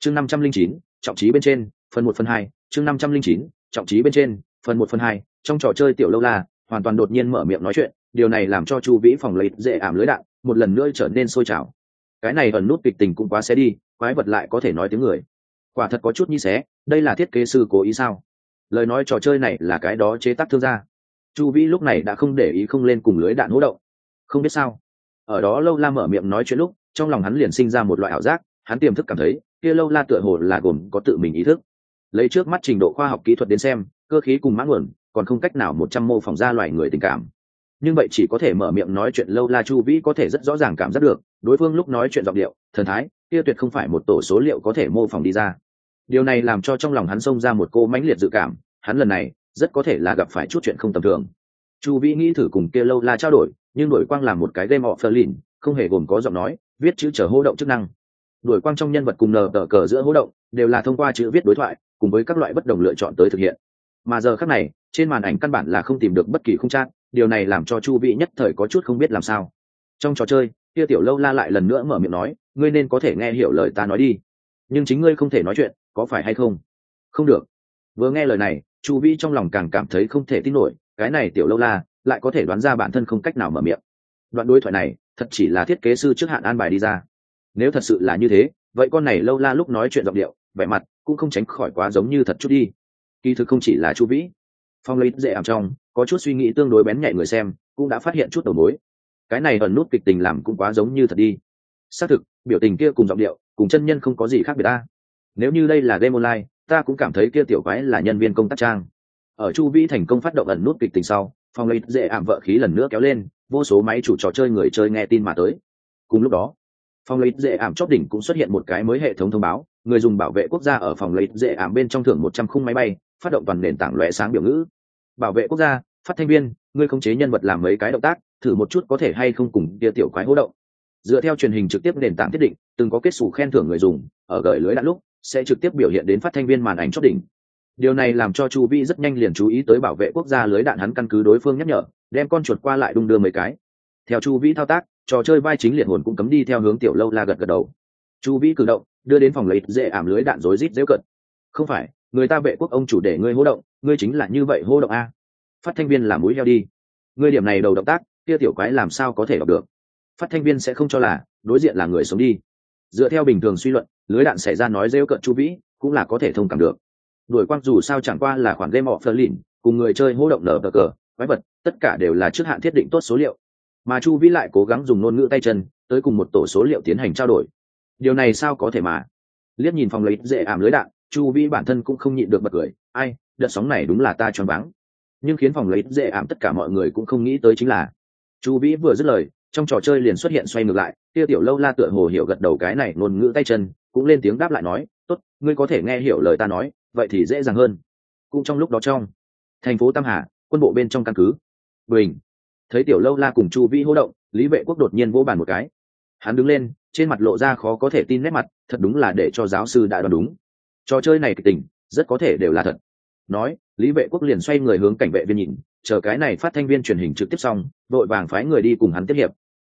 chương 509, trọng trí bên trên, phần 1/2, chương 509, trọng trí bên trên, phần 1/2. Trong trò chơi tiểu lâu la hoàn toàn đột nhiên mở miệng nói chuyện, điều này làm cho Chu Vĩ phòng lấy dễ ảm lưới đạn một lần nữa trở nên sôi trào. Cái này ẩn nút kịch tình cũng quá xé đi, quái vật lại có thể nói tiếng người, quả thật có chút như xé. Đây là thiết kế sư cố ý sao? Lời nói trò chơi này là cái đó chế tác thương gia. Chu Vĩ lúc này đã không để ý không lên cùng lưới đạn hỗ động. Không biết sao, ở đó lâu la mở miệng nói chuyện lúc, trong lòng hắn liền sinh ra một loại ảo giác, hắn tiềm thức cảm thấy kia lâu la tựa hồ là gồm có tự mình ý thức. Lấy trước mắt trình độ khoa học kỹ thuật đến xem, cơ khí cùng mã nguồn còn không cách nào 100 mô phỏng ra loài người tình cảm, nhưng vậy chỉ có thể mở miệng nói chuyện lâu la Chu Vĩ có thể rất rõ ràng cảm giác được đối phương lúc nói chuyện giọng điệu, thần thái kia tuyệt không phải một tổ số liệu có thể mô phỏng đi ra. Điều này làm cho trong lòng hắn xông ra một cô mãnh liệt dự cảm, hắn lần này rất có thể là gặp phải chút chuyện không tầm thường. Chu Vĩ nghĩ thử cùng kia lâu la trao đổi, nhưng đổi quang làm một cái game offline, không hề gồm có giọng nói viết chữ chờ hô động chức năng. Đổi quang trong nhân vật cùng nờ tờ cờ giữa hô động đều là thông qua chữ viết đối thoại cùng với các loại bất đồng lựa chọn tới thực hiện, mà giờ khắc này trên màn ảnh căn bản là không tìm được bất kỳ khung chat. Điều này làm cho Chu Vĩ nhất thời có chút không biết làm sao. Trong trò chơi kia tiểu lâu la lại lần nữa mở miệng nói, ngươi nên có thể nghe hiểu lời ta nói đi, nhưng chính ngươi không thể nói chuyện, có phải hay không? Không được. Vừa nghe lời này, Chu Vĩ trong lòng càng cảm thấy không thể tin nổi, cái này tiểu lâu la lại có thể đoán ra bản thân không cách nào mở miệng. Đoạn đối thoại này thật chỉ là thiết kế sư trước hạn an bài đi ra. Nếu thật sự là như thế, vậy con này lâu la lúc nói chuyện giọng điệu, vẻ mặt cũng không tránh khỏi quá giống như thật chút đi. Kỳ thực không chỉ là Chu Vĩ, phong lấy dễ ảm trong có chút suy nghĩ tương đối bén nhạy người xem cũng đã phát hiện chút đầu mối. Cái này ẩn nút kịch tình làm cũng quá giống như thật đi. Xác thực biểu tình kia cùng giọng điệu cùng chân nhân không có gì khác biệt ta. Nếu như đây là game online, ta cũng cảm thấy kia tiểu quái là nhân viên công tác trang. Ở Chu Vĩ thành công phát động ẩn nút kịch tình sau, phong lấy dễ ảm vợ khí lần nữa kéo lên, vô số máy chủ trò chơi người chơi nghe tin mà tới. Cùng lúc đó, phòng lấy dễ ảm chóp đỉnh cũng xuất hiện một cái mới hệ thống thông báo, người dùng bảo vệ quốc gia ở phòng lấy dễ ảm bên trong thưởng 100 khung máy bay, phát động toàn nền tảng lóe sáng biểu ngữ. Bảo vệ quốc gia, phát thanh viên, ngươi khống chế nhân vật làm mấy cái động tác, thử một chút có thể hay không cùng kia tiểu quái hô động. Dựa theo truyền hình trực tiếp nền tảng thiết định, từng có kết sủ khen thưởng người dùng, ở gửi lưới đạn lúc sẽ trực tiếp biểu hiện đến phát thanh viên màn ảnh chóp đỉnh. Điều này làm cho Chu Vĩ rất nhanh liền chú ý tới bảo vệ quốc gia lưới đạn, hắn căn cứ đối phương nhắc nhở, đem con chuột qua lại đung đưa mấy cái. Theo Chu Vĩ thao tác, trò chơi vai chính liệt hồn cũng cấm đi theo hướng tiểu lâu la gật gật đầu. Chu Vĩ cử động đưa đến phòng lấy dễ ảm lưới đạn rối rít giễu cận. Không phải, người ta vệ quốc ông chủ để ngươi hô động, ngươi chính là như vậy hô động a. Phát thanh viên là mũi heo đi. Ngươi điểm này đầu động tác, kia tiểu quái làm sao có thể đọc được. Phát thanh viên sẽ không cho là đối diện là người sống đi. Dựa theo bình thường suy luận, lưới đạn xảy ra nói giễu cận Chu Vĩ cũng là có thể thông cảm được. Đuổi quang dù sao chẳng qua là khoản game offline, cùng người chơi hô động nở cờ, quái vật, tất cả đều là trước hạn thiết định tốt số liệu. Mà Chu Vĩ lại cố gắng dùng ngôn ngữ tay chân tới cùng một tổ số liệu tiến hành trao đổi. Điều này sao có thể mà? Liếc nhìn phòng lấy dễ ảm lưới đạn, Chu Vĩ bản thân cũng không nhịn được bật cười, ai, đợt sóng này đúng là ta choáng váng. Nhưng khiến phòng lấy dễ ảm tất cả mọi người cũng không nghĩ tới chính là, Chu Vĩ vừa dứt lời, trong trò chơi liền xuất hiện xoay ngược lại, kia tiểu lâu la tựa hồ hiểu gật đầu cái này ngôn ngữ tay chân, cũng lên tiếng đáp lại nói, tốt, ngươi có thể nghe hiểu lời ta nói, vậy thì dễ dàng hơn. Cũng trong lúc đó trong thành phố Tam Hà, quân bộ bên trong căn cứ Bình, thấy tiểu lâu la cùng Chu Vĩ hô động, Lý Vệ Quốc đột nhiên vỗ bàn một cái. Hắn đứng lên, trên mặt lộ ra khó có thể tin nét mặt, thật đúng là để cho giáo sư đã đoán đúng. Trò chơi này kịch tình rất có thể đều là thật. Nói, Lý Vệ Quốc liền xoay người hướng cảnh vệ viên nhìn, chờ cái này phát thanh viên truyền hình trực tiếp xong, đội vàng phái người đi cùng hắn tiếp hiệp.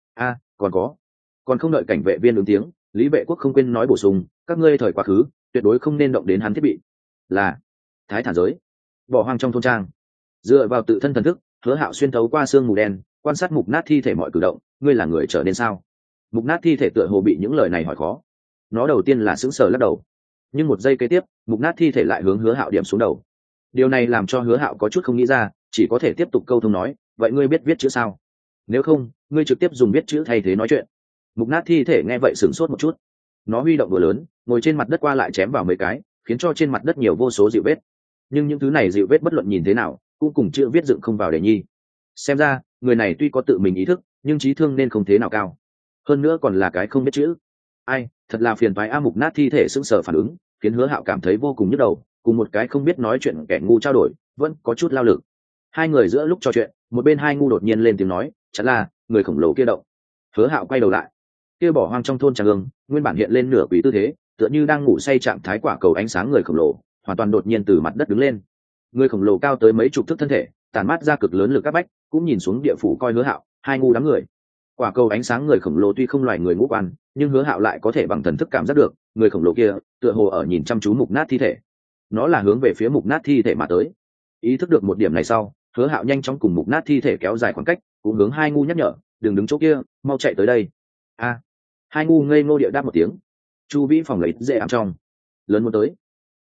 Còn không đợi cảnh vệ viên ứng tiếng, Lý Vệ Quốc không quên nói bổ sung, các ngươi thời quá khứ tuyệt đối không nên động đến hắn thiết bị. Là Thái Thản giới, bỏ hoang trong thôn trang. Dựa vào tự thân thần thức, Hứa Hạo xuyên thấu qua xương mù đen, quan sát mục nát thi thể mọi cử động. Ngươi là người trở nên sao? Mục nát thi thể tựa hồ bị những lời này hỏi khó. Nó đầu tiên là sững sờ lắc đầu, nhưng một giây kế tiếp, mục nát thi thể lại hướng Hứa Hạo điểm xuống đầu. Điều này làm cho Hứa Hạo có chút không nghĩ ra, chỉ có thể tiếp tục câu thông nói, vậy ngươi biết viết chữ sao? Nếu không, ngươi trực tiếp dùng viết chữ thay thế nói chuyện. Mục nát thi thể nghe vậy sửng sốt một chút. Nó huy động đũa lớn, ngồi trên mặt đất qua lại chém vào mấy cái, khiến cho trên mặt đất nhiều vô số dịu vết. Nhưng những thứ này dịu vết bất luận nhìn thế nào, cũng cùng chữ viết dựng không vào đề nhi. Xem ra, người này tuy có tự mình ý thức, nhưng trí thương nên không thế nào cao. Hơn nữa còn là cái không biết chữ. Ai, thật là phiền toái a. Mục nát thi thể sững sờ phản ứng, khiến Hứa Hạo cảm thấy vô cùng nhức đầu, cùng một cái không biết nói chuyện kẻ ngu trao đổi, vẫn có chút lao lực. Hai người giữa lúc trò chuyện, một bên hai ngu đột nhiên lên tiếng nói, chắc là người khổng lồ kia động. Hứa Hạo quay đầu lại, kia bỏ hoang trong thôn Tràng Ương, nguyên bản hiện lên nửa quỷ tư thế, tựa như đang ngủ say trạng thái quả cầu ánh sáng người khổng lồ, hoàn toàn đột nhiên từ mặt đất đứng lên. Người khổng lồ cao tới mấy chục thước thân thể, tàn mát ra cực lớn lực áp bách, cũng nhìn xuống địa phủ coi Hứa Hạo, hai ngu đám người. Quả cầu ánh sáng người khổng lồ tuy không loài người ngũ quan, nhưng Hứa Hạo lại có thể bằng thần thức cảm giác được, người khổng lồ kia tựa hồ ở nhìn chăm chú mục nát thi thể. Nó là hướng về phía mục nát thi thể mà tới. Ý thức được một điểm này sau, Hứa Hạo nhanh chóng cùng mục nát thi thể kéo dài khoảng cách, cũng hướng Hai Ngu nhắc nhở, đừng đứng chỗ kia, mau chạy tới đây. A. Hai Ngu ngây ngô địa đáp một tiếng. Chu vĩ phòng lấy dễ ảm trong. Lớn muốn tới.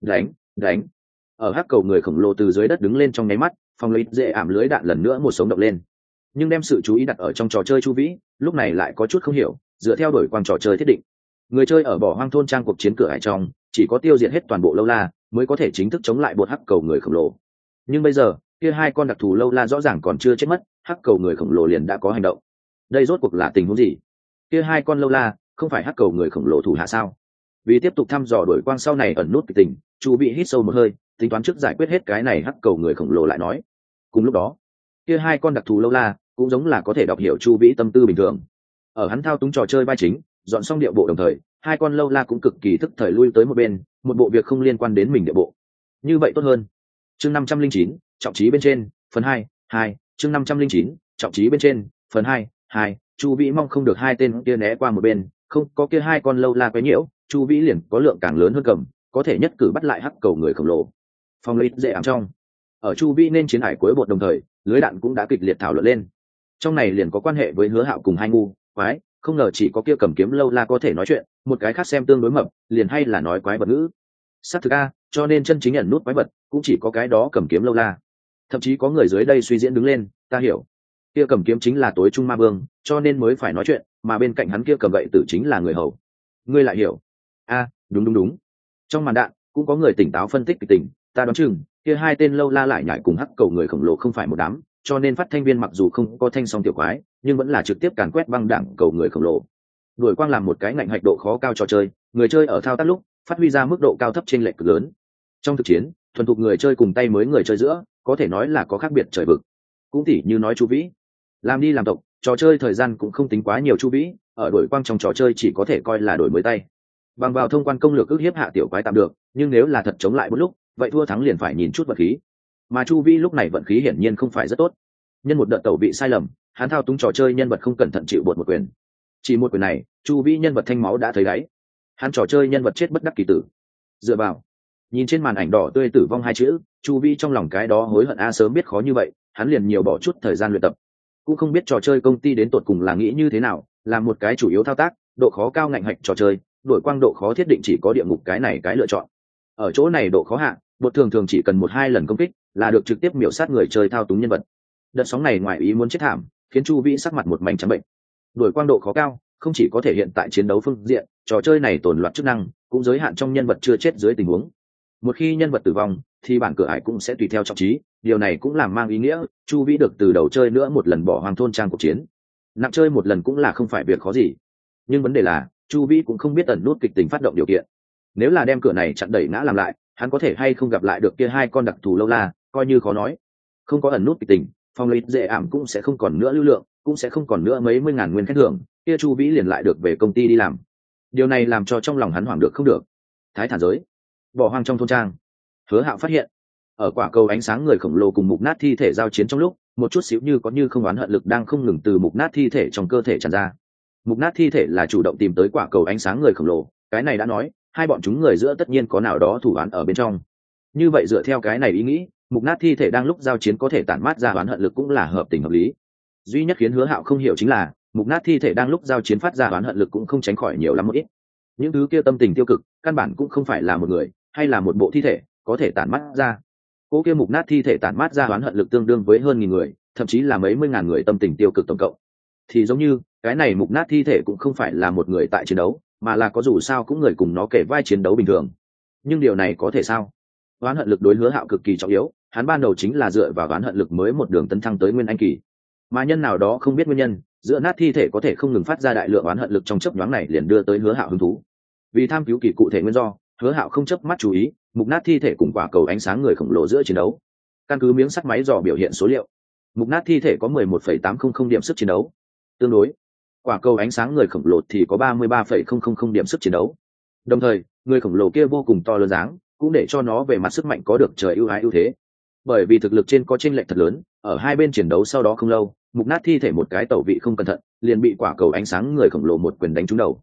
Đánh. Ở hắc cầu người khổng lồ từ dưới đất đứng lên trong nháy mắt, phòng lấy dễ ảm lưới đạn lần nữa một sống động lên. Nhưng đem sự chú ý đặt ở trong trò chơi Chu vĩ, lúc này lại có chút không hiểu, dựa theo đổi quang trò chơi thiết định. Người chơi ở bỏ hoang thôn trang cuộc chiến cửa hải trong, chỉ có tiêu diệt hết toàn bộ lâu la, mới có thể chính thức chống lại bột hắc cầu người khổng lồ. Nhưng bây giờ, kia hai con đặc thù lâu la rõ ràng còn chưa chết mất, hắc cầu người khổng lồ liền đã có hành động. Đây rốt cuộc là tình huống gì? Kia hai con lâu la không phải hắc cầu người khổng lồ thủ hạ sao? Vì tiếp tục thăm dò đổi quang sau này ẩn nút kịch tình, Chu bị hít sâu một hơi, tính toán trước giải quyết hết cái này hắc cầu người khổng lồ lại nói. Cùng lúc đó, kia hai con đặc thù lâu la cũng giống là có thể đọc hiểu Chu vĩ tâm tư bình thường. Ở hắn thao túng trò chơi vai chính, dọn xong địa bộ đồng thời, hai con lâu la cũng cực kỳ thức thời lui tới một bên, một bộ việc không liên quan đến mình địa bộ. Như vậy tốt hơn. Chương 509, trọng trí bên trên, phần 2, chương 509, trọng trí bên trên, phần 2. Chu vĩ mong không được hai tên kia né qua một bên, không có kia hai con lâu la quấy nhiễu, Chu vĩ liền có lượng càng lớn hơn cầm, có thể nhất cử bắt lại hắc cầu người khổng lồ. Phong lấy dễ ảm trong. Ở Chu vĩ nên chiến hải cuối bột đồng thời, lưới đạn cũng đã kịch liệt thảo luận lên. Trong này liền có quan hệ với Hứa Hạo cùng Hai Ngu, quái, không ngờ chỉ có kia cầm kiếm lâu la có thể nói chuyện, một cái khác xem tương đối mập, liền hay là nói quái vật ngữ. Xác thực a, cho nên chân chính nhận nút quái vật cũng chỉ có cái đó cầm kiếm lâu la. Thậm chí có người dưới đây suy diễn đứng lên, ta hiểu, kia cầm kiếm chính là tối trung ma vương, cho nên mới phải nói chuyện, mà bên cạnh hắn kia cầm gậy tử chính là người hầu. Ngươi lại hiểu? A, đúng. Trong màn đạn cũng có người tỉnh táo phân tích kịch tình, ta đoán chừng kia hai tên lâu la lại nhảy cùng hắc cầu người khổng lồ không phải một đám, cho nên phát thanh viên mặc dù không có thanh song tiểu quái, nhưng vẫn là trực tiếp càn quét băng đảng cầu người khổng lồ. Đuổi quang làm một cái ngạnh hạch độ khó cao trò chơi, người chơi ở thao tác lúc phát huy ra mức độ cao thấp trên lệch cực lớn. Trong thực chiến, thuần thục người chơi cùng tay mới người chơi giữa, có thể nói là có khác biệt trời vực. Cũng tỉ như nói Chu vĩ, làm đi làm tộc, trò chơi thời gian cũng không tính quá nhiều. Chu vĩ ở đuổi quang trong trò chơi chỉ có thể coi là đổi mới tay. Bằng vào thông quan công lược ức hiếp hạ tiểu quái tạm được, nhưng nếu là thật chống lại một lúc, vậy thua thắng liền phải nhìn chút vận khí. Mà Chu vĩ lúc này vận khí hiển nhiên không phải rất tốt. Nhân một đợt tẩu vị sai lầm, hắn thao túng trò chơi nhân vật không cẩn thận chịu bột một quyền. Chỉ một quyền này, Chu vĩ nhân vật thanh máu đã thấy đáy. Hắn trò chơi nhân vật chết bất đắc kỳ tử. Dựa vào, nhìn trên màn ảnh đỏ tươi tử vong hai chữ, Chu vĩ trong lòng cái đó hối hận a, sớm biết khó như vậy, hắn liền nhiều bỏ chút thời gian luyện tập. Cũng không biết trò chơi công ty đến tột cùng là nghĩ như thế nào, làm một cái chủ yếu thao tác, độ khó cao ngạnh hạch trò chơi, đổi quang độ khó thiết định chỉ có địa ngục cái này cái lựa chọn. Ở chỗ này độ khó hạ, bột thường chỉ cần 1-2 lần công kích là được trực tiếp miểu sát người chơi thao túng nhân vật. Đợt sóng này ngoài ý muốn chết thảm, khiến Chu vĩ sắc mặt một mảnh trắng bệnh. Đổi quang độ khó cao, không chỉ có thể hiện tại chiến đấu phương diện, trò chơi này tồn loạt chức năng cũng giới hạn trong nhân vật chưa chết dưới tình huống. Một khi nhân vật tử vong, thì bản cửa ải cũng sẽ tùy theo trọng trí, điều này cũng làm mang ý nghĩa Chu vĩ được từ đầu chơi nữa một lần bỏ hoang thôn trang cuộc chiến. Nặng chơi một lần cũng là không phải việc khó gì, nhưng vấn đề là Chu vĩ cũng không biết ẩn nút kịch tình phát động điều kiện. Nếu là đem cửa này chặn đẩy ngã làm lại, hắn có thể hay không gặp lại được kia hai con đặc thù lâu la, coi như khó nói. Không có ẩn nút kịch tình, phong lấy dễ ảm cũng sẽ không còn nữa lưu lượng, cũng sẽ không còn nữa mấy mươi ngàn nguyên khen thưởng, kia Chu vĩ liền lại được về công ty đi làm. Điều này làm cho trong lòng hắn hoảng được không được. Thái thản giới, bỏ hoang trong thôn trang. Hứa Hạo phát hiện, ở quả cầu ánh sáng người khổng lồ cùng mục nát thi thể giao chiến trong lúc, một chút xíu như có như không oán hận lực đang không ngừng từ mục nát thi thể trong cơ thể tràn ra. Mục nát thi thể là chủ động tìm tới quả cầu ánh sáng người khổng lồ, cái này đã nói hai bọn chúng người giữa tất nhiên có nào đó thủ oán ở bên trong. Như vậy dựa theo cái này ý nghĩ, mục nát thi thể đang lúc giao chiến có thể tản mát ra oán hận lực cũng là hợp tình hợp lý. Duy nhất khiến Hứa Hạo không hiểu chính là mục nát thi thể đang lúc giao chiến phát ra oán hận lực cũng không tránh khỏi nhiều lắm một ít. Những thứ kia tâm tình tiêu cực căn bản cũng không phải là một người hay là một bộ thi thể có thể tản mát ra. Cô kia mục nát thi thể tản mát ra oán hận lực tương đương với hơn nghìn người, thậm chí là mấy mươi ngàn người tâm tình tiêu cực tổng cộng. Thì giống như cái này mục nát thi thể cũng không phải là một người tại chiến đấu, mà là có dù sao cũng người cùng nó kể vai chiến đấu bình thường. Nhưng điều này có thể sao? Oán hận lực đối Hứa Hạo cực kỳ trọng yếu, hắn ban đầu chính là dựa vào oán hận lực mới một đường tấn thăng tới nguyên anh kỳ. Mà nhân nào đó không biết nguyên nhân, giữa nát thi thể có thể không ngừng phát ra đại lượng oán hận lực trong chớp nhoáng này liền đưa tới Hứa Hạo hứng thú. Vì tham cứu kỳ cụ thể nguyên do, Hứa Hạo không chớp mắt chú ý mục nát thi thể cùng quả cầu ánh sáng người khổng lồ giữa chiến đấu. Căn cứ miếng sắt máy dò biểu hiện số liệu, mục nát thi thể có 11,800 điểm sức chiến đấu. Tương đối, quả cầu ánh sáng người khổng lồ thì có 33,000 điểm sức chiến đấu. Đồng thời, người khổng lồ kia vô cùng to lớn dáng, cũng để cho nó về mặt sức mạnh có được trời ưu ái ưu thế. Bởi vì thực lực trên có chênh lệch thật lớn, ở hai bên chiến đấu sau đó không lâu, mục nát thi thể một cái tẩu vị không cẩn thận, liền bị quả cầu ánh sáng người khổng lồ một quyền đánh trúng đầu.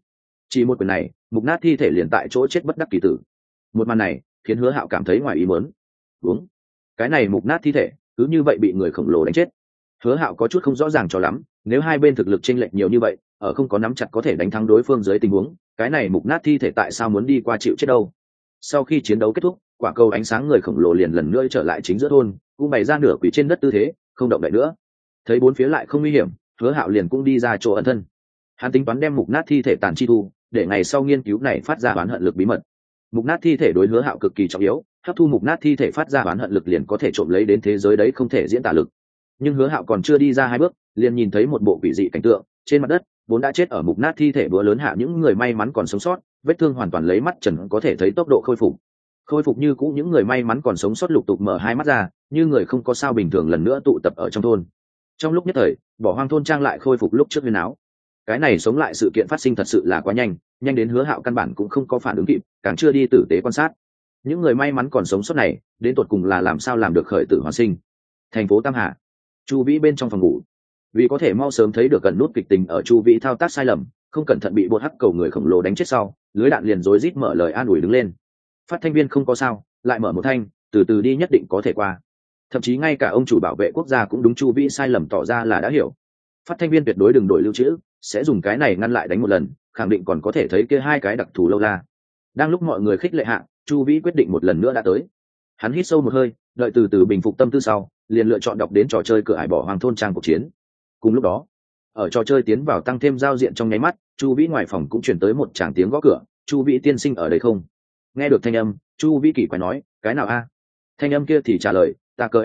chỉ một quyền này mục nát thi thể liền tại chỗ chết bất đắc kỳ tử. Một màn này khiến Hứa Hạo cảm thấy ngoài ý muốn. Đúng, cái này mục nát thi thể cứ như vậy bị người khổng lồ đánh chết. Hứa Hạo có chút không rõ ràng cho lắm, nếu hai bên thực lực chênh lệch nhiều như vậy, ở không có nắm chặt có thể đánh thắng đối phương dưới tình huống, cái này mục nát thi thể tại sao muốn đi qua chịu chết đâu? Sau khi chiến đấu kết thúc, quả cầu ánh sáng người khổng lồ liền lần nữa trở lại chính giữa thôn, cũng bày ra nửa quỳ trên đất tư thế, không động đậy nữa. Thấy bốn phía lại không nguy hiểm, Hứa Hạo liền cũng đi ra chỗ ẩn thân. Hắn tính toán đem mục nát thi thể tàn chi thu, để ngày sau nghiên cứu này phát ra oán hận lực bí mật. Mục nát thi thể đối Hứa Hạo cực kỳ trọng yếu, hấp thu mục nát thi thể phát ra oán hận lực liền có thể trộm lấy đến thế giới đấy không thể diễn tả lực. Nhưng Hứa Hạo còn chưa đi ra hai bước, liền nhìn thấy một bộ quỷ dị cảnh tượng, trên mặt đất vốn đã chết ở mục nát thi thể búa lớn hạ những người may mắn còn sống sót, vết thương hoàn toàn lấy mắt trần có thể thấy tốc độ khôi phục như cũ. Những người may mắn còn sống sót lục tục mở hai mắt ra, như người không có sao bình thường lần nữa tụ tập ở trong thôn. Trong lúc nhất thời, bỏ hoang thôn trang lại khôi phục lúc trước huyên áo. Cái này sống lại sự kiện phát sinh thật sự là quá nhanh, nhanh đến Hứa Hạo căn bản cũng không có phản ứng kịp, càng chưa đi tử tế quan sát. Những người may mắn còn sống sót này, đến tột cùng là làm sao làm được khởi tử hoàn sinh? Thành phố Tam Hà, Chu Vĩ bên trong phòng ngủ, vì có thể mau sớm thấy được gần nút kịch tình ở Chu Vĩ thao tác sai lầm, không cẩn thận bị bột hắc cầu người khổng lồ đánh chết sau, lưới đạn liền rối rít mở lời an ủi đứng lên. Phát thanh viên không có sao, lại mở một thanh, từ từ đi nhất định có thể qua. Thậm chí ngay cả ông chủ bảo vệ quốc gia cũng đúng Chu Vĩ sai lầm tỏ ra là đã hiểu. Phát thanh viên tuyệt đối đừng đổi lưu trữ, sẽ dùng cái này ngăn lại đánh một lần, khẳng định còn có thể thấy kia hai cái đặc thù lâu la. Đang lúc mọi người khích lệ hạ, Chu Vĩ quyết định một lần nữa đã tới. Hắn hít sâu một hơi, đợi từ từ bình phục tâm tư sau, liền lựa chọn đọc đến trò chơi cửa ải bỏ hoang thôn trang cuộc chiến. Cùng lúc đó, ở trò chơi tiến vào tăng thêm giao diện trong nháy mắt, Chu Vĩ ngoài phòng cũng chuyển tới một tràng tiếng gõ cửa. Chu Vĩ tiên sinh ở đây không? Nghe được thanh âm, Chu Vĩ kỳ quái nói, cái nào a? Thanh âm kia thì trả lời, ta cờ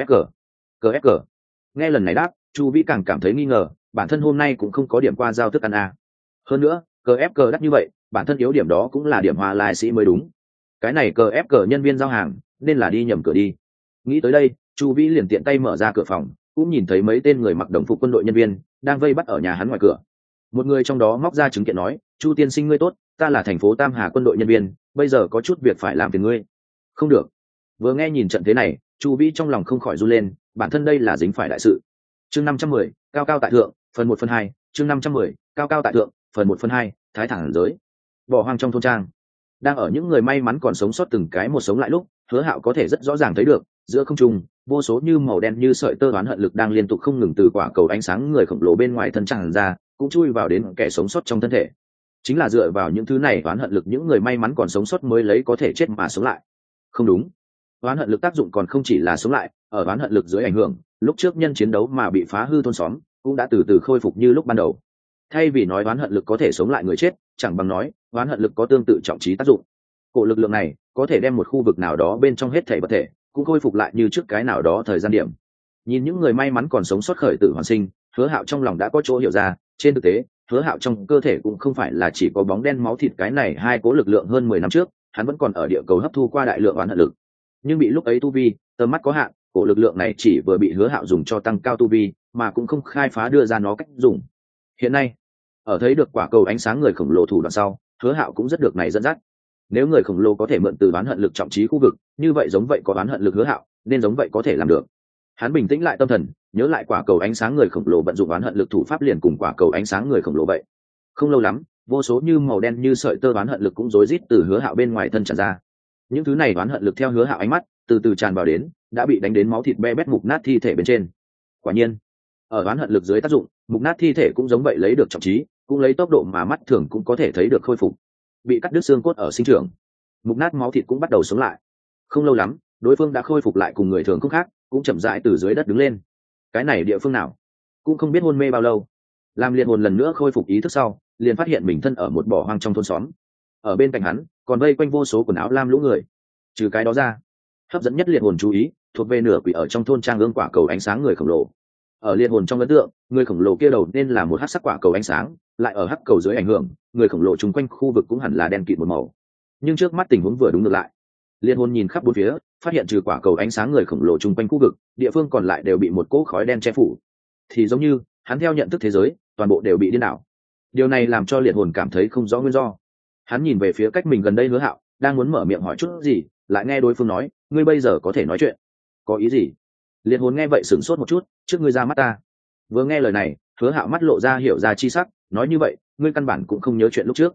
FG. Nghe lần này đáp, Chu Vĩ càng cảm thấy nghi ngờ, bản thân hôm nay cũng không có điểm qua giao thức ăn a. Hơn nữa, cờ FG đắt như vậy, bản thân yếu điểm đó cũng là điểm hoa lai sĩ mới đúng. Cái này cờ FG nhân viên giao hàng, nên là đi nhầm cửa đi. Nghĩ tới đây, Chu Vĩ liền tiện tay mở ra cửa phòng, cũng nhìn thấy mấy tên người mặc đồng phục quân đội nhân viên đang vây bắt ở nhà hắn ngoài cửa. Một người trong đó móc ra chứng kiện nói, Chu tiên sinh ngươi tốt, ta là thành phố Tam Hà quân đội nhân viên, bây giờ có chút việc phải làm phiền ngươi. Không được. Vừa nghe nhìn trận thế này, Chu Vĩ trong lòng không khỏi run lên, bản thân đây là dính phải đại sự. Chương 510, cao cao tại thượng, phần 1/2, chương 510, cao cao tại thượng, phần 1/2, thái thẳng giới. Bỏ hoang trong thôn trang. Đang ở những người may mắn còn sống sót từng cái một sống lại lúc, Hứa Hạo có thể rất rõ ràng thấy được, giữa không trung, vô số như màu đen như sợi tơ oán hận lực đang liên tục không ngừng từ quả cầu ánh sáng người khổng lồ bên ngoài thân tràn ra, cũng chui vào đến kẻ sống sót trong thân thể. Chính là dựa vào những thứ này oán hận lực những người may mắn còn sống sót mới lấy có thể chết mà sống lại. Không đúng, oán hận lực tác dụng còn không chỉ là sống lại, ở oán hận lực dưới ảnh hưởng, lúc trước nhân chiến đấu mà bị phá hư thôn xóm, cũng đã từ từ khôi phục như lúc ban đầu. Thay vì nói oán hận lực có thể sống lại người chết, chẳng bằng nói oán hận lực có tương tự trọng trí tác dụng. Cổ lực lượng này có thể đem một khu vực nào đó bên trong hết thảy vật thể cũng khôi phục lại như trước cái nào đó thời gian điểm. Nhìn những người may mắn còn sống sót khởi tử hoàn sinh, Hứa Hạo trong lòng đã có chỗ hiểu ra, trên thực tế, Hứa Hạo trong cơ thể cũng không phải là chỉ có bóng đen máu thịt cái này hai cố lực lượng hơn 10 năm trước, hắn vẫn còn ở địa cầu hấp thu qua đại lượng oán hận lực. Nhưng bị lúc ấy tu vi, tầm mắt có hạn, cổ lực lượng này chỉ vừa bị Hứa Hạo dùng cho tăng cao tu vi, mà cũng không khai phá đưa ra nó cách dùng. Hiện nay, ở thấy được quả cầu ánh sáng người khổng lồ thủ đoạn sau, Hứa Hạo cũng rất được này dẫn dắt. Nếu người khổng lồ có thể mượn từ oán hận lực trọng trí khu vực, như vậy giống vậy có oán hận lực Hứa Hạo, nên giống vậy có thể làm được. Hắn bình tĩnh lại tâm thần, nhớ lại quả cầu ánh sáng người khổng lồ vận dụng oán hận lực thủ pháp liền cùng quả cầu ánh sáng người khổng lồ vậy. Không lâu lắm, vô số như màu đen như sợi tơ oán hận lực cũng rối rít từ Hứa Hạo bên ngoài thân tràn ra. Những thứ này oán hận lực theo Hứa Hạo ánh mắt, từ từ tràn vào đến, đã bị đánh đến máu thịt be bét mục nát thi thể bên trên. Quả nhiên, ở oán hận lực dưới tác dụng, mục nát thi thể cũng giống vậy lấy được trọng trí, cũng lấy tốc độ mà mắt thường cũng có thể thấy được khôi phục. Bị cắt đứt xương cốt ở sinh trưởng, mục nát máu thịt cũng bắt đầu sống lại. Không lâu lắm, đối phương đã khôi phục lại cùng người thường không khác, cũng chậm rãi từ dưới đất đứng lên. Cái này địa phương nào? Cũng không biết hôn mê bao lâu. Làm liệt hồn lần nữa khôi phục ý thức sau, liền phát hiện mình thân ở một bỏ hoang trong thôn xóm. Ở bên cạnh hắn, còn vây quanh vô số quần áo lam lũ người. Trừ cái đó ra, hấp dẫn nhất liệt hồn chú ý, thuộc về nửa quỷ ở trong thôn trang ương quả cầu ánh sáng người khổng lồ. Ở liệt hồn trong ấn tượng, người khổng lồ kia đầu nên là một hắc sắc quả cầu ánh sáng, lại ở hắc cầu dưới ảnh hưởng, người khổng lồ chung quanh khu vực cũng hẳn là đen kịt một màu. Nhưng trước mắt tình huống vừa đúng ngược lại. Liệt hồn nhìn khắp bốn phía, phát hiện trừ quả cầu ánh sáng người khổng lồ chung quanh khu vực, địa phương còn lại đều bị một cỗ khói đen che phủ. Thì giống như, hắn theo nhận thức thế giới, toàn bộ đều bị điên đảo. Điều này làm cho liệt hồn cảm thấy không rõ nguyên do. Hắn nhìn về phía cách mình gần đây Hứa Hạo, đang muốn mở miệng hỏi chút gì, lại nghe đối phương nói, ngươi bây giờ có thể nói chuyện. Có ý gì? Liệt hồn nghe vậy sửng sốt một chút, trước ngươi ra mắt ta. Vừa nghe lời này, Hứa Hạo mắt lộ ra hiểu ra chi sắc, nói như vậy, ngươi căn bản cũng không nhớ chuyện lúc trước.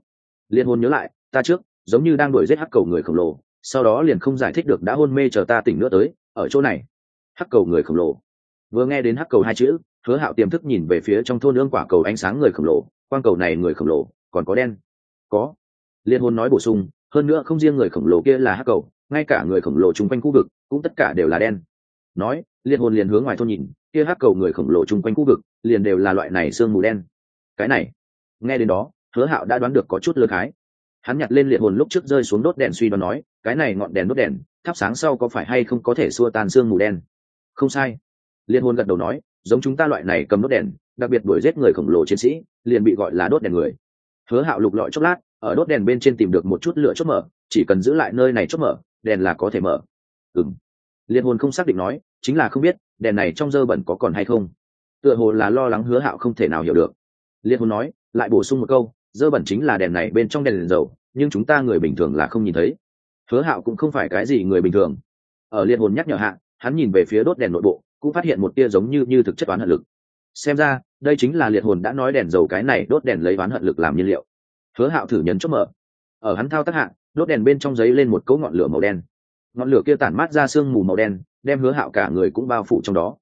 Liên hồn nhớ lại, ta trước giống như đang đuổi giết hắc cầu người khổng lồ, sau đó liền không giải thích được đã hôn mê, chờ ta tỉnh nữa tới ở chỗ này. Hắc cầu người khổng lồ. Vừa nghe đến hắc cầu hai chữ, Hứa Hạo tiềm thức nhìn về phía trong thôn ương quả cầu ánh sáng người khổng lồ, quang cầu này người khổng lồ còn có đen. Có. Liên hồn nói bổ sung, hơn nữa không riêng người khổng lồ kia là hắc cầu, ngay cả người khổng lồ chung quanh khu vực cũng tất cả đều là đen. Nói, Liên hồn liền hướng ngoài thôn nhìn, kia hắc cầu người khổng lồ chung quanh khu vực liền đều là loại này sương mù đen. Cái này, nghe đến đó, Hứa Hạo đã đoán được có chút lơ khái. Hắn nhặt lên liệt hồn lúc trước rơi xuống đốt đèn, suy đoán nói, cái này ngọn đèn đốt đèn thắp sáng sau có phải hay không có thể xua tan sương mù đen. Không sai. Liệt hồn gật đầu nói, giống chúng ta loại này cầm đốt đèn, đặc biệt đuổi giết người khổng lồ chiến sĩ, liền bị gọi là đốt đèn người. Hứa Hạo lục lọi chốc lát, ở đốt đèn bên trên tìm được một chút lửa chốt mở, chỉ cần giữ lại nơi này chốt mở, đèn là có thể mở. Liệt hồn không xác định nói, chính là không biết đèn này trong dơ bẩn có còn hay không. Tựa hồ là lo lắng Hứa Hạo không thể nào hiểu được. Liệt hồn nói, lại bổ sung một câu, dơ bẩn chính là đèn này bên trong đèn dầu, nhưng chúng ta người bình thường là không nhìn thấy. Hứa Hạo cũng không phải cái gì người bình thường. Ở liệt hồn nhắc nhở hạ, hắn nhìn về phía đốt đèn nội bộ, cũng phát hiện một tia giống như thực chất oán hận lực. Xem ra, đây chính là liệt hồn đã nói đèn dầu cái này đốt đèn lấy oán hận lực làm nhiên liệu. Hứa Hạo thử nhấn chốt mở. Ở hắn thao tác hạ, đốt đèn bên trong giấy lên một cỗ ngọn lửa màu đen. Ngọn lửa kia tản mát ra sương mù màu đen, đem Hứa Hạo cả người cũng bao phủ trong đó.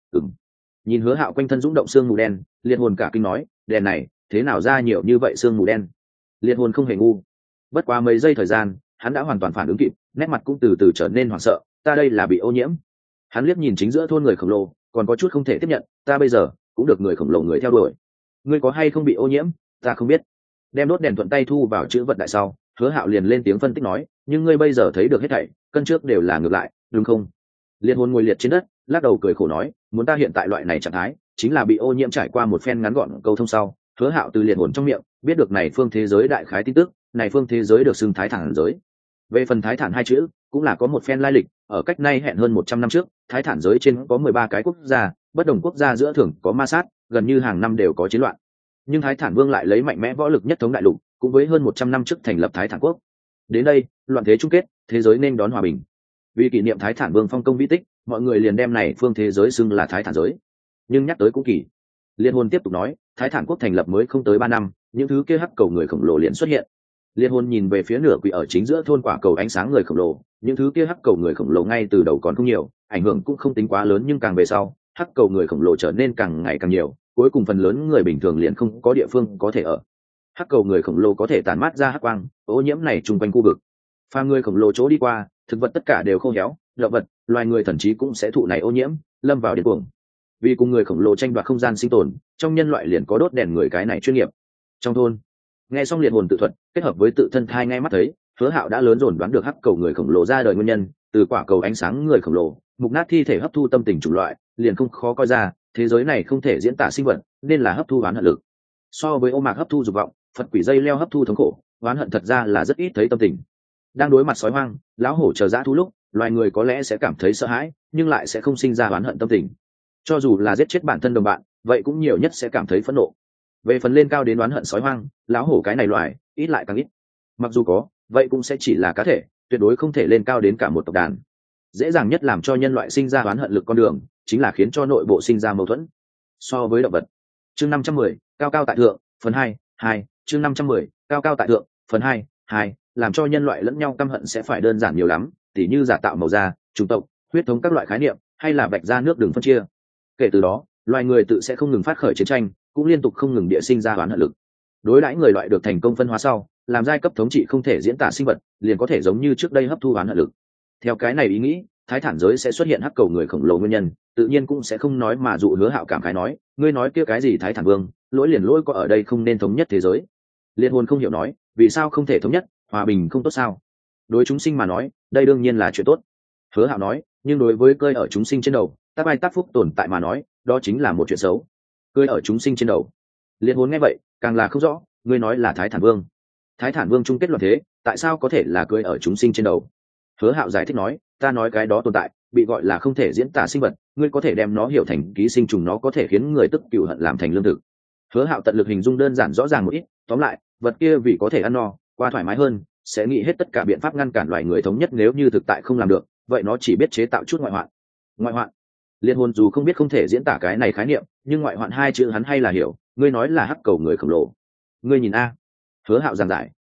Nhìn Hứa Hạo quanh thân dũng động sương mù đen, liệt hồn cả kinh nói, đèn này thế nào ra nhiều như vậy sương mù đen? Liệt hồn không hề ngu. Bất quá mấy giây thời gian, hắn đã hoàn toàn phản ứng kịp, nét mặt cũng từ từ trở nên hoảng sợ, ta đây là bị ô nhiễm. Hắn liếc nhìn chính giữa thôn người khổng lồ, còn có chút không thể tiếp nhận, ta bây giờ cũng được người khổng lồ người theo đuổi. Ngươi có hay không bị ô nhiễm, ta không biết. Đem đốt đèn thuận tay thu vào chữ vật đại sau, Hứa Hạo liền lên tiếng phân tích nói, nhưng ngươi bây giờ thấy được hết thảy, cân trước đều là ngược lại, đúng không? Liệt hồn ngồi liệt trên đất, lắc đầu cười khổ nói, muốn ta hiện tại loại này trạng thái, chính là bị ô nhiễm. Trải qua một phen ngắn gọn câu thông sau, Hứa Hạo từ liệt hồn trong miệng biết được này phương thế giới đại khái tin tức, này phương thế giới được xưng Thái Thản giới. Về phần Thái Thản hai chữ, cũng là có một phen lai lịch, ở cách nay hẹn hơn 100 năm trước, Thái Thản giới trên có 13 cái quốc gia, bất đồng quốc gia giữa thường có ma sát, gần như hàng năm đều có chiến loạn. Nhưng Thái Thản Vương lại lấy mạnh mẽ võ lực nhất thống đại lục, cũng với hơn 100 năm trước thành lập Thái Thản quốc. Đến đây, loạn thế chung kết, thế giới nên đón hòa bình. Vì kỷ niệm Thái Thản Vương phong công vĩ tích, mọi người liền đem này phương thế giới xưng là Thái Thản giới. Nhưng nhắc tới cũng kỳ. Liên hồn tiếp tục nói, Thái Thản quốc thành lập mới không tới 3 năm, những thứ kia hắc cầu người khổng lồ liền xuất hiện. Liên hồn nhìn về phía nửa quỷ ở chính giữa thôn quả cầu ánh sáng người khổng lồ, những thứ kia hắc cầu người khổng lồ ngay từ đầu còn không nhiều, ảnh hưởng cũng không tính quá lớn, nhưng càng về sau, hắc cầu người khổng lồ trở nên càng ngày càng nhiều, cuối cùng phần lớn người bình thường liền không có địa phương có thể ở. Hắc cầu người khổng lồ có thể tản mát ra hắc quang, ô nhiễm này chung quanh khu vực. Pha người khổng lồ chỗ đi qua, thực vật tất cả đều khô héo, động vật, loài người thậm chí cũng sẽ thụ này ô nhiễm, lâm vào điên cuồng. Vì cùng người khổng lồ tranh đoạt không gian sinh tồn, trong nhân loại liền có đốt đèn người cái này chuyên nghiệp. Trong thôn, nghe xong liệt hồn tự thuật, kết hợp với tự thân thai ngay mắt thấy, Hứa Hạo đã lớn dồn đoán được hắc cầu người khổng lồ ra đời nguyên nhân, từ quả cầu ánh sáng người khổng lồ, mục nát thi thể hấp thu tâm tình chủng loại, liền không khó coi ra, thế giới này không thể diễn tả sinh vật, nên là hấp thu oán hận lực. So với ô mạc hấp thu dục vọng, Phật quỷ dây leo hấp thu thống khổ, oán hận thật ra là rất ít thấy tâm tình. Đang đối mặt sói hoang, lão hổ chờ dã thú lúc, loài người có lẽ sẽ cảm thấy sợ hãi, nhưng lại sẽ không sinh ra oán hận tâm tình. Cho dù là giết chết bản thân đồng bạn, vậy cũng nhiều nhất sẽ cảm thấy phẫn nộ. Về phần lên cao đến oán hận sói hoang, lão hổ cái này loài, ít lại càng ít. Mặc dù có, vậy cũng sẽ chỉ là cá thể, tuyệt đối không thể lên cao đến cả một tộc đàn. Dễ dàng nhất làm cho nhân loại sinh ra oán hận lực con đường, chính là khiến cho nội bộ sinh ra mâu thuẫn. So với động vật. Chương 510, cao cao tại thượng, phần 2, chương 510, cao cao tại thượng, phần 2, làm cho nhân loại lẫn nhau căm hận sẽ phải đơn giản nhiều lắm, tỉ như giả tạo màu da, chủng tộc, huyết thống các loại khái niệm, hay là vạch ra nước đường phân chia. Kể từ đó, loài người tự sẽ không ngừng phát khởi chiến tranh, cũng liên tục không ngừng địa sinh ra oán hận lực. Đối đãi người loại được thành công phân hóa sau, làm giai cấp thống trị không thể diễn tả sinh vật, liền có thể giống như trước đây hấp thu oán hận lực. Theo cái này ý nghĩ, Thái Thản giới sẽ xuất hiện hắc cầu người khổng lồ nguyên nhân, tự nhiên cũng sẽ không nói mà dụ Hứa Hạo cảm khái nói, ngươi nói kia cái gì Thái Thản Vương, lỗi liền lỗi có ở đây không nên thống nhất thế giới. Liệt hồn không hiểu nói, vì sao không thể thống nhất, hòa bình không tốt sao? Đối chúng sinh mà nói, đây đương nhiên là chuyện tốt. Hứa Hạo nói, nhưng đối với cơi ở chúng sinh trên đầu, tác ai tác phúc tồn tại mà nói, đó chính là một chuyện xấu. Cơi ở chúng sinh trên đầu. Liệt hồn nghe vậy, càng là không rõ, ngươi nói là Thái Thản Vương. Thái Thản Vương chung kết loạn thế, tại sao có thể là cơi ở chúng sinh trên đầu? Hứa Hạo giải thích nói, ta nói cái đó tồn tại, bị gọi là không thể diễn tả sinh vật, ngươi có thể đem nó hiểu thành ký sinh trùng, nó có thể khiến người tức cừu hận làm thành lương thực. Hứa Hạo tận lực hình dung đơn giản rõ ràng một ít, tóm lại, vật kia vì có thể ăn no, qua thoải mái hơn, sẽ nghĩ hết tất cả biện pháp ngăn cản loài người thống nhất, nếu như thực tại không làm được, vậy nó chỉ biết chế tạo chút ngoại hoạn. Ngoại hoạn? Liệt hồn dù không biết không thể diễn tả cái này khái niệm, nhưng ngoại hoạn hai chữ hắn hay là hiểu, ngươi nói là hắc cầu người khổng lồ. Ngươi nhìn a. Hứa Hạo giảng giải,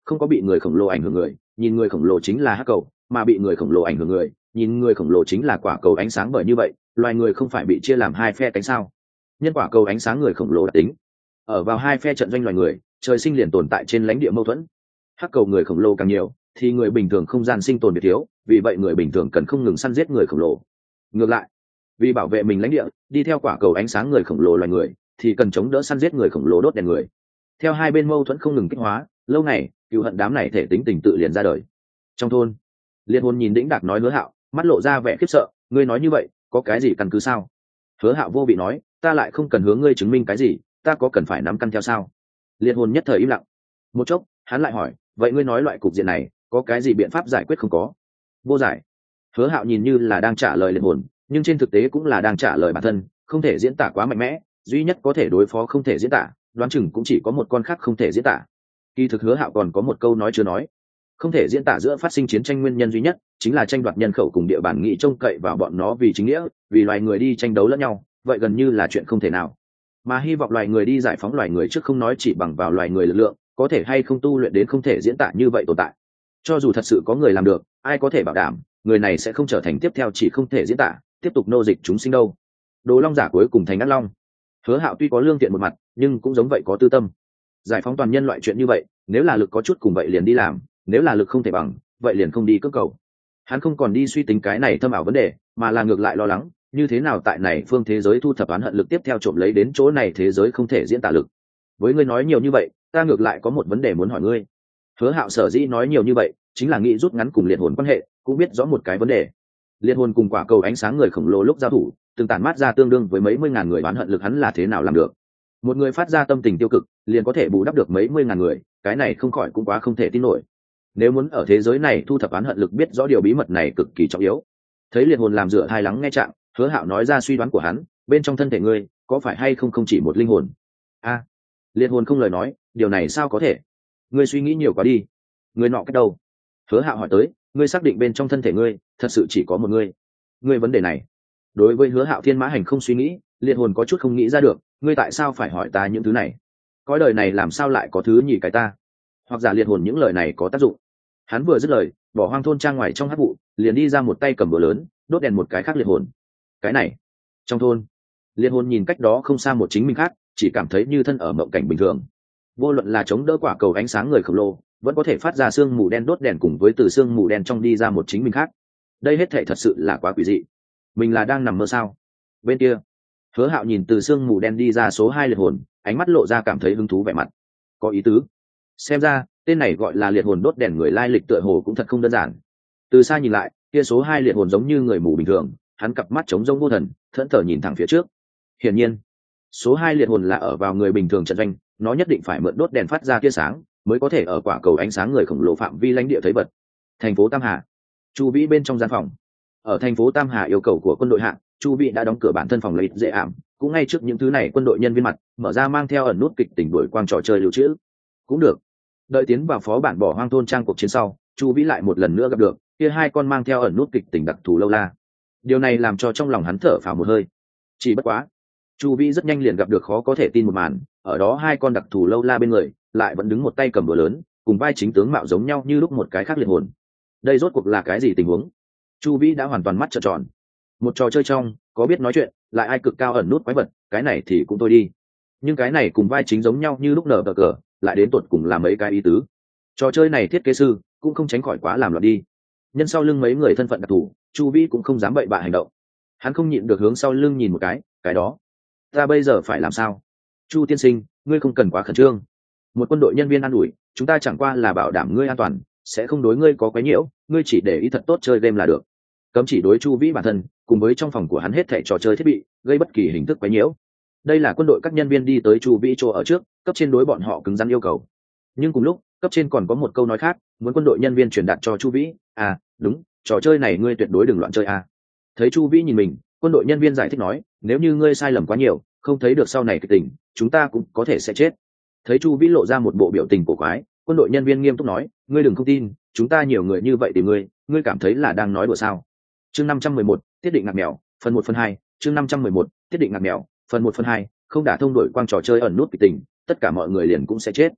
không có bị người khổng lồ ảnh hưởng người, nhìn người khổng lồ chính là hắc cầu, mà bị người khổng lồ ảnh hưởng người, nhìn người khổng lồ chính là quả cầu ánh sáng. Bởi như vậy loài người không phải bị chia làm hai phe cánh sao? Nhân quả cầu ánh sáng người khổng lồ đặc tính ở vào hai phe trận doanh loài người trời sinh liền tồn tại trên lãnh địa mâu thuẫn. Hắc cầu người khổng lồ càng nhiều thì người bình thường không gian sinh tồn biệt thiếu, vì vậy người bình thường cần không ngừng săn giết người khổng lồ. Ngược lại, vì bảo vệ mình lãnh địa, đi theo quả cầu ánh sáng người khổng lồ loài người thì cần chống đỡ săn giết người khổng lồ đốt đèn người. Theo hai bên mâu thuẫn không ngừng kích hóa, lâu ngày cựu hận đám này thể tính tình tự liền ra đời. Trong thôn, Liệt Hồn nhìn Đĩnh Đạc nói Hứa Hạo, mắt lộ ra vẻ khiếp sợ. Ngươi nói như vậy có cái gì căn cứ sao? Hứa Hạo vô vị nói, ta lại không cần hướng ngươi chứng minh cái gì, ta có cần phải nắm căn theo sao? Liệt Hồn nhất thời im lặng. Một chốc hắn lại hỏi, vậy ngươi nói loại cục diện này có cái gì biện pháp giải quyết không có? Vô giải. Hứa Hạo nhìn như là đang trả lời Liệt Hồn, nhưng trên thực tế cũng là đang trả lời bản thân. Không thể diễn tả quá mạnh mẽ, duy nhất có thể đối phó không thể diễn tả, đoán chừng cũng chỉ có một con khác không thể diễn tả. Kỳ thực Hứa Hạo còn có một câu nói chưa nói. Không thể diễn tả giữa phát sinh chiến tranh nguyên nhân duy nhất chính là tranh đoạt nhân khẩu cùng địa bàn, nghĩ trông cậy vào bọn nó vì chính nghĩa, vì loài người đi tranh đấu lẫn nhau, vậy gần như là chuyện không thể nào. Mà hy vọng loài người đi giải phóng loài người trước, không nói chỉ bằng vào loài người lực lượng có thể hay không tu luyện đến không thể diễn tả như vậy tồn tại. Cho dù thật sự có người làm được, ai có thể bảo đảm người này sẽ không trở thành tiếp theo chỉ không thể diễn tả, tiếp tục nô dịch chúng sinh đâu? Đồ Long giả cuối cùng thành ác long. Hứa Hạo tuy có lương thiện một mặt, nhưng cũng giống vậy có tư tâm. Giải phóng toàn nhân loại chuyện như vậy, nếu là lực có chút cùng vậy liền đi làm, nếu là lực không thể bằng vậy liền không đi cưỡng cầu. Hắn không còn đi suy tính cái này thâm ảo vấn đề, mà là ngược lại lo lắng như thế nào tại này phương thế giới thu thập oán hận lực tiếp theo trộm lấy đến chỗ này thế giới không thể diễn tả lực. Với ngươi nói nhiều như vậy, ta ngược lại có một vấn đề muốn hỏi ngươi. Hứa Hạo sở dĩ nói nhiều như vậy chính là nghĩ rút ngắn cùng Liệt Hồn quan hệ, cũng biết rõ một cái vấn đề. Liệt Hồn cùng quả cầu ánh sáng người khổng lồ lúc giao thủ từng tản mát ra tương đương với mấy mươi ngàn người oán hận lực, hắn là thế nào làm được? Một người phát ra tâm tình tiêu cực liền có thể bù đắp được mấy mươi ngàn người, cái này không khỏi cũng quá không thể tin nổi. Nếu muốn ở thế giới này thu thập oán hận lực, biết rõ điều bí mật này cực kỳ trọng yếu. Thấy Liệt Hồn làm dựa hai lắng nghe trạng, Hứa Hạo nói ra suy đoán của hắn, bên trong thân thể ngươi có phải hay không chỉ một linh hồn? A, Liệt Hồn không lời nói, điều này sao có thể? Ngươi suy nghĩ nhiều quá đi. Ngươi nọ cách đâu? Hứa Hạo hỏi tới, ngươi xác định bên trong thân thể ngươi thật sự chỉ có một ngươi? Ngươi vấn đề này, đối với Hứa Hạo thiên mã hành không suy nghĩ, Liệt Hồn có chút không nghĩ ra được, ngươi tại sao phải hỏi ta những thứ này? Cõi đời này làm sao lại có thứ nhì cái ta? Hoặc giả Liệt Hồn những lời này có tác dụng. Hắn vừa dứt lời, bỏ hoang thôn trang ngoài trong hắc vụ liền đi ra một tay cầm búa lớn, đốt đèn một cái khác Liệt Hồn. Cái này, trong thôn, Liệt Hồn nhìn cách đó không xa một chính mình khác, chỉ cảm thấy như thân ở mộng cảnh bình thường. Vô luận là chống đỡ quả cầu ánh sáng người khổng lồ, vẫn có thể phát ra sương mù đen đốt đèn, cùng với từ sương mù đen trong đi ra một chính mình khác. Đây hết thảy thật sự là quá quỷ dị. Mình là đang nằm mơ sao? Bên kia, Hứa Hạo nhìn từ sương mù đen đi ra số 2 Liệt Hồn, ánh mắt lộ ra cảm thấy hứng thú vẻ mặt. Có ý tứ. Xem ra tên này gọi là Liệt Hồn đốt đèn người lai lịch tựa hồ cũng thật không đơn giản. Từ xa nhìn lại, kia số 2 Liệt Hồn giống như người mù bình thường, hắn cặp mắt trống rỗng vô thần, thẫn thờ nhìn thẳng phía trước. Hiển nhiên, số 2 Liệt Hồn là ở vào người bình thường trận doanh, nó nhất định phải mượn đốt đèn phát ra tia sáng mới có thể ở quả cầu ánh sáng người khổng lồ phạm vi lãnh địa thấy vật. Thành phố Tam Hà, Chu Vĩ bên trong gian phòng. Ở thành phố Tam Hà, yêu cầu của quân đội hạng, Chu Vĩ đã đóng cửa bản thân phòng lấy dễ ảm, cũng ngay trước những thứ này quân đội nhân viên mặt, mở ra mang theo ẩn nút kịch tình đuổi quang trò chơi lưu trữ. Cũng được. Đợi tiến vào phó bản bỏ hoang thôn trang cuộc chiến sau, Chu Vĩ lại một lần nữa gặp được kia hai con mang theo ẩn nút kịch tình đặc thù lâu la. Điều này làm cho trong lòng hắn thở phào một hơi. Chỉ bất quá, Chu Vĩ rất nhanh liền gặp được khó có thể tin một màn, ở đó hai con đặc thù lâu la bên người lại vẫn đứng một tay cầm búa lớn, cùng vai chính tướng mạo giống nhau như lúc một cái khác Liệt Hồn. Đây rốt cuộc là cái gì tình huống? Chu Vĩ đã hoàn toàn mắt trợn tròn. Một trò chơi trong có biết nói chuyện lại ai cực cao ẩn nút quái vật, cái này thì cũng tôi đi. Nhưng cái này cùng vai chính giống nhau như lúc nở cờ lại đến tột cùng là mấy cái ý tứ. Trò chơi này thiết kế sư cũng không tránh khỏi quá làm loạn đi. Nhân sau lưng mấy người thân phận đặc thù, Chu Vĩ cũng không dám bậy bạ hành động. Hắn không nhịn được hướng sau lưng nhìn một cái đó. Ta bây giờ phải làm sao? Chu tiên sinh, ngươi không cần quá khẩn trương. Một quân đội nhân viên an ủi, chúng ta chẳng qua là bảo đảm ngươi an toàn, sẽ không đối ngươi có quấy nhiễu, ngươi chỉ để ý thật tốt chơi game là được. Cấm chỉ đối Chu Vĩ bản thân, cùng với trong phòng của hắn hết thảy trò chơi thiết bị, gây bất kỳ hình thức quấy nhiễu. Đây là quân đội các nhân viên đi tới Chu Vĩ chỗ ở trước, cấp trên đối bọn họ cứng rắn yêu cầu. Nhưng cùng lúc, cấp trên còn có một câu nói khác, muốn quân đội nhân viên truyền đạt cho Chu Vĩ, đúng, trò chơi này ngươi tuyệt đối đừng loạn chơi Thấy Chu Vĩ nhìn mình, quân đội nhân viên giải thích nói, nếu như ngươi sai lầm quá nhiều, không thấy được sau này kịch tình, chúng ta cũng có thể sẽ chết. Thấy Chu Vĩ lộ ra một bộ biểu tình cổ quái, quân đội nhân viên nghiêm túc nói, ngươi đừng không tin, chúng ta nhiều người như vậy tìm ngươi cảm thấy là đang nói đùa sao? Chương 511, tiết định ngạc mèo, phần 1/2, chương 511, tiết định ngạc mèo, phần 1/2, không đả thông đổi quang trò chơi ẩn nút kịch tình, tất cả mọi người liền cũng sẽ chết.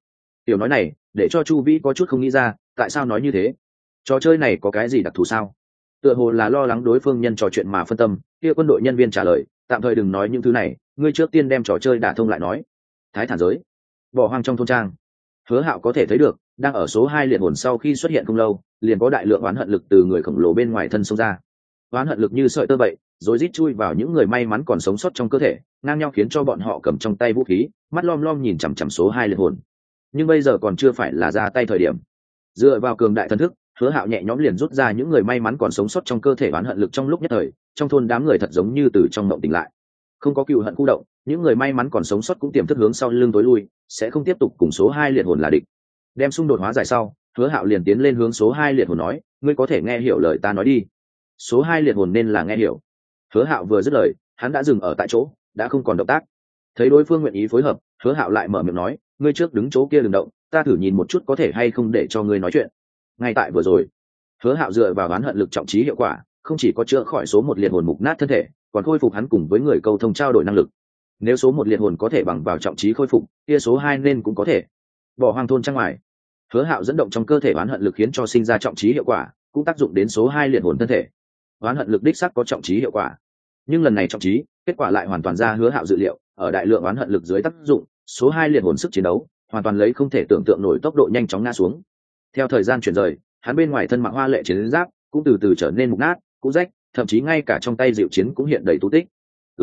Tiểu nói này để cho Chu Vĩ có chút không nghĩ ra tại sao nói như thế. Trò chơi này có cái gì đặc thù sao? Tựa hồ là lo lắng đối phương nhân trò chuyện mà phân tâm. Kia quân đội nhân viên trả lời, tạm thời đừng nói những thứ này, ngươi trước tiên đem trò chơi đả thông lại nói. Thái thản giới, bỏ hoang trong thôn trang. Hứa Hạo có thể thấy được, đang ở số 2 liệt hồn sau khi xuất hiện không lâu, liền có đại lượng oán hận lực từ người khổng lồ bên ngoài thân xông ra. Oán hận lực như sợi tơ vậy, rồi rít chui vào những người may mắn còn sống sót trong cơ thể, ngang nhau khiến cho bọn họ cầm trong tay vũ khí, mắt lom lom nhìn chằm chằm số 2 liệt hồn. Nhưng bây giờ còn chưa phải là ra tay thời điểm. Dựa vào cường đại thần thức, Hứa Hạo nhẹ nhõm liền rút ra những người may mắn còn sống sót trong cơ thể oán hận lực trong lúc nhất thời, trong thôn đám người thật giống như từ trong mộng tỉnh lại. Không có cừu hận khu động, những người may mắn còn sống sót cũng tiềm thức hướng sau lưng tối lui, sẽ không tiếp tục cùng số 2 liệt hồn là địch. Đem xung đột hóa giải sau, Hứa Hạo liền tiến lên hướng số 2 liệt hồn nói, ngươi có thể nghe hiểu lời ta nói đi. Số 2 liệt hồn nên là nghe hiểu. Hứa Hạo vừa dứt lời, hắn đã dừng ở tại chỗ, đã không còn động tác. Thấy đối phương nguyện ý phối hợp, Hứa Hạo lại mở miệng nói, ngươi trước đứng chỗ kia đừng động, ta thử nhìn một chút có thể hay không để cho ngươi nói chuyện. Ngay tại vừa rồi, Hứa Hạo dựa vào oán hận lực trọng trí hiệu quả, không chỉ có chữa khỏi số 1 liệt hồn mục nát thân thể, còn khôi phục hắn cùng với người câu thông trao đổi năng lực. Nếu số 1 liệt hồn có thể bằng vào trọng trí khôi phục, kia số 2 nên cũng có thể. Bỏ hoang thôn trang ngoài, Hứa Hạo dẫn động trong cơ thể oán hận lực khiến cho sinh ra trọng trí hiệu quả, cũng tác dụng đến số 2 liệt hồn thân thể. Oán hận lực đích xác có trọng trí hiệu quả, nhưng lần này trọng trí, kết quả lại hoàn toàn ra Hứa Hạo dự liệu, ở đại lượng oán hận lực dưới tác dụng, số 2 liệt hồn sức chiến đấu hoàn toàn lấy không thể tưởng tượng nổi tốc độ nhanh chóng ngã xuống. Theo thời gian chuyển rời, hắn bên ngoài thân mặc hoa lệ chiến giáp cũng từ từ trở nên mục nát, cũ rách, thậm chí ngay cả trong tay dịu chiến cũng hiện đầy tú tích.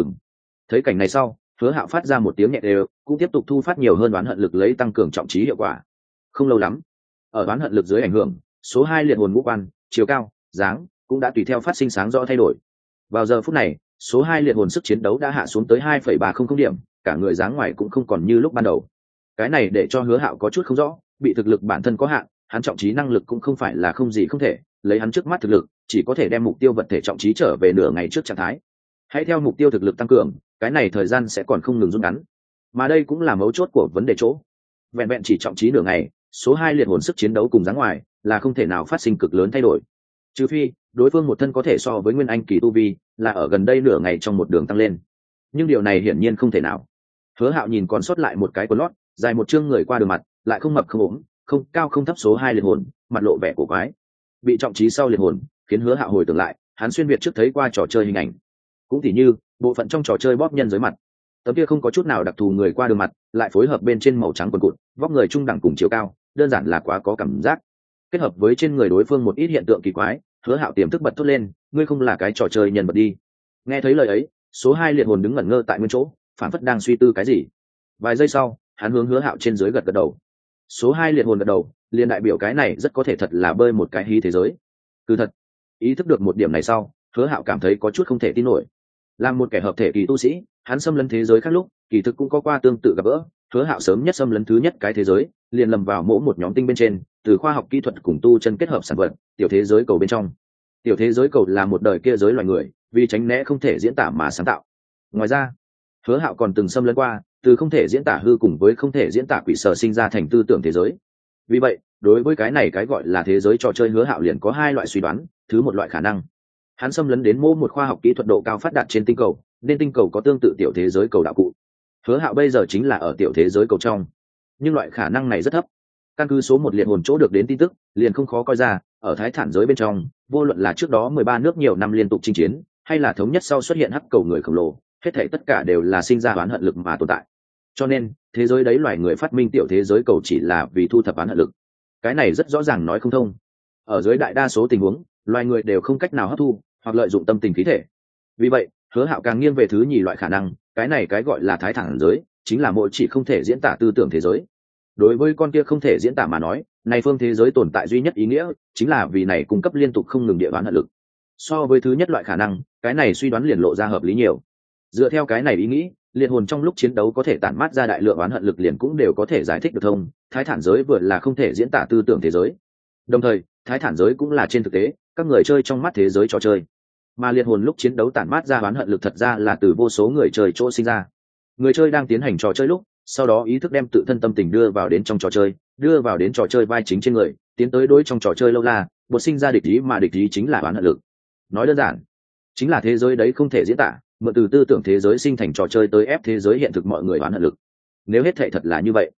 Thấy cảnh này sau, Hứa Hạo phát ra một tiếng nhẹ đều, cũng tiếp tục thu phát nhiều hơn oán hận lực lấy tăng cường trọng trí hiệu quả. Không lâu lắm, ở oán hận lực dưới ảnh hưởng, số 2 liệt hồn ngũ quan, chiều cao, dáng cũng đã tùy theo phát sinh sáng rõ thay đổi. Vào giờ phút này, số 2 liệt hồn sức chiến đấu đã hạ xuống tới 2,300 điểm, cả người dáng ngoài cũng không còn như lúc ban đầu. Cái này để cho Hứa Hạo có chút không rõ, bị thực lực bản thân có hạn, hắn trọng trí năng lực cũng không phải là không gì không thể, lấy hắn trước mắt thực lực, chỉ có thể đem mục tiêu vật thể trọng trí trở về nửa ngày trước trạng thái. Hãy theo mục tiêu thực lực tăng cường, cái này thời gian sẽ còn không ngừng rút ngắn. Mà đây cũng là mấu chốt của vấn đề chỗ. Vẹn vẹn chỉ trọng trí nửa ngày, số 2 liệt hồn sức chiến đấu cùng dáng ngoài là không thể nào phát sinh cực lớn thay đổi. Trừ phi, đối phương một thân có thể so với nguyên anh kỳ tu vi, là ở gần đây nửa ngày trong một đường tăng lên. Nhưng điều này hiển nhiên không thể nào. Hứa Hạo nhìn còn sót lại một cái quần lót, dài một chương người qua đường mặt, lại không mập không ốm, không cao không thấp số 2 liệt hồn, mặt lộ vẻ cổ quái. Bị trọng trí sau liệt hồn, khiến Hứa Hạo hồi tưởng lại, hắn xuyên việt trước thấy qua trò chơi hình ảnh. Cũng tỉ như, bộ phận trong trò chơi bóp nhân giới mặt. Tấm kia không có chút nào đặc thù người qua đường mặt, lại phối hợp bên trên màu trắng quần cụt, vóc người trung đẳng cùng chiều cao, đơn giản là quá có cảm giác. Kết hợp với trên người đối phương một ít hiện tượng kỳ quái, Hứa Hạo tiềm thức bật thốt lên, ngươi không là cái trò chơi nhân vật đi. Nghe thấy lời ấy, số 2 liệt hồn đứng ngẩn ngơ tại nguyên chỗ, phản phất đang suy tư cái gì. Vài giây sau, hắn hướng Hứa Hạo trên dưới gật gật đầu. Số 2 liệt hồn gật đầu, liền đại biểu cái này rất có thể thật là bơi một cái hí thế giới. Cứ thật. Ý thức được một điểm này sau, Hứa Hạo cảm thấy có chút không thể tin nổi. Làm một kẻ hợp thể kỳ tu sĩ, hắn xâm lấn thế giới khác lúc, kỳ thực cũng có qua tương tự gặp gỡ. Hứa Hạo sớm nhất xâm lấn thứ nhất cái thế giới, liền lầm vào mỗi một nhóm tinh bên trên, từ khoa học kỹ thuật cùng tu chân kết hợp sản vật, tiểu thế giới cầu bên trong. Tiểu thế giới cầu là một đời kia giới loài người, vì tránh né không thể diễn tả mà sáng tạo. Ngoài ra, Hứa Hạo còn từng xâm lấn qua, từ không thể diễn tả hư cùng với không thể diễn tả quỷ sở sinh ra thành tư tưởng thế giới. Vì vậy, đối với cái này cái gọi là thế giới trò chơi, Hứa Hạo liền có hai loại suy đoán. Thứ một loại khả năng, hắn xâm lấn đến một khoa học kỹ thuật độ cao phát đạt trên tinh cầu, nên tinh cầu có tương tự tiểu thế giới cầu đạo cụ. Hứa Hạo bây giờ chính là ở tiểu thế giới cầu trong, nhưng loại khả năng này rất thấp. Căn cứ số 1 liệt hồn chỗ được đến tin tức, liền không khó coi ra, ở Thái Thản giới bên trong, vô luận là trước đó 13 nước nhiều năm liên tục chinh chiến, hay là thống nhất sau xuất hiện hắc cầu người khổng lồ, hết thảy tất cả đều là sinh ra oán hận lực mà tồn tại. Cho nên, thế giới đấy loài người phát minh tiểu thế giới cầu chỉ là vì thu thập oán hận lực. Cái này rất rõ ràng nói không thông. Ở dưới đại đa số tình huống, loài người đều không cách nào hấp thu hoặc lợi dụng tâm tình khí thể. Vì vậy, Hứa Hạo càng nghiêng về thứ nhì loại khả năng, cái này cái gọi là Thái Thản giới, chính là mỗi chỉ không thể diễn tả tư tưởng thế giới. Đối với con kia không thể diễn tả mà nói, này phương thế giới tồn tại duy nhất ý nghĩa chính là vì này cung cấp liên tục không ngừng địa oán hận lực. So với thứ nhất loại khả năng, cái này suy đoán liền lộ ra hợp lý nhiều. Dựa theo cái này ý nghĩ, liệt hồn trong lúc chiến đấu có thể tản mát ra đại lượng oán hận lực liền cũng đều có thể giải thích được thông. Thái Thản giới vừa là không thể diễn tả tư tưởng thế giới, đồng thời Thái Thản giới cũng là trên thực tế các người chơi trong mắt thế giới trò chơi, mà liệt hồn lúc chiến đấu tản mát ra oán hận lực thật ra là từ vô số người chơi chỗ sinh ra. Người chơi đang tiến hành trò chơi lúc, sau đó ý thức đem tự thân tâm tình đưa vào đến trong trò chơi, đưa vào đến trò chơi vai chính trên người, tiến tới đối trong trò chơi lâu la, bột sinh ra địch ý, mà địch ý chính là oán hận lực. Nói đơn giản, chính là thế giới đấy không thể diễn tả, mượn từ tư tưởng thế giới sinh thành trò chơi tới ép thế giới hiện thực mọi người oán hận lực. Nếu hết thệ thật là như vậy,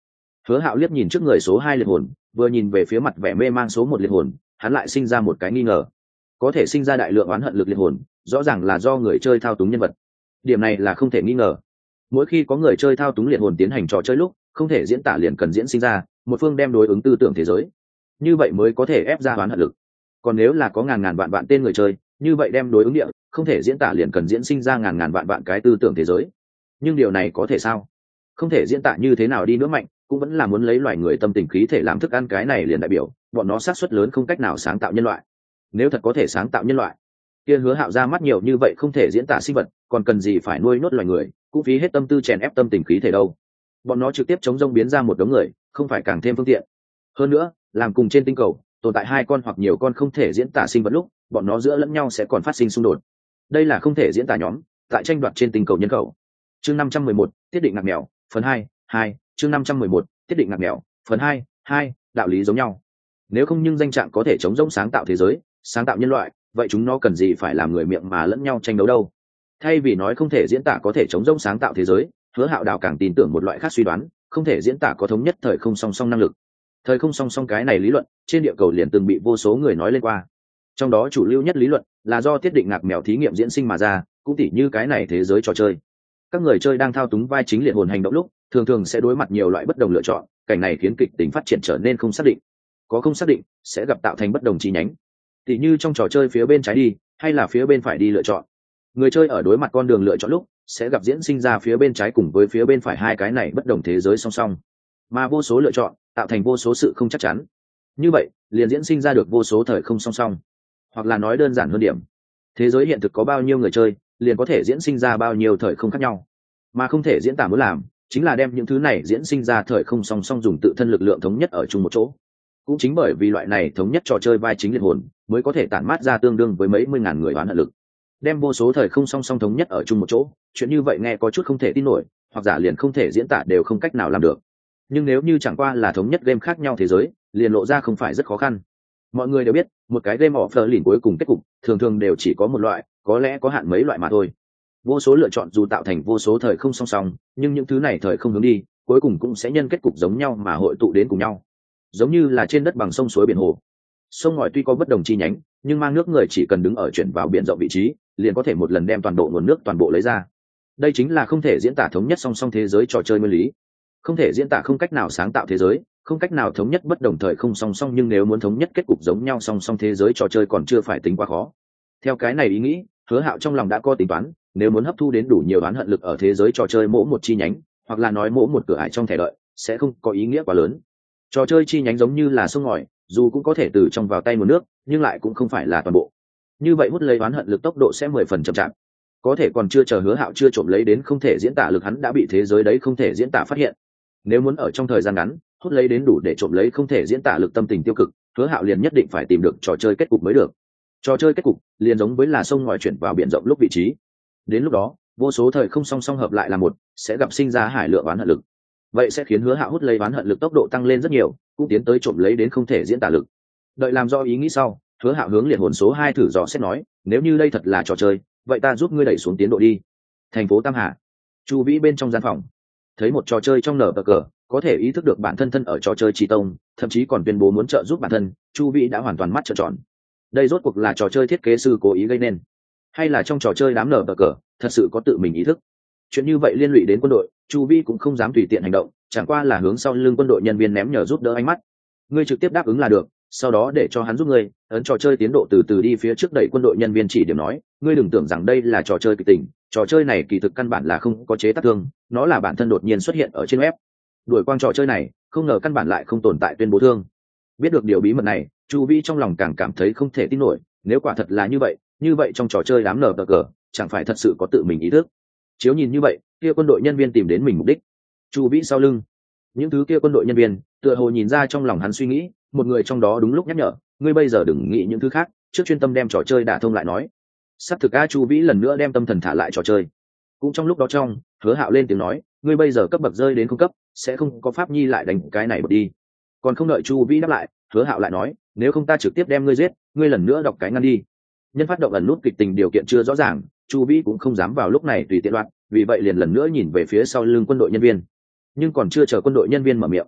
Hứa Hạo liếc nhìn trước người số 2 liệt hồn, vừa nhìn về phía mặt vẻ mê mang số 1 liệt hồn, hắn lại sinh ra một cái nghi ngờ. Có thể sinh ra đại lượng oán hận lực liệt hồn, rõ ràng là do người chơi thao túng nhân vật. Điểm này là không thể nghi ngờ. Mỗi khi có người chơi thao túng liệt hồn tiến hành trò chơi lúc, không thể diễn tả liền cần diễn sinh ra, một phương đem đối ứng tư tưởng thế giới. Như vậy mới có thể ép ra oán hận lực. Còn nếu là có ngàn ngàn vạn vạn tên người chơi, như vậy đem đối ứng địa, không thể diễn tả liền cần diễn sinh ra ngàn ngàn vạn vạn cái tư tưởng thế giới. Nhưng điều này có thể sao? Không thể diễn tả như thế nào đi nữa mạnh, cũng vẫn là muốn lấy loài người tâm tình khí thể làm thức ăn, cái này liền đại biểu bọn nó xác suất lớn không cách nào sáng tạo nhân loại. Nếu thật có thể sáng tạo nhân loại, kia Hứa Hạo ra mắt nhiều như vậy không thể diễn tả sinh vật, còn cần gì phải nuôi nốt loài người, cũng phí hết tâm tư chèn ép tâm tình khí thể đâu. Bọn nó trực tiếp chống rông biến ra một đống người, không phải càng thêm phương tiện. Hơn nữa, làm cùng trên tinh cầu tồn tại 2 con hoặc nhiều con không thể diễn tả sinh vật lúc, bọn nó giữa lẫn nhau sẽ còn phát sinh xung đột. Đây là không thể diễn tả nhóm tại tranh đoạt trên tinh cầu nhân khẩu. Chương 511, tiết định ngạc mèo, phần 2, chương 511, tiết định ngạc mèo, phần 2, đạo lý giống nhau. Nếu không nhưng danh trạng có thể chống rỗng sáng tạo thế giới, sáng tạo nhân loại, vậy chúng nó cần gì phải làm người miệng mà lẫn nhau tranh đấu đâu. Thay vì nói không thể diễn tả có thể chống rỗng sáng tạo thế giới, Hứa Hạo Đào càng tin tưởng một loại khác suy đoán, không thể diễn tả có thống nhất thời không song song năng lực. Thời không song song cái này lý luận trên địa cầu liền từng bị vô số người nói lên qua. Trong đó chủ lưu nhất lý luận là do tiết định ngạc mèo thí nghiệm diễn sinh mà ra, cũng tỉ như cái này thế giới trò chơi. Các người chơi đang thao túng vai chính liệt hồn hành động lúc, thường thường sẽ đối mặt nhiều loại bất đồng lựa chọn, cảnh này khiến kịch tính phát triển trở nên không xác định. Có không xác định sẽ gặp tạo thành bất đồng chi nhánh. Tỉ như trong trò chơi phía bên trái đi hay là phía bên phải đi lựa chọn. Người chơi ở đối mặt con đường lựa chọn lúc sẽ gặp diễn sinh ra phía bên trái cùng với phía bên phải hai cái này bất đồng thế giới song song. Mà vô số lựa chọn tạo thành vô số sự không chắc chắn. Như vậy, liền diễn sinh ra được vô số thời không song song. Hoặc là nói đơn giản hơn điểm, thế giới hiện thực có bao nhiêu người chơi, liền có thể diễn sinh ra bao nhiêu thời không khác nhau. Mà không thể diễn tả muốn làm, chính là đem những thứ này diễn sinh ra thời không song song dùng tự thân lực lượng thống nhất ở chung một chỗ. Cũng chính bởi vì loại này thống nhất trò chơi vai chính liệt hồn, mới có thể tản mát ra tương đương với mấy mươi ngàn người oán hận lực. Đem vô số thời không song song thống nhất ở chung một chỗ, chuyện như vậy nghe có chút không thể tin nổi, hoặc giả liền không thể diễn tả đều không cách nào làm được. Nhưng nếu như chẳng qua là thống nhất game khác nhau thế giới, liền lộ ra không phải rất khó khăn. Mọi người đều biết, một cái game offline cuối cùng kết cục thường thường đều chỉ có một loại, có lẽ có hạn mấy loại mà thôi. Vô số lựa chọn dù tạo thành vô số thời không song song, nhưng những thứ này thời không hướng đi, cuối cùng cũng sẽ nhân kết cục giống nhau mà hội tụ đến cùng nhau. Giống như là trên đất bằng sông suối biển hồ, sông ngòi tuy có bất đồng chi nhánh, nhưng mang nước người chỉ cần đứng ở chuyển vào biển rộng vị trí, liền có thể một lần đem toàn bộ nguồn nước toàn bộ lấy ra. Đây chính là không thể diễn tả thống nhất song song thế giới trò chơi nguyên lý. Không thể diễn tả không cách nào sáng tạo thế giới, không cách nào thống nhất bất đồng thời không song song, nhưng nếu muốn thống nhất kết cục giống nhau song song thế giới trò chơi còn chưa phải tính quá khó. Theo cái này ý nghĩ, Hứa Hạo trong lòng đã có tính toán, nếu muốn hấp thu đến đủ nhiều oán hận lực ở thế giới trò chơi mỗi một chi nhánh, hoặc là nói mỗi một cửa ải trong thẻ đợi, sẽ không có ý nghĩa quá lớn. Trò chơi chi nhánh giống như là sông ngòi, dù cũng có thể từ trong vào tay nguồn nước, nhưng lại cũng không phải là toàn bộ. Như vậy hút lấy oán hận lực tốc độ sẽ 10% chậm chạp. Có thể còn chưa chờ Hứa Hạo chưa trộm lấy đến không thể diễn tả lực, hắn đã bị thế giới đấy không thể diễn tả phát hiện. Nếu muốn ở trong thời gian ngắn hút lấy đến đủ để trộm lấy không thể diễn tả lực tâm tình tiêu cực, Hứa Hạo liền nhất định phải tìm được trò chơi kết cục mới được. Trò chơi kết cục liền giống với là sông ngòi chuyển vào biển rộng lúc vị trí. Đến lúc đó, vô số thời không song song hợp lại là một, sẽ gặp sinh ra hải lượng oán hận lực. Vậy sẽ khiến Hứa Hạo hút lấy oán hận lực tốc độ tăng lên rất nhiều, cũng tiến tới trộm lấy đến không thể diễn tả lực. Đợi làm do ý nghĩ sau, Hứa Hạo hướng liệt hồn số 2 thử dò xét nói, nếu như đây thật là trò chơi, vậy ta giúp ngươi đẩy xuống tiến độ đi. Thành phố Tam Hà, Chu Vĩ bên trong gian phòng, thấy một trò chơi trong nở cờ, có thể ý thức được bản thân thân ở trò chơi chi tông, thậm chí còn tuyên bố muốn trợ giúp bản thân, Chu Vĩ đã hoàn toàn mắt trợn tròn. Đây rốt cuộc là trò chơi thiết kế sư cố ý gây nên, hay là trong trò chơi đám nở cờ thật sự có tự mình ý thức? Chuyện như vậy liên lụy đến quân đội, Chu Vĩ cũng không dám tùy tiện hành động, chẳng qua là hướng sau lưng quân đội nhân viên ném nhờ giúp đỡ ánh mắt. Ngươi trực tiếp đáp ứng là được, sau đó để cho hắn giúp ngươi ấn trò chơi tiến độ từ từ đi phía trước. Đẩy quân đội nhân viên chỉ điểm nói, ngươi đừng tưởng rằng đây là trò chơi kịch tình, trò chơi này kỳ thực căn bản là không có chế tác thương, nó là bản thân đột nhiên xuất hiện ở trên web. Đuổi quang trò chơi này, không ngờ căn bản lại không tồn tại tuyên bố thương. Biết được điều bí mật này, Chu Vĩ trong lòng càng cảm thấy không thể tin nổi, nếu quả thật là như vậy trong trò chơi đám nở cờ chẳng phải thật sự có tự mình ý thức? Chiếu nhìn như vậy, kia quân đội nhân viên tìm đến mình mục đích. Chu Vĩ sau lưng, những thứ kia quân đội nhân viên tựa hồ nhìn ra trong lòng hắn suy nghĩ, một người trong đó đúng lúc nhắc nhở, ngươi bây giờ đừng nghĩ những thứ khác, trước chuyên tâm đem trò chơi đả thông lại nói. Sắp thực a, Chu Vĩ lần nữa đem tâm thần thả lại trò chơi. Cũng trong lúc đó Hứa Hạo lên tiếng nói, ngươi bây giờ cấp bậc rơi đến không cấp, sẽ không có pháp nhi lại đánh cái này bật đi. Còn không đợi Chu Vĩ đáp lại, Hứa Hạo lại nói, nếu không ta trực tiếp đem ngươi giết, ngươi lần nữa đọc cái ngăn đi. Nhân phát động ẩn nút kịch tình điều kiện chưa rõ ràng, Chu Vĩ cũng không dám vào lúc này tùy tiện loạn, vì vậy liền lần nữa nhìn về phía sau lưng quân đội nhân viên. Nhưng còn chưa chờ quân đội nhân viên mở miệng,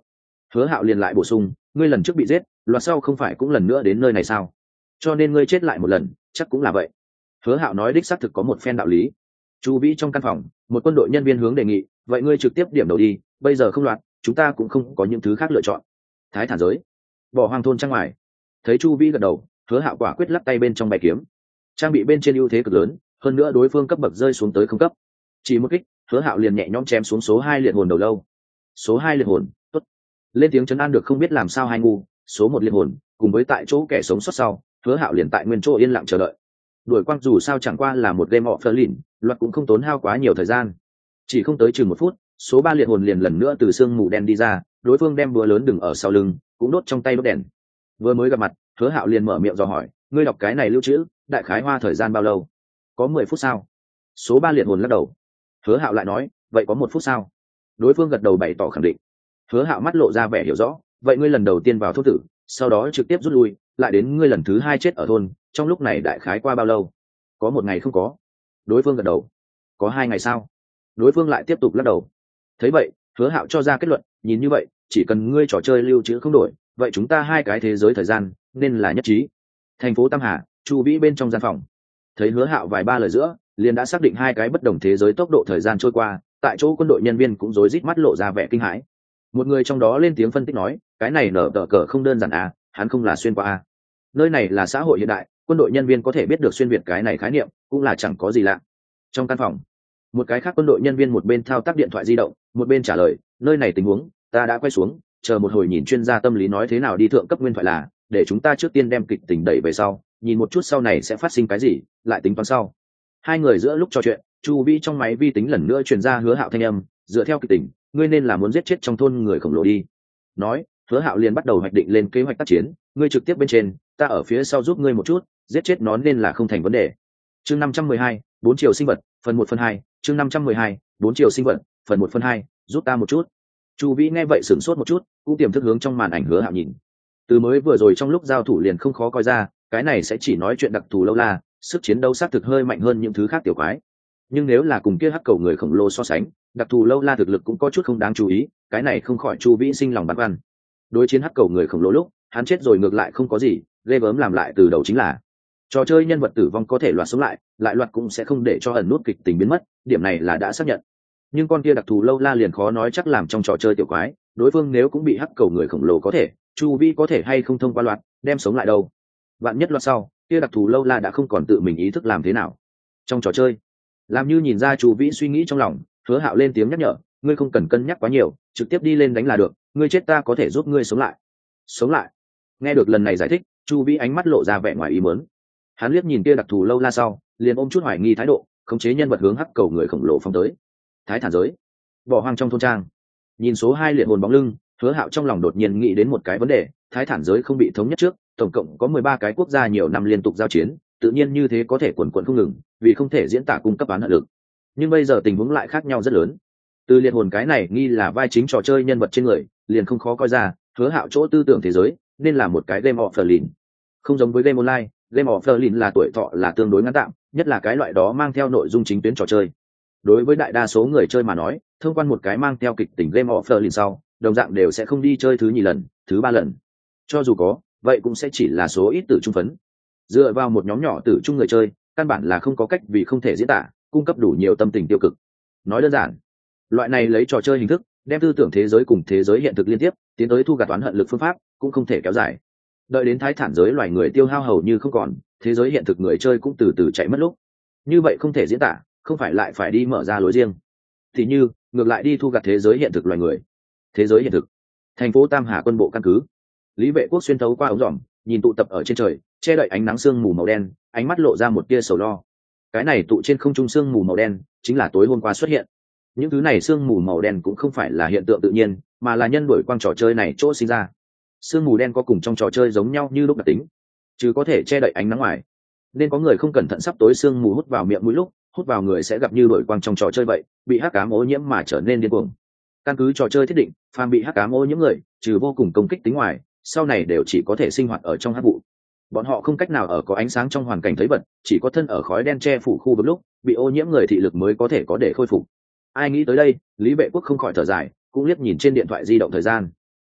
Hứa Hạo liền lại bổ sung, ngươi lần trước bị giết, loạt sau không phải cũng lần nữa đến nơi này sao? Cho nên ngươi chết lại một lần, chắc cũng là vậy. Hứa Hạo nói đích xác thực có một phen đạo lý. Chu Vĩ trong căn phòng, một quân đội nhân viên hướng đề nghị, vậy ngươi trực tiếp điểm đầu đi, bây giờ không loạt, chúng ta cũng không có những thứ khác lựa chọn. Thái thản giới, bỏ hoang thôn trang ngoài. Thấy Chu Vĩ gật đầu, Hứa Hạo quả quyết lắc tay bên trong bài kiếm. Trang bị bên trên ưu thế cực lớn, hơn nữa đối phương cấp bậc rơi xuống tới không cấp. Chỉ một kích, Hứa Hạo liền nhẹ nhõm chém xuống số 2 liệt hồn đầu lâu. Số 2 liệt hồn, tốt. Lên tiếng trấn an được không biết làm sao hai ngu, số 1 liệt hồn, cùng với tại chỗ kẻ sống sót sau, Hứa Hạo liền tại nguyên chỗ yên lặng chờ đợi. Đuổi quang dù sao chẳng qua là một game offline, luật cũng không tốn hao quá nhiều thời gian. Chỉ không tới chừng 1 phút, số 3 liệt hồn liền lần nữa từ sương mù đen đi ra, đối phương đem búa lớn đừng ở sau lưng, cũng đốt trong tay đốt đèn. Vừa mới gặp mặt, Hứa Hạo liền mở miệng dò hỏi, ngươi đọc cái này lưu trữ, đại khái hoa thời gian bao lâu? Có 10 phút sao? Số 3 liệt hồn lắc đầu. Hứa Hạo lại nói, vậy có 1 phút sao? Đối phương gật đầu bày tỏ khẳng định. Hứa Hạo mắt lộ ra vẻ hiểu rõ, vậy ngươi lần đầu tiên vào thôn tử, sau đó trực tiếp rút lui, lại đến ngươi lần thứ 2 chết ở thôn, trong lúc này đại khái qua bao lâu? Có 1 ngày không có. Đối phương gật đầu. Có 2 ngày sao? Đối phương lại tiếp tục lắc đầu. Thấy vậy, Hứa Hạo cho ra kết luận, nhìn như vậy, chỉ cần ngươi trò chơi lưu trữ không đổi, vậy chúng ta hai cái thế giới thời gian nên là nhất trí. Thành phố Tam Hà, Chu Vĩ bên trong gian phòng. Thấy Hứa Hạo vài ba lời giữa, liền đã xác định hai cái bất đồng thế giới tốc độ thời gian trôi qua, tại chỗ quân đội nhân viên cũng rối rít mắt lộ ra vẻ kinh hãi. Một người trong đó lên tiếng phân tích nói, cái này nở tờ cờ không đơn giản à, hắn không là xuyên qua à. Nơi này là xã hội hiện đại, quân đội nhân viên có thể biết được xuyên việt cái này khái niệm, cũng là chẳng có gì lạ. Trong căn phòng, một cái khác quân đội nhân viên một bên thao tác điện thoại di động, một bên trả lời, nơi này tình huống, ta đã quay xuống, chờ một hồi nhìn chuyên gia tâm lý nói thế nào đi thượng cấp nguyên thoại là, để chúng ta trước tiên đem kịch tình đẩy về sau, nhìn một chút sau này sẽ phát sinh cái gì, lại tính toán sau. Hai người giữa lúc trò chuyện, Chu Vi trong máy vi tính lần nữa truyền ra Hứa Hạo thanh âm, dựa theo kịch tình, ngươi nên là muốn giết chết trong thôn người khổng lồ đi. Nói, Hứa Hạo liền bắt đầu hoạch định lên kế hoạch tác chiến, ngươi trực tiếp bên trên, ta ở phía sau giúp ngươi một chút, giết chết nó nên là không thành vấn đề. Chương 512, 4 chiều sinh vật, phần 1 phần 2, chương 512, 4 chiều sinh vật, phần 1 phần 2, giúp ta một chút. Chu Vĩ nghe vậy sửng sốt một chút, cũng tiềm thức hướng trong màn ảnh Hứa Hạo nhìn. Từ mới vừa rồi trong lúc giao thủ liền không khó coi ra, cái này sẽ chỉ nói chuyện đặc thù lâu la, sức chiến đấu xác thực hơi mạnh hơn những thứ khác tiểu quái. Nhưng nếu là cùng kia hắc cầu người khổng lồ so sánh, đặc thù lâu la thực lực cũng có chút không đáng chú ý, cái này không khỏi Chu Vĩ sinh lòng băn khoăn. Đối chiến hắc cầu người khổng lồ lúc, hắn chết rồi ngược lại không có gì, ghê gớm làm lại từ đầu chính là. Trò chơi nhân vật tử vong có thể loạt sống lại, lại loạt cũng sẽ không để cho ẩn nút kịch tình biến mất, điểm này là đã xác nhận. Nhưng con kia đặc thù lâu la liền khó nói chắc làm trong trò chơi tiểu quái, đối phương nếu cũng bị hắc cầu người khổng lồ có thể, Chu Vĩ có thể hay không thông qua loạt, đem sống lại đâu. Vạn nhất loạt sau, kia đặc thù lâu la đã không còn tự mình ý thức làm thế nào. Trong trò chơi, làm như nhìn ra Chu Vĩ suy nghĩ trong lòng, Hứa Hạo lên tiếng nhắc nhở, ngươi không cần cân nhắc quá nhiều, trực tiếp đi lên đánh là được, ngươi chết ta có thể giúp ngươi sống lại. Sống lại? Nghe được lần này giải thích, Chu Vĩ ánh mắt lộ ra vẻ ngoài ý muốn. Hắn liếc nhìn kia đặc thù lâu la sau, liền ôm chút hoài nghi thái độ, khống chế nhân vật hướng hắc cầu người khổng lồ phóng tới. Thái thản giới, bỏ hoang trong thôn trang. Nhìn số 2 liệt hồn bóng lưng, Hứa Hạo trong lòng đột nhiên nghĩ đến một cái vấn đề, thái thản giới không bị thống nhất trước, tổng cộng có 13 cái quốc gia nhiều năm liên tục giao chiến, tự nhiên như thế có thể quần quần không ngừng, vì không thể diễn tả cung cấp bán hận lực. Nhưng bây giờ tình huống lại khác nhau rất lớn. Từ liệt hồn cái này nghi là vai chính trò chơi nhân vật trên người, liền không khó coi ra, Hứa Hạo chỗ tư tưởng thế giới nên là một cái game offline. Không giống với game online, game offline là tuổi thọ là tương đối ngắn tạm, nhất là cái loại đó mang theo nội dung chính tuyến trò chơi. Đối với đại đa số người chơi mà nói, thông quan một cái mang theo kịch tính game offline sau, đồng dạng đều sẽ không đi chơi thứ 2 lần, thứ 3 lần. Cho dù có, vậy cũng sẽ chỉ là số ít tử trung phấn. Dựa vào một nhóm nhỏ tử trung người chơi, căn bản là không có cách vì không thể diễn tả, cung cấp đủ nhiều tâm tình tiêu cực. Nói đơn giản, loại này lấy trò chơi hình thức, đem tư tưởng thế giới cùng thế giới hiện thực liên tiếp, tiến tới thu gặt toán hận lực phương pháp, cũng không thể kéo dài. Đợi đến thái thản giới loài người tiêu hao hầu như không còn, thế giới hiện thực người chơi cũng từ từ chạy mất lúc. Như vậy không thể diễn tả, không phải lại phải đi mở ra lối riêng. Thì như, ngược lại đi thu gặt thế giới hiện thực loài người. Thế giới hiện thực, thành phố Tam Hà quân bộ căn cứ. Lý Vệ Quốc xuyên thấu qua ống dòm, nhìn tụ tập ở trên trời, che đậy ánh nắng sương mù màu đen, ánh mắt lộ ra một tia sầu lo. Cái này tụ trên không trung sương mù màu đen, chính là tối hôm qua xuất hiện. Những thứ này sương mù màu đen cũng không phải là hiện tượng tự nhiên, mà là nhân đổi quang trò chơi này chỗ sinh ra. Sương mù đen có cùng trong trò chơi giống nhau như lúc đặc tính, chứ có thể che đậy ánh nắng ngoài. Nên có người không cẩn thận sắp tối sương mù hút vào miệng mũi lúc, hút vào người sẽ gặp như đổi quang trong trò chơi vậy, bị hắc ám ô nhiễm mà trở nên điên cuồng. Căn cứ trò chơi thiết định, phàm bị hắc ám ô nhiễm người, trừ vô cùng công kích tính ngoài, sau này đều chỉ có thể sinh hoạt ở trong hắc vụ. Bọn họ không cách nào ở có ánh sáng trong hoàn cảnh thấy vật, chỉ có thân ở khói đen che phủ khu vực lúc bị ô nhiễm người thị lực mới có thể có để khôi phục. Ai nghĩ tới đây, Lý Vệ Quốc không khỏi thở dài, cũng liếc nhìn trên điện thoại di động thời gian.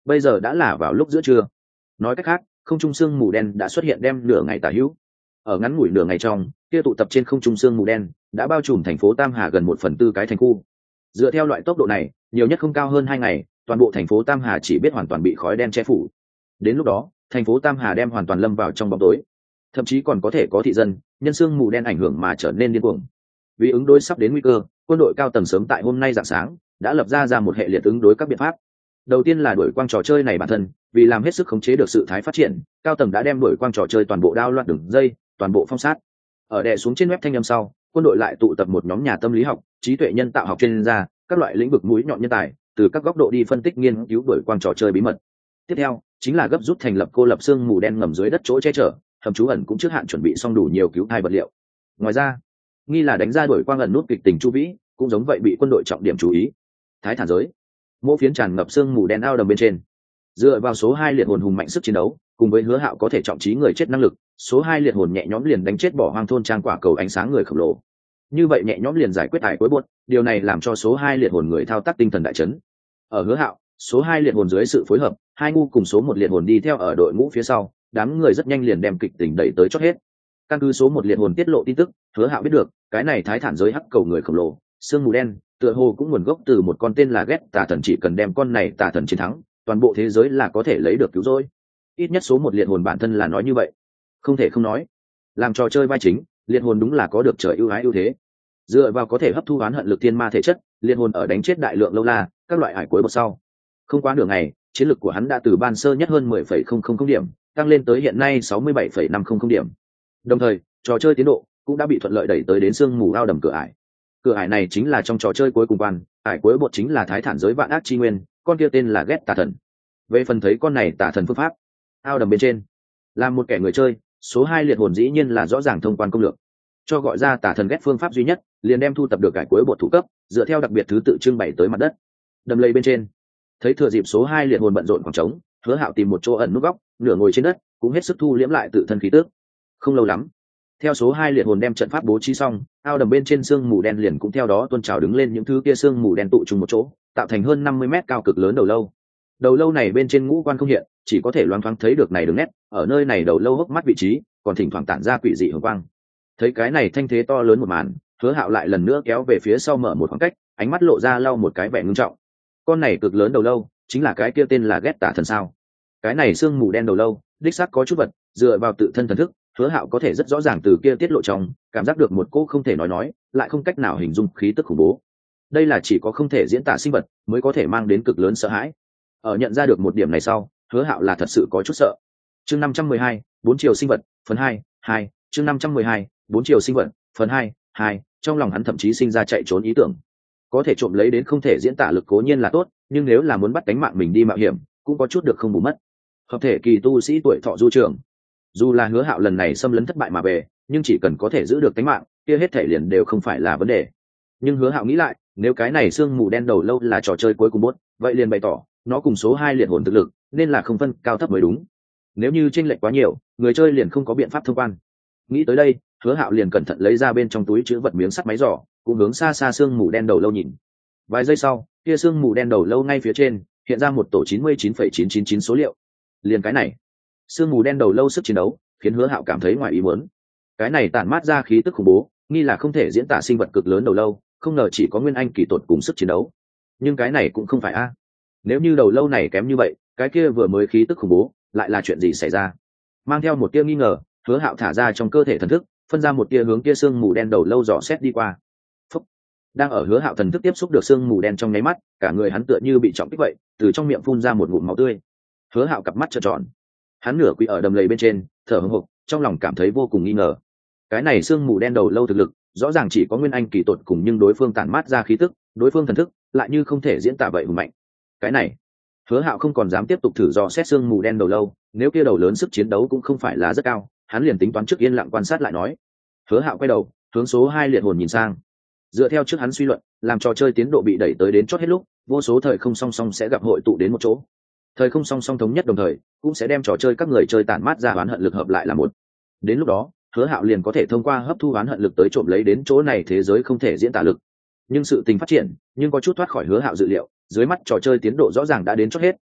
bây giờ đã là vào lúc giữa trưa. Nói cách khác, không trung sương mù đen đã xuất hiện đem nửa ngày tả hữu. Ở ngắn ngủi nửa ngày trong, kia tụ tập trên không trung sương mù đen đã bao trùm thành phố Tam Hà gần 1/4 cái thành khu. Dựa theo loại tốc độ này, nhiều nhất không cao hơn 2 ngày, toàn bộ thành phố Tam Hà chỉ biết hoàn toàn bị khói đen che phủ. Đến lúc đó, thành phố Tam Hà đem hoàn toàn lâm vào trong bóng tối, thậm chí còn có thể có thị dân nhân sương mù đen ảnh hưởng mà trở nên điên cuồng. Vì ứng đối sắp đến nguy cơ, quân đội cao tầng sớm tại hôm nay rạng sáng đã lập ra một hệ liệt ứng đối các biện pháp. Đầu tiên là đuổi quang trò chơi này bản thân, vì làm hết sức khống chế được sự thái phát triển, cao tầng đã đem đuổi quang trò chơi toàn bộ đao loạt đường dây, toàn bộ phong sát. Ở đè xuống trên web thanh âm sau, quân đội lại tụ tập một nhóm nhà tâm lý học, trí tuệ nhân tạo học chuyên gia, các loại lĩnh vực mũi nhọn nhân tài, từ các góc độ đi phân tích nghiên cứu đuổi quang trò chơi bí mật. Tiếp theo, chính là gấp rút thành lập cô lập sương mù đen ngầm dưới đất chỗ che chở, hầm trú ẩn cũng trước hạn chuẩn bị xong đủ nhiều cứu thai vật liệu. Ngoài ra, nghi là đánh ra đuổi quang ẩn nút kịch tình chu vĩ, cũng giống vậy bị quân đội trọng điểm chú ý. Thái thản giới, mỗi phiến tràn ngập sương mù đen ao đầm bên trên. Dựa vào số 2 liệt hồn hùng mạnh sức chiến đấu, cùng với Hứa Hạo có thể trọng trí người chết năng lực, số 2 liệt hồn nhẹ nhõm liền đánh chết bỏ hoang thôn trang quả cầu ánh sáng người khổng lồ. Như vậy nhẹ nhõm liền giải quyết ải cuối buốt, điều này làm cho số 2 liệt hồn người thao tác tinh thần đại chấn. Ở Hứa Hạo, số 2 liệt hồn dưới sự phối hợp, hai ngu cùng số 1 liệt hồn đi theo ở đội ngũ phía sau, đám người rất nhanh liền đem kịch tình đẩy tới chót hết. Căn cứ số 1 liệt hồn tiết lộ tin tức, Hứa Hạo biết được, cái này thái thản giới hắc cầu người khổng lồ, sương mù đen, tựa hồ cũng nguồn gốc từ một con tên là Ghét Tà Thần, chỉ cần đem con này tà thần chiến thắng, toàn bộ thế giới là có thể lấy được cứu rỗi. Ít nhất số 1 liệt hồn bản thân là nói như vậy. Không thể không nói, làm trò chơi vai chính, liệt hồn đúng là có được trời ưu ái ưu thế. Dựa vào có thể hấp thu oán hận lực thiên ma thể chất, liệt hồn ở đánh chết đại lượng lâu la, các loại hải cuối bột sau. Không quá nửa ngày, chiến lực của hắn đã từ ban sơ nhất hơn 10,000 điểm, tăng lên tới hiện nay 67,500 điểm. Đồng thời, trò chơi tiến độ cũng đã bị thuận lợi đẩy tới đến sương mù ao đầm cửa ải. Cửa ải này chính là trong trò chơi cuối cùng quan, ải cuối bột chính là thái thản giới vạn ác chi nguyên, con kia tên là Ghét Tà Thần. Về phần thấy con này tà thần phương pháp, ao đầm bên trên, làm một kẻ người chơi, số 2 liệt hồn dĩ nhiên là rõ ràng thông quan công lược. Cho gọi ra tà thần ghét phương pháp duy nhất, liền đem thu tập được cải cuối bột thủ cấp, dựa theo đặc biệt thứ tự trưng bày tới mặt đất. Đầm lầy bên trên, thấy thừa dịp số 2 liệt hồn bận rộn khoảng trống, Hứa Hạo tìm một chỗ ẩn núp góc, nửa ngồi trên đất, cũng hết sức thu liễm lại tự thân khí tức. Không lâu lắm, theo số 2 liệt hồn đem trận pháp bố trí xong, ao đầm bên trên sương mù đen liền cũng theo đó tuôn trào đứng lên những thứ kia sương mù đen tụ trùng một chỗ, tạo thành hơn 50 mét cao cực lớn đầu lâu. Đầu lâu này bên trên ngũ quan không hiện, chỉ có thể loáng thoáng thấy được này đường nét, ở nơi này đầu lâu hốc mắt vị trí, còn thỉnh thoảng tản ra quỷ dị hồng quang. Thấy cái này thanh thế to lớn một màn, Hứa Hạo lại lần nữa kéo về phía sau mở một khoảng cách, ánh mắt lộ ra lau một cái vẻ ngưng trọng. Con này cực lớn đầu lâu, chính là cái kia tên là Ghét Tà Thần sao? Cái này sương mù đen đầu lâu, đích xác có chút vật, dựa vào tự thân thần thức, Hứa Hạo có thể rất rõ ràng từ kia tiết lộ trong, cảm giác được một cỗ không thể nói, lại không cách nào hình dung khí tức khủng bố. Đây là chỉ có không thể diễn tả sinh vật mới có thể mang đến cực lớn sợ hãi. Ở nhận ra được một điểm này sau, Hứa Hạo là thật sự có chút sợ. Chương 512, 4 chiều sinh vật, phần 2, chương 512, 4 chiều sinh vật, phần 2, trong lòng hắn thậm chí sinh ra chạy trốn ý tưởng. Có thể trộm lấy đến không thể diễn tả lực cố nhiên là tốt, nhưng nếu là muốn bắt cánh mạng mình đi mạo hiểm, cũng có chút được không bù mất. Hợp thể kỳ tu sĩ tuổi thọ du trường. Dù là Hứa Hạo lần này xâm lấn thất bại mà về, nhưng chỉ cần có thể giữ được cánh mạng, kia hết thể liền đều không phải là vấn đề. Nhưng Hứa Hạo nghĩ lại, nếu cái này sương mù đen đầu lâu là trò chơi cuối cùng bốt, vậy liền bày tỏ, nó cùng số 2 liệt hồn thực lực, nên là không phân cao thấp mới đúng. Nếu như chênh lệch quá nhiều, người chơi liền không có biện pháp thông quan. Nghĩ tới đây, Hứa Hạo liền cẩn thận lấy ra bên trong túi chứa vật miếng sắt máy giỏ, cũng hướng xa xa sương mù đen đầu lâu nhìn. Vài giây sau, kia sương mù đen đầu lâu ngay phía trên hiện ra một tổ 99,999 số liệu. Liền cái này, sương mù đen đầu lâu sức chiến đấu khiến Hứa Hạo cảm thấy ngoài ý muốn. Cái này tản mát ra khí tức khủng bố, nghi là không thể diễn tả sinh vật cực lớn đầu lâu, không ngờ chỉ có nguyên anh kỳ tột cùng sức chiến đấu. Nhưng cái này cũng không phải a. Nếu như đầu lâu này kém như vậy, cái kia vừa mới khí tức khủng bố, lại là chuyện gì xảy ra? Mang theo một tia nghi ngờ, Hứa Hạo thả ra trong cơ thể thần thức, phân ra một tia hướng kia sương mù đen đầu lâu dò xét đi qua. Phúc. Đang ở Hứa Hạo thần thức tiếp xúc được sương mù đen trong nháy mắt, cả người hắn tựa như bị trọng kích vậy, từ trong miệng phun ra một ngụm máu tươi. Hứa Hạo cặp mắt trợn tròn, hắn nửa quỳ ở đầm lầy bên trên, thở hổn hộc, trong lòng cảm thấy vô cùng nghi ngờ. Cái này sương mù đen đầu lâu thực lực, rõ ràng chỉ có nguyên anh kỳ tột cùng, nhưng đối phương tản mát ra khí tức, đối phương thần thức lại như không thể diễn tả vậy hùng mạnh. Cái này, Hứa Hạo không còn dám tiếp tục thử dò xét sương mù đen đầu lâu, nếu kia đầu lớn sức chiến đấu cũng không phải là rất cao, hắn liền tính toán trước yên lặng quan sát lại nói. Hứa Hạo quay đầu, hướng số 2 liệt hồn nhìn sang. Dựa theo trước hắn suy luận, làm trò chơi tiến độ bị đẩy tới đến chót hết lúc, vô số thời không song song sẽ gặp hội tụ đến một chỗ. Thời không song song thống nhất đồng thời, cũng sẽ đem trò chơi các người chơi tản mát ra oán hận lực hợp lại là một. Đến lúc đó, Hứa Hạo liền có thể thông qua hấp thu oán hận lực tới trộm lấy đến chỗ này thế giới không thể diễn tả lực. Nhưng sự tình phát triển, nhưng có chút thoát khỏi Hứa Hạo dự liệu, dưới mắt trò chơi tiến độ rõ ràng đã đến chót hết,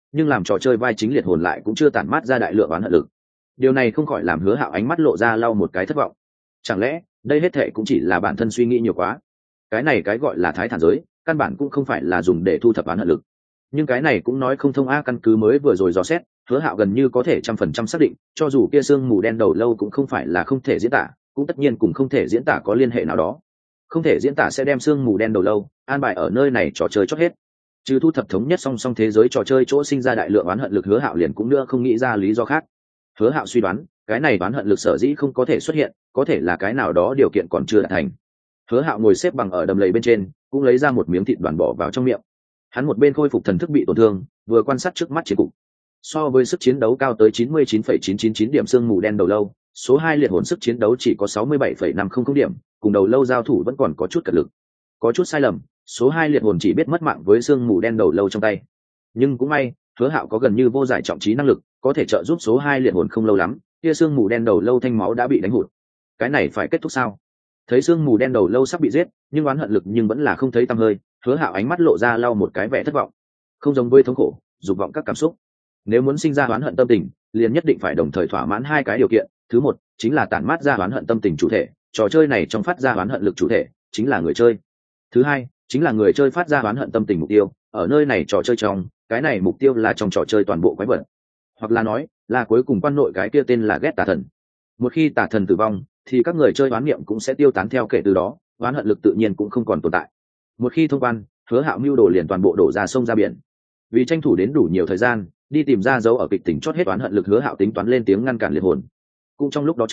nhưng làm trò chơi vai chính liệt hồn lại cũng chưa tản mát ra đại lượng oán hận lực. Điều này không khỏi làm Hứa Hạo ánh mắt lộ ra lau một cái thất vọng. Chẳng lẽ đây hết thệ cũng chỉ là bản thân suy nghĩ nhiều quá? Cái này cái gọi là thái thản giới căn bản cũng không phải là dùng để thu thập oán hận lực. Nhưng cái này cũng nói không thông a. Căn cứ mới vừa rồi dò xét, Hứa Hạo gần như có thể 100% xác định, cho dù kia sương mù đen đầu lâu cũng không phải là không thể diễn tả, cũng tất nhiên cùng không thể diễn tả có liên hệ nào đó. Không thể diễn tả sẽ đem sương mù đen đầu lâu an bài ở nơi này trò chơi chót hết. Trừ thu thập thống nhất song song thế giới trò chơi chỗ sinh ra đại lượng oán hận lực, Hứa Hạo liền cũng nữa không nghĩ ra lý do khác. Hứa Hạo suy đoán, cái này oán hận lực sở dĩ không có thể xuất hiện, có thể là cái nào đó điều kiện còn chưa đạt thành. Hứa Hạo ngồi xếp bằng ở đầm lầy bên trên, cũng lấy ra một miếng thịt đoàn bỏ vào trong miệng. Hắn một bên khôi phục thần thức bị tổn thương, vừa quan sát trước mắt chiến cục. So với sức chiến đấu cao tới 99,999 điểm sương mù đen đầu lâu, số 2 liệt hồn sức chiến đấu chỉ có 67,500 điểm, cùng đầu lâu giao thủ vẫn còn có chút cật lực. Có chút sai lầm, số 2 liệt hồn chỉ biết mất mạng với sương mù đen đầu lâu trong tay. Nhưng cũng may, Hứa Hạo có gần như vô giải trọng trí năng lực, có thể trợ giúp số 2 liệt hồn không lâu lắm, kia sương mù đen đầu lâu thanh máu đã bị đánh hụt. Cái này phải kết thúc sao? Thấy sương mù đen đầu lâu sắp bị giết, nhưng oán hận lực nhưng vẫn là không thấy tăm hơi, Hứa Hạo ánh mắt lộ ra lau một cái vẻ thất vọng. Không giống với thống khổ, dục vọng các cảm xúc. Nếu muốn sinh ra oán hận tâm tình, liền nhất định phải đồng thời thỏa mãn hai cái điều kiện. Thứ một, chính là tản mát ra oán hận tâm tình chủ thể, trò chơi này trong phát ra oán hận lực chủ thể chính là người chơi. Thứ hai, chính là người chơi phát ra oán hận tâm tình mục tiêu, ở nơi này trò chơi trong, cái này mục tiêu là trong trò chơi toàn bộ quái vật, hoặc là nói là cuối cùng quan nội cái kia tên là ghét tà thần. Một khi tà thần tử vong, thì các người chơi oán niệm cũng sẽ tiêu tán theo, kể từ đó oán hận lực tự nhiên cũng không còn tồn tại. Một khi thông quan, Hứa Hạo mưu đồ liền toàn bộ đổ ra sông ra biển. Vì tranh thủ đến đủ nhiều thời gian đi tìm ra dấu ở kịch tỉnh chót hết oán hận lực, Hứa Hạo tính toán lên tiếng ngăn cản liệt hồn. Cũng trong lúc đó,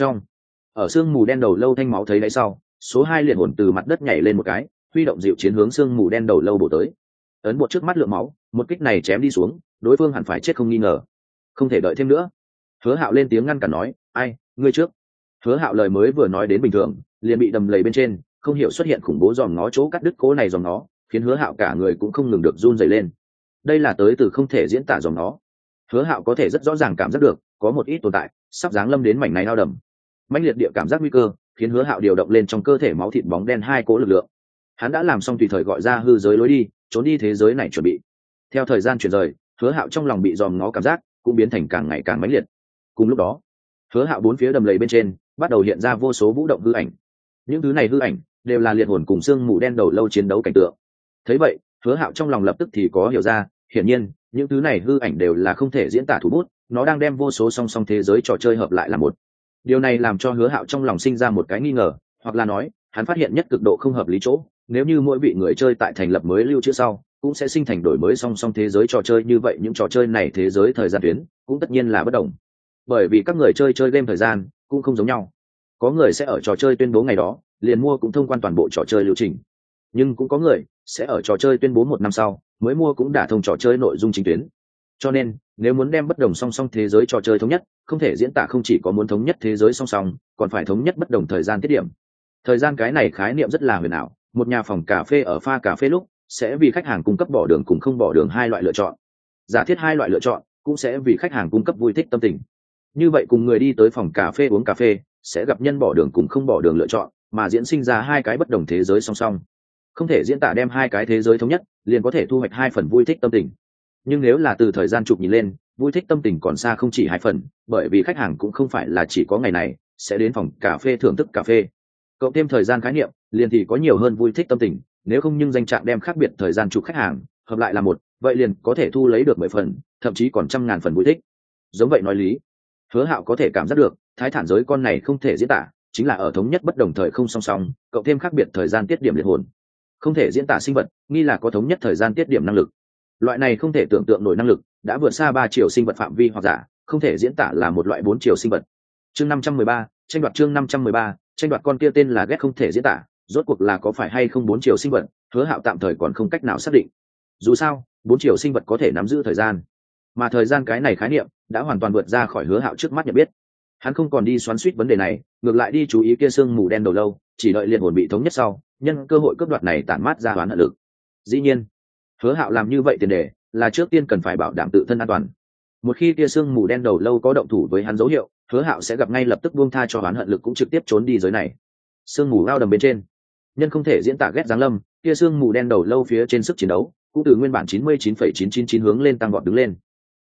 ở sương mù đen đầu lâu thanh máu thấy đáy sau, số 2 liệt hồn từ mặt đất nhảy lên một cái, huy động dịu chiến hướng sương mù đen đầu lâu bổ tới. Ấn bộ trước mắt lượng máu, một kích này chém đi xuống, đối phương hẳn phải chết không nghi ngờ. Không thể đợi thêm nữa. Hứa Hạo lên tiếng ngăn cản nói, ai, ngươi trước. Hứa Hạo lời mới vừa nói đến bình thường, liền bị đầm lầy bên trên không hiểu xuất hiện khủng bố dòm ngó chỗ cắt đứt cố này dòm ngó, khiến Hứa Hạo cả người cũng không ngừng được run rẩy lên. Đây là tới từ không thể diễn tả dòm ngó. Hứa Hạo có thể rất rõ ràng cảm giác được, có một ít tồn tại sắp giáng lâm đến mảnh này ao đầm. Mãnh liệt địa cảm giác nguy cơ, khiến Hứa Hạo điều động lên trong cơ thể máu thịt bóng đen hai cỗ lực lượng. Hắn đã làm xong tùy thời gọi ra hư giới lối đi, trốn đi thế giới này chuẩn bị. Theo thời gian chuyển rời, Hứa Hạo trong lòng bị dòm ngó cảm giác cũng biến thành càng ngày càng mãnh liệt. Cùng lúc đó, Hứa Hạo bốn phía đầm lầy bên trên bắt đầu hiện ra vô số vũ động hư ảnh. Những thứ này hư ảnh đều là liệt hồn cùng xương mù đen đầu lâu chiến đấu cảnh tượng. Thấy vậy, Hứa Hạo trong lòng lập tức thì có hiểu ra, hiển nhiên, những thứ này hư ảnh đều là không thể diễn tả thủ bút, nó đang đem vô số song song thế giới trò chơi hợp lại là một. Điều này làm cho Hứa Hạo trong lòng sinh ra một cái nghi ngờ, hoặc là nói, hắn phát hiện nhất cực độ không hợp lý chỗ, nếu như mỗi vị người chơi tại thành lập mới lưu trữ sau, cũng sẽ sinh thành đổi mới song song thế giới trò chơi, như vậy những trò chơi này thế giới thời gian tuyến cũng tất nhiên là bất đồng. Bởi vì các người chơi chơi game thời gian cũng không giống nhau. Có người sẽ ở trò chơi tuyên bố ngày đó, liền mua cũng thông quan toàn bộ trò chơi lưu trình. Nhưng cũng có người sẽ ở trò chơi tuyên bố 1 năm sau, mới mua cũng đã thông trò chơi nội dung chính tuyến. Cho nên, nếu muốn đem bất đồng song song thế giới trò chơi thống nhất, không thể diễn tả không chỉ có muốn thống nhất thế giới song song, còn phải thống nhất bất đồng thời gian tiết điểm. Thời gian cái này khái niệm rất là huyền ảo, một nhà phòng cà phê ở pha cà phê lúc sẽ vì khách hàng cung cấp bỏ đường cùng không bỏ đường hai loại lựa chọn. Giả thiết hai loại lựa chọn cũng sẽ vì khách hàng cung cấp vui thích tâm tình. Như vậy cùng người đi tới phòng cà phê uống cà phê sẽ gặp nhân bỏ đường cùng không bỏ đường lựa chọn, mà diễn sinh ra hai cái bất đồng thế giới song song. Không thể diễn tả đem hai cái thế giới thống nhất, liền có thể thu hoạch hai phần vui thích tâm tình. Nhưng nếu là từ thời gian chụp nhìn lên, vui thích tâm tình còn xa không chỉ hai phần, bởi vì khách hàng cũng không phải là chỉ có ngày này sẽ đến phòng cà phê thưởng thức cà phê. Cộng thêm thời gian khái niệm, liền thì có nhiều hơn vui thích tâm tình, nếu không nhưng danh trạng đem khác biệt thời gian chụp khách hàng hợp lại là một, vậy liền có thể thu lấy được 10 phần, thậm chí còn 100.000 phần vui thích. Giống vậy nói lý, Hứa Hạo có thể cảm giác được, thái thản giới con này không thể diễn tả, chính là ở thống nhất bất đồng thời không song song, cộng thêm khác biệt thời gian tiết điểm liệt hồn. Không thể diễn tả sinh vật, nghi là có thống nhất thời gian tiết điểm năng lực. Loại này không thể tưởng tượng nổi năng lực, đã vượt xa 3 chiều sinh vật phạm vi, hoặc giả, không thể diễn tả là một loại 4 chiều sinh vật. Chương 513, tranh đoạt chương 513, tranh đoạt con kia tên là ghét không thể diễn tả, rốt cuộc là có phải hay không 4 chiều sinh vật, Hứa Hạo tạm thời còn không cách nào xác định. Dù sao, 4 chiều sinh vật có thể nắm giữ thời gian, mà thời gian cái này khái niệm đã hoàn toàn vượt ra khỏi Hứa Hạo trước mắt nhận biết. Hắn không còn đi xoắn xuýt vấn đề này, ngược lại đi chú ý kia sương mù đen đầu lâu, chỉ đợi liệt hồn bị thống nhất sau, nhân cơ hội cướp đoạt này tản mát ra oán hận lực. Dĩ nhiên, Hứa Hạo làm như vậy tiền đề là trước tiên cần phải bảo đảm tự thân an toàn. Một khi kia sương mù đen đầu lâu có động thủ với hắn dấu hiệu, Hứa Hạo sẽ gặp ngay lập tức buông tha cho oán hận lực, cũng trực tiếp trốn đi giới này. Sương mù ao đầm bên trên, nhân không thể diễn tả ghét giáng lâm, kia sương mù đen đầu lâu phía trên sức chiến đấu cũng từ nguyên bản 99,999 hướng lên tăng vọt đứng lên.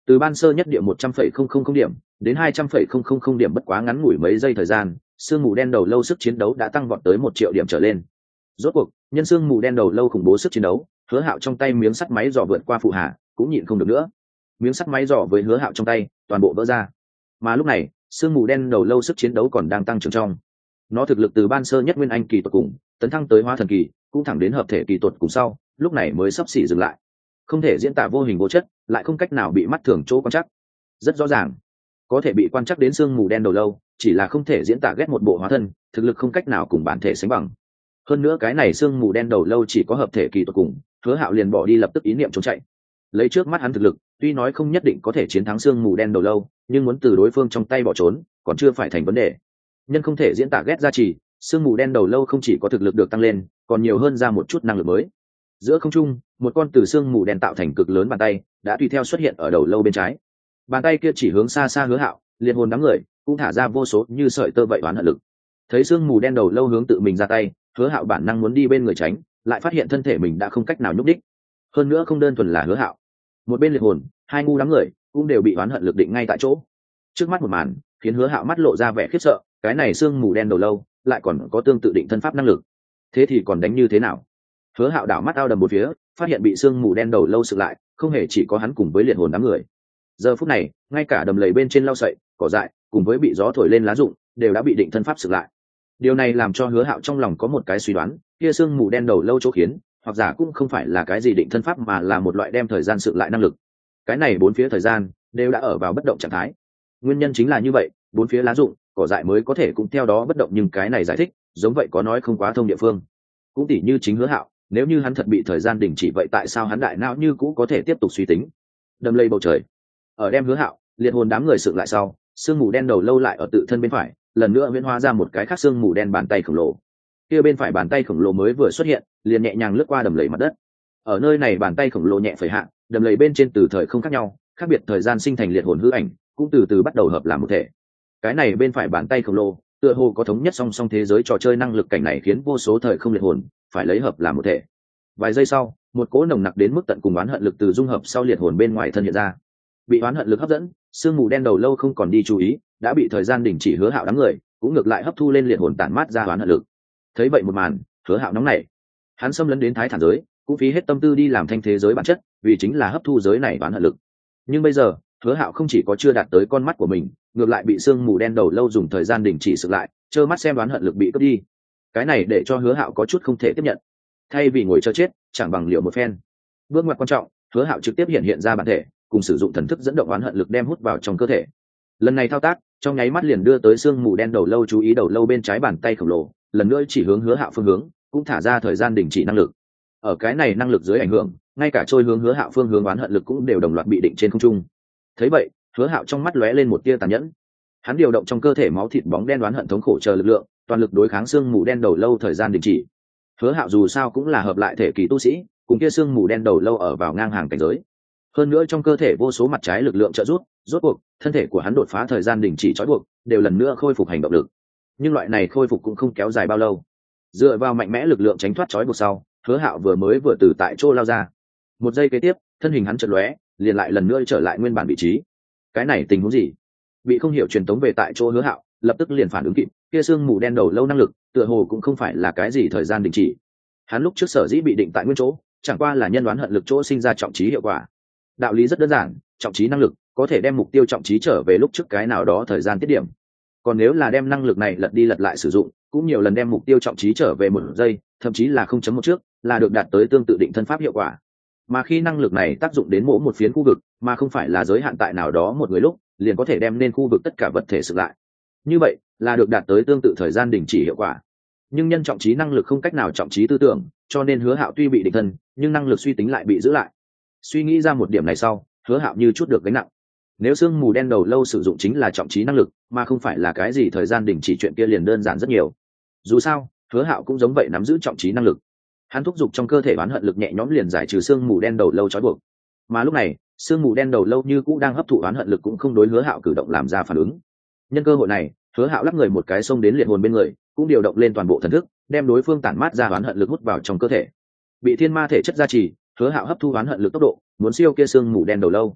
Từ ban sơ nhất địa 100,000 điểm đến 200,000 điểm bất quá ngắn ngủi mấy giây thời gian, sương mù đen đầu lâu sức chiến đấu đã tăng vọt tới 1 triệu điểm trở lên. Rốt cuộc, nhân sương mù đen đầu lâu khủng bố sức chiến đấu, Hứa Hạo trong tay miếng sắt máy dò vượt qua phụ hạ, cũng nhịn không được nữa. Miếng sắt máy dò với Hứa Hạo trong tay, toàn bộ vỡ ra. Mà lúc này, sương mù đen đầu lâu sức chiến đấu còn đang tăng trưởng trong. Nó thực lực từ ban sơ nhất nguyên anh kỳ tuột cùng, tấn thăng tới hóa thần kỳ, cũng thẳng đến hợp thể kỳ tuột cùng sau, lúc này mới sắp xỉ dừng lại. Không thể diễn tả vô hình vô chất, lại không cách nào bị mắt thường chỗ quan trắc. Rất rõ ràng, có thể bị quan trắc đến sương mù đen đầu lâu, chỉ là không thể diễn tả ghét một bộ hóa thân, thực lực không cách nào cùng bản thể sánh bằng. Hơn nữa cái này sương mù đen đầu lâu chỉ có hợp thể kỳ tuột cùng, Hứa Hạo liền bỏ đi lập tức ý niệm trốn chạy. Lấy trước mắt hắn thực lực, tuy nói không nhất định có thể chiến thắng sương mù đen đầu lâu, nhưng muốn từ đối phương trong tay bỏ trốn, còn chưa phải thành vấn đề. Nhân không thể diễn tả ghét gia trì, sương mù đen đầu lâu không chỉ có thực lực được tăng lên, còn nhiều hơn ra một chút năng lực mới. Giữa không trung, một con từ sương mù đen tạo thành cực lớn bàn tay đã tùy theo xuất hiện ở đầu lâu bên trái. Bàn tay kia chỉ hướng xa xa Hứa Hạo, liệt hồn đám người cũng thả ra vô số như sợi tơ vậy oán hận lực. Thấy sương mù đen đầu lâu hướng tự mình ra tay, Hứa Hạo bản năng muốn đi bên người tránh, lại phát hiện thân thể mình đã không cách nào nhúc đích. Hơn nữa không đơn thuần là Hứa Hạo, một bên liệt hồn, hai ngu đám người cũng đều bị oán hận lực định ngay tại chỗ. Trước mắt một màn khiến Hứa Hạo mắt lộ ra vẻ khiếp sợ, cái này sương mù đen đầu lâu lại còn có tương tự định thân pháp năng lực, thế thì còn đánh như thế nào? Hứa Hạo đảo mắt ao đầm một phía, phát hiện bị sương mù đen đầu lâu sự lại, không hề chỉ có hắn cùng với liệt hồn đám người. Giờ phút này, ngay cả đầm lầy bên trên lau sậy, cỏ dại, cùng với bị gió thổi lên lá rụng, đều đã bị định thân pháp sự lại. Điều này làm cho Hứa Hạo trong lòng có một cái suy đoán, kia sương mù đen đầu lâu chỗ khiến, hoặc giả cũng không phải là cái gì định thân pháp mà là một loại đem thời gian sự lại năng lực. Cái này bốn phía thời gian đều đã ở vào bất động trạng thái. Nguyên nhân chính là như vậy, bốn phía lá rụng, cỏ dại mới có thể cũng theo đó bất động, nhưng cái này giải thích, giống vậy có nói không quá thông địa phương. Cũng tỉ như chính Hứa Hạo, nếu như hắn thật bị thời gian đình chỉ vậy tại sao hắn đại não như cũ có thể tiếp tục suy tính? Đầm lầy bầu trời, ở đem Hứa Hạo, liệt hồn đám người sượng lại sau, sương mù đen đầu lâu lại ở tự thân bên phải, lần nữa huyễn hóa ra một cái khác sương mù đen bàn tay khổng lồ. Kia bên phải bàn tay khổng lồ mới vừa xuất hiện, liền nhẹ nhàng lướt qua đầm lầy mặt đất. Ở nơi này bàn tay khổng lồ nhẹ phẩy hạ, đầm lầy bên trên từ thời không khác nhau, khác biệt thời gian sinh thành liệt hồn hư ảnh, cũng từ từ bắt đầu hợp làm một thể. Cái này bên phải bàn tay khổng lồ, tựa hồ có thống nhất song song thế giới trò chơi năng lực, cảnh này khiến vô số thời không liệt hồn phải lấy hợp làm một thể. Vài giây sau, một cỗ nồng nặc đến mức tận cùng oán hận lực từ dung hợp sau liệt hồn bên ngoài thân hiện ra. Bị oán hận lực hấp dẫn, sương mù đen đầu lâu không còn đi chú ý, đã bị thời gian đình chỉ Hứa Hạo đám người cũng ngược lại hấp thu lên liệt hồn tản mát ra oán hận lực. Thấy vậy một màn, Hứa Hạo nóng nảy, hắn xâm lấn đến thái thản giới, cũng phí hết tâm tư đi làm thanh thế giới bản chất, vì chính là hấp thu giới này oán hận lực. Nhưng bây giờ, Hứa Hạo không chỉ có chưa đạt tới con mắt của mình, ngược lại bị sương mù đen đầu lâu dùng thời gian đình chỉ sự lại, trơ mắt xem oán hận lực bị cướp đi. Cái này để cho Hứa Hạo có chút không thể tiếp nhận. Thay vì ngồi chờ chết, chẳng bằng liệu một phen. Bước ngoặt quan trọng, Hứa Hạo trực tiếp hiện ra bản thể, cùng sử dụng thần thức dẫn động oán hận lực đem hút vào trong cơ thể. Lần này thao tác, trong nháy mắt liền đưa tới sương mù đen đầu lâu chú ý đầu lâu bên trái bàn tay khổng lồ, lần nữa chỉ hướng Hứa Hạo phương hướng, cũng thả ra thời gian đình chỉ năng lực. Ở cái này năng lực dưới ảnh hưởng, ngay cả trôi hướng Hứa Hạo phương hướng oán hận lực cũng đều đồng loạt bị định trên không trung. Thấy vậy, Hứa Hạo trong mắt lóe lên một tia tàn nhẫn. Hắn điều động trong cơ thể máu thịt bóng đen đoán hận thống khổ chờ lực lượng, toàn lực đối kháng sương mù đen đầu lâu thời gian đình chỉ. Hứa Hạo dù sao cũng là hợp lại thể kỳ tu sĩ, cùng kia sương mù đen đầu lâu ở vào ngang hàng cảnh giới. Hơn nữa trong cơ thể vô số mặt trái lực lượng trợ giúp, rốt cuộc thân thể của hắn đột phá thời gian đình chỉ trói buộc, đều lần nữa khôi phục hành động lực. Nhưng loại này khôi phục cũng không kéo dài bao lâu. Dựa vào mạnh mẽ lực lượng tránh thoát trói buộc sau, Hứa Hạo vừa từ tại chỗ lao ra. Một giây kế tiếp, thân hình hắn chợt lóe, liền lại lần nữa trở lại nguyên bản vị trí. Cái này tình huống gì? Bị không hiểu truyền tống về tại chỗ Hứa Hạo, lập tức liền phản ứng kịp, kia sương mù đen đầu lâu năng lực, tựa hồ cũng không phải là cái gì thời gian đình chỉ. Hắn lúc trước sở dĩ bị định tại nguyên chỗ, chẳng qua là nhân đoán hận lực chỗ sinh ra trọng trí hiệu quả. Đạo lý rất đơn giản, trọng trí năng lực có thể đem mục tiêu trọng trí trở về lúc trước cái nào đó thời gian tiết điểm. Còn nếu là đem năng lực này lật đi lật lại sử dụng, cũng nhiều lần đem mục tiêu trọng trí trở về một giây, thậm chí là 0.1 trước, là được đạt tới tương tự định thân pháp hiệu quả. Mà khi năng lực này tác dụng đến mỗi một phiến khu vực, mà không phải là giới hạn tại nào đó một người lúc, liền có thể đem nên khu vực tất cả vật thể sự lại. Như vậy, là được đạt tới tương tự thời gian đình chỉ hiệu quả. Nhưng nhân trọng trí năng lực không cách nào trọng trí tư tưởng, cho nên Hứa Hạo tuy bị định thân, nhưng năng lực suy tính lại bị giữ lại. Suy nghĩ ra một điểm này sau, Hứa Hạo như chút được gánh nặng. Nếu sương mù đen đầu lâu sử dụng chính là trọng trí năng lực, mà không phải là cái gì thời gian đình chỉ, chuyện kia liền đơn giản rất nhiều. Dù sao, Hứa Hạo cũng giống vậy nắm giữ trọng trí năng lực. Hắn thúc giục trong cơ thể oán hận lực nhẹ nhõm liền giải trừ sương mù đen đầu lâu trói buộc. Mà lúc này, sương mù đen đầu lâu như cũ đang hấp thụ oán hận lực, cũng không đối Hứa Hạo cử động làm ra phản ứng. Nhân cơ hội này, Hứa Hạo lắc người một cái xông đến liệt hồn bên người, cũng điều động lên toàn bộ thần thức, đem đối phương tản mát ra oán hận lực hút vào trong cơ thể. Bị thiên ma thể chất gia trì, Hứa Hạo hấp thu oán hận lực tốc độ muốn siêu kia sương mù đen đầu lâu.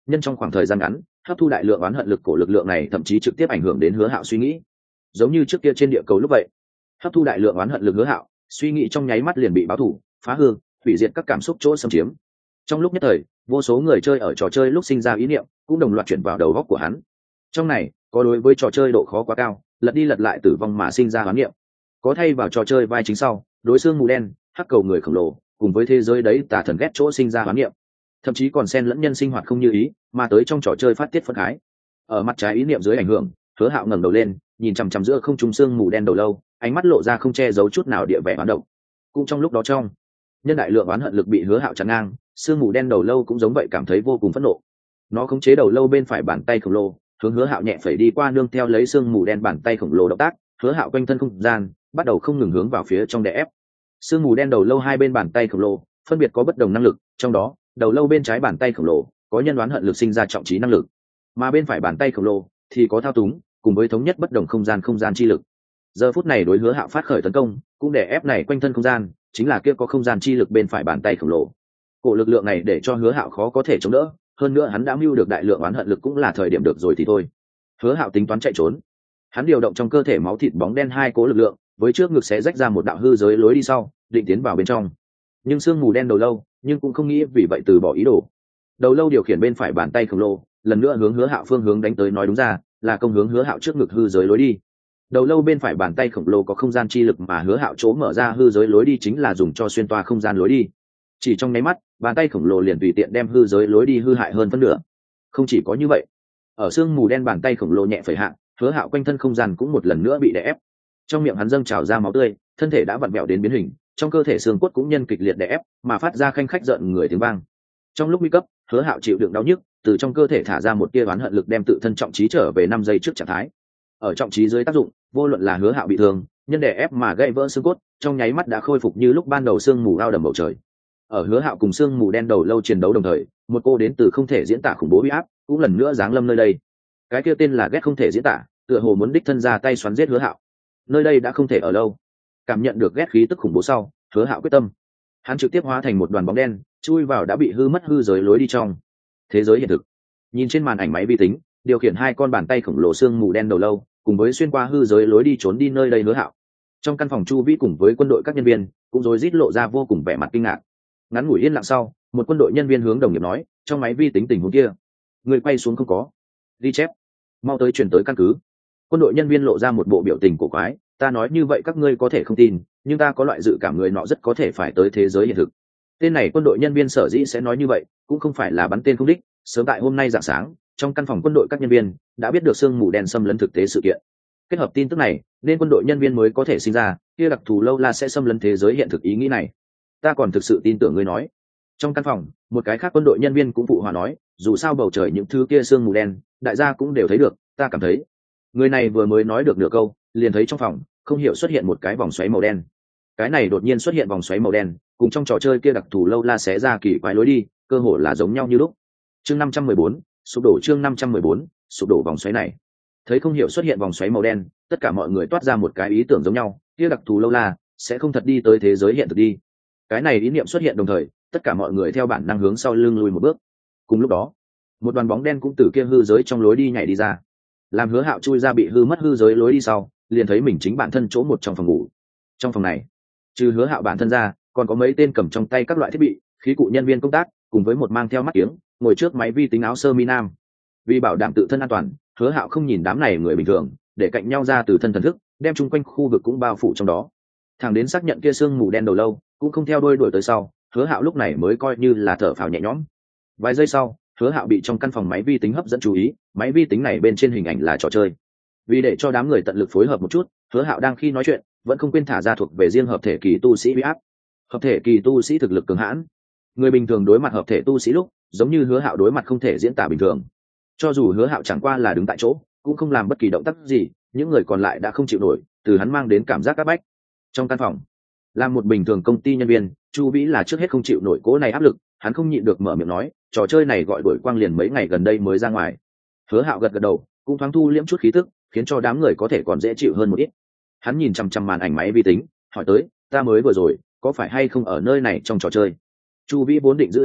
nhân trong khoảng thời gian ngắn hấp thu đại lượng oán hận lực cổ lực lượng này thậm chí trực tiếp ảnh hưởng đến Hứa Hạo suy nghĩ, giống như trước kia trên địa cầu lúc vậy. Hấp thu đại lượng oán hận lực Hứa Hạo suy nghĩ trong nháy mắt liền bị báo thù, phá hư, hủy diệt các cảm xúc chỗ xâm chiếm. Trong lúc nhất thời, vô số người chơi ở trò chơi lúc sinh ra ý niệm cũng đồng loạt chuyển vào đầu óc của hắn. Trong này có đối với trò chơi độ khó quá cao, lật đi lật lại tử vong mà sinh ra hoán niệm, có thay vào trò chơi vai chính sau đối xương mù đen, hắc cầu người khổng lồ cùng với thế giới đấy tà thần ghét chỗ sinh ra hoán niệm, thậm chí còn xen lẫn nhân sinh hoạt không như ý mà tới trong trò chơi phát tiết phẫn khái. Ở mặt trái ý niệm dưới ảnh hưởng, Hứa Hạo ngẩng đầu lên nhìn chằm chằm giữa không trung xương mù đen đầu lâu, ánh mắt lộ ra không che giấu chút nào địa vẻ hoán động. Cũng trong lúc đó trong nhân đại lượng oán hận lực bị Hứa Hạo chặn ngang, xương mù đen đầu lâu cũng giống vậy cảm thấy vô cùng phẫn nộ. Nó khống chế đầu lâu bên phải bàn tay khổng lồ hướng Hứa Hạo nhẹ phẩy đi qua, nương theo lấy xương mù đen bàn tay khổng lồ động tác, Hứa Hạo quanh thân không gian bắt đầu không ngừng hướng vào phía trong đè ép. Xương mù đen đầu lâu hai bên bàn tay khổng lồ phân biệt có bất đồng năng lực, trong đó đầu lâu bên trái bàn tay khổng lồ có nhân đoán hận lực sinh ra trọng trí năng lực, mà bên phải bàn tay khổng lồ thì có thao túng cùng với thống nhất bất đồng không gian chi lực. Giờ phút này đối Hứa Hạo phát khởi tấn công cũng để ép này quanh thân không gian chính là kia có không gian chi lực bên phải bàn tay khổng lồ. Cổ lực lượng này để cho Hứa Hạo khó có thể chống đỡ, hơn nữa hắn đã mưu được đại lượng oán hận lực cũng là thời điểm được rồi thì thôi. Hứa Hạo tính toán chạy trốn, hắn điều động trong cơ thể máu thịt bóng đen hai cố lực lượng, với trước ngực sẽ rách ra một đạo hư giới lối đi sau, định tiến vào bên trong. Nhưng xương mù đen đầu lâu nhưng cũng không nghĩ vì vậy từ bỏ ý đồ. Đầu lâu điều khiển bên phải bàn tay khổng lồ lần nữa hướng Hứa Hạo phương hướng đánh tới, nói đúng ra là công hướng Hứa Hạo trước ngực hư giới lối đi. Đầu lâu bên phải bàn tay khổng lồ có không gian chi lực mà Hứa Hạo chỗ mở ra hư giới lối đi chính là dùng cho xuyên toa không gian lối đi. Chỉ trong nháy mắt, bàn tay khổng lồ liền tùy tiện đem hư giới lối đi hư hại hơn phân nửa. Không chỉ có như vậy, ở xương mù đen bàn tay khổng lồ nhẹ phẩy hạ, Hứa Hạo quanh thân không gian cũng một lần nữa bị đè ép. Trong miệng hắn dâng trào ra máu tươi, thân thể đã vặn vẹo đến biến hình, trong cơ thể xương cốt cũng nhân kịch liệt đè ép mà phát ra khanh khách giận người tiếng vang. Trong lúc nguy cấp, Hứa Hạo chịu đựng đau nhức, từ trong cơ thể thả ra một tia oán hận lực đem tự thân trọng trí trở về 5 giây trước trạng thái. Ở trọng trí dưới tác dụng, vô luận là Hứa Hạo bị thương, nhân đè ép mà gãy vỡ xương cốt, trong nháy mắt đã khôi phục như lúc ban đầu, xương mù ao đầm bầu trời. Ở Hứa Hạo cùng xương mù đen đầu lâu chiến đấu đồng thời, một cô đến từ không thể diễn tả khủng bố uy áp cũng lần nữa giáng lâm nơi đây. Cái kia tên là ghét không thể diễn tả, tựa hồ muốn đích thân ra tay xoắn giết Hứa Hạo. Nơi đây đã không thể ở lâu. Cảm nhận được ghét khí tức khủng bố sau, Hứa Hạo quyết tâm, hắn trực tiếp hóa thành một đoàn bóng đen, chui vào đã bị hư mất hư giới lối đi trong thế giới hiện thực. Nhìn trên màn ảnh máy vi tính, điều khiển hai con bàn tay khổng lồ xương mù đen đầu lâu, cùng với xuyên qua hư giới lối đi trốn đi nơi đây Hứa Hạo. Trong căn phòng chu vĩ cùng với quân đội các nhân viên cũng rối rít lộ ra vô cùng vẻ mặt kinh ngạc. Ngắn ngủi yên lặng sau, một quân đội nhân viên hướng đồng nghiệp nói, trong máy vi tính tình huống kia, người quay xuống không có ghi chép, mau tới chuyển tới căn cứ. Quân đội nhân viên lộ ra một bộ biểu tình cổ quái, ta nói như vậy các ngươi có thể không tin, nhưng ta có loại dự cảm người nọ rất có thể phải tới thế giới hiện thực. Tên này quân đội nhân viên sở dĩ sẽ nói như vậy cũng không phải là bắn tên không đích, sớm tại hôm nay rạng sáng, trong căn phòng quân đội các nhân viên đã biết được sương mù đen xâm lấn thực tế sự kiện. Kết hợp tin tức này nên quân đội nhân viên mới có thể sinh ra kia đặc thù lâu la sẽ xâm lấn thế giới hiện thực ý nghĩ này. Ta còn thực sự tin tưởng ngươi nói. Trong căn phòng một cái khác quân đội nhân viên cũng phụ hòa nói, dù sao bầu trời những thứ kia sương mù đen đại gia cũng đều thấy được, ta cảm thấy. Người này vừa mới nói được nửa câu liền thấy trong phòng không hiểu xuất hiện một cái vòng xoáy màu đen. Cái này đột nhiên xuất hiện vòng xoáy màu đen cùng trong trò chơi kia đặc thù lâu la xé ra kỳ quái lối đi cơ hồ là giống nhau như lúc. Chương 514, sụp đổ. Chương 514, sụp đổ. Vòng xoáy này thấy không hiểu xuất hiện vòng xoáy màu đen, tất cả mọi người toát ra một cái ý tưởng giống nhau, kia đặc thù lâu la sẽ không thật đi tới thế giới hiện thực đi. Cái này ý niệm xuất hiện đồng thời, tất cả mọi người theo bản năng hướng sau lưng lùi một bước. Cùng lúc đó, một đoàn bóng đen cũng từ kia hư giới trong lối đi nhảy đi ra. Làm Hứa Hạo chui ra bị hư mất hư giới lối đi sau, liền thấy mình chính bản thân chỗ một trong phòng ngủ. Trong phòng này, trừ Hứa Hạo bản thân ra, còn có mấy tên cầm trong tay các loại thiết bị, khí cụ nhân viên công tác, cùng với một mang theo mắt kiếng, ngồi trước máy vi tính áo sơ mi nam. Vì bảo đảm tự thân an toàn, Hứa Hạo không nhìn đám này người bình thường, để cạnh nhau ra từ thân thần thức, đem chung quanh khu vực cũng bao phủ trong đó. Thằng đến xác nhận kia sương mù đen đầu lâu cũng không theo đuôi đuổi tới sau, Hứa Hạo lúc này mới coi như là thở phào nhẹ nhõm. Vài giây sau, Hứa Hạo bị trong căn phòng máy vi tính hấp dẫn chú ý, máy vi tính này bên trên hình ảnh là trò chơi. Vì để cho đám người tận lực phối hợp một chút, Hứa Hạo đang khi nói chuyện vẫn không quên thả ra thuộc về riêng hợp thể kỳ tu sĩ uy áp. Hợp thể kỳ tu sĩ thực lực cường hãn, người bình thường đối mặt hợp thể tu sĩ lúc giống như Hứa Hạo đối mặt không thể diễn tả bình thường. Cho dù Hứa Hạo chẳng qua là đứng tại chỗ cũng không làm bất kỳ động tác gì, những người còn lại đã không chịu nổi từ hắn mang đến cảm giác áp bách. Trong căn phòng, làm một bình thường công ty nhân viên, Chu Vĩ là trước hết không chịu nổi cỗ này áp lực, hắn không nhịn được mở miệng nói, trò chơi này gọi đổi quang liền mấy ngày gần đây mới ra ngoài. Hứa Hạo gật gật đầu, cũng thoáng thu liễm chút khí tức, khiến cho đám người có thể còn dễ chịu hơn một ít. Hắn nhìn chằm chằm màn ảnh máy vi tính, hỏi tới, ta mới vừa rồi có phải hay không ở nơi này trong trò chơi? Chu Vĩ vốn định giữ yên lặng,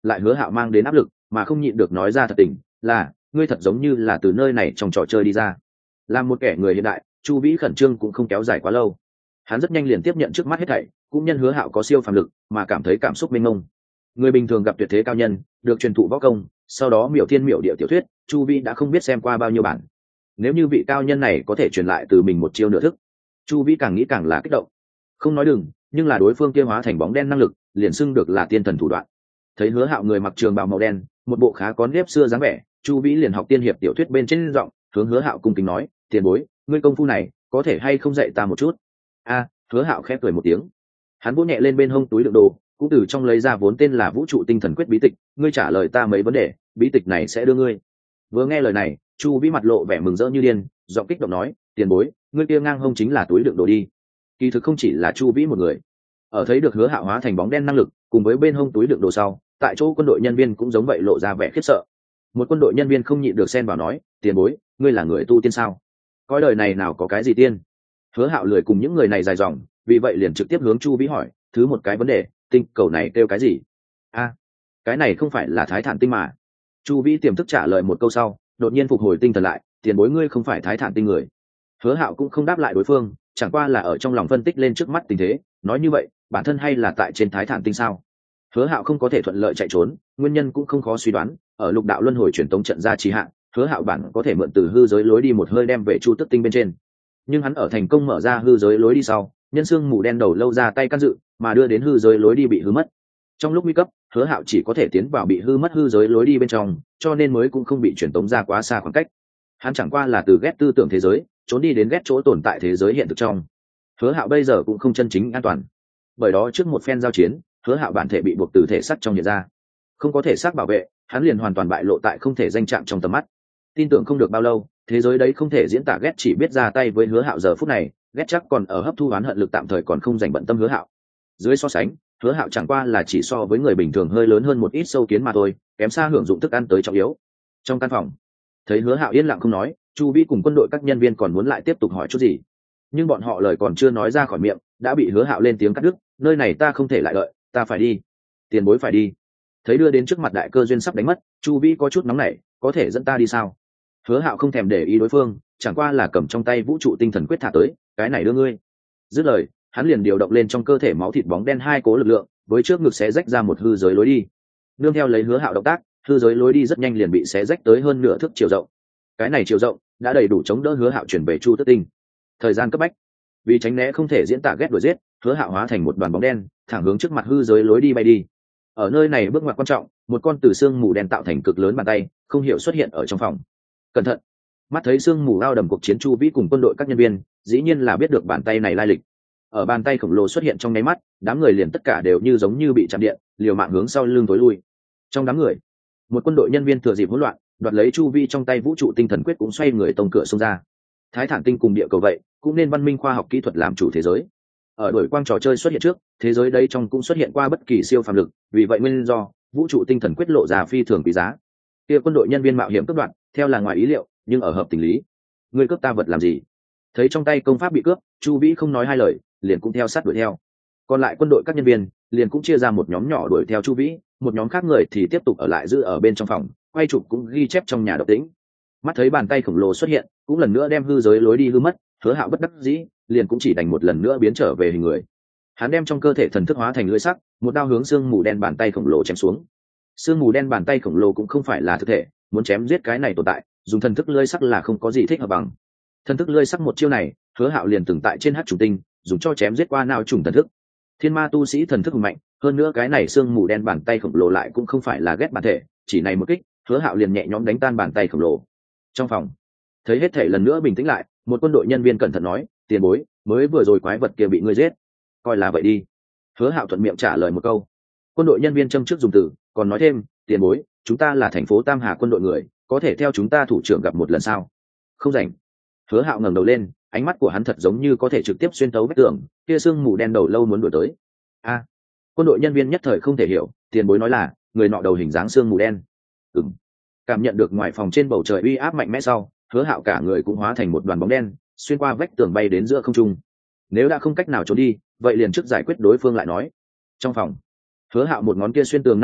lại Hứa Hạo mang đến áp lực mà không nhịn được nói ra thật tình là ngươi thật giống như là từ nơi này trong trò chơi đi ra. Làm một kẻ người hiện đại, Chu Vĩ khẩn trương cũng không kéo dài quá lâu. Hắn rất nhanh liền tiếp nhận trước mắt hết thảy, cũng nhân Hứa Hạo có siêu phàm lực mà cảm thấy cảm xúc mênh mông. Người bình thường gặp tuyệt thế cao nhân, được truyền thụ võ công, sau đó miểu thiên miểu địa tiểu thuyết, Chu Vĩ đã không biết xem qua bao nhiêu bản. Nếu như vị cao nhân này có thể truyền lại từ mình một chiêu nửa thức, Chu Vĩ càng nghĩ càng là kích động. Không nói đừng, nhưng là đối phương kia hóa thành bóng đen năng lực, liền xưng được là tiên thần thủ đoạn. Thấy Hứa Hạo người mặc trường bào màu đen, một bộ khá có nếp xưa dáng vẻ, Chu Vĩ liền học tiên hiệp tiểu thuyết bên trên giọng, hướng Hứa Hạo cung kính nói, tiền bối, ngươi công phu này có thể hay không dạy ta một chút? A, Hứa Hạo khẽ cười một tiếng. Hắn vỗ nhẹ lên bên hông túi đựng đồ, cũng từ trong lấy ra vốn tên là Vũ trụ tinh thần quyết bí tịch, ngươi trả lời ta mấy vấn đề, bí tịch này sẽ đưa ngươi. Vừa nghe lời này, Chu Vĩ mặt lộ vẻ mừng rỡ như điên, giọng kích động nói, tiền bối, ngươi kia ngang hông chính là túi đựng đồ đi. Kỳ thực không chỉ là Chu Vĩ một người. Ở thấy được Hứa Hạo hóa thành bóng đen năng lực, cùng với bên hông túi đựng đồ sau, tại chỗ quân đội nhân viên cũng giống vậy lộ ra vẻ khiếp sợ. Một quân đội nhân viên không nhịn được xen vào nói, tiền bối, ngươi là người tu tiên sao? Coi đời này nào có cái gì tiên? Hứa Hạo lười cùng những người này dài dòng, vì vậy liền trực tiếp hướng Chu Vĩ hỏi, thứ một cái vấn đề, tinh cầu này kêu cái gì? A, cái này không phải là Thái Thản tinh mà. Chu Vĩ tiềm thức trả lời một câu sau, đột nhiên phục hồi tinh thần lại, tiền bối ngươi không phải Thái Thản tinh người. Hứa Hạo cũng không đáp lại đối phương, chẳng qua là ở trong lòng phân tích lên trước mắt tình thế, nói như vậy, bản thân hay là tại trên Thái Thản tinh sao? Hứa Hạo không có thể thuận lợi chạy trốn, nguyên nhân cũng không khó suy đoán, ở lục đạo luân hồi truyền tống trận ra trì hạn, Hứa Hạo bản có thể mượn từ hư giới lối đi một hơi đem về Chu Tức tinh bên trên. Nhưng hắn ở thành công mở ra hư giới lối đi sau, nhân xương mù đen đầu lâu ra tay can dự, mà đưa đến hư giới lối đi bị hư mất. Trong lúc nguy cấp, Hứa Hạo chỉ có thể tiến vào bị hư mất hư giới lối đi bên trong, cho nên mới cũng không bị truyền tống ra quá xa khoảng cách. Hắn chẳng qua là từ ghét tư tưởng thế giới, trốn đi đến ghét chỗ tồn tại thế giới hiện thực trong. Hứa Hạo bây giờ cũng không chân chính an toàn. Bởi đó trước một phen giao chiến, Hứa Hạo bản thể bị buộc từ thể xác trong hiện ra. Không có thể xác bảo vệ, hắn liền hoàn toàn bại lộ tại không thể danh trạng trong tầm mắt. Tin tưởng không được bao lâu, thế giới đấy không thể diễn tả ghét chỉ biết ra tay với Hứa Hạo giờ phút này, ghét chắc còn ở hấp thu oán hận lực tạm thời còn không dành bận tâm Hứa Hạo. Dưới so sánh, Hứa Hạo chẳng qua là chỉ so với người bình thường hơi lớn hơn một ít sâu kiến mà thôi, kém xa hưởng dụng thức ăn tới trọng yếu. Trong căn phòng, thấy Hứa Hạo yên lặng không nói, Chu Vĩ cùng quân đội các nhân viên còn muốn lại tiếp tục hỏi chút gì, nhưng bọn họ lời còn chưa nói ra khỏi miệng, đã bị Hứa Hạo lên tiếng cắt đứt, nơi này ta không thể lại đợi, ta phải đi. Tiền bối phải đi. Thấy đưa đến trước mặt đại cơ duyên sắp đánh mất, Chu Vĩ có chút nóng nảy, có thể dẫn ta đi sao? Hứa Hạo không thèm để ý đối phương, chẳng qua là cầm trong tay vũ trụ tinh thần quyết thả tới, cái này đưa ngươi. Dứt lời, hắn liền điều động lên trong cơ thể máu thịt bóng đen hai cố lực lượng, với trước ngực xé rách ra một hư giới lối đi. Nương theo lấy Hứa Hạo động tác, hư giới lối đi rất nhanh liền bị xé rách tới hơn nửa thước chiều rộng. Cái này chiều rộng đã đầy đủ chống đỡ Hứa Hạo chuyển về Chu Tức tinh. Thời gian cấp bách, vì tránh né không thể diễn tả ghét đuổi giết, Hứa Hạo hóa thành một đoàn bóng đen, thẳng hướng trước mặt hư giới lối đi bay đi. Ở nơi này bước ngoặt quan trọng, một con từ xương mù đen tạo thành cực lớn bàn tay, không hiểu xuất hiện ở trong phòng. Cẩn thận! Mắt thấy xương mù ao đầm cuộc chiến, Chu Vĩ cùng quân đội các nhân viên, dĩ nhiên là biết được bàn tay này lai lịch. Ở bàn tay khổng lồ xuất hiện trong nháy mắt, đám người liền tất cả đều như giống như bị chạm điện, liều mạng hướng sau lưng tối lui. Trong đám người, một quân đội nhân viên thừa dịp hỗn loạn, đoạt lấy Chu Vĩ trong tay vũ trụ tinh thần quyết cũng xoay người tông cửa xông ra. Thái Thản tinh cùng địa cầu vậy, cũng nên văn minh khoa học kỹ thuật làm chủ thế giới. Ở đổi quang trò chơi xuất hiện trước, thế giới đấy trong cũng xuất hiện qua bất kỳ siêu phàm lực, vì vậy nguyên do vũ trụ tinh thần quyết lộ ra phi thường quý giá. Kia quân đội nhân viên mạo hiểm cướp đoạt, theo là ngoài ý liệu, nhưng ở hợp tình lý. Ngươi cướp ta vật làm gì? Thấy trong tay công pháp bị cướp, Chu Vĩ không nói hai lời, liền cũng theo sát đuổi theo. Còn lại quân đội các nhân viên liền cũng chia ra một nhóm nhỏ đuổi theo Chu Vĩ, một nhóm khác người thì tiếp tục ở lại giữ ở bên trong phòng, quay chụp cũng ghi chép trong nhà độc tĩnh. Mắt thấy bàn tay khổng lồ xuất hiện, cũng lần nữa đem hư giới lối đi hư mất, Hứa Hạo bất đắc dĩ, liền cũng chỉ đành một lần nữa biến trở về hình người. Hắn đem trong cơ thể thần thức hóa thành lưỡi sắc, một đao hướng xương mù đen bàn tay khổng lồ chém xuống. Xương mù đen bàn tay khổng lồ cũng không phải là thực thể, muốn chém giết cái này tồn tại, dùng thần thức lưỡi sắc là không có gì thích hợp bằng. Thần thức lưỡi sắc một chiêu này, Hứa Hạo liền từng tại trên hắc trùng tinh, dùng cho chém giết qua nào trùng thần thức. Thiên ma tu sĩ thần thức mạnh, hơn nữa cái này xương mù đen bàn tay khổng lồ lại cũng không phải là ghét bản thể, chỉ này một kích, Hứa Hạo liền nhẹ nhõm đánh tan bàn tay khổng lồ. Trong phòng, thấy hết thể lần nữa bình tĩnh lại, một quân đội nhân viên cẩn thận nói, tiền bối, mới vừa rồi quái vật kia bị ngươi giết, coi là vậy đi. Hứa Hạo thuận miệng trả lời một câu. Quân đội nhân viên châm trước dùng từ, còn nói thêm, tiền bối, chúng ta là thành phố Tam Hà quân đội người, có thể theo chúng ta thủ trưởng gặp một lần sao? Không rảnh. Hứa Hạo ngẩng đầu lên, ánh mắt của hắn thật giống như có thể trực tiếp xuyên tấu vách tường, kia sương mù đen đầu lâu muốn đuổi tới. A, quân đội nhân viên nhất thời không thể hiểu, tiền bối nói là người nọ đầu hình dáng sương mù đen. Ừm. Cảm nhận được ngoài phòng trên bầu trời uy áp mạnh mẽ sau, Hứa Hạo cả người cũng hóa thành một đoàn bóng đen, xuyên qua vách tường bay đến giữa không trung. Nếu đã không cách nào trốn đi, vậy liền trước giải quyết đối phương lại nói. Trong phòng, Hứa Hạo một ngón kia xuyên tường năng lực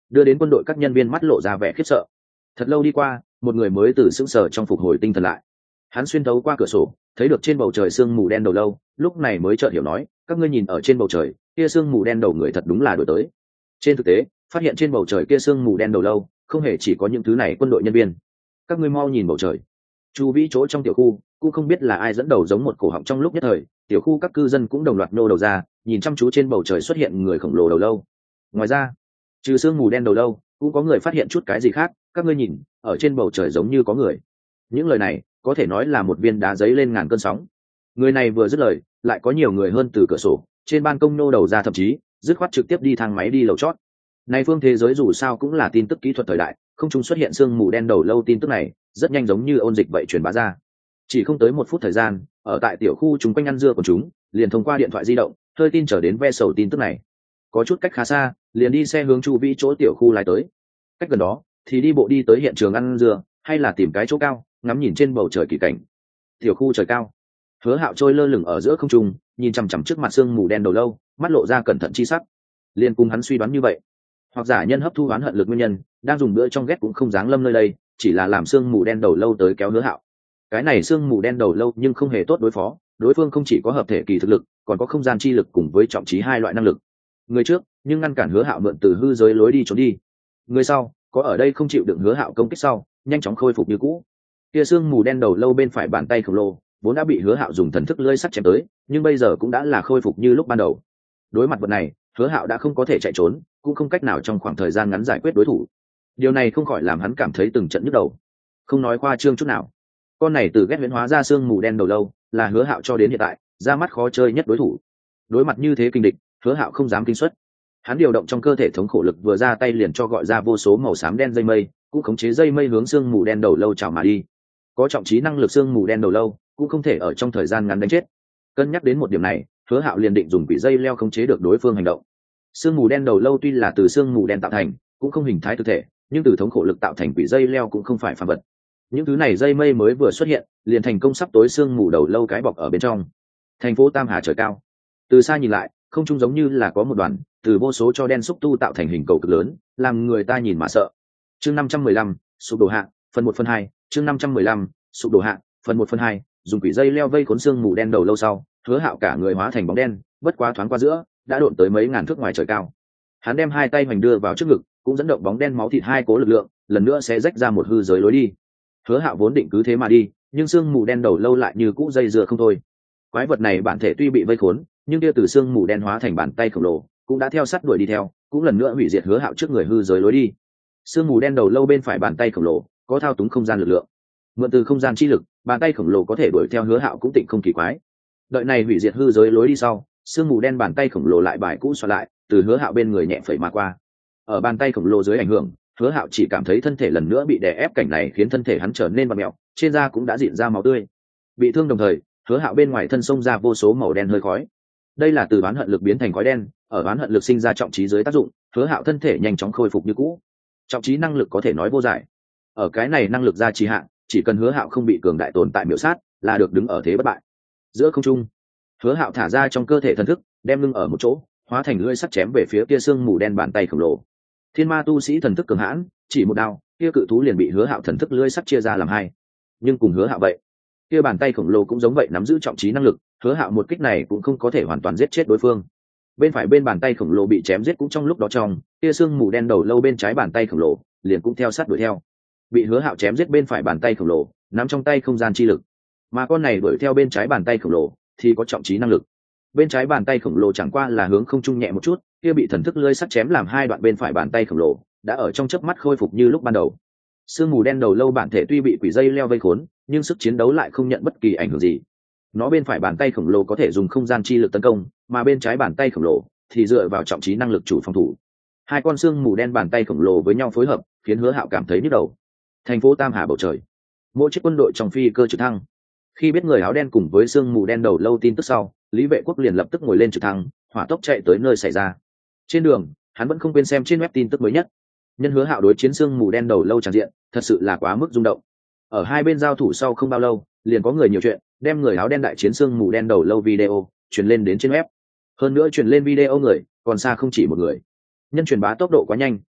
đưa đến quân đội các nhân viên mắt lộ ra vẻ khiếp sợ. Thật lâu đi qua, một người mới từ sững sờ trong phục hồi tinh thần lại. Hắn xuyên thấu qua cửa sổ, thấy được trên bầu trời sương mù đen đầu lâu, lúc này mới chợt hiểu nói, các ngươi nhìn ở trên bầu trời, kia sương mù đen đầu người thật đúng là đổi tới. Trên thực tế, phát hiện trên bầu trời kia sương mù đen đầu lâu, không hề chỉ có những thứ này quân đội nhân viên. Các ngươi mau nhìn bầu trời. Chu vĩ chỗ trong tiểu khu, cũng không biết là ai dẫn đầu giống một cổ họng trong lúc nhất thời, tiểu khu các cư dân cũng đồng loạt nô đầu ra, nhìn chăm chú trên bầu trời xuất hiện người khổng lồ đầu lâu. Ngoài ra, trừ sương mù đen đầu lâu, cũng có người phát hiện chút cái gì khác, các ngươi nhìn, ở trên bầu trời giống như có người. Những lời này có thể nói là một viên đá giấy lên ngàn cơn sóng. Người này vừa dứt lời, lại có nhiều người hơn từ cửa sổ trên ban công nô đầu ra, thậm chí dứt khoát trực tiếp đi thang máy đi lầu chót. Này phương thế giới dù sao cũng là tin tức kỹ thuật thời đại, không trung xuất hiện sương mù đen đầu lâu tin tức này rất nhanh giống như ôn dịch vậy truyền bá ra. Chỉ không tới 1 phút thời gian, ở tại tiểu khu chúng quanh ăn dưa của chúng liền thông qua điện thoại di động hơi tin trở đến ve sầu tin tức này. Có chút cách khá xa, liền đi xe hướng chu vĩ chỗ tiểu khu lái tới. Cách gần đó thì đi bộ đi tới hiện trường ăn dưa, hay là tìm cái chỗ cao ngắm nhìn trên bầu trời kỳ cảnh. Tiểu khu trời cao, Hứa Hạo trôi lơ lửng ở giữa không trung, nhìn chằm chằm trước mặt sương mù đen đầu lâu, mắt lộ ra cẩn thận chi sắc. Liên cùng hắn suy đoán như vậy, hoặc giả nhân hấp thu oán hận lực nguyên nhân, đang dùng bữa trong ghét cũng không dáng lâm nơi đây, chỉ là làm sương mù đen đầu lâu tới kéo Hứa Hạo. Cái này sương mù đen đầu lâu nhưng không hề tốt đối phó, đối phương không chỉ có hợp thể kỳ thực lực, còn có không gian chi lực cùng với trọng trí 2 loại năng lực. Người trước nhưng ngăn cản Hứa Hạo mượn từ hư giới lối đi trốn đi. Người sau có ở đây không chịu đựng Hứa Hạo công kích sau, nhanh chóng khôi phục như cũ. Kia sương mù đen đầu lâu bên phải bàn tay khổng lồ, vốn đã bị Hứa Hạo dùng thần thức lưỡi sắt chém tới, nhưng bây giờ cũng đã là khôi phục như lúc ban đầu. Đối mặt vật này, Hứa Hạo đã không có thể chạy trốn, cũng không cách nào trong khoảng thời gian ngắn giải quyết đối thủ. Điều này không khỏi làm hắn cảm thấy từng trận nhức đầu. Không nói khoa trương chút nào, con này từ ghét huyễn hóa ra sương mù đen đầu lâu, là Hứa Hạo cho đến hiện tại ra mắt khó chơi nhất đối thủ. Đối mặt như thế kinh địch, Hứa Hạo không dám kinh suất. Hắn điều động trong cơ thể thống khổ lực, vừa ra tay liền cho gọi ra vô số màu xám đen dây mây, cũng khống chế dây mây hướng sương mù đen đầu lâu chảo mà đi. Có trọng trí năng lực sương mù đen đầu lâu, cũng không thể ở trong thời gian ngắn đánh chết. Cân nhắc đến một điểm này, Hứa Hạo liền định dùng quỷ dây leo khống chế được đối phương hành động. Sương mù đen đầu lâu tuy là từ sương mù đen tạo thành, cũng không hình thái thực thể, nhưng từ thống khổ lực tạo thành quỷ dây leo cũng không phải phàm vật. Những thứ này dây mây mới vừa xuất hiện, liền thành công sắp tối sương mù đầu lâu cái bọc ở bên trong. Thành phố Tam Hà trời cao, từ xa nhìn lại, không trung giống như là có một đoàn từ vô số cho đen xúc tu tạo thành hình cầu cực lớn, làm người ta nhìn mà sợ. Chương 515, sụp đổ hạ, phần 1/2. Chương 515, sụp đổ hạ, phần 1/2. Dùng quỷ dây leo vây khốn sương mù đen đầu lâu sau, Hứa Hạo cả người hóa thành bóng đen, bất quá thoáng qua giữa, đã độn tới mấy ngàn thước ngoài trời cao. Hắn đem 2 tay hoành đưa vào trước ngực, cũng dẫn động bóng đen máu thịt 2 cố lực lượng, lần nữa sẽ rách ra một hư giới lối đi. Hứa Hạo vốn định cứ thế mà đi, nhưng sương mù đen đầu lâu lại như cũ dây dưa không thôi. Quái vật này bản thể tuy bị vây khốn, nhưng kia từ sương mù đen hóa thành bàn tay khổng lồ, cũng đã theo sát đuổi đi theo, cũng lần nữa hủy diệt Hứa Hạo trước người hư giới lối đi. Sương mù đen đầu lâu bên phải bàn tay khổng lồ, có thao túng không gian lực lượng. Mượn từ không gian chi lực, bàn tay khổng lồ có thể đuổi theo Hứa Hạo cũng tịnh không kỳ quái. Đợi này hủy diệt hư giới lối đi sau, sương mù đen bàn tay khổng lồ lại bài cũ xoa lại, từ Hứa Hạo bên người nhẹ phẩy mà qua. Ở bàn tay khổng lồ dưới ảnh hưởng, Hứa Hạo chỉ cảm thấy thân thể lần nữa bị đè ép, cảnh này khiến thân thể hắn trở nên vặn mèo, trên da cũng đã rịn ra máu tươi. Bị thương đồng thời, Hứa Hạo bên ngoài thân xông ra vô số màu đen hơi khói. Đây là từ oán hận lực biến thành khói đen, ở oán hận lực sinh ra trọng trí dưới tác dụng, Hứa Hạo thân thể nhanh chóng khôi phục như cũ. Trọng trí năng lực có thể nói vô giải. Ở cái này năng lực gia trì hạn, chỉ cần Hứa Hạo không bị cường đại tồn tại miểu sát, là được đứng ở thế bất bại. Giữa không trung, Hứa Hạo thả ra trong cơ thể thần thức, đem lưng ở một chỗ, hóa thành lưỡi sắt chém về phía kia sương mù đen bàn tay khổng lồ. Thiên ma tu sĩ thần thức cường hãn, chỉ một đao, kia cự thú liền bị Hứa Hạo thần thức lưỡi sắt chia ra làm 2. Nhưng cùng Hứa Hạo vậy, kia bàn tay khổng lồ cũng giống vậy nắm giữ trọng trí năng lực, Hứa Hạo một kích này cũng không có thể hoàn toàn giết chết đối phương. Bên phải bên bàn tay khổng lồ bị chém giết cũng trong lúc đó, trong kia sương mù đen đầu lâu bên trái bàn tay khổng lồ liền cũng theo sát đuổi theo. Bị Hứa Hạo chém giết bên phải bàn tay khổng lồ, nắm trong tay không gian chi lực, mà con này đuổi theo bên trái bàn tay khổng lồ thì có trọng trí năng lực. Bên trái bàn tay khổng lồ chẳng qua là hướng không trung nhẹ một chút, kia bị thần thức lưỡi sắt chém làm 2 đoạn bên phải bàn tay khổng lồ đã ở trong chớp mắt khôi phục như lúc ban đầu. Sương mù đen đầu lâu bản thể tuy bị quỷ dây leo vây khốn, nhưng sức chiến đấu lại không nhận bất kỳ ảnh hưởng gì. Nó bên phải bàn tay khổng lồ có thể dùng không gian chi lực tấn công, mà bên trái bàn tay khổng lồ thì dựa vào trọng trí năng lực chủ phòng thủ. 2 con sương mù đen bàn tay khổng lồ với nhau phối hợp, khiến Hứa Hạo cảm thấy nhức đầu. Thành phố Tam Hà bầu trời, mỗi chiếc quân đội trong phi cơ trực thăng. Khi biết người áo đen cùng với sương mù đen đầu lâu tin tức sau, Lý Vệ Quốc liền lập tức ngồi lên trực thăng, hỏa tốc chạy tới nơi xảy ra. Trên đường, hắn vẫn không quên xem trên web tin tức mới nhất. Nhân Hứa Hạo đối chiến sương mù đen đầu lâu tràn diện, thật sự là quá mức rung động. Ở hai bên giao thủ sau không bao lâu, liền có người nhiều chuyện, đem người áo đen đại chiến sương mù đen đầu lâu video truyền lên đến trên web. Hơn nữa truyền lên video người, còn xa không chỉ một người. Nhân truyền bá tốc độ quá nhanh,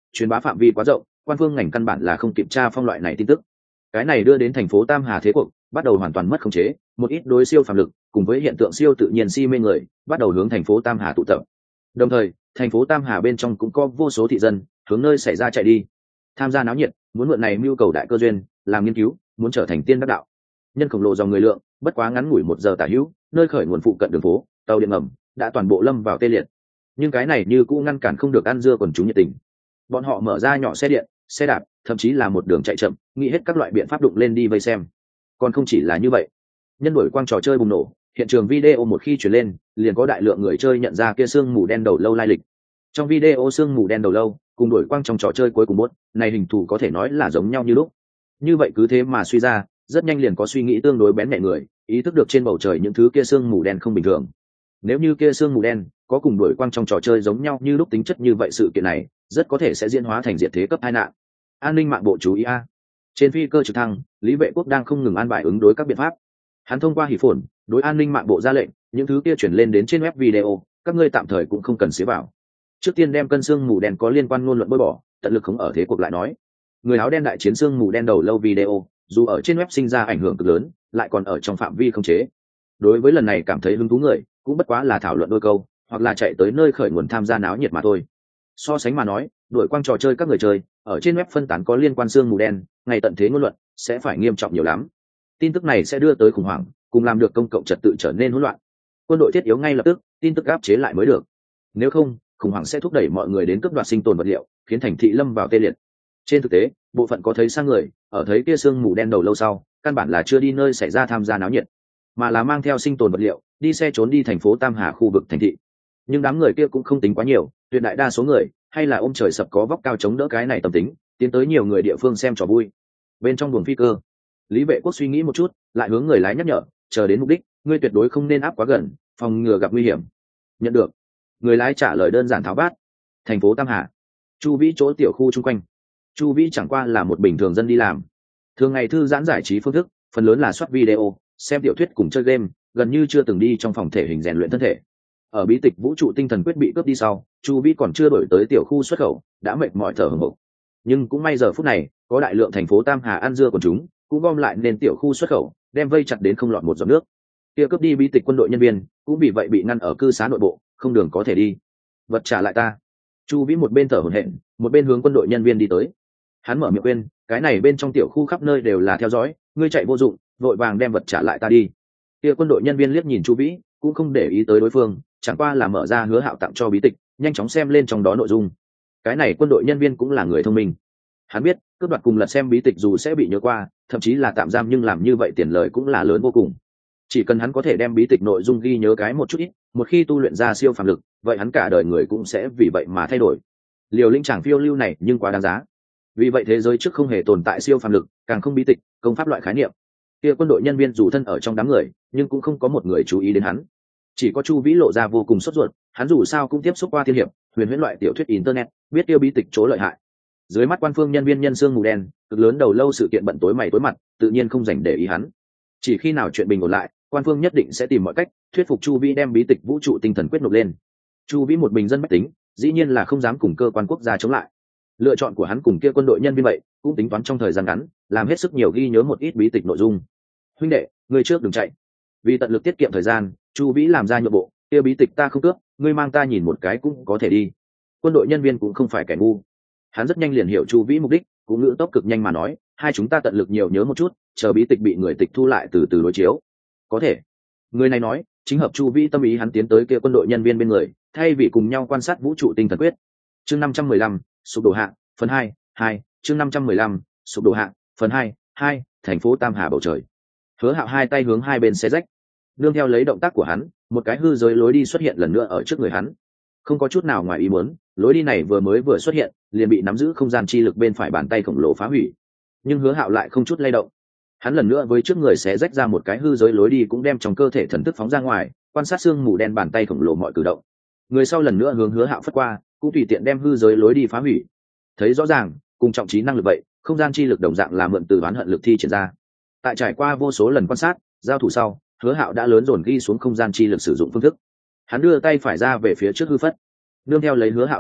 truyền bá phạm vi quá rộng, quan phương ngành căn bản là không kiểm tra phong loại này tin tức. Cái này đưa đến thành phố Tam Hà thế cuộc bắt đầu hoàn toàn mất khống chế, một ít đối siêu phàm lực cùng với hiện tượng siêu tự nhiên si mê người bắt đầu hướng thành phố Tam Hà tụ tập. Đồng thời, thành phố Tam Hà bên trong cũng có vô số thị dân hướng nơi xảy ra chạy đi, tham gia náo nhiệt, muốn mượn này mưu cầu đại cơ duyên, làm nghiên cứu, muốn trở thành tiên đắc đạo. Nhân khổng lồ dòng người lượng, bất quá ngắn ngủi 1 giờ tả hữu, nơi khởi nguồn phụ cận đường phố, tàu điện ngầm đã toàn bộ lâm vào tê liệt. Nhưng cái này như cũng ngăn cản không được ăn dưa quần chúng nhiệt tình. Bọn họ mở ra nhỏ xe điện, xe đạp, thậm chí là một đường chạy chậm, nghĩ hết các loại biện pháp đụng lên đi vây xem. Còn không chỉ là như vậy, nhân đổi quang trò chơi bùng nổ, hiện trường video một khi chuyển lên, liền có đại lượng người chơi nhận ra kia sương mù đen đầu lâu lai lịch. Trong video sương mù đen đầu lâu cùng đổi quang trong trò chơi cuối cùng bốt, này hình thù có thể nói là giống nhau như lúc. Như vậy cứ thế mà suy ra, rất nhanh liền có suy nghĩ tương đối bén nhạy người, ý thức được trên bầu trời những thứ kia sương mù đen không bình thường. Nếu như kia sương mù đen có cùng đổi quang trong trò chơi giống nhau như lúc tính chất như vậy, sự kiện này rất có thể sẽ diễn hóa thành diệt thế cấp tai nạn. An ninh mạng bộ chú ý a. Trên phi cơ trực thăng, Lý Vệ Quốc đang không ngừng an bài ứng đối các biện pháp. Hắn thông qua hỉ phồn đối an ninh mạng bộ ra lệnh, những thứ kia chuyển lên đến trên web video, các ngươi tạm thời cũng không cần xé vào. Trước tiên đem cân xương mù đen có liên quan ngôn luận bôi bỏ, tận lực không ở thế cuộc lại nói. Người áo đen đại chiến xương mù đen đầu lâu video, dù ở trên web sinh ra ảnh hưởng cực lớn, lại còn ở trong phạm vi không chế. Đối với lần này cảm thấy hứng thú người, cũng bất quá là thảo luận đôi câu, hoặc là chạy tới nơi khởi nguồn tham gia náo nhiệt mà thôi. So sánh mà nói, đội quang trò chơi các người chơi ở trên web phân tán có liên quan xương mù đen, ngày tận thế ngôn luận sẽ phải nghiêm trọng nhiều lắm. Tin tức này sẽ đưa tới khủng hoảng, cùng làm được công cộng trật tự trở nên hỗn loạn. Quân đội thiết yếu ngay lập tức tin tức áp chế lại mới được. Nếu không, khủng hoảng sẽ thúc đẩy mọi người đến cướp đoạt sinh tồn vật liệu, khiến thành thị lâm vào tê liệt. Trên thực tế, bộ phận có thấy sang người ở thấy kia sương mù đen đầu lâu sau, căn bản là chưa đi nơi xảy ra tham gia náo nhiệt, mà là mang theo sinh tồn vật liệu đi xe trốn đi thành phố Tam Hà khu vực thành thị. Nhưng đám người kia cũng không tính quá nhiều, tuyệt đại đa số người hay là ôm trời sập có vóc cao chống đỡ cái này tâm tính, tiến tới nhiều người địa phương xem trò vui. Bên trong buồng phi cơ, Lý Vệ Quốc suy nghĩ một chút, lại hướng người lái nhắc nhở, chờ đến mục đích, ngươi tuyệt đối không nên áp quá gần, phòng ngừa gặp nguy hiểm. Nhận được. Người lái trả lời đơn giản tháo bát. Thành phố Tam Hà, chu vĩ chỗ tiểu khu chung quanh. Chu vĩ chẳng qua là một bình thường dân đi làm, thường ngày thư giãn giải trí phương thức phần lớn là soát video, xem tiểu thuyết cùng chơi game, gần như chưa từng đi trong phòng thể hình rèn luyện thân thể. Ở bí tịch vũ trụ tinh thần quyết bị cướp đi sau, chu vĩ còn chưa đổi tới tiểu khu xuất khẩu, đã mệt mỏi thở hổn hển. Nhưng cũng may giờ phút này có đại lượng thành phố Tam Hà ăn dưa của chúng cũng gom lại nên tiểu khu xuất khẩu, đem vây chặt đến không lọt một giọt nước. Kia cướp đi bí tịch quân đội nhân viên cũng vì vậy bị ngăn ở cư xá nội bộ, không đường có thể đi. Vật trả lại ta. Chu vĩ một bên thở hổn hển, một bên hướng quân đội nhân viên đi tới. Hắn mở miệng quên, cái này bên trong tiểu khu khắp nơi đều là theo dõi, ngươi chạy vô dụng, vội vàng đem vật trả lại ta đi. Kia quân đội nhân viên liếc nhìn chu vĩ, cũng không để ý tới đối phương, chẳng qua là mở ra Hứa Hạo tặng cho bí tịch, nhanh chóng xem lên trong đó nội dung. Cái này quân đội nhân viên cũng là người thông minh, hắn biết cướp đoạt cùng lật xem bí tịch dù sẽ bị nhớ qua, thậm chí là tạm giam, nhưng làm như vậy tiền lời cũng là lớn vô cùng. Chỉ cần hắn có thể đem bí tịch nội dung ghi nhớ cái một chút ít, một khi tu luyện ra siêu phàm lực, vậy hắn cả đời người cũng sẽ vì vậy mà thay đổi. Liều lĩnh chàng phiêu lưu này nhưng quá đáng giá. Vì vậy thế giới trước không hề tồn tại siêu phàm lực, càng không bí tịch, công pháp loại khái niệm. Kia quân đội nhân viên dù thân ở trong đám người, nhưng cũng không có một người chú ý đến hắn. Chỉ có Chu Vĩ lộ ra vô cùng sốt ruột, hắn dù sao cũng tiếp xúc qua thiên hiệp, huyền huyễn loại tiểu thuyết internet, biết tiêu bí tịch chỗ lợi hại. Dưới mắt quan phương nhân viên nhân xương mù đen, cực lớn đầu lâu sự kiện bận tối mày tối mặt, tự nhiên không dành để ý hắn. Chỉ khi nào chuyện bình ổn lại, quan phương nhất định sẽ tìm mọi cách thuyết phục Chu Vĩ đem bí tịch vũ trụ tinh thần quyết nộp lên. Chu Vĩ một bình dân bách tính, dĩ nhiên là không dám cùng cơ quan quốc gia chống lại. Lựa chọn của hắn cùng kia quân đội nhân viên vậy, cũng tính toán trong thời gian ngắn, làm hết sức nhiều ghi nhớ một ít bí tịch nội dung. Huynh đệ, người trước đừng chạy. Vì tận lực tiết kiệm thời gian, Chu Vĩ làm ra nhượng bộ, kia bí tịch ta không cướp, ngươi mang ta nhìn một cái cũng có thể đi. Quân đội nhân viên cũng không phải kẻ ngu, hắn rất nhanh liền hiểu Chu Vĩ mục đích, cũng ngữ tốc cực nhanh mà nói, hai chúng ta tận lực nhiều nhớ một chút, chờ bí tịch bị người tịch thu lại từ từ đối chiếu. Có thể. Người này nói chính hợp Chu Vĩ tâm ý, hắn tiến tới kia quân đội nhân viên bên người, thay vì cùng nhau quan sát vũ trụ tinh thần quyết. Chương 515, sụp đổ hạng, phần 2, chương 515, sụp đổ hạng, phần 2, thành phố Tam Hà bầu trời. Hứa Hạo hai tay hướng hai bên xe rách, nương theo lấy động tác của hắn, một cái hư giới lối đi xuất hiện lần nữa ở trước người hắn. Không có chút nào ngoài ý muốn, lối đi này vừa xuất hiện, liền bị nắm giữ không gian chi lực bên phải bàn tay khổng lồ phá hủy. Nhưng Hứa Hạo lại không chút lay động. Hắn lần nữa với trước người xé rách ra một cái hư giới lối đi, cũng đem trong cơ thể thần thức phóng ra ngoài, quan sát xương mù đen bàn tay khổng lồ mọi cử động. Người sau lần nữa hướng Hứa Hạo phất qua, cũng tùy tiện đem hư giới lối đi phá hủy. Thấy rõ ràng, cùng trọng trí năng lực vậy, không gian chi lực đồng dạng là mượn từ oán hận lực thi triển ra. Tại trải qua vô số lần quan sát, giao thủ sau, Hứa Hạo đã lớn dồn ghi xuống không gian chi lực sử dụng phương thức. Hắn đưa tay phải ra về phía trước hư phất, nương theo lấy Hứa Hạo động tác,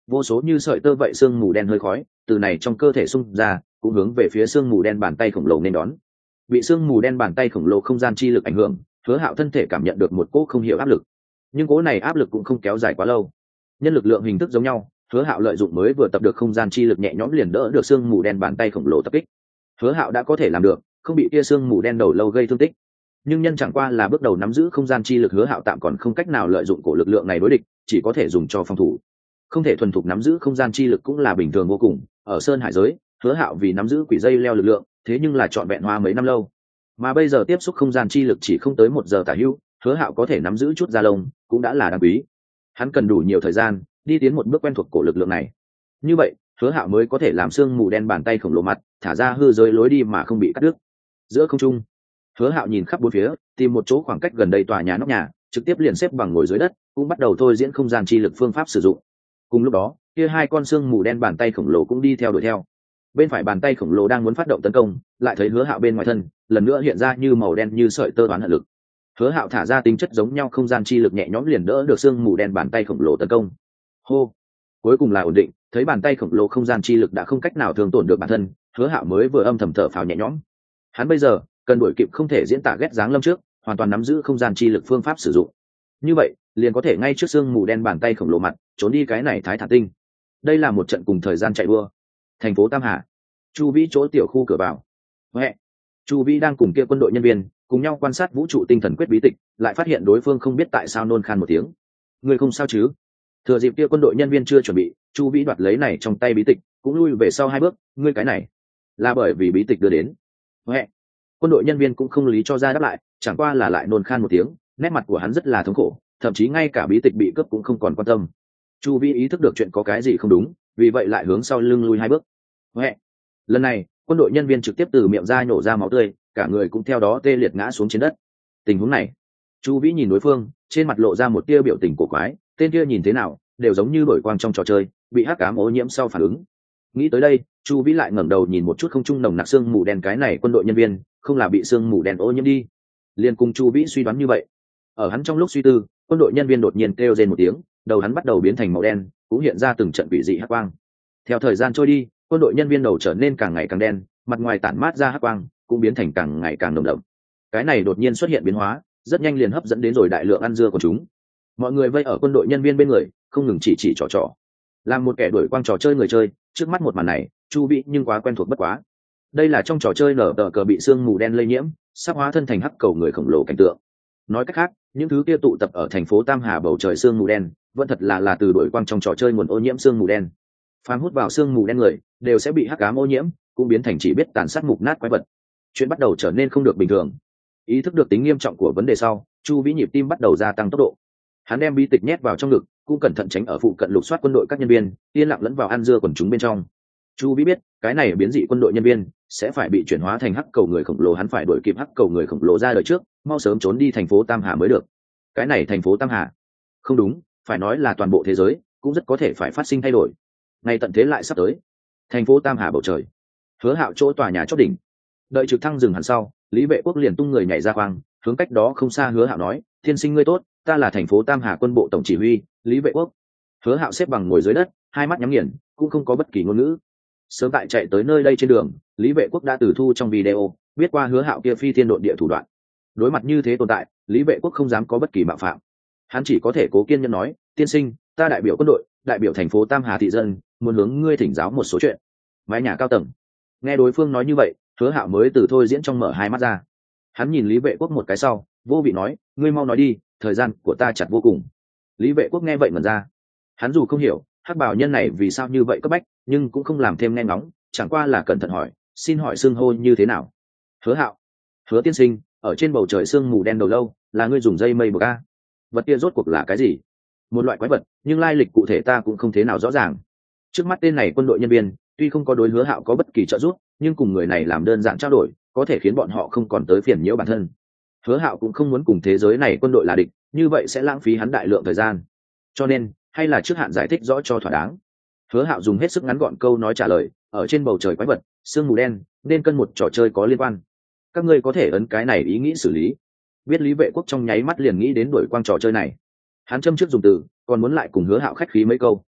vô số như sợi tơ vậy sương mù đen hơi khói từ này trong cơ thể xung ra, cũng hướng về phía sương mù đen bàn tay khổng lồ nên đón. Bị sương mù đen bàn tay khổng lồ không gian chi lực ảnh hưởng, Hứa Hạo thân thể cảm nhận được một cỗ không hiểu áp lực, nhưng cỗ này áp lực cũng không kéo dài quá lâu. Nhân lực lượng hình thức giống nhau, Hứa Hạo lợi dụng mới vừa tập được không gian chi lực nhẹ nhõm liền đỡ được sương mù đen bàn tay khổng lồ tập kích. Hứa Hạo đã có thể làm được, không bị kia sương mù đen đầu lâu gây thương tích. Nhưng nhân chẳng qua là bước đầu nắm giữ không gian chi lực, Hứa Hạo tạm còn không cách nào lợi dụng cổ lực lượng này đối địch, chỉ có thể dùng cho phòng thủ. Không thể thuần thục nắm giữ không gian chi lực cũng là bình thường vô cùng, ở sơn hải giới, Hứa Hạo vì nắm giữ quỷ dây leo lực lượng, thế nhưng là trọn vẹn hoa mấy năm lâu. Mà bây giờ tiếp xúc không gian chi lực chỉ không tới 1 giờ tả hữu, Hứa Hạo có thể nắm giữ chút da lông, cũng đã là đáng quý. Hắn cần đủ nhiều thời gian đi tiến một bước quen thuộc cổ lực lượng này. Như vậy, Hứa Hạo mới có thể làm xương mù đen bàn tay khổng lồ mặt, thả ra hư giới lối đi mà không bị cắt đứt. Giữa không trung, Hứa Hạo nhìn khắp bốn phía, tìm một chỗ khoảng cách gần đây tòa nhà nóc nhà, trực tiếp liền xếp bằng ngồi dưới đất, cũng bắt đầu thôi diễn không gian chi lực phương pháp sử dụng. Cùng lúc đó, kia hai con xương mù đen bàn tay khổng lồ cũng đi theo đuổi theo. Bên phải bàn tay khổng lồ đang muốn phát động tấn công, lại thấy Hứa Hạo bên ngoài thân, lần nữa hiện ra như màu đen như sợi tơ toán hận lực. Hứa Hạo thả ra tính chất giống nhau không gian chi lực nhẹ nhõm liền đỡ được xương mù đen bàn tay khổng lồ tấn công. Hô, cuối cùng là ổn định, thấy bàn tay khổng lồ không gian chi lực đã không cách nào thương tổn được bản thân, Hứa Hạo mới vừa âm thầm thở phào nhẹ nhõm. Hắn bây giờ cần đuổi kịp không thể diễn tả ghét dáng lâm trước, hoàn toàn nắm giữ không gian chi lực phương pháp sử dụng. Như vậy, liền có thể ngay trước xương mù đen bàn tay khổng lồ mặt, trốn đi cái này thái thản tinh. Đây là một trận cùng thời gian chạy đua. Thành phố Tam Hà, Chu Vĩ chỗ tiểu khu cửa vào. Huệ, Chu Vĩ đang cùng kia quân đội nhân viên cùng nhau quan sát vũ trụ tinh thần quyết bí tịch, lại phát hiện đối phương không biết tại sao nôn khan một tiếng. Người không sao chứ? Thừa dịp kia quân đội nhân viên chưa chuẩn bị, Chu Vĩ đoạt lấy này trong tay bí tịch, cũng lui về sau 2 bước. Ngươi cái này là bởi vì bí tịch đưa đến. Huệ, quân đội nhân viên cũng không lý cho ra đáp lại, chẳng qua là lại nôn khan một tiếng, nét mặt của hắn rất là thống khổ, thậm chí ngay cả bí tịch bị cướp cũng không còn quan tâm. Chu Vĩ ý thức được chuyện có cái gì không đúng, vì vậy lại hướng sau lưng lui 2 bước. Huệ, lần này quân đội nhân viên trực tiếp từ miệng ra nhổ ra máu tươi, cả người cũng theo đó tê liệt ngã xuống trên đất. Tình huống này, Chu Vĩ nhìn đối phương, trên mặt lộ ra một tia biểu tình cổ quái, tên kia nhìn thế nào đều giống như đổi quang trong trò chơi, bị hắc ám ô nhiễm sau phản ứng. Nghĩ tới đây, Chu Vĩ lại ngẩng đầu nhìn một chút không trung nồng nặc sương mù đen, cái này quân đội nhân viên không là bị sương mù đen ô nhiễm đi? Liên cùng Chu Vĩ suy đoán như vậy. Ở hắn trong lúc suy tư, quân đội nhân viên đột nhiên kêu rên một tiếng, đầu hắn bắt đầu biến thành màu đen, cũng hiện ra từng trận quỷ dị hắc quang. Theo thời gian trôi đi, quân đội nhân viên đầu trở nên càng ngày càng đen, mặt ngoài tản mát ra hắc quang cũng biến thành càng ngày càng nồng đậm. Cái này đột nhiên xuất hiện biến hóa, rất nhanh liền hấp dẫn đến rồi đại lượng ăn dưa của chúng. Mọi người vây ở quân đội nhân viên bên người, không ngừng chỉ trò. Làm một kẻ đuổi quang trò chơi người chơi, trước mắt một màn này, Chu Vĩ nhưng quá quen thuộc bất quá. Đây là trong trò chơi nở tờ cờ bị sương mù đen lây nhiễm, sắp hóa thân thành hắc cầu người khổng lồ cảnh tượng. Nói cách khác, những thứ kia tụ tập ở thành phố Tam Hà bầu trời sương mù đen, vẫn thật là từ đuổi quang trong trò chơi nguồn ô nhiễm sương mù đen. Phàm hút vào sương mù đen người, đều sẽ bị hắc ám ô nhiễm, cũng biến thành chỉ biết tàn sát mục nát quái vật. Chuyện bắt đầu trở nên không được bình thường. Ý thức được tính nghiêm trọng của vấn đề sau, Chu Vĩ nhịp tim bắt đầu gia tăng tốc độ. Hắn đem bí tịch nhét vào trong ngực, cũng cẩn thận tránh ở phụ cận lục soát quân đội các nhân viên, yên lặng lẫn vào ăn dưa quần chúng bên trong. Chu Vĩ biết, cái này biến dị quân đội nhân viên sẽ phải bị chuyển hóa thành hắc cầu người khổng lồ, hắn phải đuổi kịp hắc cầu người khổng lồ ra đời trước, mau sớm trốn đi thành phố Tam Hà mới được. Cái này thành phố Tam Hà, không đúng, phải nói là toàn bộ thế giới, cũng rất có thể phải phát sinh thay đổi. Ngày tận thế lại sắp tới. Thành phố Tam Hà bầu trời, Hứa Hạo chỗ tòa nhà chót đỉnh. Đợi trực thăng dừng hẳn sau, Lý Vệ Quốc liền tung người nhảy ra khoang, hướng cách đó không xa Hứa Hạo nói: "Thiên sinh ngươi tốt, ta là thành phố Tam Hà quân bộ tổng chỉ huy, Lý Vệ Quốc." Hứa Hạo xếp bằng ngồi dưới đất, hai mắt nhắm nghiền, cũng không có bất kỳ ngôn ngữ. Sớm tại chạy tới nơi đây trên đường, Lý Vệ Quốc đã từ thu trong video biết qua Hứa Hạo kia phi thiên độn địa thủ đoạn. Đối mặt như thế tồn tại, Lý Vệ Quốc không dám có bất kỳ mạo phạm. Hắn chỉ có thể cố kiên nhẫn nói: "Tiên sinh, ta đại biểu quân đội, đại biểu thành phố Tam Hà thị dân, muốn hướng ngươi thỉnh giáo một số chuyện." Mái nhà cao tầng. Nghe đối phương nói như vậy, Hứa Hạo mới từ thôi diễn trong mở hai mắt ra. Hắn nhìn Lý Vệ Quốc một cái sau, vô vị nói: "Ngươi mau nói đi, thời gian của ta chặt vô cùng." Lý Vệ Quốc nghe vậy ngẩn ra. Hắn dù không hiểu hắc bảo nhân này vì sao như vậy cấp bách, nhưng cũng không làm thêm nghe ngóng, chẳng qua là cẩn thận hỏi: "Xin hỏi xưng hô như thế nào?" "Hứa Hạo." "Hứa tiên sinh, ở trên bầu trời sương mù đen đầu lâu, là ngươi dùng dây mây buộc a? Vật kia rốt cuộc là cái gì?" "Một loại quái vật, nhưng lai lịch cụ thể ta cũng không thế nào rõ ràng." Trước mắt tên này quân đội nhân viên tuy không có đối Hứa Hạo có bất kỳ trợ giúp, nhưng cùng người này làm đơn giản trao đổi, có thể khiến bọn họ không còn tới phiền nhiễu bản thân. Hứa Hạo cũng không muốn cùng thế giới này quân đội là địch, như vậy sẽ lãng phí hắn đại lượng thời gian. Cho nên, hay là trước hạn giải thích rõ cho thỏa đáng. Hứa Hạo dùng hết sức ngắn gọn câu nói trả lời: "Ở trên bầu trời quái vật, sương mù đen, nên cân một trò chơi có liên quan. Các ngươi có thể ấn cái này ý nghĩ xử lý." Biết Lý Vệ Quốc trong nháy mắt liền nghĩ đến đuổi quang trò chơi này. Hắn châm trước dùng từ, còn muốn lại cùng Hứa Hạo khách khí mấy câu,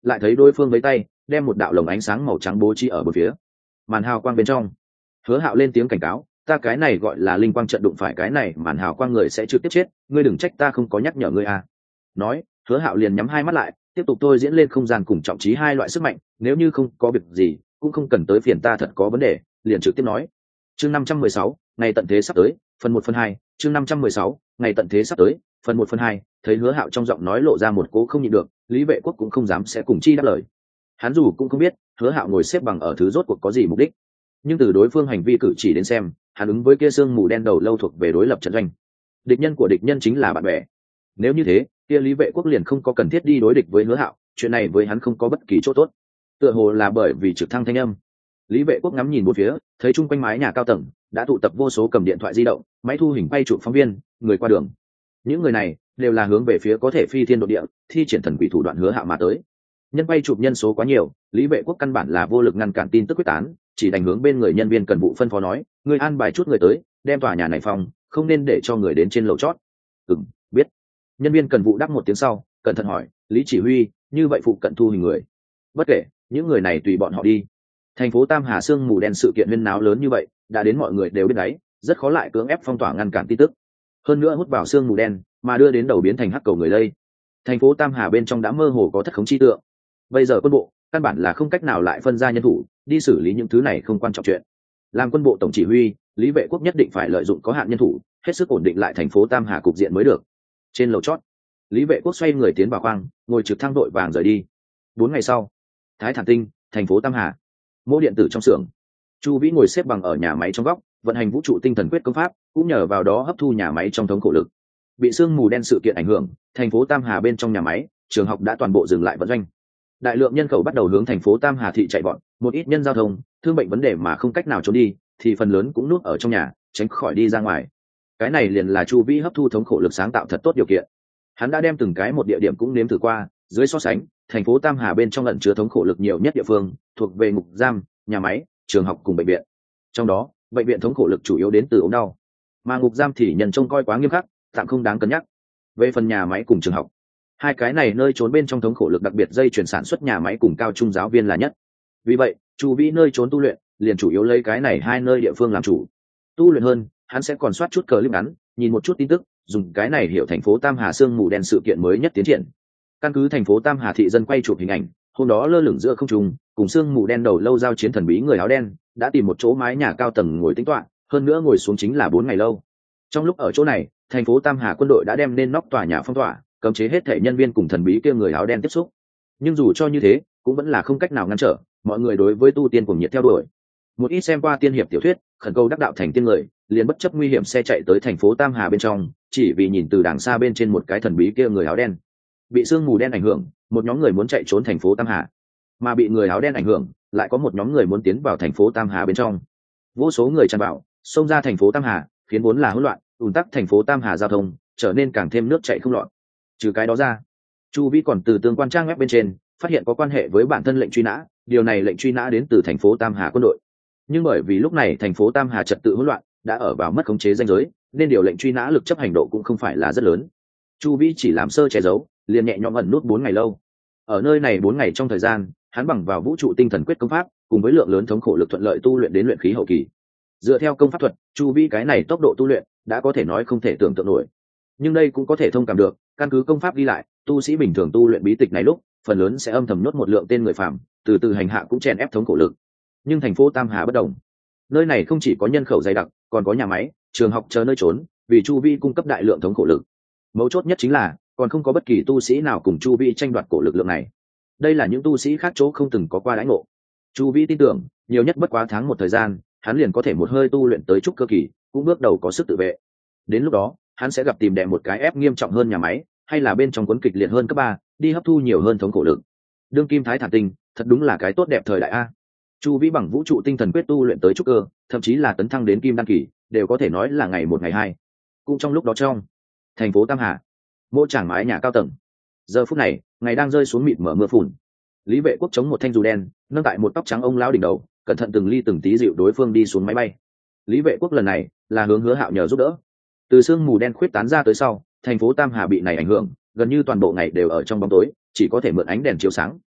lại thấy đối phương với tay đem một đạo lồng ánh sáng màu trắng bố trí ở một phía màn hào quang bên trong. Hứa Hạo lên tiếng cảnh cáo, ta cái này gọi là linh quang trận, đụng phải cái này màn hào quang người sẽ trực tiếp chết, ngươi đừng trách ta không có nhắc nhở ngươi à. Nói, Hứa Hạo liền nhắm hai mắt lại, tiếp tục tôi diễn lên không gian cùng trọng trí hai loại sức mạnh, nếu như không có việc gì cũng không cần tới phiền ta, thật có vấn đề liền trực tiếp nói. Chương 516, ngày tận thế sắp tới, phần 1 phần 2, chương 516, ngày tận thế sắp tới, phần 1 phần 2, thấy Hứa Hạo trong giọng nói lộ ra một cố không nhịn được, Lý Vệ Quốc cũng không dám sẽ cùng chi đáp lời. Hắn dù cũng không biết Hứa Hạo ngồi xếp bằng ở thứ rốt cuộc có gì mục đích, nhưng từ đối phương hành vi cử chỉ đến xem, hắn ứng với kia xương mù đen đầu lâu thuộc về đối lập trận doanh. Địch nhân của địch nhân chính là bạn bè. Nếu như thế, kia Lý Vệ Quốc liền không có cần thiết đi đối địch với Hứa Hạo, chuyện này với hắn không có bất kỳ chỗ tốt. Tựa hồ là bởi vì trực thăng thanh âm. Lý Vệ Quốc ngắm nhìn một phía, thấy chung quanh mái nhà cao tầng đã tụ tập vô số cầm điện thoại di động, máy thu hình bay chụp phóng viên, người qua đường. Những người này đều là hướng về phía có thể phi thiên độ địa, thi triển thần quỷ thủ đoạn Hứa Hạo mà tới. Nhân bay chụp nhân số quá nhiều, Lý Vệ Quốc căn bản là vô lực ngăn cản tin tức quyết tán, chỉ đành hướng bên người nhân viên cần vụ phân phó nói, người an bài chút người tới, đem tòa nhà này phòng, không nên để cho người đến trên lầu chót. Biết. Nhân viên cần vụ đáp một tiếng sau, cẩn thận hỏi, Lý chỉ huy, như vậy phụ cận thu hình người. Bất kể, những người này tùy bọn họ đi. Thành phố Tam Hà sương mù đen sự kiện huyên náo lớn như vậy, đã đến mọi người đều biết đấy, rất khó lại cưỡng ép phong tỏa ngăn cản tin tức. Hơn nữa hút vào sương mù đen, mà đưa đến đầu biến thành hắc cầu người đây. Thành phố Tam Hà bên trong đã mơ hồ có thất khống chi tượng. Bây giờ quân bộ căn bản là không cách nào lại phân ra nhân thủ đi xử lý những thứ này không quan trọng chuyện. Làm quân bộ tổng chỉ huy, Lý Vệ Quốc nhất định phải lợi dụng có hạn nhân thủ, hết sức ổn định lại thành phố Tam Hà cục diện mới được. Trên lầu chót, Lý Vệ Quốc xoay người tiến vào khoang, ngồi trực thăng đội vàng rời đi. 4 ngày sau, Thái Thản Tinh, thành phố Tam Hà, mô điện tử trong xưởng, Chu Vĩ ngồi xếp bằng ở nhà máy trong góc, vận hành vũ trụ tinh thần quyết công pháp, cũng nhờ vào đó hấp thu nhà máy trong thống khổ lực. Bị sương mù đen sự kiện ảnh hưởng, thành phố Tam Hà bên trong nhà máy, trường học đã toàn bộ dừng lại vận doanh. Đại lượng nhân khẩu bắt đầu hướng thành phố Tam Hà thị chạy bọn, một ít nhân giao thông, thương bệnh vấn đề mà không cách nào trốn đi, thì phần lớn cũng nuốt ở trong nhà, tránh khỏi đi ra ngoài. Cái này liền là Chu Vĩ hấp thu thống khổ lực sáng tạo thật tốt điều kiện. Hắn đã đem từng cái một địa điểm cũng nếm thử qua, dưới so sánh, thành phố Tam Hà bên trong ẩn chứa thống khổ lực nhiều nhất địa phương, thuộc về ngục giam, nhà máy, trường học cùng bệnh viện. Trong đó, bệnh viện thống khổ lực chủ yếu đến từ ốm đau, mà ngục giam thì nhân trông coi quá nghiêm khắc, tạm không đáng cân nhắc. Về phần nhà máy cùng trường học, hai cái này nơi trốn bên trong thống khổ lực đặc biệt dây chuyển sản xuất nhà máy cùng cao trung giáo viên là nhất. Vì vậy, Chu Vĩ nơi trốn tu luyện liền chủ yếu lấy cái này hai nơi địa phương làm chủ. Tu luyện hơn, hắn sẽ còn soát chút clip ngắn, nhìn một chút tin tức, dùng cái này hiểu thành phố Tam Hà sương mù đen sự kiện mới nhất tiến triển. Căn cứ thành phố Tam Hà thị dân quay chụp hình ảnh, hôm đó lơ lửng giữa không trung, cùng sương mù đen đầu lâu giao chiến thần bí người áo đen, đã tìm một chỗ mái nhà cao tầng ngồi tĩnh tọa, hơn nữa ngồi xuống chính là 4 ngày lâu. Trong lúc ở chỗ này, thành phố Tam Hà quân đội đã đem nên nóc tòa nhà phong tỏa, cấm chế hết thể nhân viên cùng thần bí kia người áo đen tiếp xúc. Nhưng dù cho như thế, cũng vẫn là không cách nào ngăn trở mọi người đối với tu tiên cuồng nhiệt theo đuổi. Một ít xem qua tiên hiệp tiểu thuyết, khẩn cầu đắc đạo thành tiên người, liền bất chấp nguy hiểm xe chạy tới thành phố Tam Hà bên trong, chỉ vì nhìn từ đàng xa bên trên một cái thần bí kia người áo đen. Bị sương mù đen ảnh hưởng, một nhóm người muốn chạy trốn thành phố Tam Hà, mà bị người áo đen ảnh hưởng, lại có một nhóm người muốn tiến vào thành phố Tam Hà bên trong. Vô số người tràn vào, xông ra thành phố Tam Hà, khiến vốn là hỗn loạn, ùn tắc thành phố Tam Hà giao thông trở nên càng thêm nước chảy không lọt. Trừ cái đó ra, Chu Vĩ còn từ tương quan trang web bên trên phát hiện có quan hệ với bản thân lệnh truy nã, điều này lệnh truy nã đến từ thành phố Tam Hà quân đội. Nhưng bởi vì lúc này thành phố Tam Hà trật tự hỗn loạn, đã ở vào mất khống chế ranh giới, nên điều lệnh truy nã lực chấp hành độ cũng không phải là rất lớn. Chu Vĩ chỉ làm sơ che giấu, liền nhẹ nhõm ẩn nút 4 ngày lâu. Ở nơi này 4 ngày trong thời gian, hắn bằng vào vũ trụ tinh thần quyết công pháp, cùng với lượng lớn thống khổ lực thuận lợi tu luyện đến luyện khí hậu kỳ. Dựa theo công pháp thuật, Chu Vĩ cái này tốc độ tu luyện đã có thể nói không thể tưởng tượng nổi. Nhưng đây cũng có thể thông cảm được, căn cứ công pháp ghi lại, tu sĩ bình thường tu luyện bí tịch này lúc, phần lớn sẽ âm thầm nhốt một lượng tên người phàm, từ từ hành hạ cũng chèn ép thống khổ lực. Nhưng thành phố Tam Hà bất đồng. Nơi này không chỉ có nhân khẩu dày đặc, còn có nhà máy, trường học chờ nơi trốn, vì Chu Vĩ cung cấp đại lượng thống khổ lực. Mấu chốt nhất chính là, còn không có bất kỳ tu sĩ nào cùng Chu Vĩ tranh đoạt cổ lực lượng này. Đây là những tu sĩ khác chỗ không từng có qua đãi ngộ. Chu Vĩ tin tưởng, nhiều nhất bất quá tháng một thời gian, hắn liền có thể một hơi tu luyện tới trúc cơ kỳ, cũng bước đầu có sức tự vệ. Đến lúc đó, hắn sẽ gặp tìm đè một cái ép nghiêm trọng hơn nhà máy, hay là bên trong cuốn kịch liệt hơn cấp 3, đi hấp thu nhiều hơn thống khổ lực. Đương kim Thái Thản Tinh, thật đúng là cái tốt đẹp thời đại a. Chu Vĩ bằng vũ trụ tinh thần quyết tu luyện tới trúc cơ, thậm chí là tấn thăng đến kim đan kỳ, đều có thể nói là ngày một ngày hai. Cũng trong lúc đó trong thành phố Tam Hà, mỗi tràng mái nhà cao tầng, giờ phút này ngày đang rơi xuống mịt mở mưa phùn. Lý Vệ Quốc chống một thanh dù đen, nâng tại một tóc trắng ông lão đỉnh đầu, cẩn thận từng ly từng tí dịu đối phương đi xuống máy bay. Lý Vệ Quốc lần này là hướng Hứa Hạo nhờ giúp đỡ. Từ sương mù đen khuyết tán ra tới sau, thành phố Tam Hà bị này ảnh hưởng, gần như toàn bộ ngày đều ở trong bóng tối, chỉ có thể mượn ánh đèn chiếu sáng.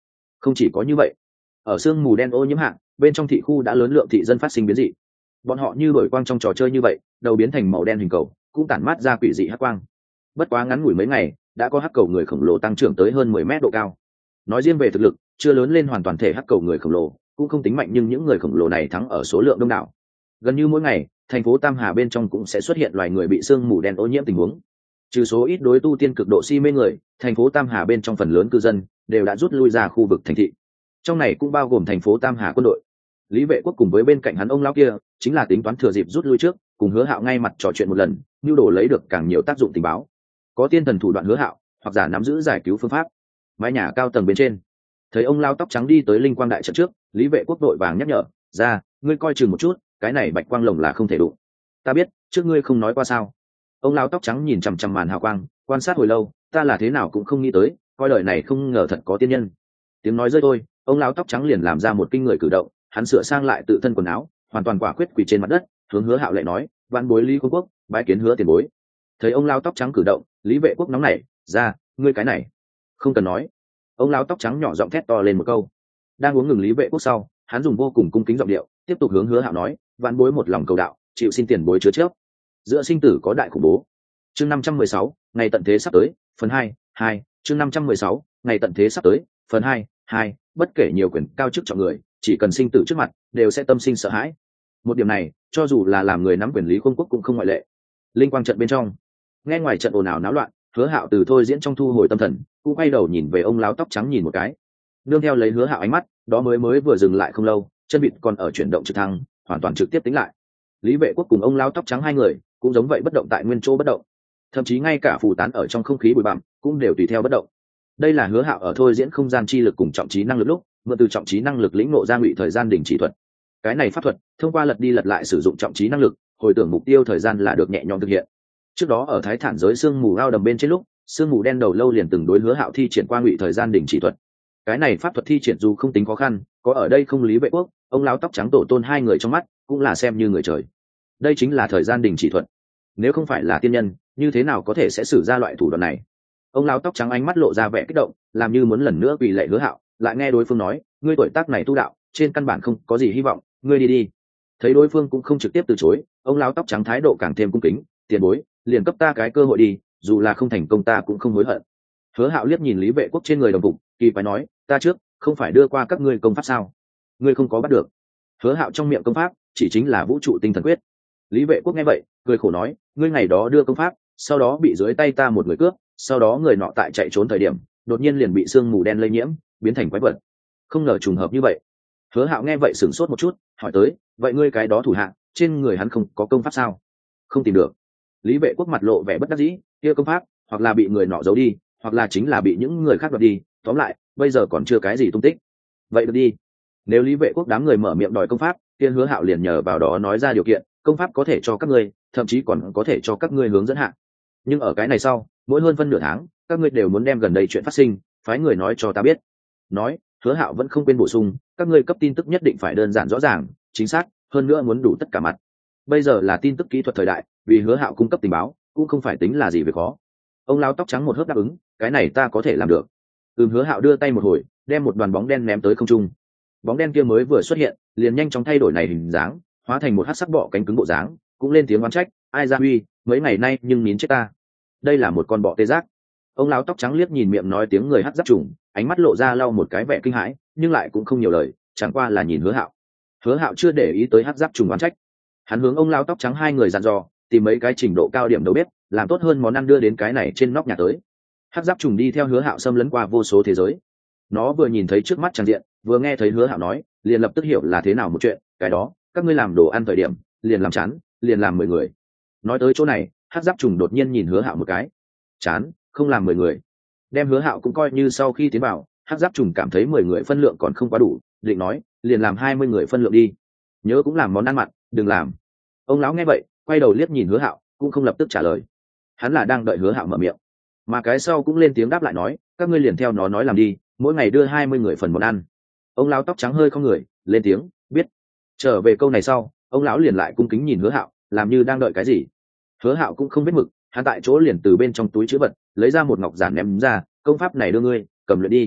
Không chỉ có như vậy, ở sương mù đen ô nhiễm hạng bên trong thị khu đã lớn lượng thị dân phát sinh biến dị. Bọn họ như đổi quang trong trò chơi như vậy, đầu biến thành màu đen hình cầu, cũng tản mát ra quỷ dị hắc quang. Bất quá ngắn ngủi mấy ngày, đã có hắc cầu người khổng lồ tăng trưởng tới hơn 10 mét độ cao. Nói riêng về thực lực, chưa lớn lên hoàn toàn thể hắc cầu người khổng lồ, cũng không tính mạnh, nhưng những người khổng lồ này thắng ở số lượng đông đảo. Gần như mỗi ngày, thành phố Tam Hà bên trong cũng sẽ xuất hiện loài người bị sương mù đen ô nhiễm tình huống. Trừ số ít đối tu tiên cực độ si mê người, thành phố Tam Hà bên trong phần lớn cư dân đều đã rút lui ra khu vực thành thị. Trong này cũng bao gồm thành phố Tam Hà quân đội. Lý Vệ Quốc cùng với bên cạnh hắn ông lão kia, chính là tính toán thừa dịp rút lui trước, cùng Hứa Hạo ngay mặt trò chuyện một lần, nhu đồ lấy được càng nhiều tác dụng tình báo. Có tiên thần thủ đoạn Hứa Hạo, hoặc giả nắm giữ giải cứu phương pháp. Mái nhà cao tầng bên trên, thấy ông lão tóc trắng đi tới linh quang đại trận trước, Lý Vệ Quốc đội vàng nhắc nhở, "Ra, ngươi coi chừng một chút, cái này bạch quang lồng là không thể đụng." "Ta biết, trước ngươi không nói qua sao?" Ông lão tóc trắng nhìn chằm chằm màn hào quang, quan sát hồi lâu, "Ta là thế nào cũng không nghĩ tới, coi đời này không ngờ thật có tiên nhân." Tiếng nói rơi thôi, ông lão tóc trắng liền làm ra một kinh người cử động, hắn sửa sang lại tự thân quần áo, hoàn toàn quả quyết quỳ trên mặt đất, hướng Hứa Hạo lệ nói, "Vạn bối Lý Quân Quốc, bái kiến Hứa tiền bối." Thấy ông lão tóc trắng cử động, Lý Vệ Quốc nóng nảy, "Ra, ngươi cái này không cần nói." Ông lão tóc trắng nhỏ giọng thét to lên một câu. Đang uống ngừng Lý Vệ Quốc sau, hắn dùng vô cùng cung kính giọng điệu tiếp tục hướng Hứa Hạo nói, "Vạn bối một lòng cầu đạo, chịu xin tiền bối chứa chấp. Giữa sinh tử có đại khủng bố." Chương 516, ngày tận thế sắp tới, phần 2, chương 516, ngày tận thế sắp tới, phần 2, bất kể nhiều quyền cao chức trọng người, chỉ cần sinh tử trước mặt, đều sẽ tâm sinh sợ hãi. Một điểm này, cho dù là làm người nắm quyền Lý Quân Quốc cũng không ngoại lệ. Linh quang trận bên trong, nghe ngoài trận ồn ào náo loạn, Hứa Hạo từ thôi diễn trong thu hồi tâm thần, cũng quay đầu nhìn về ông lão tóc trắng nhìn một cái. Nương theo lấy Hứa Hạo ánh mắt, đó mới vừa dừng lại không lâu, chân vịt còn ở chuyển động trực thăng, hoàn toàn trực tiếp tính lại. Lý Vệ Quốc cùng ông lão tóc trắng hai người cũng giống vậy bất động tại nguyên chỗ bất động, thậm chí ngay cả phù tán ở trong không khí bụi bặm cũng đều tùy theo bất động. Đây là Hứa Hạo ở thôi diễn không gian chi lực cùng trọng trí năng lực lúc, mượn từ trọng trí năng lực lĩnh ngộ ra ngụy thời gian đỉnh chỉ thuật. Cái này pháp thuật thông qua lật đi lật lại sử dụng trọng trí năng lực, hồi tưởng mục tiêu thời gian là được nhẹ nhõm thực hiện. Trước đó ở Thái Thản giới sương mù ao đầm bên trên lúc, sương mù đen đầu lâu liền từng đối Hứa Hạo thi triển qua ngụy thời gian đỉnh chỉ thuật. Cái này pháp thuật thi triển dù không tính khó khăn, có ở đây không Lý Vệ Quốc, ông lão tóc trắng tổ tôn hai người trong mắt cũng là xem như người trời. Đây chính là thời gian đỉnh chỉ thuật. Nếu không phải là tiên nhân, như thế nào có thể sẽ sử ra loại thủ đoạn này? Ông lão tóc trắng ánh mắt lộ ra vẻ kích động, làm như muốn lần nữa quỳ lạy Hứa Hạo, lại nghe đối phương nói, "Ngươi tuổi tác này tu đạo, trên căn bản không có gì hy vọng, ngươi đi đi." Thấy đối phương cũng không trực tiếp từ chối, ông lão tóc trắng thái độ càng thêm cung kính, "Tiền bối, liền cấp ta cái cơ hội đi, dù là không thành công ta cũng không hối hận." Hứa Hạo liếc nhìn Lý Vệ Quốc trên người đồng phục, kỳ quái nói, "Ta trước không phải đưa qua các ngươi công pháp sao? Ngươi không có bắt được?" Hứa Hạo trong miệng công pháp chỉ chính là vũ trụ tinh thần quyết. Lý Vệ Quốc nghe vậy, cười khổ nói, "Ngươi ngày đó đưa công pháp, sau đó bị dưới tay ta một người cướp, sau đó người nọ tại chạy trốn thời điểm, đột nhiên liền bị sương mù đen lây nhiễm, biến thành quái vật. Không ngờ trùng hợp như vậy." Hứa Hạo nghe vậy sửng sốt một chút, hỏi tới, "Vậy ngươi cái đó thủ hạ, trên người hắn không có công pháp sao?" "Không tìm được." Lý Vệ Quốc mặt lộ vẻ bất đắc dĩ, "Kia công pháp, hoặc là bị người nọ giấu đi, hoặc là chính là bị những người khác đoạt đi, tóm lại, bây giờ còn chưa cái gì tung tích." "Vậy được đi." Nếu Lý Vệ Quốc đám người mở miệng đòi công pháp, kia Hứa Hạo liền nhờ vào đó nói ra điều kiện, công pháp có thể cho các ngươi, thậm chí còn có thể cho các ngươi hướng dẫn hạ. Nhưng ở cái này sau, mỗi hơn phân nửa tháng, các ngươi đều muốn đem gần đây chuyện phát sinh, phái người nói cho ta biết. Nói, Hứa Hạo vẫn không quên bổ sung, các ngươi cấp tin tức nhất định phải đơn giản rõ ràng, chính xác, hơn nữa muốn đủ tất cả mặt. Bây giờ là tin tức kỹ thuật thời đại, vì Hứa Hạo cung cấp tình báo, cũng không phải tính là gì việc khó. Ông lão tóc trắng một hớp đáp ứng, cái này ta có thể làm được. Hứa Hạo đưa tay một hồi, đem một đoàn bóng đen ném tới không trung. Bóng đen kia mới vừa xuất hiện, liền nhanh chóng thay đổi này hình dáng, hóa thành một hắc sắc bọ cánh cứng bộ dáng, cũng lên tiếng oán trách, "Ai ra huy, mấy ngày nay nhưng nín chết ta." Đây là một con bọ tê giác. Ông lão tóc trắng liếc nhìn miệng nói tiếng người hắc giáp trùng, ánh mắt lộ ra lau một cái vẻ kinh hãi, nhưng lại cũng không nhiều lời, chẳng qua là nhìn Hứa Hạo. Hứa Hạo chưa để ý tới hắc giáp trùng oán trách, hắn hướng ông lão tóc trắng hai người dặn dò, tìm mấy cái trình độ cao điểm đầu bếp, làm tốt hơn món ăn đưa đến cái này trên nóc nhà tới. Hắc giáp trùng đi theo Hứa Hạo xâm lấn qua vô số thế giới. Nó vừa nhìn thấy trước mắt tràn diện, vừa nghe thấy Hứa Hạo nói, liền lập tức hiểu là thế nào một chuyện, cái đó, các ngươi làm đồ ăn thời điểm, liền làm chán, liền làm 10 người. Nói tới chỗ này, hắc giáp trùng đột nhiên nhìn Hứa Hạo một cái. Chán, không làm 10 người. Đem Hứa Hạo cũng coi như sau khi tiến vào, hắc giáp trùng cảm thấy 10 người phân lượng còn không quá đủ, định nói, liền làm 20 người phân lượng đi. Nhớ cũng làm món ăn mặn, đừng làm. Ông lão nghe vậy, quay đầu liếc nhìn Hứa Hạo, cũng không lập tức trả lời. Hắn là đang đợi Hứa Hạo mở miệng. Mà cái sau cũng lên tiếng đáp lại nói, các ngươi liền theo nó nói làm đi, mỗi ngày đưa 20 người phần món ăn. Ông lão tóc trắng hơi không người, lên tiếng, biết. Trở về câu này sau, ông lão liền lại cung kính nhìn Hứa Hạo, làm như đang đợi cái gì. Hứa Hạo cũng không biết mực, hắn tại chỗ liền từ bên trong túi trữ vật lấy ra một ngọc giản ném ra, công pháp này đưa ngươi, cầm luyện đi.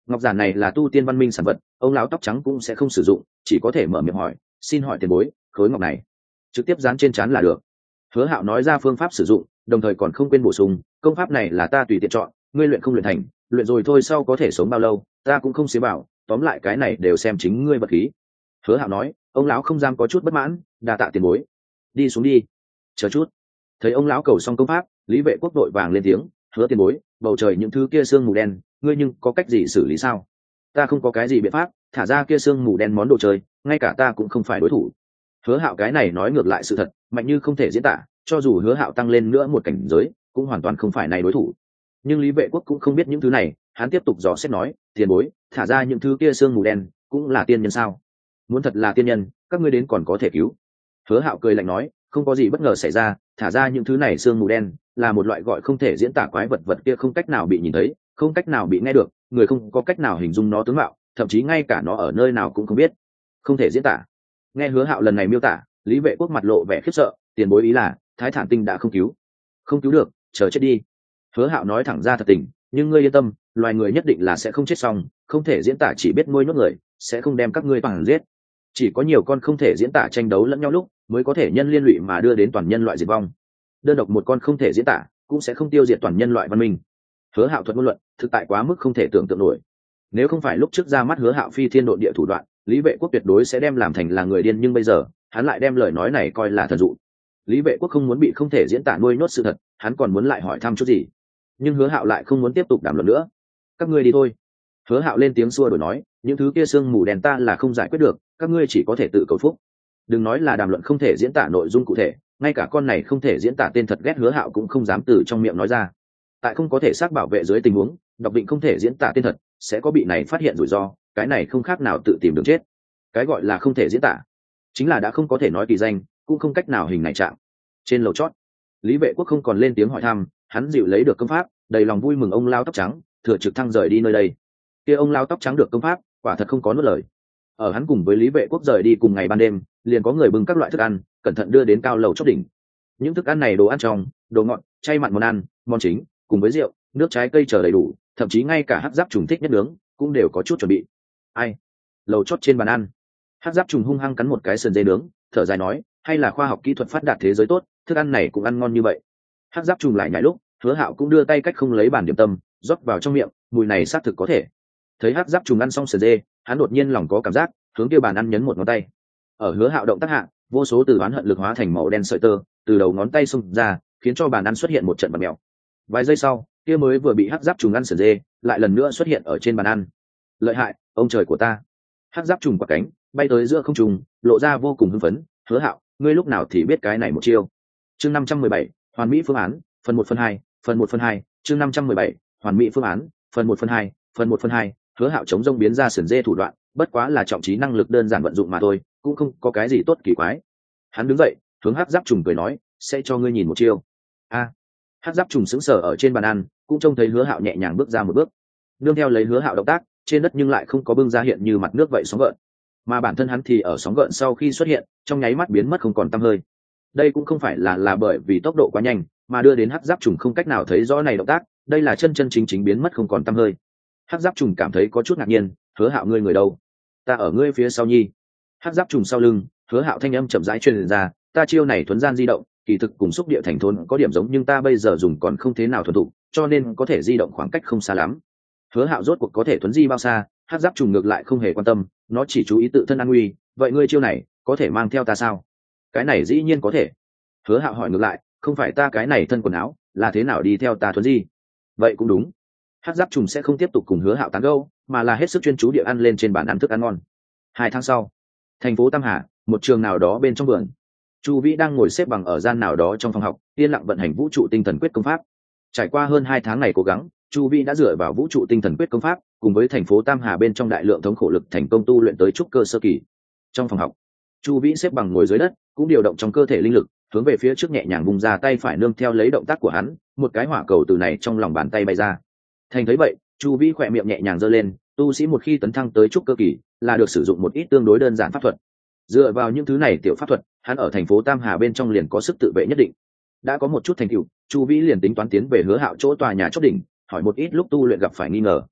ngọc giản này là tu tiên văn minh sản vật, ông lão tóc trắng cũng sẽ không sử dụng, chỉ có thể mở miệng hỏi, xin hỏi tiền bối, khối ngọc này trực tiếp dán trên trán là được. Hứa Hạo nói ra phương pháp sử dụng, đồng thời còn không quên bổ sung, công pháp này là ta tùy tiện chọn, ngươi luyện không luyện thành, luyện rồi thôi sau có thể sống bao lâu ta cũng không xế bảo, tóm lại cái này đều xem chính ngươi vật khí. Hứa Hạo nói, ông lão không dám có chút bất mãn, đa tạ tiền bối. Đi xuống đi. Chờ chút. Thấy ông lão cầu xong công pháp, Lý Vệ Quốc đội vàng lên tiếng, Hứa tiền bối, bầu trời những thứ kia sương mù đen, ngươi nhưng có cách gì xử lý sao? Ta không có cái gì biện pháp, thả ra kia sương mù đen món đồ chơi, ngay cả ta cũng không phải đối thủ. Hứa Hạo cái này nói ngược lại sự thật, mạnh như không thể diễn tả, cho dù Hứa Hạo tăng lên nữa một cảnh giới, cũng hoàn toàn không phải này đối thủ. Nhưng Lý Vệ Quốc cũng không biết những thứ này, hắn tiếp tục dò xét nói, tiền bối, thả ra những thứ kia sương mù đen, cũng là tiên nhân sao? Muốn thật là tiên nhân, các ngươi đến còn có thể cứu. Hứa Hạo cười lạnh nói, không có gì bất ngờ xảy ra, thả ra những thứ này sương mù đen là một loại gọi không thể diễn tả quái vật, vật kia không cách nào bị nhìn thấy, không cách nào bị nghe được, người không có cách nào hình dung nó tướng mạo, thậm chí ngay cả nó ở nơi nào cũng không biết. Không thể diễn tả. Nghe Hứa Hạo lần này miêu tả, Lý Vệ Quốc mặt lộ vẻ khiếp sợ, tiền bối ý là Thái Thản Tinh đã không cứu. Không cứu được, chờ chết đi. Hứa Hạo nói thẳng ra thật tình, nhưng ngươi yên tâm, loài người nhất định là sẽ không chết xong, không thể diễn tả chỉ biết nuôi nhốt người, sẽ không đem các ngươi toàn giết. Chỉ có nhiều con không thể diễn tả tranh đấu lẫn nhau lúc mới có thể nhân liên lụy mà đưa đến toàn nhân loại diệt vong. Đơn độc một con không thể diễn tả cũng sẽ không tiêu diệt toàn nhân loại văn minh. Hứa Hạo thuật ngôn luận thực tại quá mức không thể tưởng tượng nổi. Nếu không phải lúc trước ra mắt Hứa Hạo phi thiên độ địa thủ đoạn, Lý Vệ Quốc tuyệt đối sẽ đem làm thành là người điên, nhưng bây giờ hắn lại đem lời nói này coi là thần dụ. Lý Vệ Quốc không muốn bị không thể diễn tả nuôi nhốt sự thật, hắn còn muốn lại hỏi thăm chút gì, nhưng Hứa Hạo lại không muốn tiếp tục đàm luận nữa. Các ngươi đi thôi. Hứa Hạo lên tiếng xua đuổi nói, những thứ kia sương mù đen ta là không giải quyết được, các ngươi chỉ có thể tự cầu phúc. Đừng nói là đàm luận không thể diễn tả nội dung cụ thể, ngay cả con này không thể diễn tả tên thật ghét Hứa Hạo cũng không dám từ trong miệng nói ra. Tại không có thể xác bảo vệ dưới tình huống, đọc định không thể diễn tả tên thật sẽ có bị này phát hiện rủi ro, cái này không khác nào tự tìm đường chết. Cái gọi là không thể diễn tả chính là đã không có thể nói kỳ danh, cũng không cách nào hình này trạng. Trên lầu chót, Lý Vệ Quốc không còn lên tiếng hỏi thăm, hắn dịu lấy được công pháp, đầy lòng vui mừng ông lao tóc trắng thừa trực thăng rời đi nơi đây. Kia ông lao tóc trắng được công pháp, quả thật không có nuốt lời. Ở hắn cùng với Lý Vệ Quốc rời đi cùng ngày ban đêm, liền có người bưng các loại thức ăn cẩn thận đưa đến cao lầu chót đỉnh. Những thức ăn này đồ ăn trong, đồ ngọt, chay mặn, món ăn, món chính cùng với rượu, nước trái cây chờ đầy đủ, thậm chí ngay cả hắc giáp trùng thích nhất nướng cũng đều có chút chuẩn bị. Ai? Lầu chót trên bàn ăn, hắc giáp trùng hung hăng cắn một cái sườn dê nướng, thở dài nói, hay là khoa học kỹ thuật phát đạt thế giới tốt, thức ăn này cũng ăn ngon như vậy. Hắc giáp trùng lại nhảy lúc, Hứa Hạo cũng đưa tay cách không lấy bàn điểm tâm rót vào trong miệng, mùi này xác thực có thể. Thấy hắc giáp trùng ăn xong sườn dê, hắn đột nhiên lòng có cảm giác, hướng kia bàn ăn nhấn một ngón tay. Ở Hứa Hạo động tác hạ, vô số từ oán hận lực hóa thành màu đen sợi tơ từ đầu ngón tay xung ra, khiến cho bàn ăn xuất hiện một trận bật mèo. Vài giây sau, kia mới vừa bị hắc giáp trùng ăn sườn dê lại lần nữa xuất hiện ở trên bàn ăn. Lợi hại, ông trời của ta! Hắc giáp trùng quạt cánh bay tới giữa không trung, lộ ra vô cùng hưng phấn. Hứa Hạo, ngươi lúc nào thì biết cái này một chiêu? Chương 517, hoàn mỹ phương án, phần 1/2, phần 1/2, chương 517, hoàn mỹ phương án, phần 1/2, phần 1/2. Hứa Hạo chống rông biến ra sườn dê thủ đoạn, bất quá là trọng trí năng lực đơn giản vận dụng mà thôi, cũng không có cái gì tốt kỳ quái. Hắn đứng dậy, hướng hắc giáp trùng cười nói, sẽ cho ngươi nhìn một chiêu. A. Hắc giáp trùng sững sờ ở trên bàn ăn, cũng trông thấy Hứa Hạo nhẹ nhàng bước ra một bước. Nương theo lấy Hứa Hạo động tác, trên đất nhưng lại không có bưng ra hiện như mặt nước vậy sóng gợn, mà bản thân hắn thì ở sóng gợn sau khi xuất hiện, trong nháy mắt biến mất không còn tăm hơi. Đây cũng không phải là bởi vì tốc độ quá nhanh, mà đưa đến hắc giáp trùng không cách nào thấy rõ này động tác, đây là chân chính biến mất không còn tăm hơi. Hắc giáp trùng cảm thấy có chút ngạc nhiên, Hứa Hạo ngươi người đâu? Ta ở ngươi phía sau nhi. Hắc giáp trùng sau lưng, Hứa Hạo thanh âm chậm rãi truyền ra, ta chiêu này thuấn gian di động, kỳ thực cùng xúc địa thành thôn có điểm giống, nhưng ta bây giờ dùng còn không thế nào thuần thục, cho nên có thể di động khoảng cách không xa lắm. Hứa Hạo rốt cuộc có thể thuấn di bao xa, hắc giáp trùng ngược lại không hề quan tâm, nó chỉ chú ý tự thân an nguy. Vậy ngươi chiêu này có thể mang theo ta sao? Cái này dĩ nhiên có thể. Hứa Hạo hỏi ngược lại, không phải ta cái này thân quần áo, là thế nào đi theo ta thuấn di? Vậy cũng đúng. Hắc giáp trùng sẽ không tiếp tục cùng Hứa Hạo tán gẫu, mà là hết sức chuyên chú địa ăn lên trên bàn ăn thức ăn ngon. 2 tháng sau, thành phố Tam Hà, một trường nào đó bên trong vườn, Chu Vĩ đang ngồi xếp bằng ở gian nào đó trong phòng học, yên lặng vận hành vũ trụ tinh thần quyết công pháp. Trải qua hơn 2 tháng này cố gắng, Chu Vĩ đã dựa vào vũ trụ tinh thần quyết công pháp, cùng với thành phố Tam Hà bên trong đại lượng thống khổ lực thành công tu luyện tới trúc cơ sơ kỳ. Trong phòng học, Chu Vĩ xếp bằng ngồi dưới đất, cũng điều động trong cơ thể linh lực, hướng về phía trước nhẹ nhàng vùng ra tay phải, nương theo lấy động tác của hắn, một cái hỏa cầu từ này trong lòng bàn tay bay ra. Thành thấy vậy, Chu Vĩ khỏe miệng nhẹ nhàng giơ lên, tu sĩ một khi tấn thăng tới trúc cơ kỳ, là được sử dụng một ít tương đối đơn giản pháp thuật. Dựa vào những thứ này tiểu pháp thuật, hắn ở thành phố Tam Hà bên trong liền có sức tự vệ nhất định. Đã có một chút thành tựu, Chu Vĩ liền tính toán tiến về Hứa Hạo chỗ tòa nhà chót đỉnh, hỏi một ít lúc tu luyện gặp phải nghi ngờ.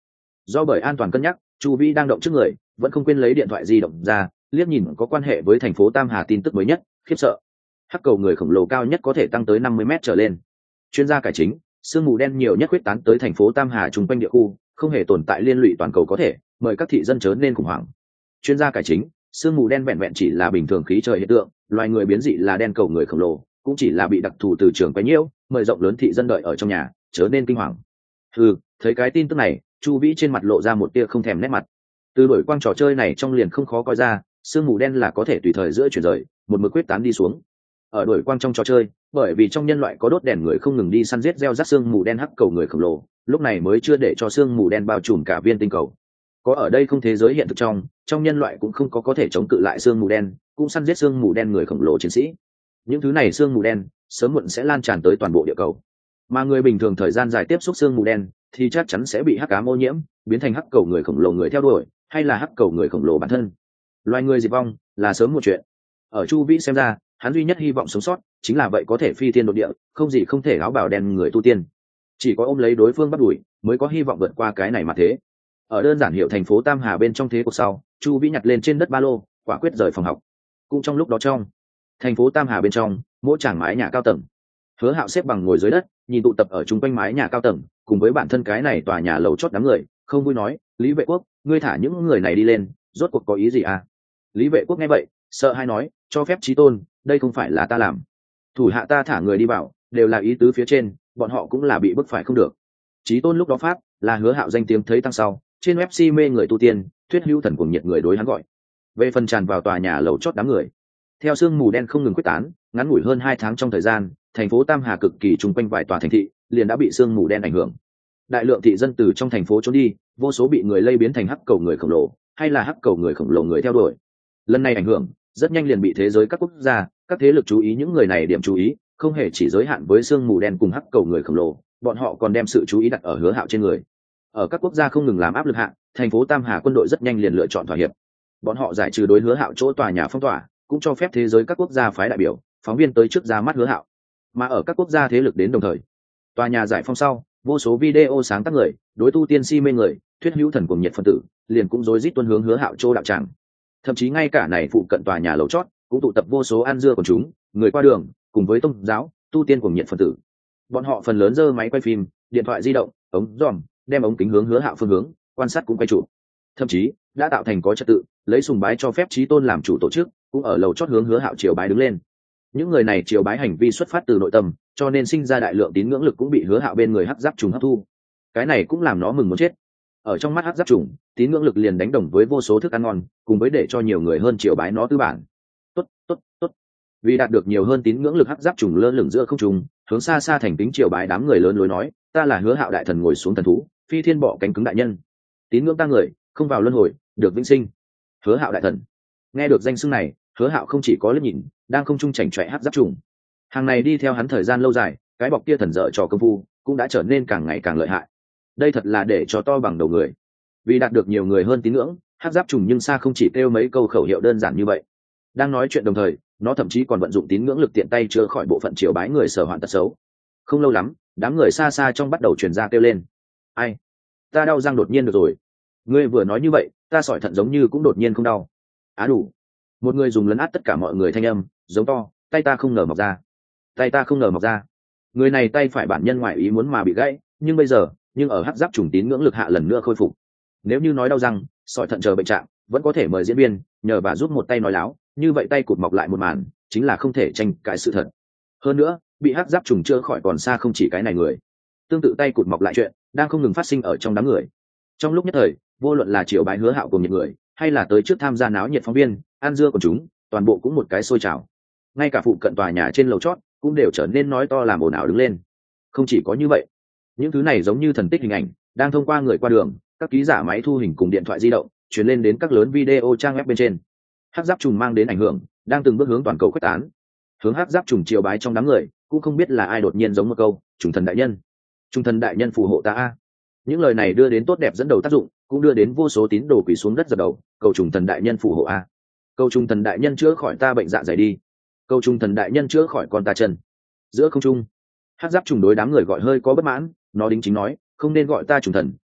Do bởi an toàn cân nhắc, chu vĩ đang động trước người vẫn không quên lấy điện thoại di động ra liếc nhìn có quan hệ với thành phố Tam Hà tin tức mới nhất. Khiếp sợ, hắc cầu người khổng lồ cao nhất có thể tăng tới 50 mét trở lên. Chuyên gia cải chính, sương mù đen nhiều nhất quyết tán tới thành phố Tam Hà chung quanh địa khu, không hề tồn tại liên lụy toàn cầu có thể mời các thị dân chớ nên khủng hoảng. Chuyên gia cải chính, sương mù đen vẹn vẹn chỉ là bình thường khí trời hiện tượng, loài người biến dị là đen cầu người khổng lồ cũng chỉ là bị đặc thù từ trường quấy nhiễu, mời rộng lớn thị dân đợi ở trong nhà chớ nên kinh hoàng. Thấy cái tin tức này, chu vĩ trên mặt lộ ra một tia không thèm nét mặt. Từ đổi quang trò chơi này trong liền không khó coi ra, sương mù đen là có thể tùy thời giữa chuyển rời, một mực quyết tán đi xuống. Ở đổi quang trong trò chơi, bởi vì trong nhân loại có đốt đèn người không ngừng đi săn giết gieo rắc sương mù đen hắc cầu người khổng lồ, lúc này mới chưa để cho sương mù đen bao trùm cả viên tinh cầu. Có ở đây không thế giới hiện thực trong nhân loại cũng không có thể chống cự lại sương mù đen, cũng săn giết sương mù đen người khổng lồ chiến sĩ. Những thứ này sương mù đen sớm muộn sẽ lan tràn tới toàn bộ địa cầu, mà người bình thường thời gian dài tiếp xúc sương mù đen thì chắc chắn sẽ bị hắc ám ô nhiễm, biến thành hắc cầu người khổng lồ người theo đuổi, hay là hắc cầu người khổng lồ bản thân. Loài người diệt vong là sớm một chuyện. Ở chu vĩ xem ra, hắn duy nhất hy vọng sống sót chính là vậy có thể phi thiên đột địa, không gì không thể áo bào đen người tu tiên, chỉ có ôm lấy đối phương bắt đuổi mới có hy vọng vượt qua cái này mà thế. Ở đơn giản hiệu thành phố Tam Hà bên trong thế cuộc sau, chu vĩ nhặt lên trên đất ba lô, quả quyết rời phòng học. Cũng trong lúc đó trong thành phố Tam Hà bên trong, mỗi tràng mái nhà cao tầng, Hứa Hạo xếp bằng ngồi dưới đất, nhìn tụ tập ở chung quanh mái nhà cao tầng cùng với bản thân cái này tòa nhà lầu chót đám người, không vui nói: Lý Vệ Quốc, ngươi thả những người này đi lên, rốt cuộc có ý gì à? Lý Vệ Quốc nghe vậy sợ hay nói: cho phép chí tôn, đây không phải là ta làm, thủ hạ ta thả người đi vào đều là ý tứ phía trên, bọn họ cũng là bị bức phải không được. Chí tôn lúc đó phát là Hứa Hạo danh tiếng thấy tăng sau, trên web si mê người tu tiên, thuyết hữu thần cuồng nhiệt người đối hắn gọi. Về phần tràn vào tòa nhà lầu chót đám người, theo sương mù đen không ngừng quyết tán, ngắn ngủi hơn 2 tháng trong thời gian, thành phố Tam Hà cực kỳ chung quanh vài tòa thành thị liền đã bị sương mù đen ảnh hưởng. Đại lượng thị dân từ trong thành phố trốn đi, vô số bị người lây biến thành hắc cầu người khổng lồ, hay là hắc cầu người khổng lồ người theo đuổi. Lần này ảnh hưởng rất nhanh liền bị thế giới các quốc gia, các thế lực chú ý. Những người này điểm chú ý không hề chỉ giới hạn với sương mù đen cùng hắc cầu người khổng lồ, bọn họ còn đem sự chú ý đặt ở Hứa Hạo trên người. Ở các quốc gia không ngừng làm áp lực hạ, thành phố Tam Hà quân đội rất nhanh liền lựa chọn thỏa hiệp. Bọn họ giải trừ đối Hứa Hạo chỗ tòa nhà phong tỏa, cũng cho phép thế giới các quốc gia phái đại biểu, phóng viên tới trước ra mắt Hứa Hạo. Mà ở các quốc gia thế lực đến đồng thời, tòa nhà giải phong sau, vô số video sáng tác người, đối tu tiên si mê người, thuyết hữu thần cuồng nhiệt phân tử, liền cũng rối rít tuân hướng Hứa Hạo chỗ đạo tràng. Thậm chí ngay cả này phụ cận tòa nhà lầu chót cũng tụ tập vô số ăn dưa của chúng, người qua đường, cùng với tôn giáo, tu tiên cuồng nhiệt phân tử. Bọn họ phần lớn giơ máy quay phim, điện thoại di động, ống dòm, đem ống kính hướng Hứa Hạo phương hướng, quan sát cũng quay chụp. Thậm chí đã tạo thành có trật tự, lấy sùng bái cho phép chí tôn làm chủ tổ chức, cũng ở lầu chót hướng Hứa Hạo triều bái đứng lên. Những người này triều bái hành vi xuất phát từ nội tâm, cho nên sinh ra đại lượng tín ngưỡng lực cũng bị Hứa Hạo bên người hắc giáp trùng hấp thu. Cái này cũng làm nó mừng muốn chết. Ở trong mắt hắc giáp trùng, tín ngưỡng lực liền đánh đồng với vô số thức ăn ngon, cùng với để cho nhiều người hơn triều bái nó tư bản. Tốt, tốt, tốt. Vì đạt được nhiều hơn tín ngưỡng lực, hắc giáp trùng lơ lửng giữa không trung, hướng xa xa thành kính triều bái đám người lớn lối nói: ta là Hứa Hạo đại thần ngồi xuống thần thú, phi thiên bọ cánh cứng đại nhân. Tín ngưỡng ta người, không vào luân hồi, được vĩnh sinh. Hứa Hạo đại thần. Nghe được danh xưng này, Hứa Hạo không chỉ có liếc nhìn, đang không trung chảnh chọe hắc giáp trùng. Hàng này đi theo hắn thời gian lâu dài, cái bọc kia thần dở trò công phu cũng đã trở nên càng ngày càng lợi hại. Đây thật là để cho to bằng đầu người. Vì đạt được nhiều người hơn tín ngưỡng, hắc giáp trùng nhưng xa không chỉ kêu mấy câu khẩu hiệu đơn giản như vậy. Đang nói chuyện đồng thời, nó thậm chí còn vận dụng tín ngưỡng lực tiện tay chữa khỏi bộ phận triều bái người sở hoạn tật xấu. Không lâu lắm, đám người xa xa trong bắt đầu truyền ra kêu lên: ai, ta đau răng đột nhiên được rồi. Ngươi vừa nói như vậy, ta sỏi thận giống như cũng đột nhiên không đau. Á đủ. Một người dùng lấn át tất cả mọi người thanh âm giống to: tay ta không ngờ mọc ra, tay ta không ngờ mọc ra. Người này tay phải bản nhân ngoại ý muốn mà bị gãy, nhưng bây giờ ở hắc giáp trùng tín ngưỡng lực hạ lần nữa khôi phục. Nếu như nói đau răng, sỏi thận chờ bệnh trạng, vẫn có thể mời diễn viên nhờ và giúp một tay nói láo, như vậy tay cụt mọc lại một màn chính là không thể tranh cãi sự thật. Hơn nữa, bị hắc giáp trùng chữa khỏi còn xa không chỉ cái này người, tương tự tay cụt mọc lại chuyện đang không ngừng phát sinh ở trong đám người. Trong lúc nhất thời, vô luận là triều bái Hứa Hạo cùng những người, hay là tới trước tham gia náo nhiệt phóng viên, ăn dưa của chúng, toàn bộ cũng một cái sôi trào. Ngay cả phụ cận tòa nhà trên lầu chót cũng đều trở nên nói to làm ồn ào đứng lên. Không chỉ có như vậy, những thứ này giống như thần tích hình ảnh đang thông qua người qua đường, các ký giả máy thu hình cùng điện thoại di động truyền lên đến các lớn video trang web bên trên. Hắc giáp trùng mang đến ảnh hưởng đang từng bước hướng toàn cầu khuếch tán. Hướng hắc giáp trùng triều bái trong đám người, cũng không biết là ai đột nhiên giống một câu: trùng thần đại nhân, trùng thần đại nhân phù hộ ta a. Những lời này đưa đến tốt đẹp dẫn đầu tác dụng, cũng đưa đến vô số tín đồ quỳ xuống đất dập đầu, cầu trùng thần đại nhân phù hộ a, cầu trùng thần đại nhân chữa khỏi ta bệnh dạ dày đi, cầu trùng thần đại nhân chữa khỏi con ta chân. Giữa không trung, hắc giáp trùng đối đám người gọi hơi có bất mãn, nó đính chính nói: không nên gọi ta trùng thần,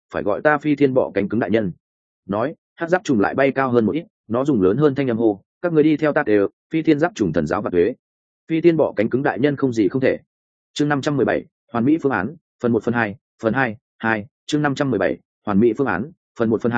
phải gọi ta Phi Thiên Bọ Cánh Cứng đại nhân. Nói, hắc giáp trùng lại bay cao hơn một ít, nó dùng lớn hơn thanh âm hô, các người đi theo ta đều, Phi Thiên Giáp Trùng thần giáo và thuế. Phi Thiên Bọ Cánh Cứng đại nhân không gì không thể. Chương 517, hoàn mỹ phương án, phần 1 phần 2, phần 2, chương 517, hoàn mỹ phương án, phần 1 phần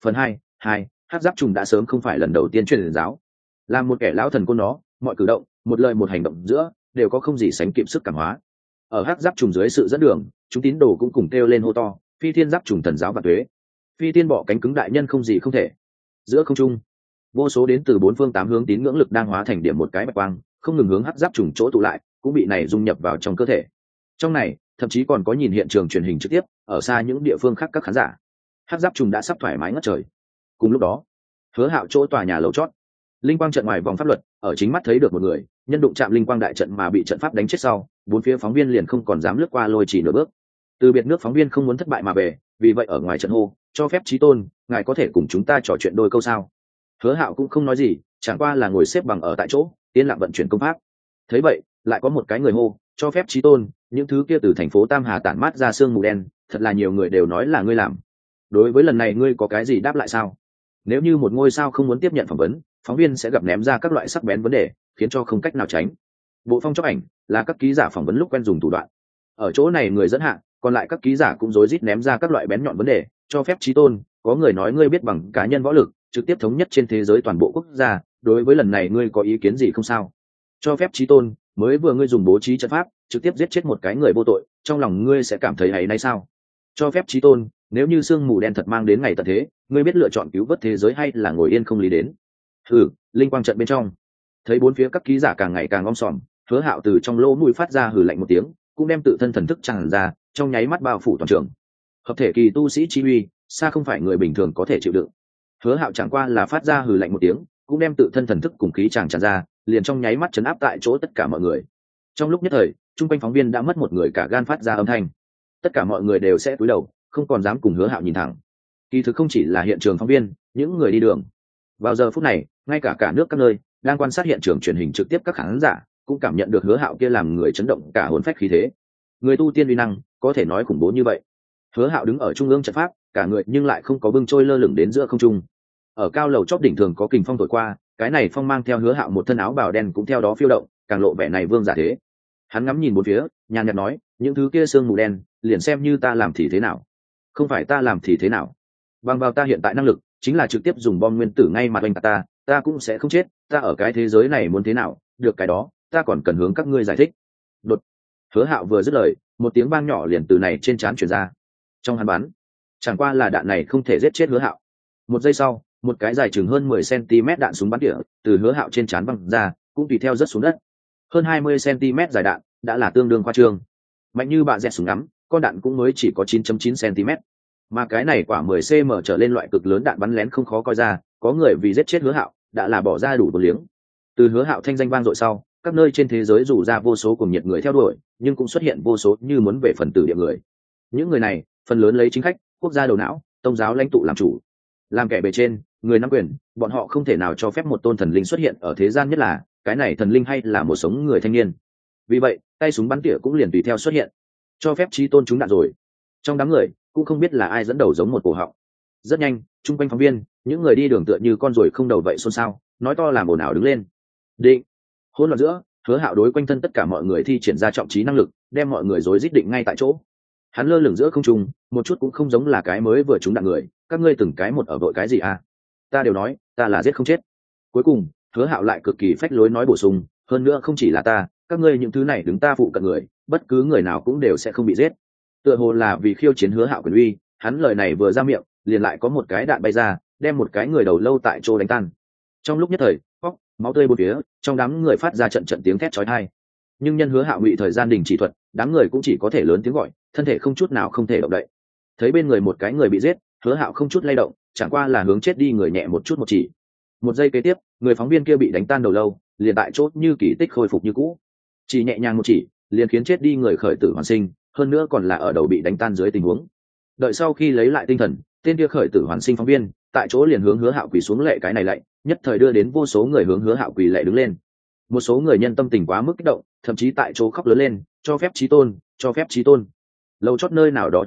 2, hắc giáp trùng đã sớm không phải lần đầu tiên truyền giáo. Làm một kẻ lão thần côn nó, mọi cử động, một lời một hành động giữa đều có không gì sánh kịp sức cảm hóa. Ở hắc giáp trùng dưới sự dẫn đường, chúng tín đồ cũng cùng kêu lên hô to, Phi Thiên Giáp Trùng thần giáo và thuế. Phi Thiên Bọ Cánh Cứng đại nhân không gì không thể. Giữa không trung, vô số đến từ bốn phương tám hướng tín ngưỡng lực đang hóa thành điểm một cái bạch quang, không ngừng hướng hắc giáp trùng chỗ tụ lại, cũng bị này dung nhập vào trong cơ thể. Trong này, thậm chí còn có nhìn hiện trường truyền hình trực tiếp, ở xa những địa phương khác các khán giả. Hắc giáp trùng đã sắp thoải mái ngất trời. Cùng lúc đó, Hứa Hạo chỗ tòa nhà lầu chót, linh quang trận ngoài vòng pháp luật, ở chính mắt thấy được một người, nhân đụng chạm linh quang đại trận mà bị trận pháp đánh chết sau, bốn phía phóng viên liền không còn dám lướt qua lôi chỉ nửa bước. Từ biệt nước phóng viên không muốn thất bại mà về, vì vậy ở ngoài trận hô, cho phép Chí Tôn, ngài có thể cùng chúng ta trò chuyện đôi câu sao? Hứa Hạo cũng không nói gì, chẳng qua là ngồi xếp bằng ở tại chỗ, yên lặng vận chuyển công pháp. Thấy vậy, lại có một cái người hô, cho phép Chí Tôn, những thứ kia từ thành phố Tam Hà tản mát ra sương mù đen, thật là nhiều người đều nói là ngươi làm. Đối với lần này ngươi có cái gì đáp lại sao? Nếu như một ngôi sao không muốn tiếp nhận phỏng vấn, phóng viên sẽ gặp ném ra các loại sắc bén vấn đề, khiến cho không cách nào tránh. Bộ phong chóc ảnh là các ký giả phỏng vấn lúc quen dùng thủ đoạn. Ở chỗ này người dẫn hạng, còn lại các ký giả cũng rối rít ném ra các loại bén nhọn vấn đề, cho phép Chí Tôn, có người nói ngươi biết bằng cá nhân võ lực, trực tiếp thống nhất trên thế giới toàn bộ quốc gia, đối với lần này ngươi có ý kiến gì không sao? Cho phép Chí Tôn, mới vừa ngươi dùng bố trí trận pháp, trực tiếp giết chết một cái người vô tội, trong lòng ngươi sẽ cảm thấy hay nay sao? Cho phép Chí Tôn, nếu như sương mù đen thật mang đến ngày tận thế, ngươi biết lựa chọn cứu vớt thế giới hay là ngồi yên không lý đến? Linh quang trận bên trong, thấy bốn phía các ký giả càng ngày càng om sòm, Hứa Hạo từ trong lỗ mũi phát ra hừ lạnh một tiếng, cũng đem tự thân thần thức tràn ra, trong nháy mắt bao phủ toàn trường. Hợp thể kỳ tu sĩ chi uy, xa không phải người bình thường có thể chịu đựng. Hứa Hạo chẳng qua là phát ra hừ lạnh một tiếng, cũng đem tự thân thần thức cùng khí tràn ra, liền trong nháy mắt chấn áp tại chỗ tất cả mọi người. Trong lúc nhất thời, trung quanh phóng viên đã mất một người cả gan phát ra âm thanh. Tất cả mọi người đều sẽ cúi đầu, không còn dám cùng Hứa Hạo nhìn thẳng. Kỳ thực không chỉ là hiện trường phóng viên, những người đi đường. Vào giờ phút này, ngay cả nước các nơi đang quan sát hiện trường truyền hình trực tiếp các khán giả cũng cảm nhận được Hứa Hạo kia làm người chấn động cả hồn phách khí thế. Người tu tiên uy năng, có thể nói khủng bố như vậy. Hứa Hạo đứng ở trung ương trận pháp, cả người nhưng lại không có bưng trôi lơ lửng đến giữa không trung. Ở cao lầu chóp đỉnh thường có kình phong thổi qua, cái này phong mang theo Hứa Hạo một thân áo bào đen cũng theo đó phiêu động, càng lộ vẻ này vương giả thế. Hắn ngắm nhìn bốn phía, nhàn nhạt nói, những thứ kia sương mù đen, liền xem như ta làm thì thế nào? Không phải ta làm thì thế nào? Bằng vào ta hiện tại năng lực, chính là trực tiếp dùng bom nguyên tử ngay mặt oanh ta cũng sẽ không chết, ta ở cái thế giới này muốn thế nào, được cái đó, ta còn cần hướng các ngươi giải thích. Đột. Hứa Hạo vừa dứt lời, một tiếng vang nhỏ liền từ này trên trán truyền ra. Trong hắn bắn, chẳng qua là đạn này không thể giết chết Hứa Hạo. Một giây sau, một cái dài chừng hơn 10 cm đạn súng bắn tỉa từ Hứa Hạo trên trán văng ra, cũng tùy theo rớt xuống đất. Hơn 20 cm dài đạn, đã là tương đương khoa trương. Mạnh như bạ dẹt súng ngắm, con đạn cũng mới chỉ có 9.9 cm. Mà cái này quả 10 cm trở lên loại cực lớn đạn bắn lén không khó coi ra, có người vì giết chết Hứa Hạo, đã là bỏ ra đủ vô liếng. Từ Hứa Hạo thanh danh vang dội sau, các nơi trên thế giới rủ ra vô số cùng nhiệt người theo đuổi, nhưng cũng xuất hiện vô số như muốn về phần tử địa người. Những người này, phần lớn lấy chính khách, quốc gia đầu não, tôn giáo lãnh tụ làm chủ. Làm kẻ bề trên, người nắm quyền, bọn họ không thể nào cho phép một tôn thần linh xuất hiện ở thế gian, nhất là cái này thần linh hay là một sống người thanh niên. Vì vậy, tay súng bắn tỉa cũng liền tùy theo xuất hiện, cho phép Chí Tôn trúng đạn rồi. Trong đám người, cũng không biết là ai dẫn đầu giống một cổ họng. Rất nhanh, chung quanh phóng viên, những người đi đường tựa như con ruồi không đầu vậy xôn xao, nói to làm ồn ào đứng lên. Định. Hỗn loạn giữa, Hứa Hạo đối quanh thân tất cả mọi người thi triển ra trọng trí năng lực, đem mọi người rối rít định ngay tại chỗ. Hắn lơ lửng giữa không trung, một chút cũng không giống là cái mới vừa trúng đạn người, các ngươi từng cái một ở vội cái gì à? Ta đều nói, ta là giết không chết. Cuối cùng, Hứa Hạo lại cực kỳ phách lối nói bổ sung, hơn nữa không chỉ là ta, các ngươi những thứ này đứng ta phụ cận người, bất cứ người nào cũng đều sẽ không bị giết. Tựa hồ là vì khiêu chiến Hứa Hạo quyền uy, hắn lời này vừa ra miệng, liền lại có một cái đạn bay ra, đem một cái người đầu lâu tại chỗ đánh tan. Trong lúc nhất thời, máu tươi bốn phía, trong đám người phát ra trận trận tiếng thét chói tai. Nhưng nhân Hứa Hạo ngụy thời gian đình chỉ thuật, đám người cũng chỉ có thể lớn tiếng gọi, thân thể không chút nào không thể động đậy. Thấy bên người một cái người bị giết, Hứa Hạo không chút lay động, chẳng qua là hướng chết đi người nhẹ một chút một chỉ. Một giây kế tiếp, người phóng viên kia bị đánh tan đầu lâu, liền tại chỗ như kỳ tích khôi phục như cũ. Chỉ nhẹ nhàng một chỉ, liền khiến chết đi người khởi tử hoàn sinh, hơn nữa còn là ở đầu bị đánh tan dưới tình huống. Đợi sau khi lấy lại tinh thần, tên kia khởi tử hoàn sinh phóng viên, tại chỗ liền hướng Hứa Hạo quỳ xuống lệ cái này lạy, nhất thời đưa đến vô số người hướng Hứa Hạo quỳ lạy đứng lên. Một số người nhân tâm tình quá mức kích động, thậm chí tại chỗ khóc lớn lên, cho phép Chí Tôn, cho phép Chí Tôn. Lâu chót nơi nào đó trong góc,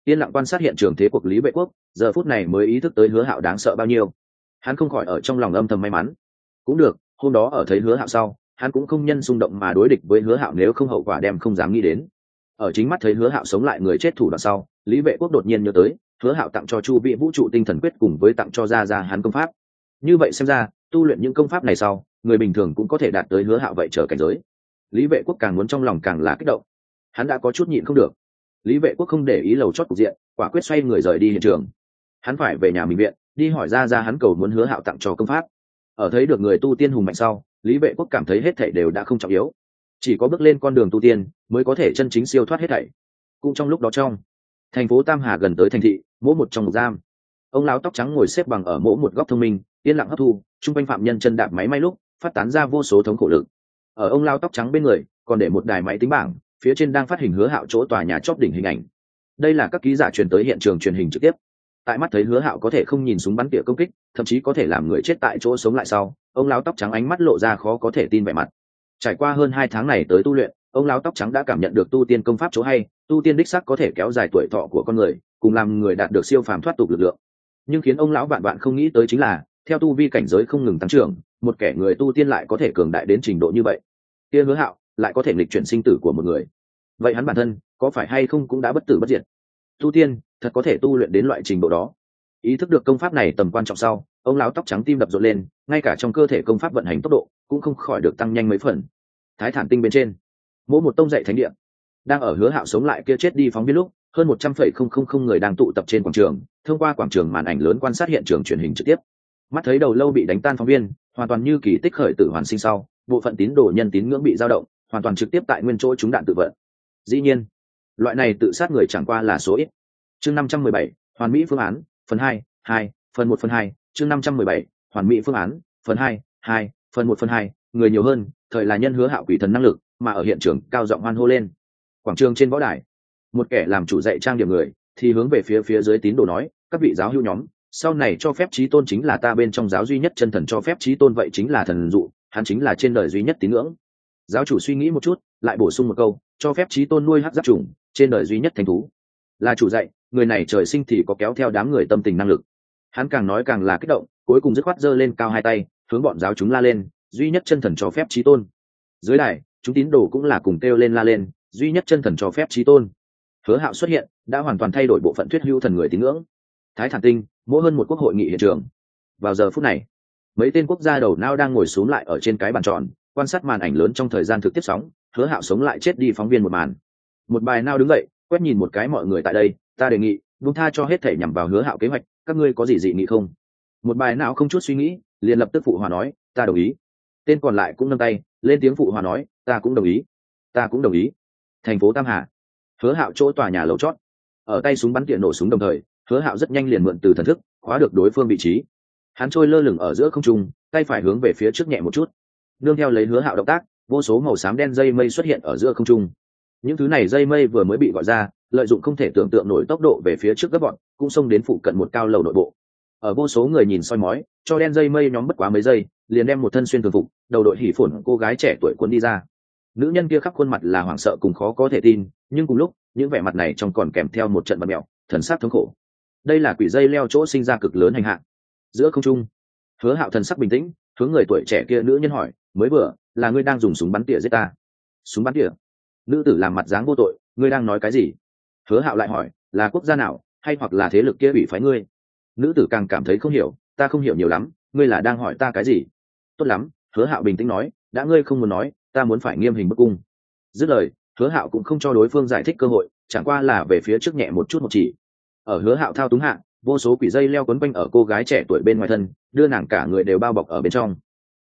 yên lặng quan sát hiện trường thế cuộc Lý Vệ Quốc giờ phút này mới ý thức tới Hứa Hạo đáng sợ bao nhiêu. Hắn không khỏi ở trong lòng âm thầm may mắn. Cũng được, hôm đó ở thấy Hứa Hạo sau, hắn cũng không nhân xung động mà đối địch với Hứa Hạo, nếu không hậu quả đem không dám nghĩ đến. Ở chính mắt thấy Hứa Hạo sống lại người chết thủ đoạn sau, Lý Vệ Quốc đột nhiên nhớ tới Hứa Hạo tặng cho Chu Vị vũ trụ tinh thần quyết cùng với tặng cho Gia Gia hắn công pháp. Như vậy xem ra, tu luyện những công pháp này sau, người bình thường cũng có thể đạt tới Hứa Hạo vậy trở cảnh giới. Lý Vệ Quốc càng muốn trong lòng càng là kích động. Hắn đã có chút nhịn không được. Lý Vệ Quốc không để ý lầu chót cục diện, quả quyết xoay người rời đi hiện trường. Hắn phải về nhà mình viện, đi hỏi Gia Gia hắn cầu muốn Hứa Hạo tặng cho công pháp. Ở thấy được người tu tiên hùng mạnh sau, Lý Vệ Quốc cảm thấy hết thảy đều đã không trọng yếu, chỉ có bước lên con đường tu tiên mới có thể chân chính siêu thoát hết thảy. Cũng trong lúc đó, trong thành phố Tam Hà gần tới thành thị, mỗi một trong một giam, ông lão tóc trắng ngồi xếp bằng ở mỗi một góc thông minh, yên lặng hấp thu trung quanh phạm nhân chân đạp máy may lúc phát tán ra vô số thống khổ lực. Ở ông lão tóc trắng bên người còn để một đài máy tính bảng, phía trên đang phát hình Hứa Hạo chỗ tòa nhà chóp đỉnh hình ảnh. Đây là các ký giả truyền tới hiện trường truyền hình trực tiếp. Tại mắt thấy Hứa Hạo có thể không nhìn súng bắn tỉa công kích, thậm chí có thể làm người chết tại chỗ sống lại sau, ông lão tóc trắng ánh mắt lộ ra khó có thể tin vẻ mặt. Trải qua hơn 2 tháng này tới tu luyện, ông lão tóc trắng đã cảm nhận được tu tiên công pháp chỗ hay, tu tiên đích xác có thể kéo dài tuổi thọ của con người, cùng làm người đạt được siêu phàm thoát tục lực lượng. Nhưng khiến ông lão vạn không nghĩ tới chính là, theo tu vi cảnh giới không ngừng tăng trưởng, một kẻ người tu tiên lại có thể cường đại đến trình độ như vậy. Kia Hứa Hạo lại có thể nghịch chuyển sinh tử của một người. Vậy hắn bản thân có phải hay không cũng đã bất tử bất diệt? Tu tiên thật có thể tu luyện đến loại trình độ đó? Ý thức được công pháp này tầm quan trọng sau, ông lão tóc trắng tim đập rộn lên, ngay cả trong cơ thể công pháp vận hành tốc độ cũng không khỏi được tăng nhanh mấy phần. Thái Thản Tinh bên trên, mỗi một tông dạy thánh địa đang ở Hứa Hạo sống lại kia chết đi phóng viên lúc, hơn 100,000 người đang tụ tập trên quảng trường, thông qua quảng trường màn ảnh lớn quan sát hiện trường truyền hình trực tiếp. Mắt thấy đầu lâu bị đánh tan phóng viên, hoàn toàn như kỳ tích khởi tử hoàn sinh sau, bộ phận tín đồ nhân tín ngưỡng bị dao động, hoàn toàn trực tiếp tại nguyên chỗ trúng đạn tự vận. Dĩ nhiên, loại này tự sát người chẳng qua là số ít. Chương 517, hoàn mỹ phương án, phần 2, phần 1 phần 2, chương 517, hoàn mỹ phương án, phần 2, phần 1 phần 2, người nhiều hơn, thời là nhân Hứa Hạo quỷ thần năng lực, mà ở hiện trường cao giọng hoan hô lên. Quảng trường trên võ đài, một kẻ làm chủ dạy trang điểm người thì hướng về phía dưới tín đồ nói, các vị giáo hữu nhóm, sau này cho phép chí tôn chính là ta bên trong giáo duy nhất chân thần cho phép chí tôn, vậy chính là thần dụ, hắn chính là trên đời duy nhất tín ngưỡng. Giáo chủ suy nghĩ một chút, lại bổ sung một câu, cho phép chí tôn nuôi hắc giáp trùng, trên đời duy nhất thánh thú. Là chủ dạy, người này trời sinh thì có kéo theo đám người tâm tình năng lực. Hắn càng nói càng là kích động, cuối cùng dứt khoát giơ lên cao hai tay, hướng bọn giáo chúng la lên, duy nhất chân thần cho phép chí tôn. Dưới đài, chúng tín đồ cũng là cùng kêu lên la lên, duy nhất chân thần cho phép chí tôn. Hứa Hạo xuất hiện đã hoàn toàn thay đổi bộ phận thuyết hữu thần người tín ngưỡng. Thái Thản Tinh, mỗi hơn một quốc hội nghị hiện trường. Vào giờ phút này, mấy tên quốc gia đầu não đang ngồi xuống lại ở trên cái bàn tròn, quan sát màn ảnh lớn trong thời gian thực tiếp sóng. Hứa Hạo sống lại chết đi phóng viên một màn. Một bài nao đứng dậy, quét nhìn một cái mọi người tại đây, ta đề nghị buông tha cho hết thể nhằm vào Hứa Hạo kế hoạch, các ngươi có gì dị nghị không? Một bài não không chút suy nghĩ, liền lập tức phụ hòa nói, ta đồng ý. Tên còn lại cũng nâng tay lên tiếng phụ hòa nói, ta cũng đồng ý, ta cũng đồng ý. Thành phố Tam Hà, Hứa Hạo chỗ tòa nhà lầu chót, ở tay súng bắn tỉa nổ súng đồng thời, Hứa Hạo rất nhanh liền mượn từ thần thức khóa được đối phương vị trí. Hắn trôi lơ lửng ở giữa không trung, tay phải hướng về phía trước nhẹ một chút, nương theo lấy Hứa Hạo động tác, vô số màu xám đen dây mây xuất hiện ở giữa không trung. Những thứ này dây mây vừa mới bị gọi ra, lợi dụng không thể tưởng tượng nổi tốc độ về phía trước gấp gọn, cũng xông đến phụ cận một cao lầu nội bộ. Ở vô số người nhìn soi mói, cho đen dây mây nhóm bất quá mấy giây, liền đem một thân xuyên thường phục, đầu đội hỉ phổn cô gái trẻ tuổi cuốn đi ra. Nữ nhân kia khắp khuôn mặt là hoảng sợ cùng khó có thể tin, nhưng cùng lúc, những vẻ mặt này trong còn kèm theo một trận bật mẹo, thần sắc thống khổ. Đây là quỷ dây leo chỗ sinh ra cực lớn hành hạ. Giữa không trung, Hứa Hạo thần sắc bình tĩnh, hướng người tuổi trẻ kia nữ nhân hỏi, mới vừa là ngươi đang dùng súng bắn tỉa giết ta? Súng bắn tỉa? Nữ tử làm mặt dáng vô tội, ngươi đang nói cái gì? Hứa Hạo lại hỏi, là quốc gia nào, hay hoặc là thế lực kia bị phái ngươi? Nữ tử càng cảm thấy không hiểu, ta không hiểu nhiều lắm, ngươi là đang hỏi ta cái gì? Tốt lắm, Hứa Hạo bình tĩnh nói, đã ngươi không muốn nói, ta muốn phải nghiêm hình bức cung. Dứt lời, Hứa Hạo cũng không cho đối phương giải thích cơ hội, chẳng qua là về phía trước nhẹ một chút một chỉ. Ở Hứa Hạo thao túng hạ, vô số quỷ dây leo quấn quanh ở cô gái trẻ tuổi bên ngoài thân, đưa nàng cả người đều bao bọc ở bên trong.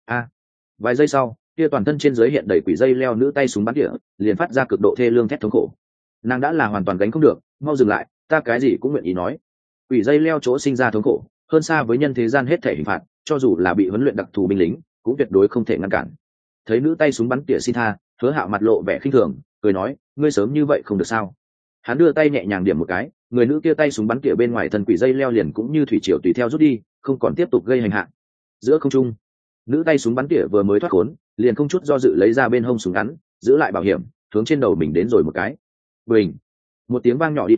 Vài giây sau, kia toàn thân trên dưới hiện đầy quỷ dây leo nữ tay súng bắn tỉa, liền phát ra cực độ thê lương thét thống khổ. Nàng đã là hoàn toàn gánh không được, mau dừng lại, ta cái gì cũng nguyện ý nói. Quỷ dây leo chỗ sinh ra thống khổ, hơn xa với nhân thế gian hết thể hình phạt, cho dù là bị huấn luyện đặc thù binh lính, cũng tuyệt đối không thể ngăn cản. Thấy nữ tay súng bắn tỉa xin tha, Hứa Hạo mặt lộ vẻ khinh thường, cười nói, ngươi sớm như vậy không được sao? Hắn đưa tay nhẹ nhàng điểm một cái, người nữ kia tay súng bắn tỉa bên ngoài thân quỷ dây leo liền cũng như thủy triều tùy theo rút đi, không còn tiếp tục gây hành hạ. Giữa không trung, nữ tay súng bắn tỉa vừa mới thoát khốn, liền không chút do dự lấy ra bên hông súng ngắn, giữ lại bảo hiểm, hướng trên đầu mình đến rồi một cái. Bình, một tiếng vang nhỏ đi qua,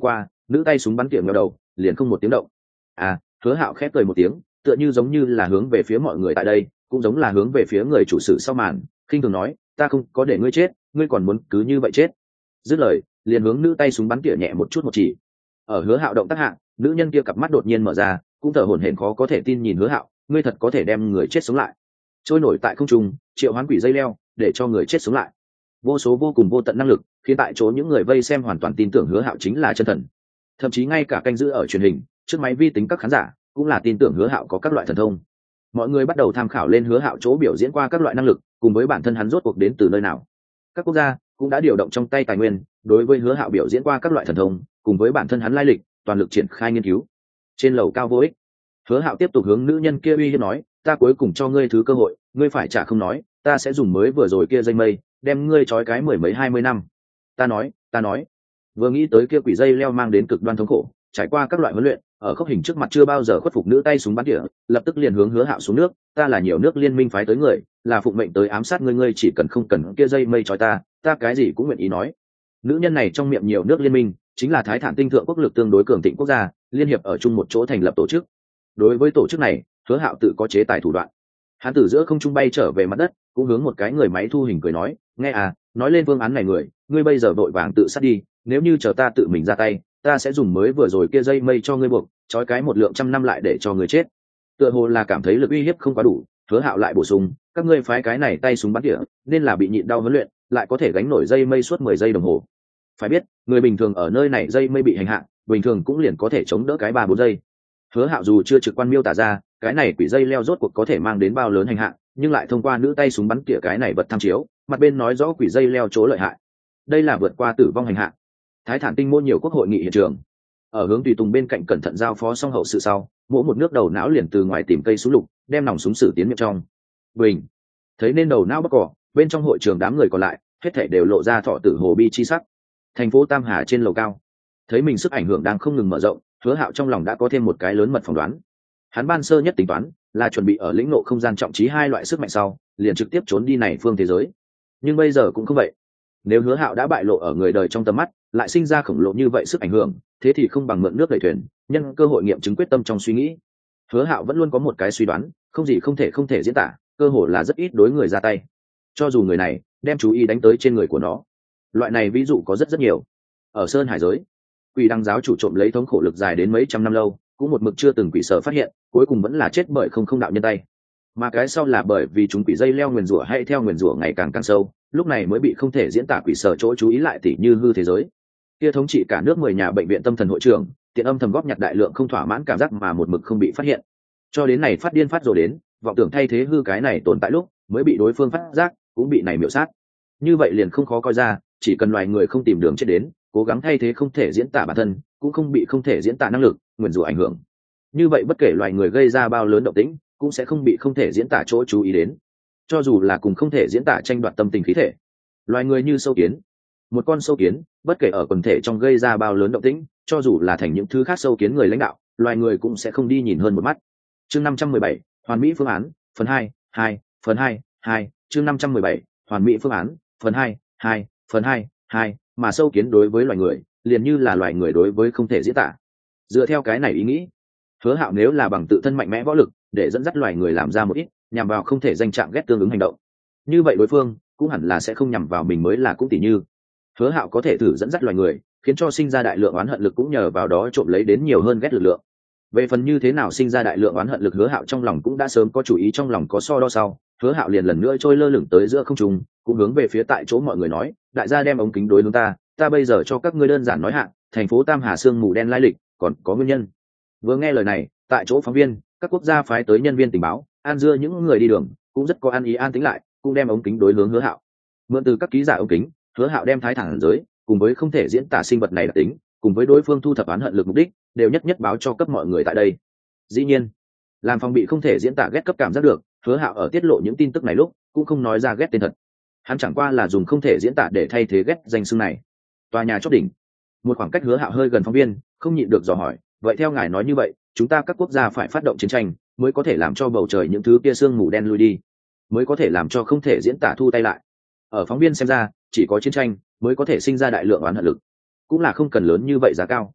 nữ tay súng bắn tỉa ngẩng đầu liền không một tiếng động. Hứa Hạo khép cười một tiếng, tựa như giống như là hướng về phía mọi người tại đây, cũng giống là hướng về phía người chủ sự sau màn, khinh thường nói, ta không có để ngươi chết, ngươi còn muốn cứ như vậy chết. Dứt lời, liền hướng nữ tay súng bắn tỉa nhẹ một chút một chỉ. Ở Hứa Hạo động tác hạ, nữ nhân kia cặp mắt đột nhiên mở ra, cũng thở hổn hển khó có thể tin nhìn Hứa Hạo, ngươi thật có thể đem người chết sống lại. Trôi nổi tại không trung, triệu hoán quỷ dây leo, để cho người chết sống lại. Vô số vô cùng vô tận năng lực, khiến tại chỗ những người vây xem hoàn toàn tin tưởng Hứa Hạo chính là chân thần. Thậm chí ngay cả canh giữ ở truyền hình, trước máy vi tính các khán giả, cũng là tin tưởng Hứa Hạo có các loại thần thông. Mọi người bắt đầu tham khảo lên Hứa Hạo chỗ biểu diễn qua các loại năng lực, cùng với bản thân hắn rốt cuộc đến từ nơi nào. Các quốc gia cũng đã điều động trong tay tài nguyên, đối với Hứa Hạo biểu diễn qua các loại thần thông, cùng với bản thân hắn lai lịch, toàn lực triển khai nghiên cứu. Trên lầu cao vô ích, Hứa Hạo tiếp tục hướng nữ nhân kia uy hiếp nói, ta cuối cùng cho ngươi thứ cơ hội, ngươi phải trả không nói, ta sẽ dùng mới vừa rồi kia dây mây, đem ngươi trói cái 10 mấy 20 năm. Ta nói. Vừa nghĩ tới kia quỷ dây leo mang đến cực đoan thống khổ, trải qua các loại huấn luyện, ở khốc hình trước mặt chưa bao giờ khuất phục nữ tay súng bắn tỉa, lập tức liền hướng Hứa Hạo xuống nước, ta là nhiều nước liên minh phái tới người, là phụng mệnh tới ám sát ngươi, ngươi chỉ cần không cần kia dây mây trói ta cái gì cũng nguyện ý nói. Nữ nhân này trong miệng nhiều nước liên minh, chính là Thái Thản Tinh thượng quốc lực tương đối cường thịnh quốc gia, liên hiệp ở chung một chỗ thành lập tổ chức. Đối với tổ chức này, Hứa Hạo tự có chế tài thủ đoạn. Hắn từ giữa không trung bay trở về mặt đất, cũng hướng một cái người máy thu hình cười nói, nghe nói lên phương án này người, ngươi bây giờ vội vàng tự sát đi, nếu như chờ ta tự mình ra tay, ta sẽ dùng mới vừa rồi kia dây mây cho ngươi buộc, trói cái 100 năm lại để cho ngươi chết. Tựa hồ là cảm thấy lực uy hiếp không quá đủ, Hứa Hạo lại bổ sung, các ngươi phái cái này tay súng bắn tỉa, nên là bị nhịn đau huấn luyện, lại có thể gánh nổi dây mây suốt 10 giây đồng hồ. Phải biết, người bình thường ở nơi này dây mây bị hành hạ, bình thường cũng liền có thể chống đỡ cái 3-4 giây. Hứa Hạo dù chưa trực quan miêu tả ra, cái này quỷ dây leo rốt cuộc có thể mang đến bao lớn hành hạ, nhưng lại thông qua nữ tay súng bắn tỉa cái này vật tham chiếu, mặt bên nói rõ quỷ dây leo chỗ lợi hại. Đây là vượt qua tử vong hành hạ. Thái Thản Tinh môn nhiều quốc hội nghị hiện trường, ở hướng tùy tùng bên cạnh cẩn thận giao phó xong hậu sự sau, mỗi một nước đầu não liền từ ngoài tìm cây súng lục, đem nòng súng sử tiến miệng trong. Bình thấy nên đầu não bắc cỏ, bên trong hội trường đám người còn lại, hết thảy đều lộ ra thọ tử hồ bi chi sắc. Thành phố Tam Hà trên lầu cao, thấy mình sức ảnh hưởng đang không ngừng mở rộng, Hứa Hạo trong lòng đã có thêm một cái lớn mật phỏng đoán. Hắn ban sơ nhất tính toán là chuẩn bị ở lĩnh ngộ không gian trọng trí hai loại sức mạnh sau, liền trực tiếp trốn đi này phương thế giới. Nhưng bây giờ cũng không vậy. Nếu Hứa Hạo đã bại lộ ở người đời trong tầm mắt, lại sinh ra khổng lồ như vậy sức ảnh hưởng, thế thì không bằng mượn nước đẩy thuyền, nhân cơ hội nghiệm chứng quyết tâm trong suy nghĩ. Hứa Hạo vẫn luôn có một cái suy đoán, không gì không thể diễn tả, cơ hội là rất ít đối người ra tay. Cho dù người này đem chú ý đánh tới trên người của nó. Loại này ví dụ có rất nhiều. Ở Sơn Hải giới, Quỷ Đăng giáo chủ trộm lấy thống khổ lực dài đến mấy trăm năm lâu, cũng một mực chưa từng quỷ sở phát hiện, cuối cùng vẫn là chết bởi không đạo nhân tay. Mà cái sau là bởi vì chúng quỷ dây leo nguyền rủa hay theo nguyền rủa ngày càng sâu, lúc này mới bị không thể diễn tả quỷ sở chỗ chú ý lại tỉ như hư thế giới. Kia thống trị cả nước 10 nhà bệnh viện tâm thần hội trưởng, tiện âm thầm góp nhặt đại lượng không thỏa mãn cảm giác mà một mực không bị phát hiện. Cho đến này phát điên phát rồi đến, vọng tưởng thay thế hư cái này tồn tại lúc, mới bị đối phương phát giác, cũng bị này miểu sát. Như vậy liền không khó coi ra, chỉ cần loài người không tìm đường chết đến, cố gắng thay thế không thể diễn tả bản thân, cũng không bị không thể diễn tả năng lực nguyền rủa ảnh hưởng. Như vậy bất kể loài người gây ra bao lớn động tĩnh, cũng sẽ không bị không thể diễn tả chỗ chú ý đến. Cho dù là cùng không thể diễn tả tranh đoạt tâm tình khí thể, loài người như sâu kiến, một con sâu kiến, bất kể ở quần thể trong gây ra bao lớn động tĩnh, cho dù là thành những thứ khác sâu kiến người lãnh đạo, loài người cũng sẽ không đi nhìn hơn một mắt. Chương 517, hoàn mỹ phương án, phần 2, phần 2, chương 517, hoàn mỹ phương án, phần 2, phần 2, mà sâu kiến đối với loài người, liền như là loài người đối với không thể diễn tả. Dựa theo cái này ý nghĩ, Hứa Hạo nếu là bằng tự thân mạnh mẽ võ lực, để dẫn dắt loài người làm ra một ít, nhằm vào không thể danh trạng ghét tương ứng hành động. Như vậy đối phương cũng hẳn là sẽ không nhằm vào mình mới là cũng tỉ như. Hứa Hạo có thể thử dẫn dắt loài người, khiến cho sinh ra đại lượng oán hận lực cũng nhờ vào đó trộm lấy đến nhiều hơn ghét lực lượng. Về phần như thế nào sinh ra đại lượng oán hận lực, Hứa Hạo trong lòng cũng đã sớm có chủ ý, trong lòng có so đo sau, Hứa Hạo liền lần nữa trôi lơ lửng tới giữa không trung, cũng hướng về phía tại chỗ mọi người nói, đại gia đem ống kính đối hướng ta bây giờ cho các ngươi đơn giản nói hạ, thành phố Tam Hà sương mù đen lai lịch, còn có nguyên nhân. Vừa nghe lời này, tại chỗ phóng viên, các quốc gia phái tới nhân viên tình báo, an dưa những người đi đường, cũng rất có ăn ý an tĩnh lại, cũng đem ống kính đối hướng Hứa Hạo. Mượn từ các ký giả ống kính, Hứa Hạo đem Thái Thản giới, cùng với không thể diễn tả sinh vật này đặc tính, cùng với đối phương thu thập oán hận lực mục đích, đều nhất nhất báo cho cấp mọi người tại đây. Dĩ nhiên, làm phòng bị không thể diễn tả ghét cấp cảm giác được, Hứa Hạo ở tiết lộ những tin tức này lúc, cũng không nói ra ghét tên thật. Hắn chẳng qua là dùng không thể diễn tả để thay thế ghét danh xưng này. Tòa nhà chót đỉnh, một khoảng cách Hứa Hạo hơi gần phóng viên, không nhịn được dò hỏi, vậy theo ngài nói như vậy, chúng ta các quốc gia phải phát động chiến tranh, mới có thể làm cho bầu trời những thứ kia sương mù đen lui đi, mới có thể làm cho không thể diễn tả thu tay lại. Ở phóng viên xem ra, chỉ có chiến tranh mới có thể sinh ra đại lượng oán hận lực, cũng là không cần lớn như vậy giá cao.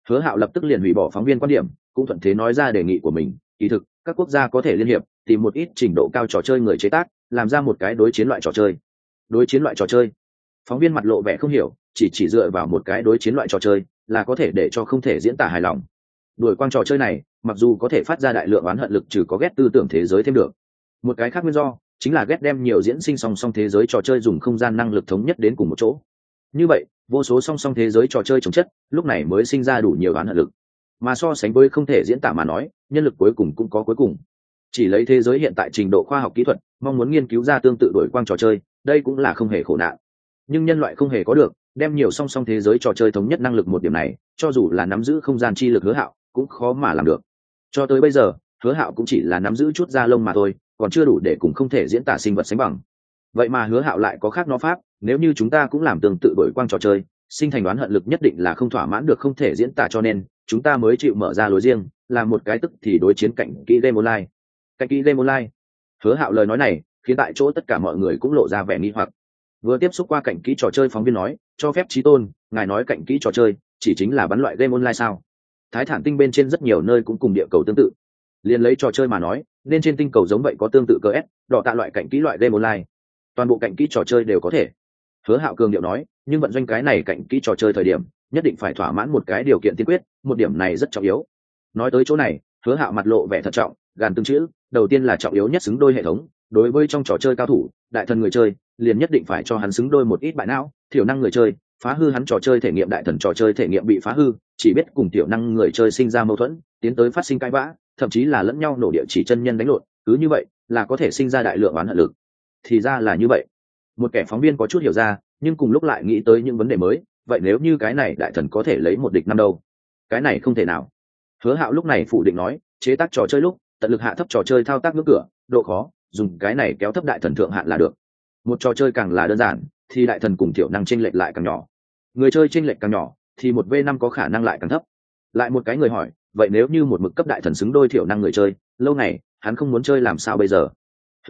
Hứa Hạo lập tức liền hủy bỏ phóng viên quan điểm, cũng thuận thế nói ra đề nghị của mình. Kỳ thực các quốc gia có thể liên hiệp tìm một ít trình độ cao trò chơi người chế tác, làm ra một cái đối chiến loại trò chơi. Đối chiến loại trò chơi? Phóng viên mặt lộ vẻ không hiểu, chỉ dựa vào một cái đối chiến loại trò chơi là có thể để cho không thể diễn tả hài lòng. Đuổi quang trò chơi này mặc dù có thể phát ra đại lượng oán hận lực trừ có ghét tư tưởng thế giới thêm được, một cái khác nguyên do chính là ghét đem nhiều diễn sinh song song thế giới trò chơi dùng không gian năng lực thống nhất đến cùng một chỗ. Như vậy vô số song song thế giới trò chơi chống chất lúc này mới sinh ra đủ nhiều oán hận lực, mà so sánh với không thể diễn tả mà nói, nhân lực cuối cùng cũng có cuối cùng. Chỉ lấy thế giới hiện tại trình độ khoa học kỹ thuật, mong muốn nghiên cứu ra tương tự đổi quang trò chơi, đây cũng là không hề khổ nạn. Nhưng nhân loại không hề có được đem nhiều song song thế giới trò chơi thống nhất năng lực, một điểm này cho dù là nắm giữ không gian chi lực Hứa Hạo cũng khó mà làm được. Cho tới bây giờ Hứa Hạo cũng chỉ là nắm giữ chút da lông mà thôi, còn chưa đủ để cùng không thể diễn tả sinh vật sánh bằng. Vậy mà Hứa Hạo lại có khác nó pháp, nếu như chúng ta cũng làm tương tự đổi quang trò chơi, sinh thành đoán hận lực nhất định là không thỏa mãn được không thể diễn tả, cho nên chúng ta mới chịu mở ra lối riêng, làm một cái tức thì đối chiến cạnh kỹ game online. Cạnh kỹ game online? Hứa Hạo lời nói này khiến tại chỗ tất cả mọi người cũng lộ ra vẻ nghi hoặc. Vừa tiếp xúc qua cạnh kỹ trò chơi phóng viên nói, cho phép Chí Tôn, ngài nói cạnh kỹ trò chơi chỉ chính là bắn loại game online sao? Thái Thản Tinh bên trên rất nhiều nơi cũng cùng địa cầu tương tự. Liên lấy trò chơi mà nói, nên trên tinh cầu giống vậy có tương tự cờ S, đỏ tạ loại cạnh kỹ loại game online. Toàn bộ cạnh kỹ trò chơi đều có thể. Hứa Hạo cường điệu nói, nhưng vận doanh cái này cạnh kỹ trò chơi thời điểm, nhất định phải thỏa mãn một cái điều kiện tiên quyết, một điểm này rất trọng yếu. Nói tới chỗ này, Hứa Hạo mặt lộ vẻ thận trọng, gàn từng chữ, đầu tiên là trọng yếu nhất xứng đôi hệ thống, đối với trong trò chơi cao thủ, đại thần người chơi, liền nhất định phải cho hắn xứng đôi một ít bại não, thiểu năng người chơi, phá hư hắn trò chơi thể nghiệm, đại thần trò chơi thể nghiệm bị phá hư, chỉ biết cùng tiểu năng người chơi sinh ra mâu thuẫn, tiến tới phát sinh cãi vã, thậm chí là lẫn nhau nổ địa chỉ chân nhân đánh lộn, cứ như vậy là có thể sinh ra đại lượng oán hận lực. Thì ra là như vậy. Một kẻ phóng viên có chút hiểu ra, nhưng cùng lúc lại nghĩ tới những vấn đề mới, vậy nếu như cái này đại thần có thể lấy một địch năm đâu? Cái này không thể nào. Hứa Hạo lúc này phủ định nói, chế tác trò chơi lúc tận lực hạ thấp trò chơi thao tác ngưỡng cửa, độ khó, dùng cái này kéo thấp đại thần thượng hạn là được. Một trò chơi càng là đơn giản thì đại thần cùng thiểu năng chênh lệch lại càng nhỏ, người chơi chênh lệch càng nhỏ thì một v năm có khả năng lại càng thấp. Lại một cái người hỏi, vậy nếu như một mực cấp đại thần xứng đôi thiểu năng người chơi, lâu ngày hắn không muốn chơi làm sao bây giờ?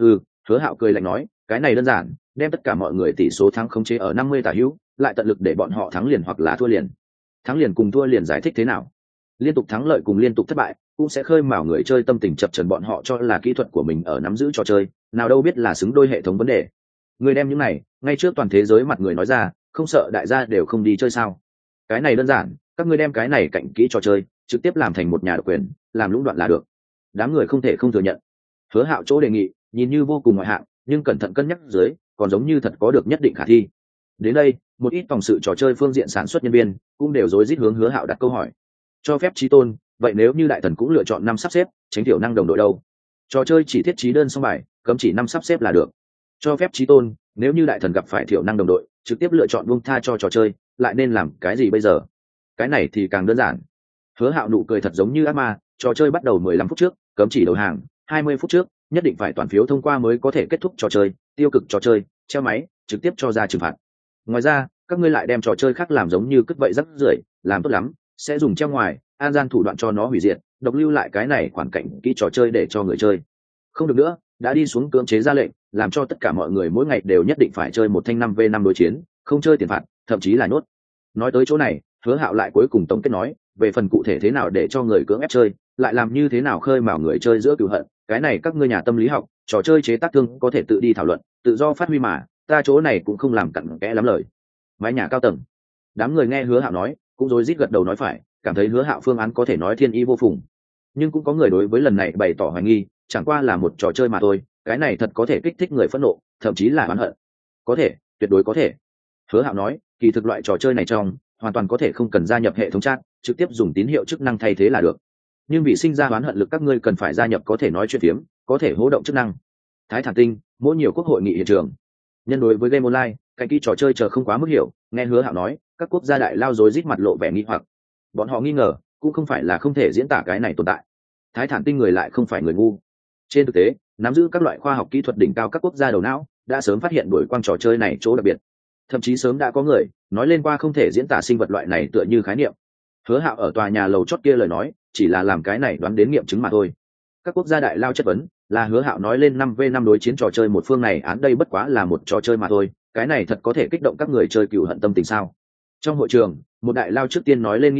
Hứa Hạo cười lạnh nói, cái này đơn giản, đem tất cả mọi người tỷ số thắng khống chế ở 50 tả hữu, lại tận lực để bọn họ thắng liền hoặc là thua liền. Thắng liền cùng thua liền giải thích thế nào? Liên tục thắng lợi cùng liên tục thất bại cũng sẽ khơi mào người chơi tâm tình chập chờn, bọn họ cho là kỹ thuật của mình ở nắm giữ trò chơi, nào đâu biết là xứng đôi hệ thống vấn đề. Người đem những này ngay trước toàn thế giới mặt người nói ra, không sợ đại gia đều không đi chơi sao? Cái này đơn giản, các ngươi đem cái này cạnh kỹ trò chơi trực tiếp làm thành một nhà độc quyền, làm lũng đoạn là được. Đám người không thể không thừa nhận. Hứa Hạo chỗ đề nghị nhìn như vô cùng ngoại hạng, nhưng cẩn thận cân nhắc dưới còn giống như thật có được nhất định khả thi. Đến đây một ít phòng sự trò chơi phương diện sản xuất nhân viên cũng đều rối rít hướng Hứa Hạo đặt câu hỏi. Cho phép Chí Tôn, vậy nếu như đại thần cũng lựa chọn 5 sắp xếp, tránh thiểu năng đồng đội đâu? Trò chơi chỉ thiết trí đơn song bài, cấm chỉ 5 sắp xếp là được. Cho phép Chí Tôn, nếu như đại thần gặp phải thiểu năng đồng đội, trực tiếp lựa chọn buông tha cho trò chơi, lại nên làm cái gì bây giờ? Cái này thì càng đơn giản. Hứa Hạo nụ cười thật giống như ác ma, trò chơi bắt đầu 15 phút trước, cấm chỉ đầu hàng, 20 phút trước, nhất định phải toàn phiếu thông qua mới có thể kết thúc trò chơi, tiêu cực trò chơi, treo máy, trực tiếp cho ra trừng phạt. Ngoài ra, các ngươi lại đem trò chơi khác làm giống như cứt vậy rắc rưởi, làm tốt lắm, sẽ dùng treo ngoài, an gian thủ đoạn cho nó hủy diệt, độc lưu lại cái này khoản cảnh kỹ trò chơi để cho người chơi. Không được nữa, đã đi xuống cưỡng chế ra lệnh, làm cho tất cả mọi người mỗi ngày đều nhất định phải chơi một thanh 5v5 đối chiến, không chơi tiền phạt, thậm chí là nhốt. Nói tới chỗ này, Hứa Hạo lại cuối cùng tổng kết nói, về phần cụ thể thế nào để cho người cưỡng ép chơi, lại làm như thế nào khơi mào người chơi giữa cừu hận, cái này các ngươi nhà tâm lý học, trò chơi chế tác thương có thể tự đi thảo luận, tự do phát huy mà, ta chỗ này cũng không làm cặn kẽ lắm lời. Mái nhà cao tầng, đám người nghe Hứa Hạo nói, cũng rối rít gật đầu nói phải, cảm thấy Hứa Hạo phương án có thể nói thiên ý vô phùng. Nhưng cũng có người đối với lần này bày tỏ hoài nghi, chẳng qua là một trò chơi mà thôi, cái này thật có thể kích thích người phẫn nộ, thậm chí là oán hận. Có thể, tuyệt đối có thể. Hứa Hạo nói, kỳ thực loại trò chơi này trong hoàn toàn có thể không cần gia nhập hệ thống chat, trực tiếp dùng tín hiệu chức năng thay thế là được. Nhưng vì sinh ra oán hận lực, các ngươi cần phải gia nhập có thể nói chuyện phiếm, có thể hô động chức năng. Thái Thản Tinh, mỗi nhiều quốc hội nghị hiện trường. Nhân đối với game online, cái kỹ trò chơi chờ không quá mức hiểu, nghe Hứa Hạo nói, các quốc gia đại lao rối rít mặt lộ vẻ nghi hoặc. Bọn họ nghi ngờ, cũng không phải là không thể diễn tả cái này tồn tại. Thái Thản Tinh người lại không phải người ngu. Trên thực tế, nắm giữ các loại khoa học kỹ thuật đỉnh cao các quốc gia đầu não đã sớm phát hiện đổi quang trò chơi này chỗ đặc biệt. Thậm chí sớm đã có người nói lên qua không thể diễn tả sinh vật loại này tựa như khái niệm. Hứa Hạo ở tòa nhà lầu chót kia lời nói chỉ là làm cái này đoán đến nghiệm chứng mà thôi. Các quốc gia đại lao chất vấn là Hứa Hạo nói lên 5v5 đối chiến trò chơi một phương này án đây bất quá là một trò chơi mà thôi, cái này thật có thể kích động các người chơi cừu hận tâm tình sao? Trong hội trường, một đại lao trước tiên nói lên nghi ngờ,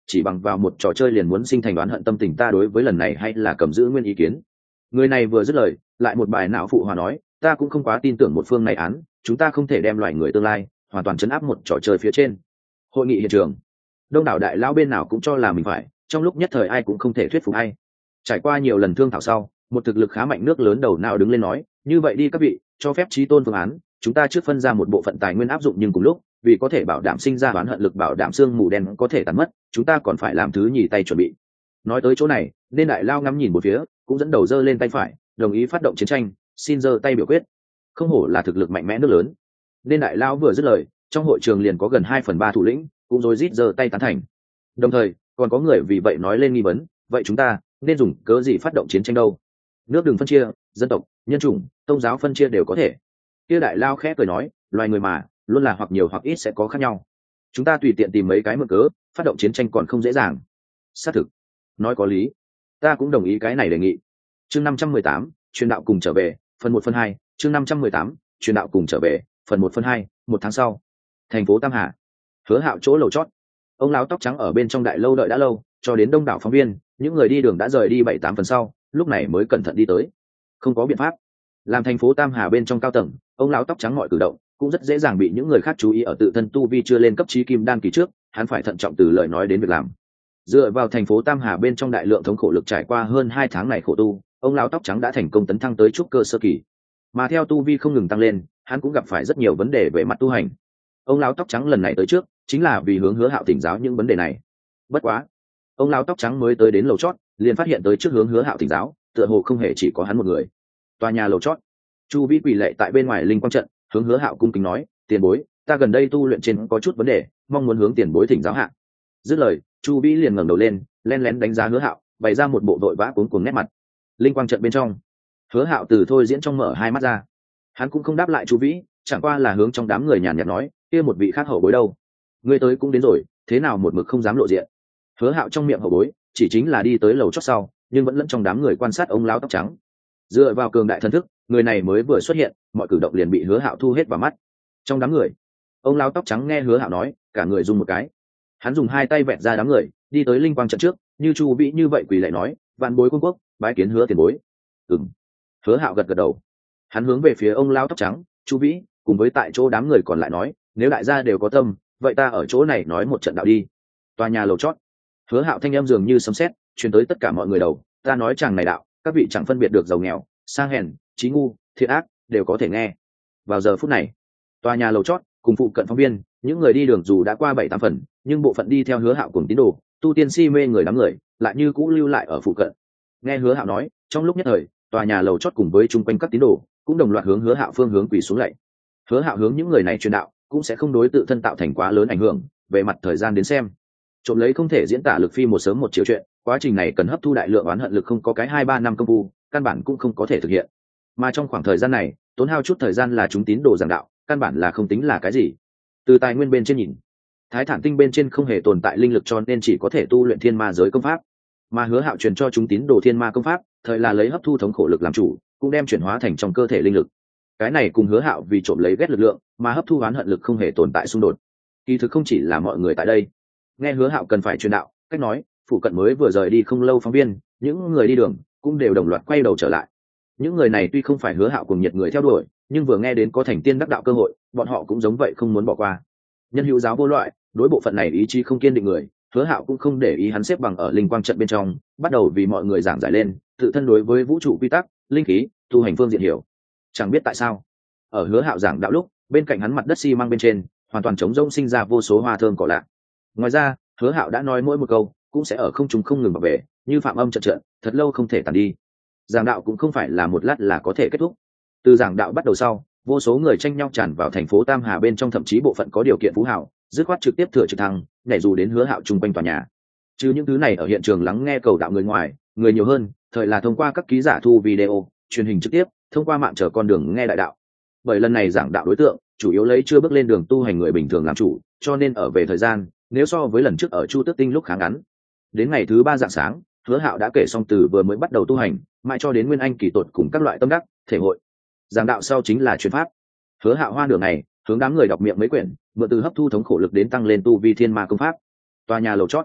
chỉ bằng vào một trò chơi liền muốn sinh thành đoán hận tâm tình, ta đối với lần này hay là cầm giữ nguyên ý kiến. Người này vừa dứt lời, lại một bài não phụ hòa nói, ta cũng không quá tin tưởng một phương này án, chúng ta không thể đem loài người tương lai hoàn toàn chấn áp một trò chơi phía trên. Hội nghị hiện trường, đông đảo đại lão bên nào cũng cho là mình phải, trong lúc nhất thời ai cũng không thể thuyết phục ai. Trải qua nhiều lần thương thảo sau, một thực lực khá mạnh nước lớn đầu nào đứng lên nói, như vậy đi các vị, cho phép chí tôn phương án, chúng ta trước phân ra một bộ phận tài nguyên áp dụng, nhưng cùng lúc vì có thể bảo đảm sinh ra oán hận lực, bảo đảm xương mù đen có thể tàn mất, chúng ta còn phải làm thứ nhì tay chuẩn bị. Nói tới chỗ này, nên đại lao ngắm nhìn một phía, cũng dẫn đầu giơ lên tay phải, đồng ý phát động chiến tranh, xin giơ tay biểu quyết. Không hổ là thực lực mạnh mẽ nước lớn. Nên đại lao vừa dứt lời, trong hội trường liền có gần 2/3 thủ lĩnh cũng rối rít giơ tay tán thành. Đồng thời còn có người vì vậy nói lên nghi vấn, vậy chúng ta nên dùng cớ gì phát động chiến tranh đâu? Nước đừng phân chia, dân tộc, nhân chủng, tôn giáo phân chia đều có thể. Kia đại lao khẽ cười nói, loài người mà luôn là hoặc nhiều hoặc ít sẽ có khác nhau, chúng ta tùy tiện tìm mấy cái mượn cớ phát động chiến tranh còn không dễ dàng. Xác thực, nói có lý, ta cũng đồng ý cái này đề nghị. Chương 518, truyền đạo cùng trở về, phần 1 phần 2. Chương 518, truyền đạo cùng trở về, phần 1 phần 2. Một tháng sau, thành phố Tam Hà, Hứa Hạo chỗ lầu chót, ông lão tóc trắng ở bên trong đại lâu đợi đã lâu, cho đến đông đảo phóng viên, những người đi đường đã rời đi 7-8 phần sau, lúc này mới cẩn thận đi tới. Không có biện pháp, làm thành phố Tam Hà bên trong cao tầng, ông lão tóc trắng mọi cử động cũng rất dễ dàng bị những người khác chú ý, ở tự thân tu vi chưa lên cấp chí kim đan kỳ trước, hắn phải thận trọng từ lời nói đến việc làm. Dựa vào thành phố Tam Hà bên trong đại lượng thống khổ lực, trải qua hơn 2 tháng này khổ tu, ông lão tóc trắng đã thành công tấn thăng tới trúc cơ sơ kỳ. Mà theo tu vi không ngừng tăng lên, hắn cũng gặp phải rất nhiều vấn đề về mặt tu hành. Ông lão tóc trắng lần này tới trước, chính là vì hướng Hứa Hạo thỉnh giáo những vấn đề này. Bất quá, ông lão tóc trắng mới tới đến lầu chót, liền phát hiện tới trước hướng Hứa Hạo thỉnh giáo, tựa hồ không hề chỉ có hắn một người. Tòa nhà lầu chót, Chu Vĩ quỳ lệ tại bên ngoài linh quang trận, hướng Hứa Hạo cung kính nói, tiền bối, ta gần đây tu luyện trên có chút vấn đề, mong muốn hướng tiền bối thỉnh giáo hạ. Dứt lời, Chu Vĩ liền ngẩng đầu lên, lén lén đánh giá Hứa Hạo, bày ra một bộ vội vã cuống cuồng nét mặt. Linh quang trận bên trong, Hứa Hạo từ thôi diễn trong mở hai mắt ra, hắn cũng không đáp lại Chu Vĩ, chẳng qua là hướng trong đám người nhàn nhạt nói, kia một vị khác hậu bối đâu? Ngươi tới cũng đến rồi, thế nào một mực không dám lộ diện? Hứa Hạo trong miệng hậu bối chỉ chính là đi tới lầu chót sau, nhưng vẫn lẫn trong đám người quan sát ông lão tóc trắng. Dựa vào cường đại thần thức, người này mới vừa xuất hiện, mọi cử động liền bị Hứa Hạo thu hết vào mắt. Trong đám người, ông lão tóc trắng nghe Hứa Hạo nói, cả người run một cái. Hắn dùng hai tay vẹn ra đám người, đi tới linh quang trận trước, như Chu Vĩ như vậy quỳ lạy nói, vạn bối quân quốc, bái kiến Hứa tiền bối. Ừm. Hứa Hạo gật gật đầu. Hắn hướng về phía ông lão tóc trắng, Chu Vĩ, cùng với tại chỗ đám người còn lại nói, nếu đại gia đều có tâm, vậy ta ở chỗ này nói một trận đạo đi. Tòa nhà lầu chót, Hứa Hạo thanh âm dường như sấm sét, truyền tới tất cả mọi người đầu, ta nói chàng này đạo, các vị chẳng phân biệt được giàu nghèo, sang hèn, trí ngu, thiện ác, đều có thể nghe. Vào giờ phút này, tòa nhà lầu chót cùng phụ cận phóng viên, những người đi đường dù đã qua 7-8 phần, nhưng bộ phận đi theo Hứa Hạo cùng tín đồ, tu tiên si mê người đám người, lại như cũ lưu lại ở phụ cận. Nghe Hứa Hạo nói, trong lúc nhất thời, tòa nhà lầu chót cùng với chung quanh các tín đồ, cũng đồng loạt hướng Hứa Hạo phương hướng quỳ xuống lạy. Hứa Hạo hướng những người này truyền đạo, cũng sẽ không đối tự thân tạo thành quá lớn ảnh hưởng. Về mặt thời gian đến xem, trộm lấy không thể diễn tả lực phi một sớm một chiều chuyện, quá trình này cần hấp thu đại lượng oán hận lực, không có cái 2-3 năm công phu, căn bản cũng không có thể thực hiện. Mà trong khoảng thời gian này, tốn hao chút thời gian là chúng tín đồ giảng đạo, căn bản là không tính là cái gì. Từ tài nguyên bên trên nhìn, Thái Thản Tinh bên trên không hề tồn tại linh lực, cho nên chỉ có thể tu luyện thiên ma giới công pháp. Mà Hứa Hạo truyền cho chúng tín đồ thiên ma công pháp, thời là lấy hấp thu thống khổ lực làm chủ, cũng đem chuyển hóa thành trong cơ thể linh lực. Cái này cùng Hứa Hạo vì trộm lấy ghét lực lượng mà hấp thu oán hận lực không hề tồn tại xung đột. Kỳ thực không chỉ là mọi người tại đây nghe Hứa Hạo cần phải truyền đạo, cách nói, phụ cận mới vừa rời đi không lâu phóng viên, những người đi đường cũng đều đồng loạt quay đầu trở lại. Những người này tuy không phải Hứa Hạo cùng nhiệt người theo đuổi, nhưng vừa nghe đến có thành tiên đắc đạo cơ hội, bọn họ cũng giống vậy không muốn bỏ qua. Nhân hữu giáo vô loại, đối bộ phận này ý chí không kiên định người, Hứa Hạo cũng không để ý, hắn xếp bằng ở linh quang trận bên trong, bắt đầu vì mọi người giảng giải lên tự thân đối với vũ trụ quy tắc, linh khí, tu hành phương diện hiểu. Chẳng biết tại sao, ở Hứa Hạo giảng đạo lúc, bên cạnh hắn mặt đất xi măng bên trên hoàn toàn trống rỗng, sinh ra vô số hoa thơm cỏ lạ. Ngoài ra, Hứa Hạo đã nói mỗi một câu cũng sẽ ở không trung không ngừng bảo vệ, như phạm âm trận trận, thật lâu không thể tàn đi. Giảng đạo cũng không phải là một lát là có thể kết thúc. Từ giảng đạo bắt đầu sau, vô số người tranh nhau tràn vào thành phố Tam Hà bên trong, thậm chí bộ phận có điều kiện phú hào, dứt khoát trực tiếp thừa trực thăng, nhảy dù đến Hứa Hạo chung quanh tòa nhà. Chứ những thứ này ở hiện trường lắng nghe cầu đạo người ngoài, người nhiều hơn, thời là thông qua các ký giả thu video, truyền hình trực tiếp, thông qua mạng chờ con đường nghe đại đạo. Bởi lần này giảng đạo đối tượng chủ yếu lấy chưa bước lên đường tu hành người bình thường làm chủ, cho nên ở về thời gian, nếu so với lần trước ở Chu Tước Tinh lúc khá ngắn. Đến ngày thứ 3 rạng sáng, Hứa Hạo đã kể xong từ vừa mới bắt đầu tu hành, mãi cho đến nguyên anh kỳ tột cùng các loại tâm đắc, thể hội. Giảng đạo sau chính là truyền pháp. Hứa Hạo hoa nửa ngày, hướng đám người đọc miệng mấy quyển, mượn từ hấp thu thống khổ lực đến tăng lên tu vi thiên ma công pháp. Tòa nhà lầu chót,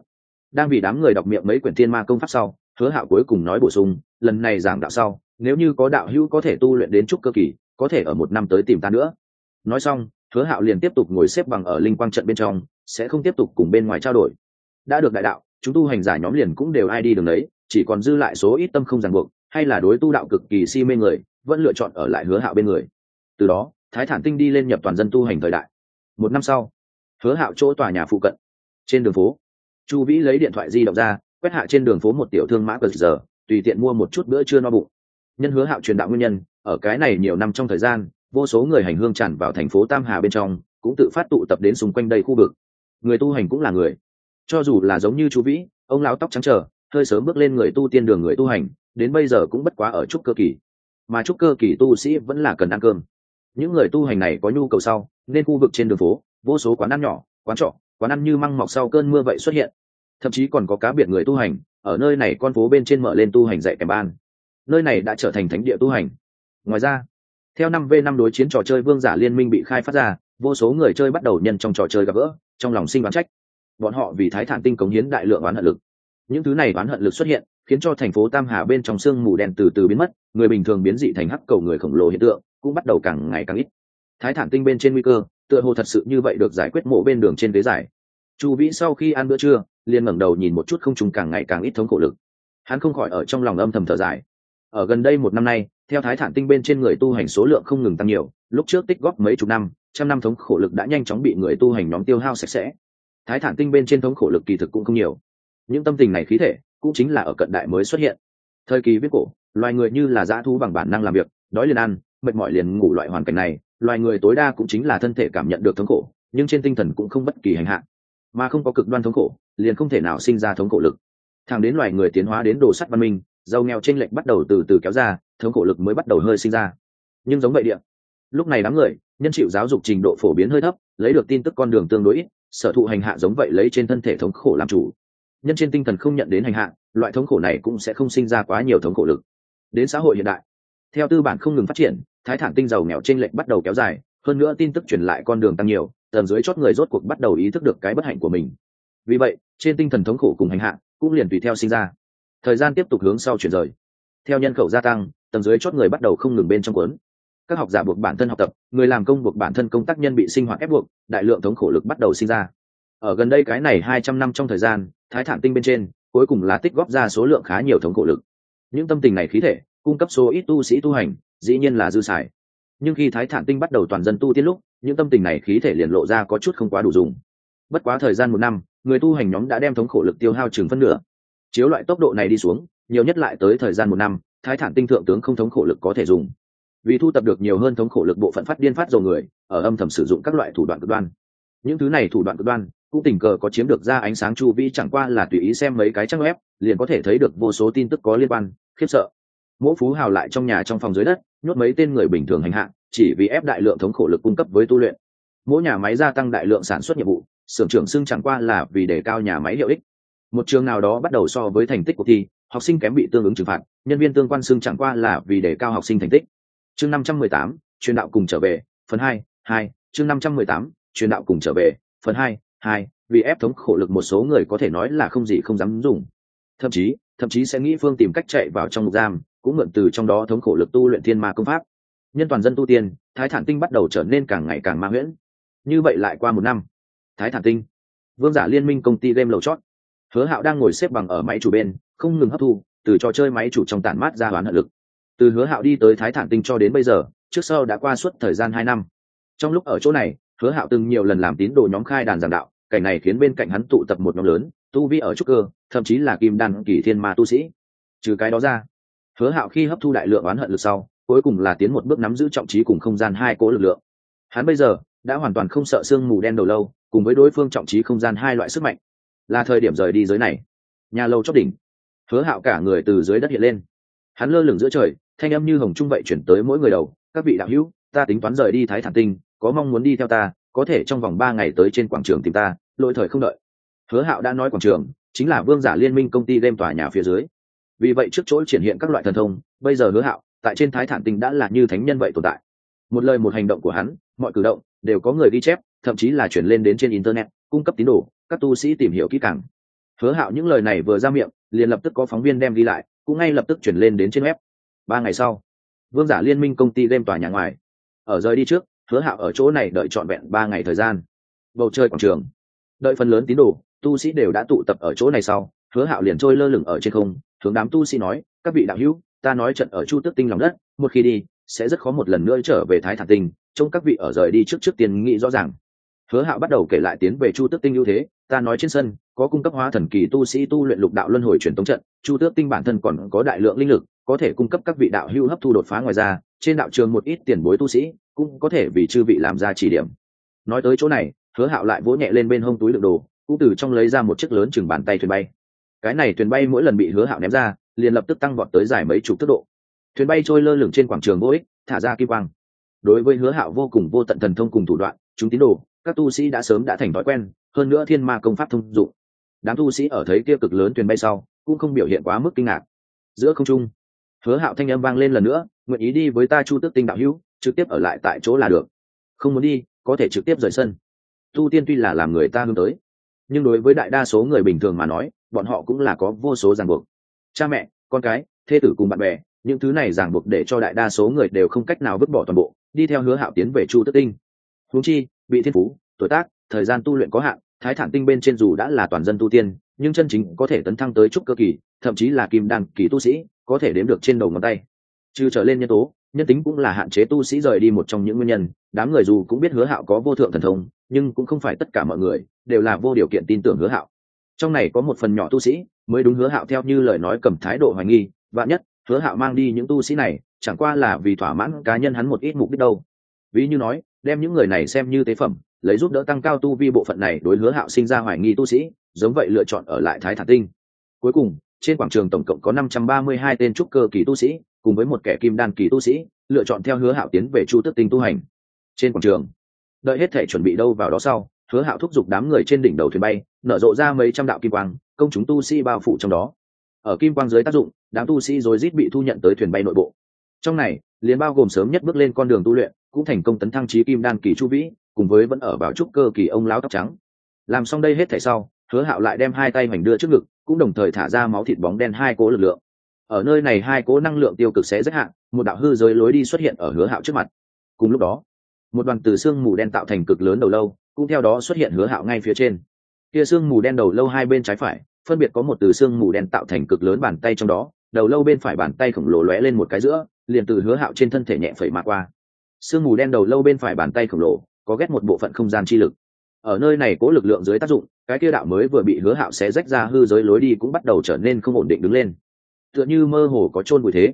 Đang vì đám người đọc miệng mấy quyển thiên ma công pháp sau, Hứa Hạo cuối cùng nói bổ sung, lần này giảng đạo sau, nếu như có đạo hữu có thể tu luyện đến trúc cơ kỳ, có thể ở 1 năm tới tìm ta nữa. Nói xong, Hứa Hạo liền tiếp tục ngồi xếp bằng ở linh quang trận bên trong, sẽ không tiếp tục cùng bên ngoài trao đổi. Đã được đại đạo, chúng tu hành giả nhóm liền cũng đều ai đi đường đấy, chỉ còn dư lại số ít tâm không ràng buộc, hay là đối tu đạo cực kỳ si mê người, vẫn lựa chọn ở lại Hứa Hạo bên người. Từ đó, Thái Thản Tinh đi lên nhập toàn dân tu hành thời đại. 1 năm sau, Hứa Hạo chỗ tòa nhà phụ cận, trên đường phố, Chu Vĩ lấy điện thoại di động ra, quét hạ trên đường phố một tiểu thương mã cờ giờ, tùy tiện mua một chút bữa trưa no bụng. Nhân Hứa Hạo truyền đạo nguyên nhân, ở cái này nhiều năm trong thời gian, vô số người hành hương tràn vào thành phố Tam Hà bên trong, cũng tự phát tụ tập đến xung quanh đây khu vực. Người tu hành cũng là người, cho dù là giống như Chu Vĩ, ông lão tóc trắng trờ, hơi sớm bước lên người tu tiên đường người tu hành, đến bây giờ cũng bất quá ở trúc cơ kỳ, mà trúc cơ kỳ tu sĩ vẫn là cần ăn cơm. Những người tu hành này có nhu cầu sau, nên khu vực trên đường phố, vô số quán ăn nhỏ, quán trọ, quán ăn như măng mọc sau cơn mưa vậy xuất hiện. Thậm chí còn có cá biệt người tu hành ở nơi này con phố bên trên mở lên tu hành dạy kèm ban. Nơi này đã trở thành thánh địa tu hành. Ngoài ra, theo 5v5 đối chiến trò chơi Vương giả liên minh bị khai phát ra, vô số người chơi bắt đầu nhân trong trò chơi gặp gỡ, trong lòng sinh oán trách. Bọn họ vì Thái Thản Tinh cống hiến đại lượng oán hận lực. Những thứ này oán hận lực xuất hiện, khiến cho thành phố Tam Hà bên trong sương mù đen từ từ biến mất, người bình thường biến dị thành hắc cầu người khổng lồ hiện tượng cũng bắt đầu càng ngày càng ít. Thái Thản Tinh bên trên nguy cơ, tựa hồ thật sự như vậy được giải quyết mộ bên đường trên ghế dài. Chu Vĩ sau khi ăn bữa trưa, liền ngẩng đầu nhìn một chút không trung càng ngày càng ít thống khổ lực. Hắn không khỏi ở trong lòng âm thầm thở dài. Ở gần đây 1 năm nay, theo Thái Thản Tinh bên trên người tu hành số lượng không ngừng tăng nhiều, lúc trước tích góp mấy chục năm, trăm năm thống khổ lực đã nhanh chóng bị người tu hành nhóm tiêu hao sạch sẽ. Thái Thản Tinh bên trên thống khổ lực kỳ thực cũng không nhiều. Những tâm tình này khí thể, cũng chính là ở cận đại mới xuất hiện. Thời kỳ viết cổ, loài người như là dã thú bằng bản năng làm việc, đói liền ăn, mệt mỏi liền ngủ loại hoàn cảnh này, loài người tối đa cũng chính là thân thể cảm nhận được thống khổ, nhưng trên tinh thần cũng không bất kỳ hành hạ, mà không có cực đoan thống khổ, liền không thể nào sinh ra thống khổ lực. Thẳng đến loài người tiến hóa đến đồ sắt văn minh, giàu nghèo chênh lệch bắt đầu từ từ kéo ra, thống khổ lực mới bắt đầu hơi sinh ra. Nhưng giống vậy địa, lúc này đám người nhân chịu giáo dục trình độ phổ biến hơi thấp, lấy được tin tức con đường tương đối ít, sở thụ hành hạ giống vậy lấy trên thân thể thống khổ làm chủ. Nhân trên tinh thần không nhận đến hành hạ, loại thống khổ này cũng sẽ không sinh ra quá nhiều thống khổ lực. Đến xã hội hiện đại, theo tư bản không ngừng phát triển, Thái Thản Tinh giàu nghèo chênh lệch bắt đầu kéo dài, hơn nữa tin tức truyền lại con đường tăng nhiều, tầng dưới chót người rốt cuộc bắt đầu ý thức được cái bất hạnh của mình. Vì vậy, trên tinh thần thống khổ cùng hành hạ cũng liền tùy theo sinh ra. Thời gian tiếp tục hướng sau chuyển rời. Theo nhân khẩu gia tăng, tầng dưới chót người bắt đầu không ngừng bên trong cuốn. Các học giả buộc bản thân học tập, người làm công buộc bản thân công tác nhân bị sinh hoạt ép buộc, đại lượng thống khổ lực bắt đầu sinh ra. Ở gần đây cái này 200 năm trong thời gian, Thái Thản Tinh bên trên cuối cùng là tích góp ra số lượng khá nhiều thống khổ lực. Những tâm tình này khí thể cung cấp số ít tu sĩ tu hành, dĩ nhiên là dư xài. Nhưng khi Thái Thản Tinh bắt đầu toàn dân tu tiên lúc, những tâm tình này khí thể liền lộ ra có chút không quá đủ dùng. Bất quá thời gian 1 năm, người tu hành nhóm đã đem thống khổ lực tiêu hao chừng phân nửa. Chiếu loại tốc độ này đi xuống, nhiều nhất lại tới thời gian 1 năm, Thái Thản Tinh thượng tướng không thống khổ lực có thể dùng. Vì thu tập được nhiều hơn thống khổ lực bộ phận phát điên phát dầu người, ở âm thầm sử dụng các loại thủ đoạn cực đoan. Những thứ này thủ đoạn cực đoan cũng tình cờ có chiếm được ra ánh sáng. Chu Vi chẳng qua là tùy ý xem mấy cái trang web, liền có thể thấy được vô số tin tức có liên quan, khiếp sợ. Mỗi phú hào lại trong nhà trong phòng dưới đất, nhốt mấy tên người bình thường hành hạ, chỉ vì ép đại lượng thống khổ lực cung cấp với tu luyện. Mỗi nhà máy gia tăng đại lượng sản xuất nhiệm vụ, xưởng trưởng xưng chẳng qua là vì đề cao nhà máy hiệu ích. Một trường nào đó bắt đầu so với thành tích cuộc thi, học sinh kém bị tương ứng trừng phạt, nhân viên tương quan xưng chẳng qua là vì đề cao học sinh thành tích. Chương 518, truyền đạo cùng trở về, phần 2, chương 518, truyền đạo cùng trở về, phần 2, vì ép thống khổ lực một số người có thể nói là không gì không dám dùng. Thậm chí sẽ nghĩ phương tìm cách chạy vào trong ngục giam, cũng mượn từ trong đó thống khổ lực tu luyện thiên ma công pháp. Nhân toàn dân tu tiên, Thái Thản Tinh bắt đầu trở nên càng ngày càng ma huyễn. Như vậy lại qua 1 năm, Thái Thản Tinh, Vương giả liên minh công ty game lầu chót, Hứa Hạo đang ngồi xếp bằng ở máy chủ bên, không ngừng hấp thu từ trò chơi máy chủ trong tản mát ra oán hận lực. Từ Hứa Hạo đi tới Thái Thản Tinh cho đến bây giờ, trước sau đã qua suốt thời gian 2 năm. Trong lúc ở chỗ này, Hứa Hạo từng nhiều lần làm tín đồ nhóm khai đàn giảng đạo, cảnh này khiến bên cạnh hắn tụ tập một nhóm lớn, tu vi ở trúc cơ, thậm chí là kim đan kỳ thiên ma tu sĩ. Trừ cái đó ra, Hứa Hạo khi hấp thu đại lượng oán hận lực sau, cuối cùng là tiến một bước nắm giữ trọng trí cùng không gian 2 cỗ lực lượng. Hắn bây giờ đã hoàn toàn không sợ sương mù đen đầu lâu, cùng với đối phương trọng trí không gian 2 loại sức mạnh. Là thời điểm rời đi giới này. Nhà lâu chót đỉnh, Hứa Hạo cả người từ dưới đất hiện lên. Hắn lơ lửng giữa trời, thanh âm như hồng trung vậy chuyển tới mỗi người đầu, "Các vị đạo hữu, ta tính toán rời đi Thái Thản Tinh, có mong muốn đi theo ta, có thể trong vòng 3 ngày tới trên quảng trường tìm ta, lỗi thời không đợi." Hứa Hạo đã nói quảng trường chính là Vương giả liên minh công ty game tòa nhà phía dưới. Vì vậy trước chỗ triển hiện các loại thần thông, bây giờ Hứa Hạo tại trên Thái Thản Tinh đã là như thánh nhân vậy tồn tại. Một lời một hành động của hắn, mọi cử động đều có người ghi chép, thậm chí là chuyển lên đến trên internet, cung cấp tín đồ, các tu sĩ tìm hiểu kỹ càng. Hứa Hạo những lời này vừa ra miệng, liền lập tức có phóng viên đem đi lại, cũng ngay lập tức chuyển lên đến trên web. 3 ngày sau, Vương Giả Liên minh công ty game tòa nhà ngoài. Ở rời đi trước, Hứa Hạo ở chỗ này đợi trọn vẹn 3 ngày thời gian. Bầu trời quảng trường, đợi phần lớn tín đồ, tu sĩ đều đã tụ tập ở chỗ này sau, Hứa Hạo liền trôi lơ lửng ở trên không, hướng đám tu sĩ nói, các vị đạo hữu, ta nói trận ở Chu Tước Tinh lòng đất, một khi đi, sẽ rất khó một lần nữa trở về Thái Thản Tinh, trông các vị ở rời đi trước tiên nghĩ rõ ràng. Hứa Hạo bắt đầu kể lại tiến về Chu Tước Tinh ưu thế, ta nói trên sân có cung cấp hóa thần kỳ tu sĩ tu luyện lục đạo luân hồi truyền tống trận, Chu Tước Tinh bản thân còn có đại lượng linh lực, có thể cung cấp các vị đạo hữu hấp thu đột phá, ngoài ra, trên đạo trường một ít tiền bối tu sĩ cũng có thể vì chư vị làm ra chỉ điểm. Nói tới chỗ này, Hứa Hạo lại vỗ nhẹ lên bên hông túi đựng đồ, cũng từ trong lấy ra một chiếc lớn chừng bàn tay thuyền bay. Cái này thuyền bay mỗi lần bị Hứa Hạo ném ra, liền lập tức tăng vọt tới dài mấy chục tốc độ. Thuyền bay trôi lơ lửng trên quảng trường vô ích, thả ra kim quang. Đối với Hứa Hạo vô cùng vô tận thần thông cùng thủ đoạn, chúng tín đồ, các tu sĩ đã sớm đã thành thói quen, hơn nữa thiên ma công pháp thông dụng. Đám tu sĩ ở thấy kia cực lớn thuyền bay sau, cũng không biểu hiện quá mức kinh ngạc. Giữa không trung, Hứa Hạo thanh âm vang lên lần nữa, nguyện ý đi với ta Chu Tước Tinh đạo hữu, trực tiếp ở lại tại chỗ là được. Không muốn đi, có thể trực tiếp rời sân. Tu tiên tuy là làm người ta hướng tới, nhưng đối với đại đa số người bình thường mà nói, bọn họ cũng là có vô số ràng buộc. Cha mẹ, con cái, thê tử cùng bạn bè, những thứ này ràng buộc để cho đại đa số người đều không cách nào vứt bỏ toàn bộ, đi theo Hứa Hạo tiến về Chu Tước Tinh. Huống chi, bị thiên phú, tuổi tác, thời gian tu luyện có hạn, Thái Thản Tinh bên trên dù đã là toàn dân tu tiên, nhưng chân chính có thể tấn thăng tới trúc cơ kỳ, thậm chí là kim đan kỳ tu sĩ, có thể đếm được trên đầu ngón tay. Trừ trở lên nhân tố, nhân tính cũng là hạn chế tu sĩ rời đi một trong những nguyên nhân. Đám người dù cũng biết Hứa Hạo có vô thượng thần thông, nhưng cũng không phải tất cả mọi người đều là vô điều kiện tin tưởng Hứa Hạo. Trong này có một phần nhỏ tu sĩ mới đúng Hứa Hạo theo như lời nói cầm thái độ hoài nghi, vạn nhất Hứa Hạo mang đi những tu sĩ này, chẳng qua là vì thỏa mãn cá nhân hắn một ít mục đích đâu. Ví như nói, đem những người này xem như tế phẩm, lấy giúp đỡ tăng cao tu vi bộ phận này đối Hứa Hạo sinh ra hoài nghi tu sĩ, giống vậy lựa chọn ở lại Thái Thản Tinh. Cuối cùng, trên quảng trường tổng cộng có 532 tên trúc cơ kỳ tu sĩ, cùng với một kẻ kim đan kỳ tu sĩ, lựa chọn theo Hứa Hạo tiến về Chu Tước Tinh tu hành. Trên quảng trường, đợi hết thể chuẩn bị đâu vào đó sau, Hứa Hạo thúc giục đám người trên đỉnh đầu thuyền bay, nở rộ ra mấy trăm đạo kim quang, công chúng tu sĩ bao phủ trong đó. Ở kim quang dưới tác dụng, đám tu sĩ rối rít bị thu nhận tới thuyền bay nội bộ. Trong này, liền bao gồm sớm nhất bước lên con đường tu luyện, cũng thành công tấn thăng chí kim đan kỳ Chu Vĩ, cùng với vẫn ở vào trúc cơ kỳ ông lão tóc trắng. Làm xong đây hết thảy sau, Hứa Hạo lại đem hai tay hoành đưa trước ngực, cũng đồng thời thả ra máu thịt bóng đen hai cỗ lực lượng. Ở nơi này hai cỗ năng lượng tiêu cực sẽ rất hạn, một đạo hư giới lối đi xuất hiện ở Hứa Hạo trước mặt. Cùng lúc đó, một đoàn từ xương mù đen tạo thành cực lớn đầu lâu, cũng theo đó xuất hiện Hứa Hạo ngay phía trên. Kia xương mù đen đầu lâu hai bên trái phải, phân biệt có một từ xương mù đen tạo thành cực lớn bàn tay trong đó, đầu lâu bên phải bàn tay khổng lồ lóe lên một cái giữa, liền từ Hứa Hạo trên thân thể nhẹ phẩy mà qua. Xương mù đen đầu lâu bên phải bàn tay khổng lồ, có ghét một bộ phận không gian chi lực. Ở nơi này cố lực lượng dưới tác dụng, cái kia đạo mới vừa bị Hứa Hạo xé rách ra hư giới lối đi cũng bắt đầu trở nên không ổn định đứng lên, tựa như mơ hồ có chôn vùi thế.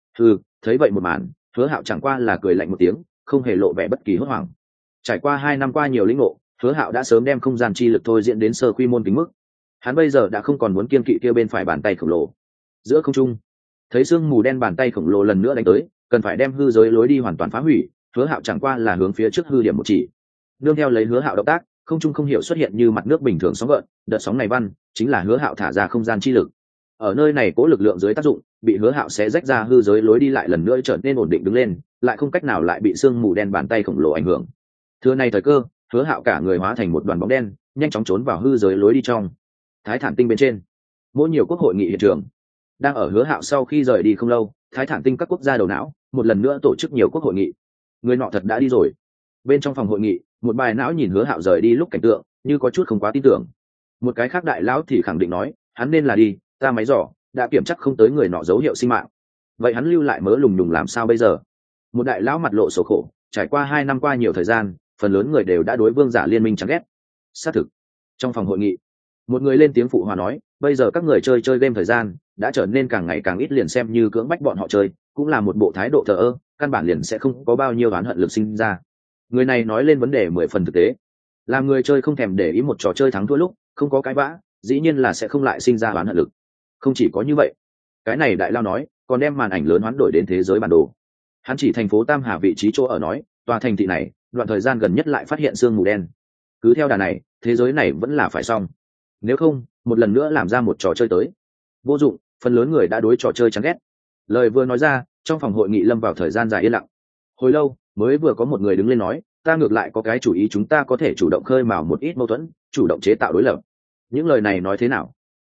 Thấy vậy một màn, Hứa Hạo chẳng qua là cười lạnh một tiếng, không hề lộ vẻ bất kỳ hốt hoảng. Trải qua 2 năm qua nhiều lĩnh ngộ, Hứa Hạo đã sớm đem không gian chi lực thôi diễn đến sơ quy môn kính mức. Hắn bây giờ đã không còn muốn kiên kỵ kia bên phải bàn tay khổng lồ. Giữa không trung, thấy sương mù đen bàn tay khổng lồ lần nữa đánh tới, cần phải đem hư giới lối đi hoàn toàn phá hủy, Hứa Hạo chẳng qua là hướng phía trước hư điểm một chỉ. Nương theo lấy Hứa Hạo động tác, không trung không hiểu xuất hiện như mặt nước bình thường sóng gợn, đợt sóng này văn chính là Hứa Hạo thả ra không gian chi lực. Ở nơi này cố lực lượng dưới tác dụng, bị Hứa Hạo xé rách ra hư giới lối đi lại lần nữa trở nên ổn định đứng lên, lại không cách nào lại bị sương mù đen bàn tay khổng lồ ảnh hưởng. Thừa này thời cơ, Hứa Hạo cả người hóa thành một đoàn bóng đen, nhanh chóng trốn vào hư giới lối đi trong. Thái Thản Tinh bên trên, mỗi nhiều quốc hội nghị hiện trường. Đang ở Hứa Hạo sau khi rời đi không lâu, Thái Thản Tinh các quốc gia đầu não một lần nữa tổ chức nhiều quốc hội nghị. Người nọ thật đã đi rồi. Bên trong phòng hội nghị, một bài não nhìn Hứa Hạo rời đi lúc cảnh tượng, như có chút không quá tin tưởng. Một cái khác đại lão thì khẳng định nói, hắn nên là đi, ta máy dò đã kiểm chắc không tới người nọ dấu hiệu sinh mạng. Vậy hắn lưu lại mớ lùng nhùng làm sao bây giờ? Một đại lão mặt lộ sầu khổ, trải qua 2 năm qua nhiều thời gian, phần lớn người đều đã đối Vương Giả Liên minh chán ghét. Xác thực. Trong phòng hội nghị, một người lên tiếng phụ hòa nói, bây giờ các người chơi game thời gian đã trở nên càng ngày càng ít, liền xem như cưỡng bách bọn họ chơi, cũng là một bộ thái độ thờ ơ, căn bản liền sẽ không có bao nhiêu oán hận lực sinh ra. Người này nói lên vấn đề 10 phần thực tế. Làm người chơi không thèm để ý một trò chơi thắng thua lúc, không có cái vã, dĩ nhiên là sẽ không lại sinh ra oán hận lực. Không chỉ có như vậy, cái này đại lao nói, còn đem màn ảnh lớn hoán đổi đến thế giới bản đồ. Hắn chỉ thành phố Tam Hà vị trí chỗ ở nói, tòa thành thị này, đoạn thời gian gần nhất lại phát hiện sương mù đen. Cứ theo đà này, thế giới này vẫn là phải xong. Nếu không, một lần nữa làm ra một trò chơi tới. Vô dụng, phần lớn người đã đối trò chơi chán ghét. Lời vừa nói ra, trong phòng hội nghị lâm vào thời gian dài yên lặng. Hồi lâu, mới vừa có một người đứng lên nói, ta ngược lại có cái chủ ý, chúng ta có thể chủ động khơi mào một ít mâu thuẫn, chủ động chế tạo đối lập. Những lời này nói thế nào?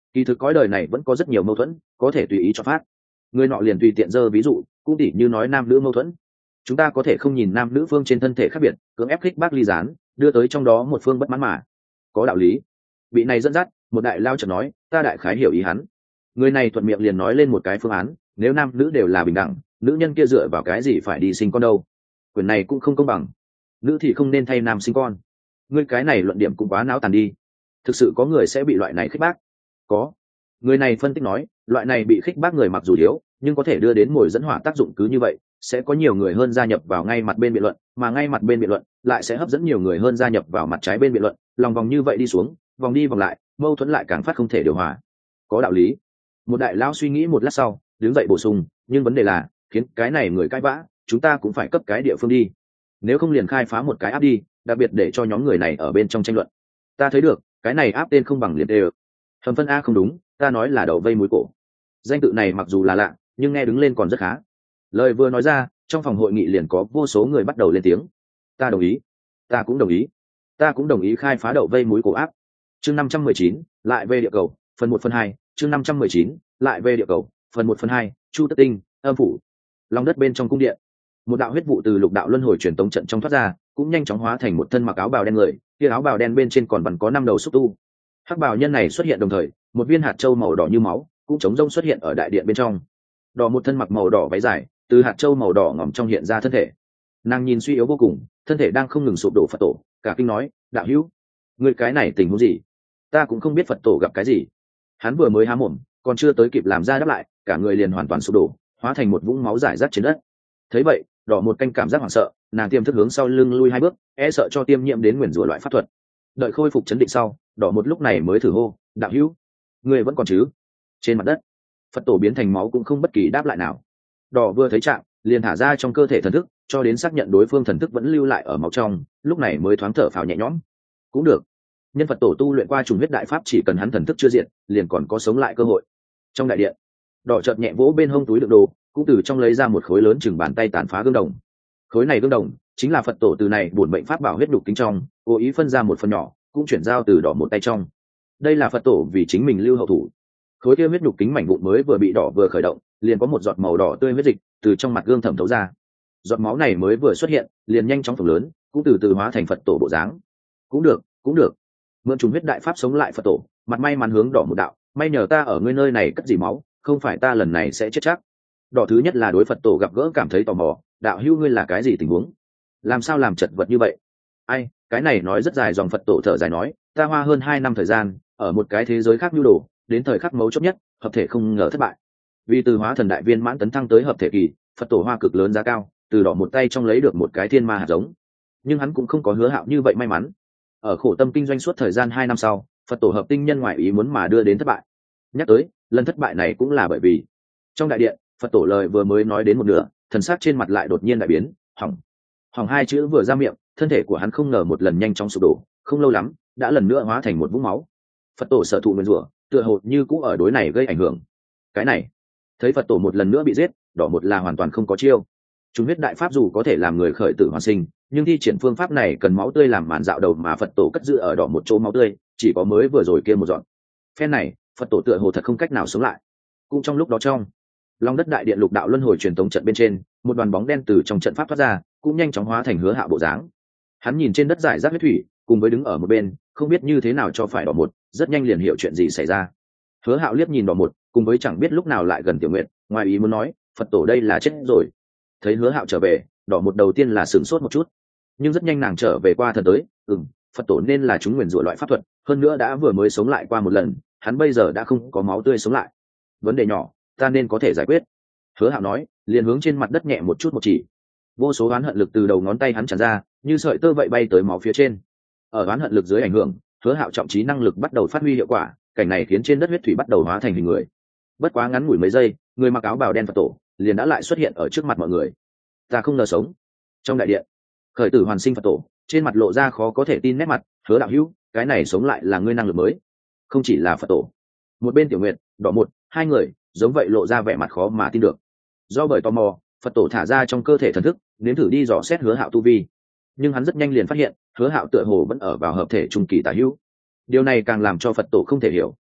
Kỳ thực cõi đời này vẫn có rất nhiều mâu thuẫn có thể tùy ý cho phát. Người nọ liền tùy tiện giơ ví dụ, cũng tỉ như nói nam nữ mâu thuẫn. Chúng ta có thể không nhìn nam nữ phương trên thân thể khác biệt, cưỡng ép khích bác ly gián, đưa tới trong đó một phương bất mãn mà. Có đạo lý. Vị này dẫn dắt, một đại lao chợt nói, ta đại khái hiểu ý hắn. Người này thuận miệng liền nói lên một cái phương án, nếu nam nữ đều là bình đẳng, nữ nhân kia dựa vào cái gì phải đi sinh con đâu? Quyền này cũng không công bằng. Nữ thì không nên thay nam sinh con. Ngươi cái này luận điểm cũng quá não tàn đi. Thực sự có người sẽ bị loại này khích bác? Có. Người này phân tích nói, loại này bị khích bác người mặc dù yếu, nhưng có thể đưa đến mồi dẫn hỏa tác dụng, cứ như vậy sẽ có nhiều người hơn gia nhập vào ngay mặt bên biện luận, mà ngay mặt bên biện luận lại sẽ hấp dẫn nhiều người hơn gia nhập vào mặt trái bên biện luận, lòng vòng như vậy đi xuống, vòng đi vòng lại, mâu thuẫn lại càng phát không thể điều hòa. Có đạo lý. Một đại lão suy nghĩ một lát sau, đứng dậy bổ sung, nhưng vấn đề là khiến cái này người cãi vã, chúng ta cũng phải cấp cái địa phương đi. Nếu không liền khai phá một cái áp đi, đặc biệt để cho nhóm người này ở bên trong tranh luận. Ta thấy được, cái này áp tên không bằng liền đều. Hầm phân A không đúng, ta nói là đầu vây múi cổ. Danh tự này mặc dù là lạ, nhưng nghe đứng lên còn rất khá. Lời vừa nói ra, trong phòng hội nghị liền có vô số người bắt đầu lên tiếng. Ta đồng ý, ta cũng đồng ý, ta cũng đồng ý khai phá đầu vây múi cổ áp. Chương 519, lại về địa cầu, phần 1 phần 2, chương 519, lại về địa cầu, phần 1 phần 2, Chu Tất Tinh, âm phủ. Lòng đất bên trong cung điện, một đạo huyết vụ từ lục đạo luân hồi truyền tống trận trong thoát ra, cũng nhanh chóng hóa thành một thân mặc áo bào đen người, kia áo bào đen bên trên còn vằn có 5 đầu xúc tu. Hắc bào nhân này xuất hiện đồng thời, một viên hạt châu màu đỏ như máu cũng chống rông xuất hiện ở đại điện bên trong. Đỏ một thân mặc màu đỏ váy dài, từ hạt châu màu đỏ ngòm trong hiện ra thân thể. Nàng nhìn suy yếu vô cùng, thân thể đang không ngừng sụp đổ. Phật tổ cả kinh nói, đạo hữu, người cái này tình huống gì? Ta cũng không biết Phật tổ gặp cái gì. Hắn vừa mới há mồm, còn chưa tới kịp làm ra đáp lại, cả người liền hoàn toàn sụp đổ, hóa thành một vũng máu rải rác trên đất. Thấy vậy, đỏ một canh cảm giác hoảng sợ, nàng tiềm thức hướng sau lưng lui 2 bước, e sợ cho tiêm nhiễm đến nguyền rủa loại pháp thuật. Đợi khôi phục chấn định sau, đỏ một lúc này mới thử hô, đạo hữu, người vẫn còn chứ? Trên mặt đất, Phật tổ biến thành máu cũng không bất kỳ đáp lại nào. Đỏ vừa thấy trạng, liền thả ra trong cơ thể thần thức, cho đến xác nhận đối phương thần thức vẫn lưu lại ở máu trong, lúc này mới thoáng thở phào nhẹ nhõm. Cũng được, nhân Phật tổ tu luyện qua trùng huyết đại pháp, chỉ cần hắn thần thức chưa diệt, liền còn có sống lại cơ hội. Trong đại điện, đỏ chợt nhẹ vỗ bên hông túi đựng đồ, cũng từ trong lấy ra một khối lớn chừng bàn tay tàn phá gương đồng. Khối này gương đồng chính là Phật tổ từ này bổn mệnh pháp bảo huyết đục kính trong cố ý phân ra một phần nhỏ, cũng chuyển giao từ đỏ một tay trong. Đây là Phật tổ vì chính mình lưu hậu thủ. Khối kia huyết đục kính mảnh vụn mới vừa bị đỏ vừa khởi động, liền có một giọt màu đỏ tươi huyết dịch từ trong mặt gương thẩm thấu ra. Giọt máu này mới vừa xuất hiện, liền nhanh chóng phồng lớn, cũng từ từ hóa thành Phật tổ bộ dáng. Cũng được, cũng được. Mượn trùng huyết đại pháp sống lại Phật tổ, mặt may mắn hướng đỏ một đạo, may nhờ ta ở ngươi nơi này cất dì máu, không phải ta lần này sẽ chết chắc. Đỏ thứ nhất là đối Phật tổ gặp gỡ cảm thấy tò mò, đạo hữu ngươi là cái gì tình huống? Làm sao làm chật vật như vậy? Ai, cái này nói rất dài. Dòng Phật tổ thở dài nói, ta hoa hơn 2 năm thời gian ở một cái thế giới khác nhu đồ, đến thời khắc mấu chốt nhất, hợp thể không ngờ thất bại. Vì từ hóa thần đại viên mãn tấn thăng tới hợp thể kỳ, Phật tổ hoa cực lớn giá cao, từ đỏ một tay trong lấy được một cái thiên ma hạt giống. Nhưng hắn cũng không có hứa Hạo như vậy may mắn. Ở khổ tâm kinh doanh suốt thời gian 2 năm sau, Phật tổ hợp tinh nhân ngoại ý muốn mà đưa đến thất bại. Nhắc tới, lần thất bại này cũng là bởi vì trong đại điện, Phật tổ lời vừa mới nói đến một nửa, thần sắc trên mặt lại đột nhiên đại biến, hỏng. Hỏng 2 chữ vừa ra miệng, thân thể của hắn không ngờ một lần nhanh chóng sụp đổ, không lâu lắm, đã lần nữa hóa thành một vũng máu. Phật tổ sở thụ nguyên rủa, tựa hồ như cũ ở đối này gây ảnh hưởng. Cái này, thấy Phật tổ một lần nữa bị giết, đỏ một là hoàn toàn không có chiêu. Chúng huyết đại pháp dù có thể làm người khởi tử hoàn sinh, nhưng thi triển phương pháp này cần máu tươi làm màn dạo đầu, mà Phật tổ cất giữ ở đỏ một chỗ máu tươi, chỉ có mới vừa rồi kia một dọn. Phen này, Phật tổ tựa hồ thật không cách nào sống lại. Cũng trong lúc đó, trong lòng đất đại điện lục đạo luân hồi truyền tống trận bên trên, một đoàn bóng đen từ trong trận pháp thoát ra, cũng nhanh chóng hóa thành Hứa Hạo bộ dáng. Hắn nhìn trên đất rải rác huyết thủy, cùng với đứng ở một bên, không biết như thế nào cho phải đỏ một, rất nhanh liền hiểu chuyện gì xảy ra. Hứa Hạo liếc nhìn đỏ một, cùng với chẳng biết lúc nào lại gần Tiểu Nguyệt, ngoài ý muốn nói, Phật tổ đây là chết rồi. Thấy Hứa Hạo trở về, đỏ một đầu tiên là sửng sốt một chút, nhưng rất nhanh nàng trở về qua thần tới, Phật tổ nên là chúng nguyền rủa loại pháp thuật, hơn nữa đã vừa mới sống lại qua một lần, hắn bây giờ đã không có máu tươi sống lại. Vấn đề nhỏ, ta nên có thể giải quyết. Hứa Hạo nói, liền hướng trên mặt đất nhẹ một chút một chỉ. Vô số oán hận lực từ đầu ngón tay hắn tràn ra, như sợi tơ vậy bay tới máu phía trên. Ở oán hận lực dưới ảnh hưởng, Hứa Hạo trọng trí năng lực bắt đầu phát huy hiệu quả, cảnh này khiến trên đất huyết thủy bắt đầu hóa thành hình người. Bất quá ngắn ngủi mấy giây, người mặc áo bào đen Phật tổ liền đã lại xuất hiện ở trước mặt mọi người. Ta không ngờ sống. Trong đại điện, khởi tử hoàn sinh Phật tổ trên mặt lộ ra khó có thể tin nét mặt, Hứa đạo hữu, cái này sống lại là ngươi năng lực mới. Không chỉ là Phật tổ, một bên Tiểu Nguyệt, đỏ một, 2 người giống vậy lộ ra vẻ mặt khó mà tin được. Do bởi tò mò, Phật tổ thả ra trong cơ thể thần thức, nếm thử đi dò xét Hứa Hạo tu vi, nhưng hắn rất nhanh liền phát hiện Hứa Hạo tựa hồ vẫn ở vào hợp thể trung kỳ tả hữu. Điều này càng làm cho Phật tổ không thể hiểu,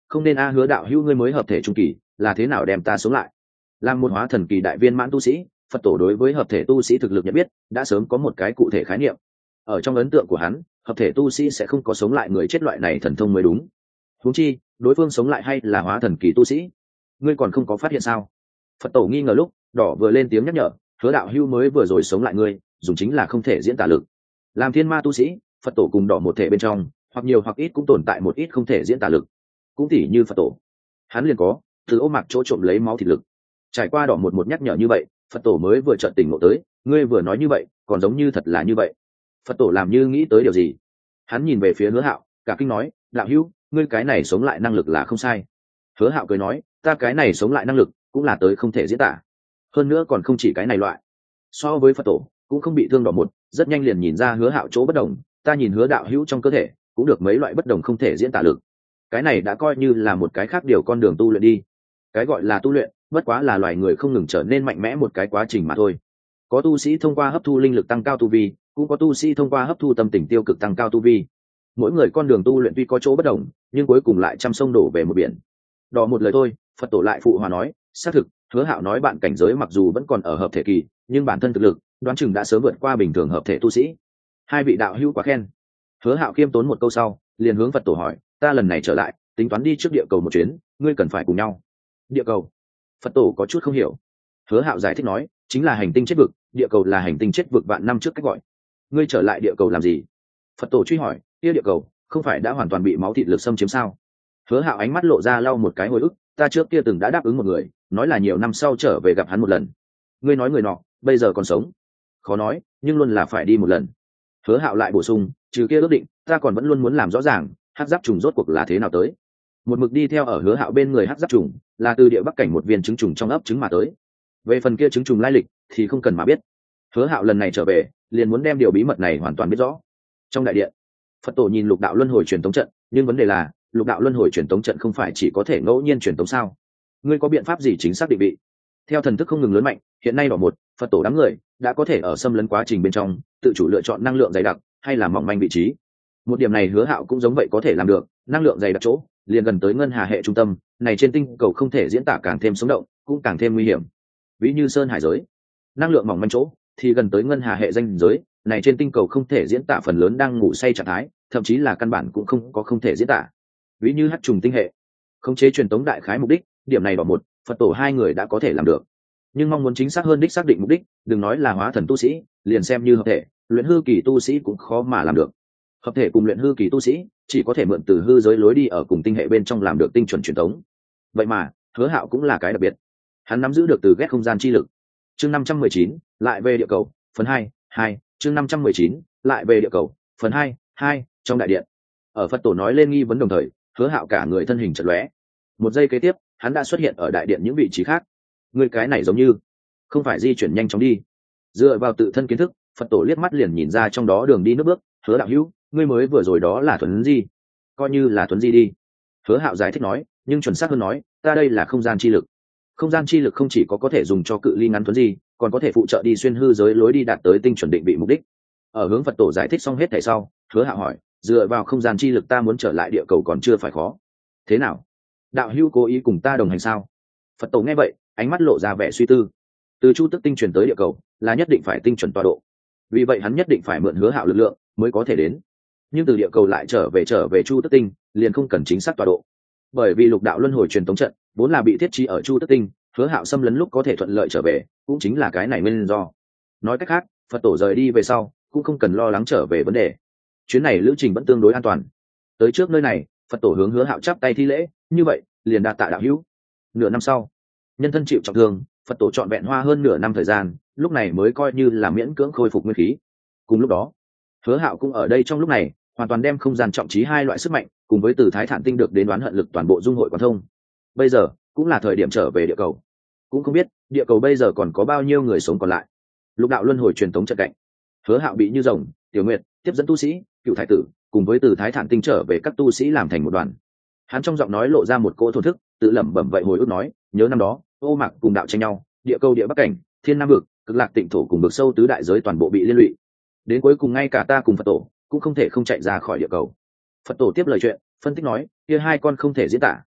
không nên a. Hứa đạo hữu, ngươi mới hợp thể trung kỳ, là thế nào đem ta sống lại? Làm một hóa thần kỳ đại viên mãn tu sĩ, Phật tổ đối với hợp thể tu sĩ thực lực nhận biết đã sớm có một cái cụ thể khái niệm. Ở trong ấn tượng của hắn, hợp thể tu sĩ sẽ không có sống lại người chết loại này thần thông mới đúng. Huống chi đối phương sống lại hay là hóa thần kỳ tu sĩ, ngươi còn không có phát hiện sao? Phật tổ nghi ngờ lúc đỏ vừa lên tiếng nhắc nhở, Hứa đạo hữu mới vừa rồi sống lại ngươi, dùng chính là không thể diễn tả lực. Làm thiên ma tu sĩ, Phật tổ cùng đỏ một thể bên trong, hoặc nhiều hoặc ít cũng tồn tại một ít không thể diễn tả lực. Cũng tỉ như Phật tổ, hắn liền có từ ô mạc chỗ trộm lấy máu thịt lực. Trải qua đỏ một nhắc nhở như vậy, Phật tổ mới vừa chợt tỉnh ngộ tới, ngươi vừa nói như vậy còn giống như thật là như vậy. Phật tổ làm như nghĩ tới điều gì, hắn nhìn về phía Hứa Hạo, cả kinh nói, đạo hữu, ngươi cái này sống lại năng lực là không sai. Hứa Hạo cười nói, ta cái này sống lại năng lực cũng là tới không thể diễn tả, hơn nữa còn không chỉ cái này loại. So với Phật tổ cũng không bị thương đỏ một, rất nhanh liền nhìn ra Hứa Hạo chỗ bất đồng. Ta nhìn Hứa đạo hữu trong cơ thể cũng được mấy loại bất đồng không thể diễn tả lực, cái này đã coi như là một cái khác điều con đường tu luyện đi. Cái gọi là tu luyện bất quá là loài người không ngừng trở nên mạnh mẽ một cái quá trình mà thôi. Có tu sĩ thông qua hấp thu linh lực tăng cao tu vi, cũng có tu sĩ thông qua hấp thu tâm tình tiêu cực tăng cao tu vi. Mỗi người con đường tu luyện tuy có chỗ bất đồng, nhưng cuối cùng lại trăm sông đổ về một biển. Đỏ một lời thôi, Phật tổ lại phụ hòa nói, xác thực, Hứa Hạo nói bạn cảnh giới mặc dù vẫn còn ở hợp thể kỳ, nhưng bản thân thực lực đoán chừng đã sớm vượt qua bình thường hợp thể tu sĩ. Hai vị đạo hữu quá khen. Hứa Hạo khiêm tốn một câu sau, liền hướng Phật tổ hỏi, ta lần này trở lại, tính toán đi trước địa cầu một chuyến, ngươi cần phải cùng nhau. Địa cầu? Phật tổ có chút không hiểu. Hứa Hạo giải thích nói, chính là hành tinh chết vực, địa cầu là hành tinh chết vực vạn năm trước cách gọi. Ngươi trở lại địa cầu làm gì? Phật tổ truy hỏi, kia địa cầu không phải đã hoàn toàn bị máu thịt lực xâm chiếm sao? Hứa Hạo ánh mắt lộ ra lau một cái hồi ức, ta trước kia từng đã đáp ứng một người, nói là nhiều năm sau trở về gặp hắn một lần. Ngươi nói người nọ bây giờ còn sống? Khó nói, nhưng luôn là phải đi một lần. Hứa Hạo lại bổ sung, trừ kia ước định, ta còn vẫn luôn muốn làm rõ ràng hắc giáp trùng rốt cuộc là thế nào tới. Một mực đi theo ở Hứa Hạo bên người hắc giáp trùng là từ địa bắc cảnh một viên trứng trùng trong ấp trứng mà tới. Về phần kia trứng trùng lai lịch thì không cần mà biết. Hứa Hạo lần này trở về liền muốn đem điều bí mật này hoàn toàn biết rõ. Trong đại điện, Phật tổ nhìn lục đạo luân hồi truyền tống trận, nhưng vấn đề là lục đạo luân hồi truyền tống trận không phải chỉ có thể ngẫu nhiên truyền tống sao? Ngươi có biện pháp gì chính xác định vị? Theo thần thức không ngừng lớn mạnh, hiện nay đỏ một, Phật tổ đám người đã có thể ở xâm lấn quá trình bên trong tự chủ lựa chọn năng lượng dày đặc hay là mỏng manh vị trí. Một điểm này Hứa Hạo cũng giống vậy có thể làm được, năng lượng dày đặc chỗ liền gần tới ngân hà hệ trung tâm, này trên tinh cầu không thể diễn tả càng thêm sống động, cũng càng thêm nguy hiểm. Ví như sơn hải giới, năng lượng mỏng manh chỗ thì gần tới ngân hà hệ danh giới, này trên tinh cầu không thể diễn tả phần lớn đang ngủ say trạng thái, thậm chí là căn bản cũng không thể diễn tả. Ví như hắc trùng tinh hệ, khống chế truyền tống đại khái mục đích, điểm này đỏ một, Phật tổ hai người đã có thể làm được. Nhưng mong muốn chính xác hơn đích xác định mục đích, đừng nói là hóa thần tu sĩ, liền xem như hợp thể, luyện hư kỳ tu sĩ cũng khó mà làm được. Hợp thể cùng luyện hư kỳ tu sĩ chỉ có thể mượn từ hư giới lối đi ở cùng tinh hệ bên trong làm được tinh chuẩn truyền tống. Vậy mà Hứa Hạo cũng là cái đặc biệt, hắn nắm giữ được từ ghét không gian chi lực. Chương 519, lại về địa cầu, phần 2, chương 519, lại về địa cầu, phần 2, trong đại điện. Ở Phật tổ nói lên nghi vấn đồng thời, Hứa Hạo cả người thân hình chợt lóe. Một giây kế tiếp, hắn đã xuất hiện ở đại điện những vị trí khác. Người cái này giống như không phải di chuyển nhanh chóng đi. Dựa vào tự thân kiến thức, Phật tổ liếc mắt liền nhìn ra trong đó đường đi nước bước. Hứa đạo hữu, ngươi mới vừa rồi đó là thuấn di, coi như là thuấn di đi. Hứa Hạo giải thích nói, nhưng chuẩn xác hơn nói, ta đây là không gian chi lực. Không gian chi lực không chỉ có thể dùng cho cự ly ngắn thuấn di, còn có thể phụ trợ đi xuyên hư giới lối đi đạt tới tinh chuẩn định vị mục đích. Ở hướng Phật tổ giải thích xong hết thảy sau, Hứa Hạo hỏi, dựa vào không gian chi lực ta muốn trở lại địa cầu còn chưa phải khó. Thế nào? Đạo hữu cố ý cùng ta đồng hành sao? Phật tổ nghe vậy, ánh mắt lộ ra vẻ suy tư. Từ Chu Tức Tinh truyền tới địa cầu là nhất định phải tinh chuẩn tọa độ, vì vậy hắn nhất định phải mượn Hứa Hạo lực lượng mới có thể đến. Nhưng từ địa cầu lại trở về Chu Tức Tinh liền không cần chính xác tọa độ, bởi vì lục đạo luân hồi truyền tống trận vốn là bị thiết trí ở Chu Tức Tinh, Hứa Hạo xâm lấn lúc có thể thuận lợi trở về cũng chính là cái này nguyên do. Nói cách khác, Phật tổ rời đi về sau cũng không cần lo lắng trở về vấn đề, chuyến này lữ trình vẫn tương đối an toàn. Tới trước nơi này, Phật tổ hướng Hứa Hạo chắp tay thi lễ, như vậy liền đa tạ đạo hữu. Nửa năm sau, nhân thân chịu trọng thương, Phật tổ trọn vẹn hoa hơn nửa năm thời gian, lúc này mới coi như là miễn cưỡng khôi phục nguyên khí. Cùng lúc đó, Hứa Hạo cũng ở đây trong lúc này hoàn toàn đem không gian trọng trí hai loại sức mạnh cùng với từ thái thản tinh được đến đoán hận lực toàn bộ dung hội quán thông. Bây giờ cũng là thời điểm trở về địa cầu. Cũng không biết địa cầu bây giờ còn có bao nhiêu người sống còn lại. Lục đạo luân hồi truyền thống trận cạnh, Hứa Hạo bị Như Rồng, Tiểu Nguyệt tiếp dẫn tu sĩ, Cựu Thái tử cùng với từ thái thản tinh trở về các tu sĩ làm thành một đoàn. Hắn trong giọng nói lộ ra một cỗ thổn thức, tự lẩm bẩm vậy hồi ức nói, nhớ năm đó Ô Mạc cùng đạo tranh nhau, địa cầu địa bắc cảnh, thiên nam vực, cực lạc tịnh thổ cùng vực sâu tứ đại giới toàn bộ bị liên lụy, đến cuối cùng ngay cả ta cùng Phật tổ cũng không thể không chạy ra khỏi địa cầu. Phật tổ tiếp lời chuyện, phân tích nói, kia hai con không thể diễn tả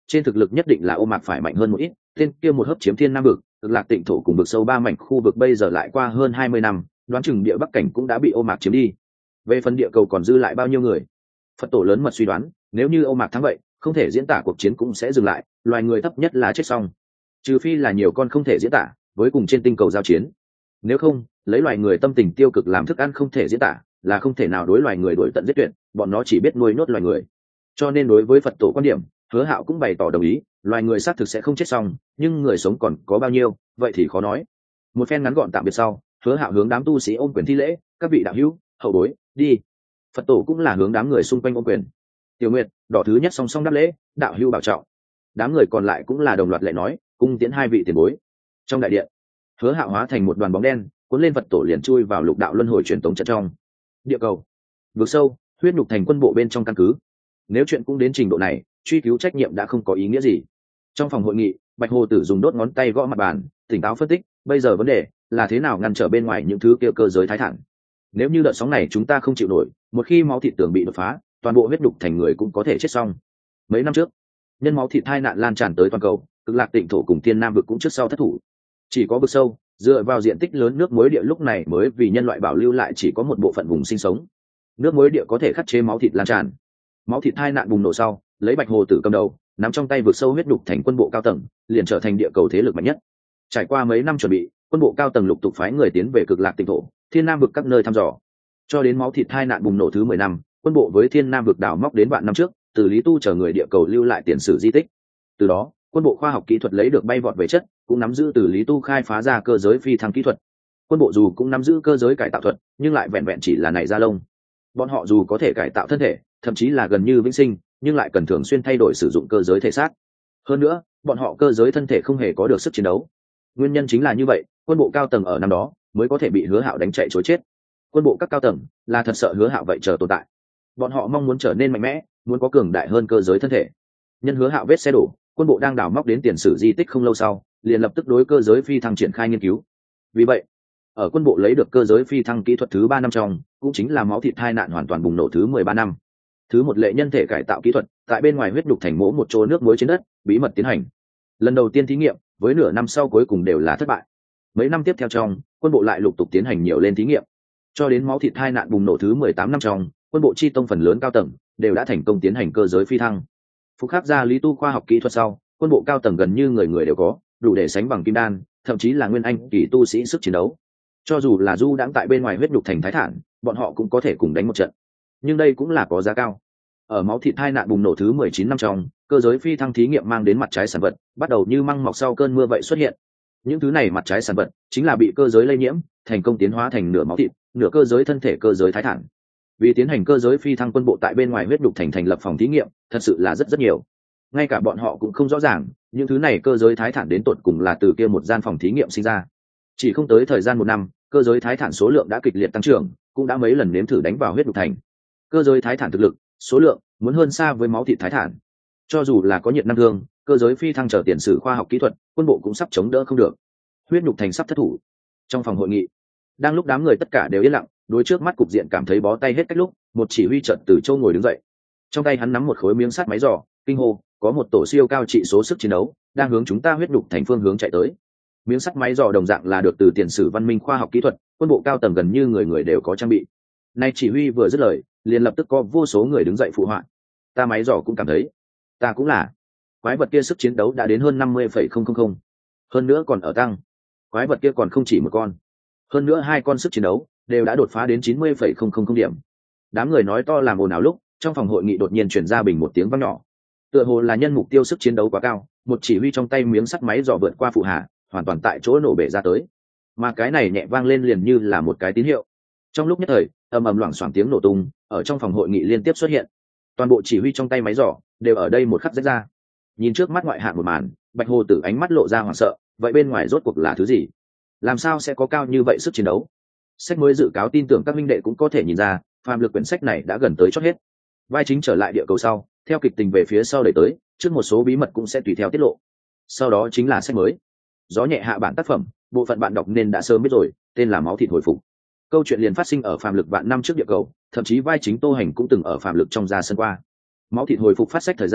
trên thực lực nhất định là Ô Mạc phải mạnh hơn một ít, tên kia một hớp chiếm thiên nam vực, Cực Lạc Tịnh thổ cùng vực sâu 3 mảnh khu vực bây giờ lại qua hơn 20 năm, đoán chừng địa bắc cảnh cũng đã bị Ô Mạc chiếm đi. Về phần địa cầu còn dư lại bao nhiêu người? Phật tổ lớn mật suy đoán, nếu như Ô Mạc thắng vậy, không thể diễn tả cuộc chiến cũng sẽ dừng lại, loài người thấp nhất là chết xong. Trừ phi là nhiều con không thể diễn tả, với cùng trên tinh cầu giao chiến. Nếu không, lấy loài người tâm tình tiêu cực làm thức ăn không thể diễn tả, là không thể nào đối loài người đuổi tận giết tuyệt, bọn nó chỉ biết nuôi nốt loài người. Cho nên đối với Phật tổ quan điểm, Hứa Hạo cũng bày tỏ đồng ý, loài người xác thực sẽ không chết xong, nhưng người sống còn có bao nhiêu, vậy thì khó nói. Một phen ngắn gọn tạm biệt sau, Hứa Hạo hướng đám tu sĩ ôm quyền thi lễ, các vị đạo hữu, hậu bối, đi. Phật tổ cũng là hướng đám người xung quanh ôm quyền. Tiểu Nguyệt, đỏ thứ nhất song song đáp lễ, đạo hữu bảo trọng. Đám người còn lại cũng là đồng loạt lễ nói, cung tiễn hai vị tiền bối. Trong đại điện, Hứa Hạo hóa thành một đoàn bóng đen, cuốn lên Phật tổ liền chui vào lục đạo luân hồi truyền tống trận trong. Địa cầu, vực sâu, huyết nhục thành quân bộ bên trong căn cứ. Nếu chuyện cũng đến trình độ này, truy cứu trách nhiệm đã không có ý nghĩa gì. Trong phòng hội nghị, Bạch Hồ Tử dùng đốt ngón tay gõ mặt bàn, tỉnh táo phân tích, bây giờ vấn đề là thế nào ngăn trở bên ngoài những thứ kia cơ giới thái thản. Nếu như đợt sóng này chúng ta không chịu nổi, một khi máu thịt tường bị đột phá, toàn bộ huyết nhục thành người cũng có thể chết xong. Mấy năm trước, nhân máu thịt tai nạn lan tràn tới toàn cầu, Cực Lạc Tịnh thổ cùng Thiên Nam vực cũng trước sau thất thủ. Chỉ có vực sâu, dựa vào diện tích lớn nước muối địa lúc này mới vì nhân loại bảo lưu lại chỉ có một bộ phận vùng sinh sống. Nước muối địa có thể khắc chế máu thịt lan tràn. Máu thịt tai nạn bùng nổ sau, lấy Bạch Hồ Tử cầm đầu, nắm trong tay vực sâu huyết nhục thành quân bộ cao tầng, liền trở thành địa cầu thế lực mạnh nhất. Trải qua mấy năm chuẩn bị, quân bộ cao tầng lục tục phái người tiến về Cực Lạc Tịnh thổ, Thiên Nam vực các nơi thăm dò. Cho đến máu thịt tai nạn bùng nổ thứ 10 năm, quân bộ với Thiên Nam vực đào móc đến vạn năm trước, từ Lý Tu chờ người địa cầu lưu lại tiền sử di tích. Từ đó, quân bộ khoa học kỹ thuật lấy được bay vọt về chất, cũng nắm giữ từ Lý Tu khai phá ra cơ giới phi thăng kỹ thuật. Quân bộ dù cũng nắm giữ cơ giới cải tạo thuật, nhưng lại vẹn vẹn chỉ là nảy da lông. Bọn họ dù có thể cải tạo thân thể, thậm chí là gần như vĩnh sinh, nhưng lại cần thường xuyên thay đổi sử dụng cơ giới thể xác. Hơn nữa, bọn họ cơ giới thân thể không hề có được sức chiến đấu. Nguyên nhân chính là như vậy, quân bộ cao tầng ở năm đó mới có thể bị Hứa Hạo đánh chạy trối chết. Quân bộ các cao tầng là thật sợ Hứa Hạo vậy chờ tồn tại. Bọn họ mong muốn trở nên mạnh mẽ, muốn có cường đại hơn cơ giới thân thể. Nhân Hứa Hạo vết xe đổ, quân bộ đang đào móc đến tiền sử di tích không lâu sau, liền lập tức đối cơ giới phi thăng triển khai nghiên cứu. Vì vậy, ở quân bộ lấy được cơ giới phi thăng kỹ thuật thứ 3 năm trong, cũng chính là máu thịt tai nạn hoàn toàn bùng nổ thứ 13 năm. Thứ một lệ nhân thể cải tạo kỹ thuật, tại bên ngoài huyết nhục thành mỗ một chỗ nước muối trên đất, bí mật tiến hành. Lần đầu tiên thí nghiệm, với nửa năm sau cuối cùng đều là thất bại. Mấy năm tiếp theo trong, quân bộ lại lục tục tiến hành nhiều lên thí nghiệm. Cho đến máu thịt tai nạn bùng nổ thứ 18 năm trong, quân bộ chi tông phần lớn cao tầng đều đã thành công tiến hành cơ giới phi thăng. Phục khắc ra Lý Tu khoa học kỹ thuật sau, quân bộ cao tầng gần như người người đều có, đủ để sánh bằng kim đan, thậm chí là nguyên anh kỳ tu sĩ sức chiến đấu. Cho dù là du đãng tại bên ngoài huyết nhục thành thái thản, bọn họ cũng có thể cùng đánh một trận. Nhưng đây cũng là có giá cao. Ở máu thịt tai nạn bùng nổ thứ 19 năm trong, cơ giới phi thăng thí nghiệm mang đến mặt trái sản vật, bắt đầu như măng mọc sau cơn mưa vậy xuất hiện. Những thứ này mặt trái sản vật chính là bị cơ giới lây nhiễm, thành công tiến hóa thành nửa máu thịt, nửa cơ giới thân thể cơ giới thái thản. Vì tiến hành cơ giới phi thăng, quân bộ tại bên ngoài huyết nhục thành lập phòng thí nghiệm, thật sự là rất nhiều. Ngay cả bọn họ cũng không rõ ràng, những thứ này cơ giới thái thản đến tột cùng là từ kia một gian phòng thí nghiệm sinh ra. Chỉ không tới thời gian 1 năm, cơ giới thái thản số lượng đã kịch liệt tăng trưởng, cũng đã mấy lần nếm thử đánh vào huyết nhục thành. Cơ giới thái thản thực lực, số lượng muốn hơn xa với máu thịt thái thản. Cho dù là có nhiệt năng thương, cơ giới phi thăng chờ tiền sử khoa học kỹ thuật, quân bộ cũng sắp chống đỡ không được. Huyết nhục thành sắp thất thủ. Trong phòng hội nghị, đang lúc đám người tất cả đều yên lặng, đối trước mắt cục diện cảm thấy bó tay hết cách lúc, một chỉ huy chợt từ châu ngồi đứng dậy. Trong tay hắn nắm một khối miếng sắt máy giò, kinh hô, có một tổ siêu cao trị số sức chiến đấu đang hướng chúng ta huyết nhục thành phương hướng chạy tới. Miếng sắt máy giò đồng dạng là được từ tiền sử văn minh khoa học kỹ thuật, quân bộ cao tầng gần như người người đều có trang bị. Nay chỉ huy vừa dứt lời, liền lập tức có vô số người đứng dậy phụ họa. Ta máy giò cũng cảm thấy, ta cũng là. Quái vật kia sức chiến đấu đã đến hơn 50,000, hơn nữa còn ở tăng. Quái vật kia còn không chỉ một con, hơn nữa 2 con sức chiến đấu đều đã đột phá đến 90,000 điểm. Đám người nói to làm ồn ào lúc, trong phòng hội nghị đột nhiên truyền ra bình một tiếng vang nhỏ. Tựa hồ là nhân mục tiêu sức chiến đấu quá cao, một chỉ huy trong tay miếng sắt máy dò vượt qua phụ hạ, hoàn toàn tại chỗ nổ bể ra tới. Mà cái này nhẹ vang lên liền như là một cái tín hiệu. Trong lúc nhất thời, ầm ầm loảng xoảng tiếng nổ tung ở trong phòng hội nghị liên tiếp xuất hiện. Toàn bộ chỉ huy trong tay máy dò đều ở đây một khắc rách ra. Nhìn trước mắt ngoại hạng một màn, Bạch Hồ Tử ánh mắt lộ ra hoảng sợ, vậy bên ngoài rốt cuộc là thứ gì? Làm sao sẽ có cao như vậy sức chiến đấu? Sách mới dự cáo tin tưởng các minh đệ cũng có thể nhìn ra, phàm lực quyển sách này đã gần tới chót hết. Vai chính trở lại địa cầu sau, theo kịch tình về phía sau đẩy tới, trước một số bí mật cũng sẽ tùy theo tiết lộ. Sau đó chính là sách mới. Gió nhẹ hạ bản tác phẩm, bộ phận bạn đọc nên đã sớm biết rồi, tên là Máu thịt hồi phục. Câu chuyện liền phát sinh ở phàm lực vạn năm trước địa cầu, thậm chí vai chính Tô Hành cũng từng ở phàm lực trong ra sân qua. Máu thịt hồi phục phát sách thời gian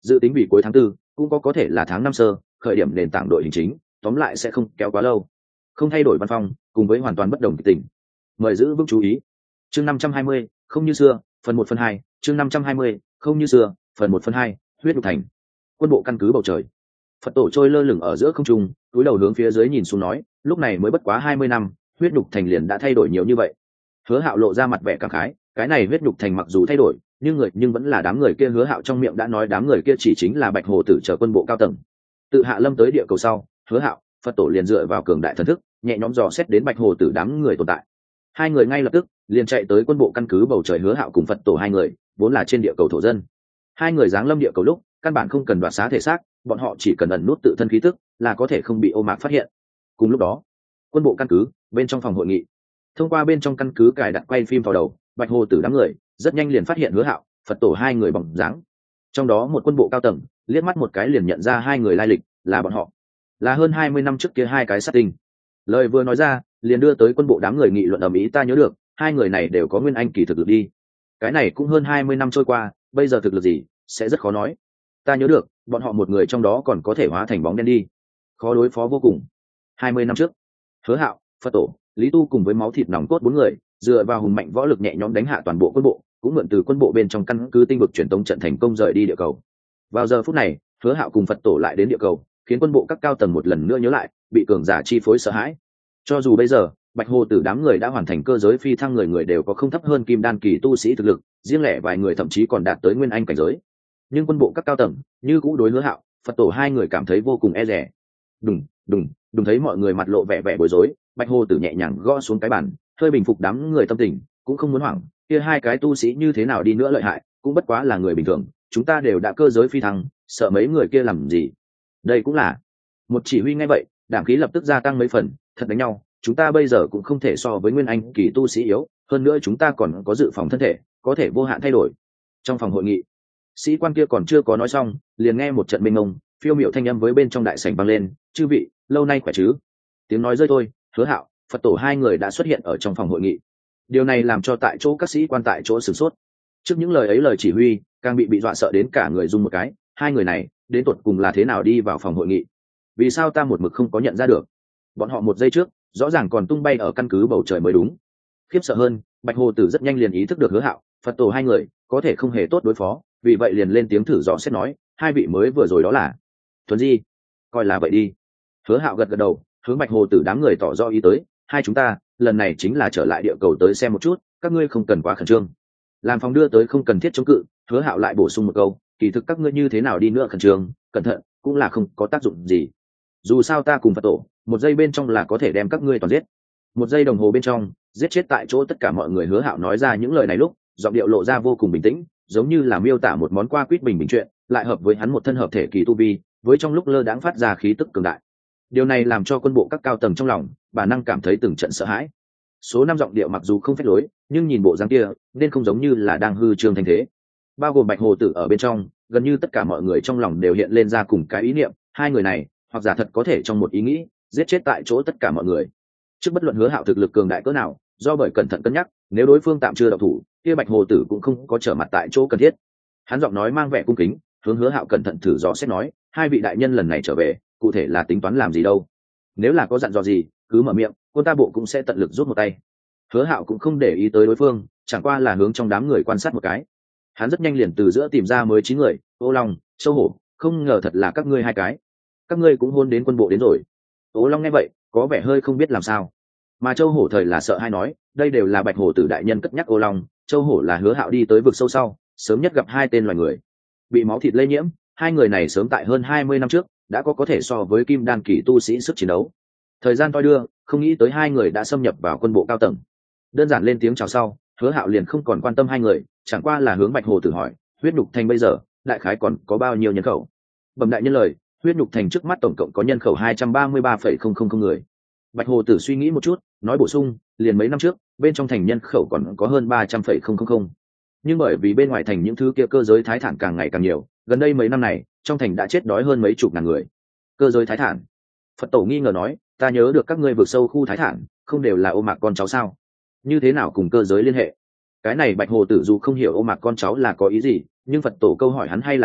dự tính vì cuối tháng 4, cũng có thể là tháng 5 sơ, khởi điểm nền tảng đội hình chính, tóm lại sẽ không kéo quá lâu. Không thay đổi văn phong, cùng với hoàn toàn bất đồng kịch tình. Mời giữ vững chú ý. Chương 520, không như xưa, phần 1 phần 2, chương 520, không như xưa, phần 1 phần 2, huyết nhục thành. Quân bộ căn cứ bầu trời. Phật tổ trôi lơ lửng ở giữa không trung, cúi đầu hướng phía dưới nhìn xuống nói, lúc này mới bất quá 20 năm, huyết nhục thành liền đã thay đổi nhiều như vậy. Hứa Hạo lộ ra mặt vẻ cảm khái, cái này huyết nhục thành mặc dù thay đổi, nhưng vẫn là đám người kia. Hứa Hạo trong miệng đã nói đám người kia chỉ chính là Bạch Hồ Tử chờ quân bộ cao tầng. Tự hạ lâm tới địa cầu sau, Hứa Hạo, Phật tổ liền dựa vào cường đại thần thức, nhẹ nhõm dò xét đến Bạch Hồ Tử đám người tồn tại. Hai người ngay lập tức liền chạy tới quân bộ căn cứ bầu trời. Hứa Hạo cùng Phật tổ hai người vốn là trên địa cầu thổ dân, hai người giáng lâm địa cầu lúc căn bản không cần đoạt xá thể xác, bọn họ chỉ cần ẩn nút tự thân khí tức là có thể không bị ô mạc phát hiện. Cùng lúc đó, quân bộ căn cứ bên trong phòng hội nghị, thông qua bên trong căn cứ cài đặt quay phim vào đầu, Bạch Hồ Tử đám người rất nhanh liền phát hiện Hứa Hạo, Phật tổ hai người bóng dáng. Trong đó một quân bộ cao tầng liếc mắt một cái liền nhận ra hai người lai lịch là bọn họ, là hơn 20 năm trước kia hai cái sát tinh. Lời vừa nói ra liền đưa tới quân bộ đám người nghị luận ầm ĩ. Ta nhớ được hai người này đều có nguyên anh kỳ thực lực đi. Cái này cũng hơn 20 năm trôi qua, bây giờ thực lực gì sẽ rất khó nói. Ta nhớ được bọn họ một người trong đó còn có thể hóa thành bóng đen đi, khó đối phó vô cùng. 20 năm trước, Hứa Hạo, Phật tổ, Lý Tu cùng với máu thịt nòng cốt bốn người dựa vào hùng mạnh võ lực nhẹ nhõm đánh hạ toàn bộ quân bộ, cũng mượn từ quân bộ bên trong căn cứ tinh vực truyền tống trận thành công rời đi địa cầu. Vào giờ phút này, Hứa Hạo cùng Phật tổ lại đến địa cầu, khiến quân bộ các cao tầng một lần nữa nhớ lại bị cường giả chi phối sợ hãi. Cho dù bây giờ Bạch Hồ Tử đám người đã hoàn thành cơ giới phi thăng, người người đều có không thấp hơn kim đan kỳ tu sĩ thực lực, riêng lẻ vài người thậm chí còn đạt tới nguyên anh cảnh giới. Nhưng quân bộ các cao tầng như cũ đối Hứa Hạo, Phật tổ hai người cảm thấy vô cùng e dè. Đùng thấy mọi người mặt lộ vẻ vẻ bối rối, Bạch Hồ Tử nhẹ nhàng gõ xuống cái bàn, hơi bình phục đám người tâm tình, cũng không muốn hoảng. Kia hai cái tu sĩ như thế nào đi nữa lợi hại, cũng bất quá là người bình thường, chúng ta đều đã cơ giới phi thăng, sợ mấy người kia làm gì. Đây cũng là. Một chỉ huy nghe vậy, đảm khí lập tức gia tăng mấy phần. Thật đánh nhau, chúng ta bây giờ cũng không thể so với nguyên anh kỳ tu sĩ yếu, hơn nữa chúng ta còn có dự phòng thân thể, có thể vô hạn thay đổi. Trong phòng hội nghị, sĩ quan kia còn chưa có nói xong, liền nghe một trận mênh mông phiêu miệu thanh âm với bên trong đại sảnh vang lên. Chư vị, lâu nay khỏe chứ? Tiếng nói rơi thôi, Hứa Hạo, Phật tổ hai người đã xuất hiện ở trong phòng hội nghị. Điều này làm cho tại chỗ các sĩ quan tại chỗ sửng sốt. Trước những lời ấy, lời chỉ huy càng bị dọa sợ đến cả người run một cái. Hai người này đến tột cùng là thế nào đi vào phòng hội nghị? Vì sao ta một mực không có nhận ra được? Bọn họ một giây trước rõ ràng còn tung bay ở căn cứ bầu trời mới đúng. Khiếp sợ hơn, Bạch Hồ Tử rất nhanh liền ý thức được Hứa Hạo, Phật tổ hai người có thể không hề tốt đối phó, vì vậy liền lên tiếng thử dò xét nói, hai vị mới vừa rồi đó là Thuần Di. Coi là vậy đi. Hứa Hạo gật gật đầu, hướng Bạch Hồ Tử đám người tỏ rõ ý tới, hai chúng ta lần này chính là trở lại địa cầu tới xem một chút, các ngươi không cần quá khẩn trương. Làm phòng đưa tới không cần thiết chống cự, Hứa Hạo lại bổ sung một câu, kỳ thực các ngươi như thế nào đi nữa khẩn trương, cẩn thận cũng là không có tác dụng gì. Dù sao ta cùng Phật tổ, một giây bên trong là có thể đem các ngươi toàn giết. Một giây đồng hồ bên trong, giết chết tại chỗ tất cả mọi người. Hứa Hạo nói ra những lời này lúc, giọng điệu lộ ra vô cùng bình tĩnh, giống như là miêu tả một món qua quýt bình bình chuyện, lại hợp với hắn một thân hợp thể kỳ tu vi, với trong lúc lơ đãng phát ra khí tức cường đại. Điều này làm cho quân bộ các cao tầng trong lòng bản năng cảm thấy từng trận sợ hãi. Số năm giọng điệu mặc dù không phép lối, nhưng nhìn bộ dáng kia nên không giống như là đang hư trương thành thế. Bao gồm Bạch Hồ Tử ở bên trong, gần như tất cả mọi người trong lòng đều hiện lên ra cùng cái ý niệm, hai người này hoặc giả thật có thể trong một ý nghĩ giết chết tại chỗ tất cả mọi người. Trước bất luận Hứa Hạo thực lực cường đại cỡ nào, do bởi cẩn thận cân nhắc, nếu đối phương tạm chưa động thủ, kia Bạch Hồ Tử cũng không có trở mặt tại chỗ cần thiết. Hắn giọng nói mang vẻ cung kính, hướng Hứa Hạo cẩn thận thử dò xét nói, hai vị đại nhân lần này trở về, cụ thể là tính toán làm gì đâu? Nếu là có dặn dò gì, cứ mở miệng, quân ta bộ cũng sẽ tận lực giúp một tay. Hứa Hạo cũng không để ý tới đối phương, chẳng qua là hướng trong đám người quan sát một cái. Hắn rất nhanh liền từ giữa tìm ra mới 9 người, Ô Long, Châu Hổ, không ngờ thật là các ngươi hai cái. Các ngươi cũng hôn đến quân bộ đến rồi. Ô Long nghe vậy, có vẻ hơi không biết làm sao. Mà Châu Hổ thời là sợ hai nói, đây đều là Bạch Hổ Tử đại nhân cất nhắc Ô Long, Châu Hổ là Hứa Hạo đi tới vực sâu sau, sớm nhất gặp hai tên loài người. Bị máu thịt lây nhiễm, hai người này sớm tại hơn 20 năm trước đã có thể so với kim đan kỳ tu sĩ sức chiến đấu. Thời gian toi đưa, không nghĩ tới hai người đã xâm nhập vào quân bộ cao tầng. Đơn giản lên tiếng chào sau, Hứa Hạo liền không còn quan tâm hai người, chẳng qua là hướng Bạch Hồ Tử hỏi, huyết nhục thành bây giờ đại khái còn có bao nhiêu nhân khẩu? Bẩm đại nhân lời, huyết nhục thành trước mắt tổng cộng có nhân khẩu 233,000 người. Bạch Hồ Tử suy nghĩ một chút, nói bổ sung, liền mấy năm trước bên trong thành nhân khẩu còn có hơn 300,000. Nhưng bởi vì bên ngoài thành những thứ kia cơ giới thái thản càng ngày càng nhiều, gần đây mấy năm này trong thành đã chết đói hơn mấy chục ngàn người. Cơ giới thái thản? Phật tổ nghi ngờ nói, ta nhớ được các ngươi vượt sâu khu thái thản không đều là ô mạc con cháu sao? Như thế nào cùng cơ giới liên hệ? Cái này Bạch Hồ Tử dù không hiểu ô mạc con cháu là có ý gì, nhưng Phật tổ câu hỏi hắn hay là hiểu,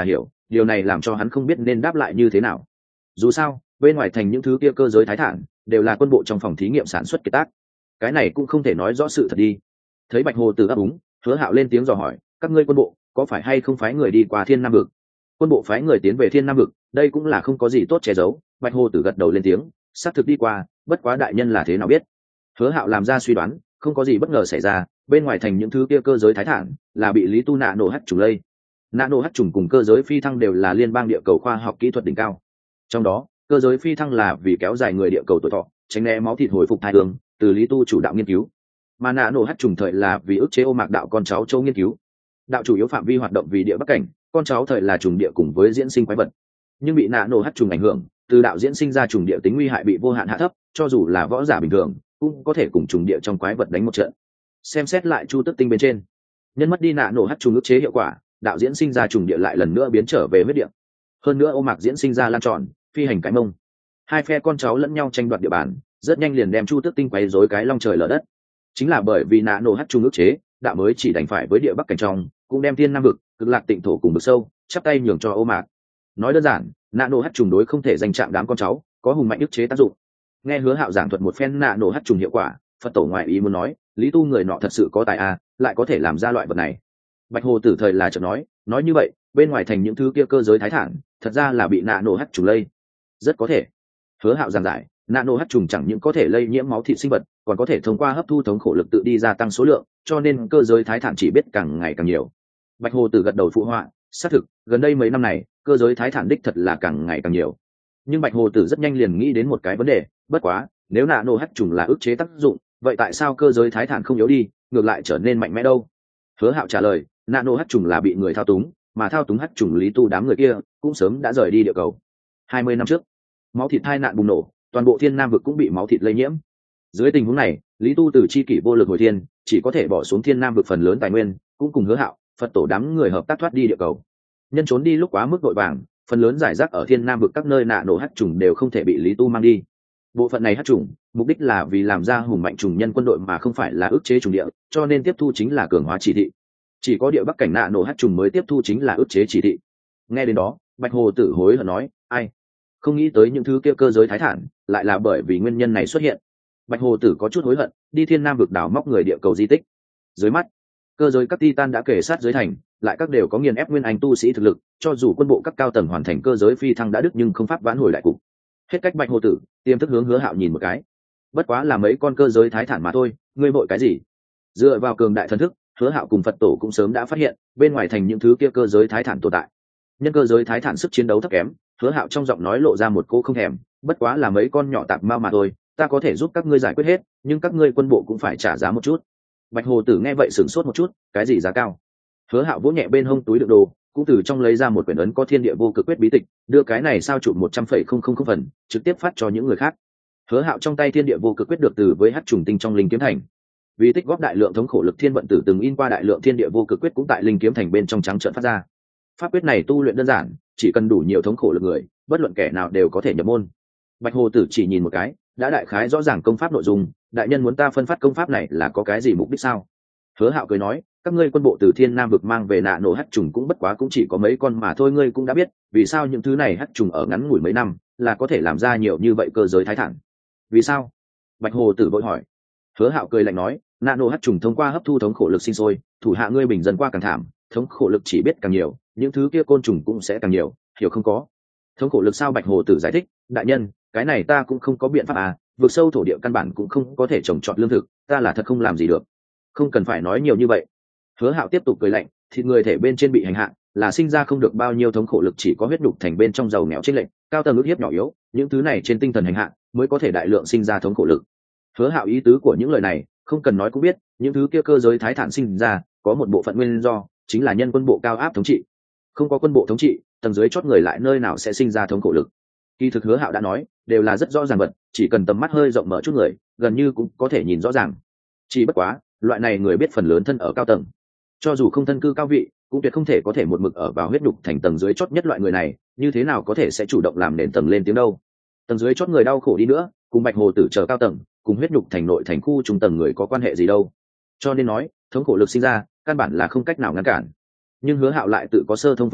điều này làm cho hắn không biết nên đáp lại như thế nào. Dù sao bên ngoài thành những thứ kia cơ giới thái thản đều là quân bộ trong phòng thí nghiệm sản xuất kiệt tác, cái này cũng không thể nói rõ sự thật đi. Thấy Bạch Hồ Tử ấp úng, Hứa Hạo lên tiếng dò hỏi, các ngươi quân bộ có phải hay không phái người đi qua Thiên Nam vực? Quân bộ phái người tiến về Thiên Nam vực, đây cũng là không có gì tốt che giấu. Bạch Hồ Tử gật đầu lên tiếng, xác thực đi qua, bất quá đại nhân là thế nào biết? Hứa Hạo làm ra suy đoán, không có gì bất ngờ xảy ra, bên ngoài thành những thứ kia cơ giới thái thản là bị Lý Tu nạ nổ hắc trùng lây. Nano hắc trùng cùng cơ giới phi thăng đều là liên bang địa cầu khoa học kỹ thuật đỉnh cao. Trong đó, cơ giới phi thăng là vì kéo dài người địa cầu tuổi thọ, tránh né máu thịt hồi phục thai hướng, từ Lý Tu chủ đạo nghiên cứu. Mà nano hắc trùng thời là vì ức chế ô mạc đạo con cháu châu nghiên cứu. Đạo chủ yếu phạm vi hoạt động vì địa bắc cảnh, con cháu thời là trùng địa cùng với diễn sinh quái vật. Nhưng bị nano hắc trùng ảnh hưởng, từ đạo diễn sinh ra trùng địa tính nguy hại bị vô hạn hạ thấp, cho dù là võ giả bình thường, cũng có thể cùng trùng địa trong quái vật đánh một trận. Xem xét lại chu tức tinh bên trên, nhân mất đi nano hắc trùng ức chế hiệu quả, đạo diễn sinh ra trùng địa lại lần nữa biến trở về huyết địa. Hơn nữa ô mạc diễn sinh ra lan tròn, phi hành cái mông, hai phe con cháu lẫn nhau tranh đoạt địa bàn, rất nhanh liền đem chu tước tinh quấy rối cái long trời lở đất. Chính là bởi vì nano hắc trùng ức chế, đạo mới chỉ đành phải với địa bắc cảnh trong, cũng đem thiên nam vực, cực lạc tịnh thổ cùng vực sâu, chắp tay nhường cho ô mạc. Nói đơn giản, nano hắc trùng đối không thể danh chạm đám con cháu, có hùng mạnh ức chế tác dụng. Nghe Hứa Hạo giảng thuật một phen nano hắc trùng hiệu quả, Phật tổ ngoại ý muốn nói, Lý Tu người nọ thật sự có tài a, lại có thể làm ra loại vật này. Bạch Hồ Tử thời là chợt nói như vậy, bên ngoài thành những thứ kia cơ giới thái thản, thật ra là bị nano hắc trùng lây. Rất có thể. Hứa Hạo giảng giải, nano hắc trùng chẳng những có thể lây nhiễm máu thịt sinh vật, còn có thể thông qua hấp thu thống khổ lực tự đi gia tăng số lượng, cho nên cơ giới thái thản chỉ biết càng ngày càng nhiều. Bạch Hồ Tử gật đầu phụ họa, xác thực, gần đây mấy năm này, cơ giới thái thản đích thật là càng ngày càng nhiều. Nhưng Bạch Hồ Tử rất nhanh liền nghĩ đến một cái vấn đề, bất quá, nếu nano hắc trùng là ức chế tác dụng, vậy tại sao cơ giới thái thản không yếu đi, ngược lại trở nên mạnh mẽ đâu? Hứa Hạo trả lời, nano hắc trùng là bị người thao túng, mà thao túng hắc trùng Lý Tu đám người kia cũng sớm đã rời đi địa cầu. 20 năm trước, máu thịt hai nạn bùng nổ, toàn bộ thiên nam vực cũng bị máu thịt lây nhiễm. Dưới tình huống này, Lý Tu từ chi kỷ vô lực hồi thiên, chỉ có thể bỏ xuống thiên nam vực phần lớn tài nguyên, cũng cùng Hứa Hạo, Phật tổ đám người hợp tác thoát đi địa cầu. Nhân trốn đi lúc quá mức vội vàng, phần lớn giải rác ở thiên nam vực các nơi nano hắc trùng đều không thể bị Lý Tu mang đi. Bộ phận này hắc trùng, mục đích là vì làm ra hùng mạnh trùng nhân quân đội mà không phải là ức chế trùng địa, cho nên tiếp thu chính là cường hóa chỉ thị. Chỉ có địa bắc cảnh nano hắc trùng mới tiếp thu chính là ức chế chỉ thị. Nghe đến đó, Bạch Hồ Tử hối hận nói, ai không nghĩ tới những thứ kia cơ giới thái thản lại là bởi vì nguyên nhân này xuất hiện. Bạch Hồ Tử có chút hối hận, đi thiên nam vực đào móc người địa cầu di tích. Dưới mắt, cơ giới các titan đã kề sát dưới thành, lại các đều có nghiền ép nguyên anh tu sĩ thực lực, cho dù quân bộ các cao tầng hoàn thành cơ giới phi thăng đã đứt nhưng không pháp vãn hồi lại cục. Hết cách Bạch Hồ Tử, tiềm thức hướng Hứa Hạo nhìn một cái. Bất quá là mấy con cơ giới thái thản mà thôi, ngươi vội cái gì? Dựa vào cường đại thần thức, Hứa Hạo cùng Phật tổ cũng sớm đã phát hiện, bên ngoài thành những thứ kia cơ giới thái thản tồn tại. Nhân cơ giới thái thản sức chiến đấu thấp kém, Hứa Hạo trong giọng nói lộ ra một cô không thèm, bất quá là mấy con nhỏ tạp mao mà thôi, ta có thể giúp các ngươi giải quyết hết, nhưng các ngươi quân bộ cũng phải trả giá một chút. Bạch Hồ Tử nghe vậy sửng sốt một chút, cái gì giá cao? Hứa Hạo vỗ nhẹ bên hông túi đựng đồ, cũng từ trong lấy ra một quyển ấn có thiên địa vô cực quyết bí tịch, đưa cái này sao chụp 100,000 phần, trực tiếp phát cho những người khác. Hứa Hạo trong tay thiên địa vô cực quyết được từ với hắc trùng tinh trong linh kiếm thành. Vì tích góp đại lượng thống khổ lực thiên vận tử từng in qua đại lượng thiên địa vô cực quyết cũng tại linh kiếm thành bên trong trắng trợn phát ra. Pháp quyết này tu luyện đơn giản, chỉ cần đủ nhiều thống khổ lực người, bất luận kẻ nào đều có thể nhập môn. Bạch Hồ Tử chỉ nhìn một cái, đã đại khái rõ ràng công pháp nội dung, đại nhân muốn ta phân phát công pháp này là có cái gì mục đích sao? Hứa Hạo cười nói, các ngươi quân bộ từ thiên nam vực mang về nano hắc trùng cũng bất quá cũng chỉ có mấy con mà thôi, ngươi cũng đã biết, vì sao những thứ này hắc trùng ở ngắn ngủi mấy năm là có thể làm ra nhiều như vậy cơ giới thái thản? Vì sao? Bạch Hồ Tử vội hỏi. Hứa Hạo cười lạnh nói, nano hắc trùng thông qua hấp thu thống khổ lực sinh sôi, thủ hạ ngươi bình dân qua càng thảm, thống khổ lực chỉ biết càng nhiều, những thứ kia côn trùng cũng sẽ càng nhiều, hiểu không có? Thống khổ lực sao? Bạch Hồ Tử giải thích, đại nhân, cái này ta cũng không có biện pháp à, vượt sâu thổ địa căn bản cũng không có thể trồng trọt lương thực, ta là thật không làm gì được. Không cần phải nói nhiều như vậy. Hứa Hạo tiếp tục cười lạnh, thịt người thể bên trên bị hành hạ, là sinh ra không được bao nhiêu thống khổ lực, chỉ có huyết nhục thành bên trong giàu nghèo trên lệnh, cao tầng ức hiếp nhỏ yếu, những thứ này trên tinh thần hành hạ mới có thể đại lượng sinh ra thống khổ lực. Hứa Hạo ý tứ của những lời này, không cần nói cũng biết, những thứ kia cơ giới thái thản sinh ra, có một bộ phận nguyên do, chính là nhân quân bộ cao áp thống trị. Không có quân bộ thống trị, tầng dưới chót người lại nơi nào sẽ sinh ra thống khổ lực? Kỳ thực Hứa Hạo đã nói, đều là rất rõ ràng vật, chỉ cần tầm mắt hơi rộng mở chút người, gần như cũng có thể nhìn rõ ràng. Chỉ bất quá, loại này người biết phần lớn thân ở cao tầng, cho dù không thân cư cao vị, cũng tuyệt không thể có thể một mực ở vào huyết nhục thành tầng dưới chót nhất loại người này, như thế nào có thể sẽ chủ động làm nền tầng lên tiếng đâu? Tầng dưới chót người đau khổ đi nữa, cùng Bạch Hồ Tử chờ cao tầng, cùng huyết nhục thành nội thành khu trung tầng người có quan hệ gì đâu? Cho nên nói, thống khổ lực sinh ra, căn bản là không cách nào ngăn cản. Nhưng Hứa Hạo lại tự có sơ thông phương pháp,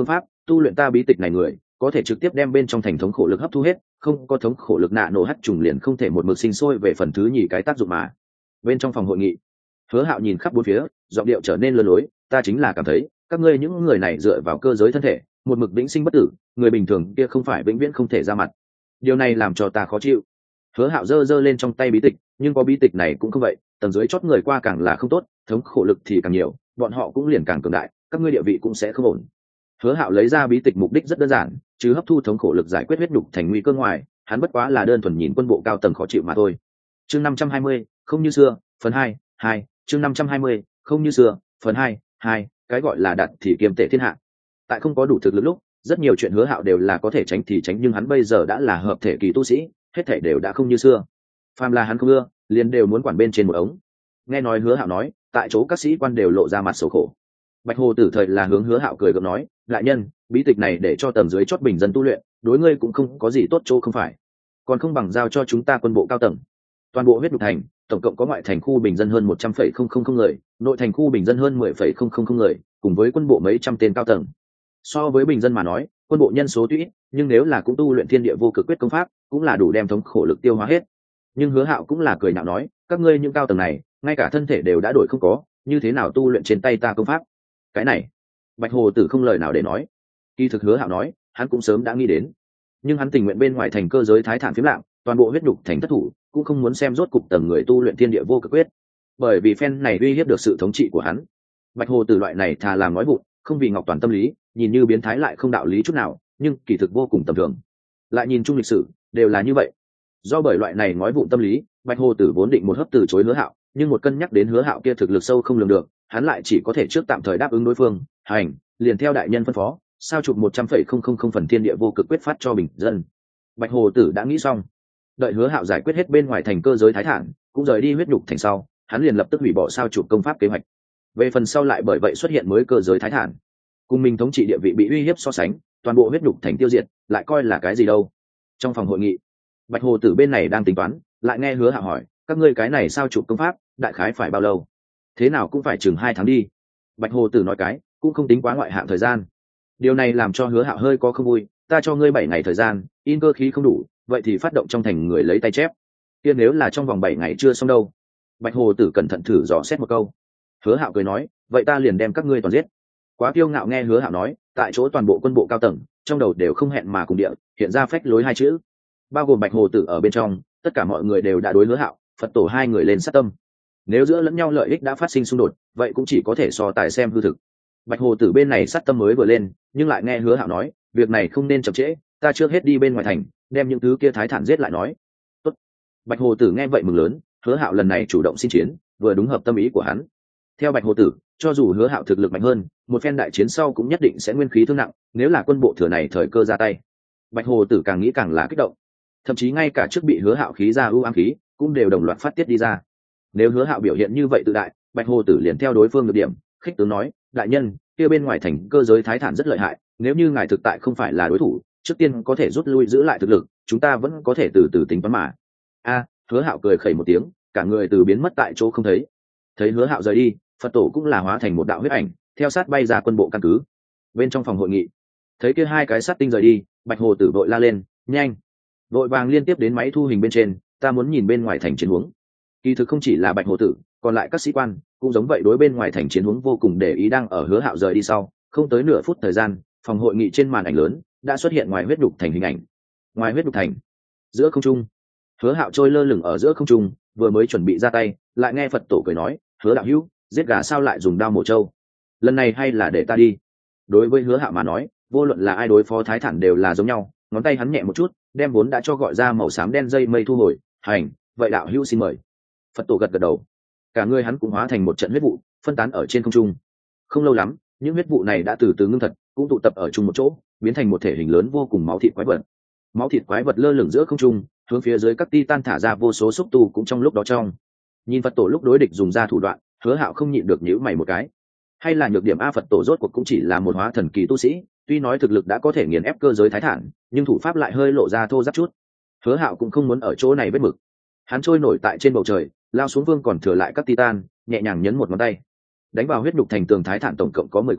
tu luyện ta bí tịch này người có thể trực tiếp đem bên trong thành thống khổ lực hấp thu hết, không có thống khổ lực nạ nổ hắt trùng liền không thể một mực sinh sôi về phần thứ nhì cái tác dụng mà. Bên trong phòng hội nghị, Hứa Hạo nhìn khắp bốn phía, giọng điệu trở nên lơ lối, ta chính là cảm thấy các ngươi những người này dựa vào cơ giới thân thể một mực vĩnh sinh bất tử, người bình thường kia không phải vĩnh viễn không thể ra mặt, điều này làm cho ta khó chịu. Hứa Hạo giơ lên trong tay bí tịch, nhưng có bí tịch này cũng không vậy, tầng dưới chót người qua càng là không tốt, thống khổ lực thì càng nhiều, bọn họ cũng liền càng cường đại, các ngươi địa vị cũng sẽ không ổn. Hứa Hạo lấy ra bí tịch mục đích rất đơn giản, chứ hấp thu thống khổ lực giải quyết huyết nhục thành nguy cơ ngoài, hắn bất quá là đơn thuần nhìn quân bộ cao tầng khó chịu mà thôi. Chương 520, không như xưa, phần 2, chương 520, không như xưa, phần 2, cái gọi là đặt thì kiềm tệ thiên hạ. Tại không có đủ thực lực lúc, rất nhiều chuyện Hứa Hạo đều là có thể tránh thì tránh, nhưng hắn bây giờ đã là hợp thể kỳ tu sĩ, hết thể đều đã không như xưa. Phàm là hắn không ưa, liền đều muốn quản bên trên một ống. Nghe nói Hứa Hạo nói, tại chỗ các sĩ quan đều lộ ra mặt xấu khổ. Bạch Hồ Tử thời là hướng Hứa Hạo cười gượng nói, đại nhân, bí tịch này để cho tầng dưới chót bình dân tu luyện, đối ngươi cũng không có gì tốt chỗ không phải, còn không bằng giao cho chúng ta quân bộ cao tầng. Toàn bộ huyết nhục thành tổng cộng có ngoại thành khu bình dân hơn 100,000 người, nội thành khu bình dân hơn 10,000 người, cùng với quân bộ mấy trăm tên cao tầng. So với bình dân mà nói, quân bộ nhân số tuy ít, nhưng nếu là cũng tu luyện thiên địa vô cực quyết công pháp, cũng là đủ đem thống khổ lực tiêu hóa hết. Nhưng Hứa Hạo cũng là cười nhạo nói, các ngươi những cao tầng này, ngay cả thân thể đều đã đổi không có, như thế nào tu luyện trên tay ta công pháp? Cái này, Bạch Hồ Tử không lời nào để nói. Kỳ thực Hứa Hạo nói, hắn cũng sớm đã nghĩ đến, nhưng hắn tình nguyện bên ngoài thành cơ giới thái thản phiếm lạm, toàn bộ huyết nhục thành thất thủ, cũng không muốn xem rốt cục tầng người tu luyện thiên địa vô cực quyết, bởi vì phen này uy hiếp được sự thống trị của hắn. Bạch Hồ Tử loại này thà làm nói vụn, không vì ngọc toàn tâm lý, nhìn như biến thái lại không đạo lý chút nào, nhưng kỳ thực vô cùng tầm thường. Lại nhìn chung lịch sử, đều là như vậy. Do bởi loại này nói vụn tâm lý, Bạch Hồ Tử vốn định một hấp từ chối Hứa Hạo, nhưng một cân nhắc đến Hứa Hạo kia thực lực sâu không lường được, hắn lại chỉ có thể trước tạm thời đáp ứng đối phương. Hành, liền theo đại nhân phân phó, sao chụp 100,000 phần thiên địa vô cực quyết phát cho bình dân. Bạch Hồ Tử đã nghĩ xong, đợi Hứa Hạo giải quyết hết bên ngoài thành cơ giới thái thản, cũng rời đi huyết nhục thành sau, hắn liền lập tức hủy bỏ sao chụp công pháp kế hoạch. Về phần sau lại bởi vậy xuất hiện mới cơ giới thái thản, cùng mình thống trị địa vị bị uy hiếp so sánh, toàn bộ huyết nhục thành tiêu diệt, lại coi là cái gì đâu. Trong phòng hội nghị, Bạch Hồ Tử bên này đang tính toán, lại nghe Hứa Hạo hỏi, các ngươi cái này sao chụp công pháp, đại khái phải bao lâu? Thế nào cũng phải chừng 2 tháng đi. Bạch Hồ Tử nói cái, cũng không tính quá ngoại hạng thời gian. Điều này làm cho Hứa Hạo hơi có không vui, ta cho ngươi 7 ngày thời gian, in cơ khí không đủ, vậy thì phát động trong thành người lấy tay chép. Kia nếu là trong vòng 7 ngày chưa xong đâu? Bạch Hồ Tử cẩn thận thử dò xét một câu. Hứa Hạo cười nói, vậy ta liền đem các ngươi toàn giết. Quá kiêu ngạo. Nghe Hứa Hạo nói, tại chỗ toàn bộ quân bộ cao tầng, trong đầu đều không hẹn mà cùng địa hiện ra phách lối 2 chữ, bao gồm Bạch Hồ Tử ở bên trong, tất cả mọi người đều đã đối Hứa Hạo, Phật tổ 2 người lên sát tâm. Nếu giữa lẫn nhau lợi ích đã phát sinh xung đột, vậy cũng chỉ có thể so tài xem hư thực. Bạch Hồ Tử bên này sát tâm mới vừa lên, nhưng lại nghe Hứa Hạo nói, việc này không nên chậm trễ, ta trước hết đi bên ngoài thành, đem những thứ kia thái thản giết lại nói. Tốt. Bạch Hồ Tử nghe vậy mừng lớn, Hứa Hạo lần này chủ động xin chiến, vừa đúng hợp tâm ý của hắn. Theo Bạch Hồ Tử, cho dù Hứa Hạo thực lực mạnh hơn, một phen đại chiến sau cũng nhất định sẽ nguyên khí thương nặng, nếu là quân bộ thừa này thời cơ ra tay. Bạch Hồ Tử càng nghĩ càng là kích động, thậm chí ngay cả trước bị Hứa Hạo khí ra ưu ám khí, cũng đều đồng loạt phát tiết đi ra. Nếu Hứa Hạo biểu hiện như vậy tự đại, Bạch Hồ Tử liền theo đối phương được điểm, khích tướng nói, đại nhân, kia bên ngoài thành cơ giới thái thản rất lợi hại, nếu như ngài thực tại không phải là đối thủ, trước tiên có thể rút lui giữ lại thực lực, chúng ta vẫn có thể từ từ tính toán mà. Hứa Hạo cười khẩy một tiếng, cả người từ biến mất tại chỗ không thấy. Thấy Hứa Hạo rời đi, Phật tổ cũng là hóa thành một đạo huyết ảnh, theo sát bay ra quân bộ căn cứ. Bên trong phòng hội nghị, thấy kia 2 cái sát tinh rời đi, Bạch Hồ Tử vội la lên, nhanh, vội vàng liên tiếp đến máy thu hình bên trên, ta muốn nhìn bên ngoài thành chiến huống. Kỳ thực không chỉ là Bạch Hồ Tử, còn lại các sĩ quan cũng giống vậy, đối bên ngoài thành chiến huống vô cùng để ý. Đang ở Hứa Hạo rời đi sau, không tới nửa phút thời gian, phòng hội nghị trên màn ảnh lớn đã xuất hiện ngoài huyết nhục thành hình ảnh. Ngoài huyết nhục thành, giữa không trung, Hứa Hạo trôi lơ lửng ở giữa không trung, vừa mới chuẩn bị ra tay, lại nghe Phật tổ cười nói, Hứa đạo hữu, giết gà sao lại dùng đao mổ trâu, lần này hay là để ta đi. Đối với Hứa Hạo mà nói, vô luận là ai đối phó thái thản đều là giống nhau, ngón tay hắn nhẹ một chút, đem vốn đã cho gọi ra màu xám đen dây mây thu hồi. Hành, vậy đạo hữu xin mời. Phật tổ gật gật đầu, cả người hắn cũng hóa thành một trận huyết vụ, phân tán ở trên không trung. Không lâu lắm, những huyết vụ này đã từ từ ngưng thật, cũng tụ tập ở chung một chỗ, biến thành một thể hình lớn vô cùng máu thịt quái vật. Máu thịt quái vật lơ lửng giữa không trung, hướng phía dưới các titan thả ra vô số xúc tu cũng trong lúc đó trong. Nhìn Phật tổ lúc đối địch dùng ra thủ đoạn, Hứa Hạo không nhịn được nhíu mày một cái. Hay là nhược điểm a, Phật tổ rốt cuộc cũng chỉ là một hóa thần kỳ tu sĩ, tuy nói thực lực đã có thể nghiền ép cơ giới thái thản, nhưng thủ pháp lại hơi lộ ra thô ráp chút. Hứa Hạo cũng không muốn ở chỗ này vết mực. Hắn trôi nổi tại trên bầu trời, lao xuống vương còn thừa lại các titan, nhẹ nhàng nhấn một ngón tay, đánh vào huyết nhục thành tường thái thản tổng cộng có 10 con,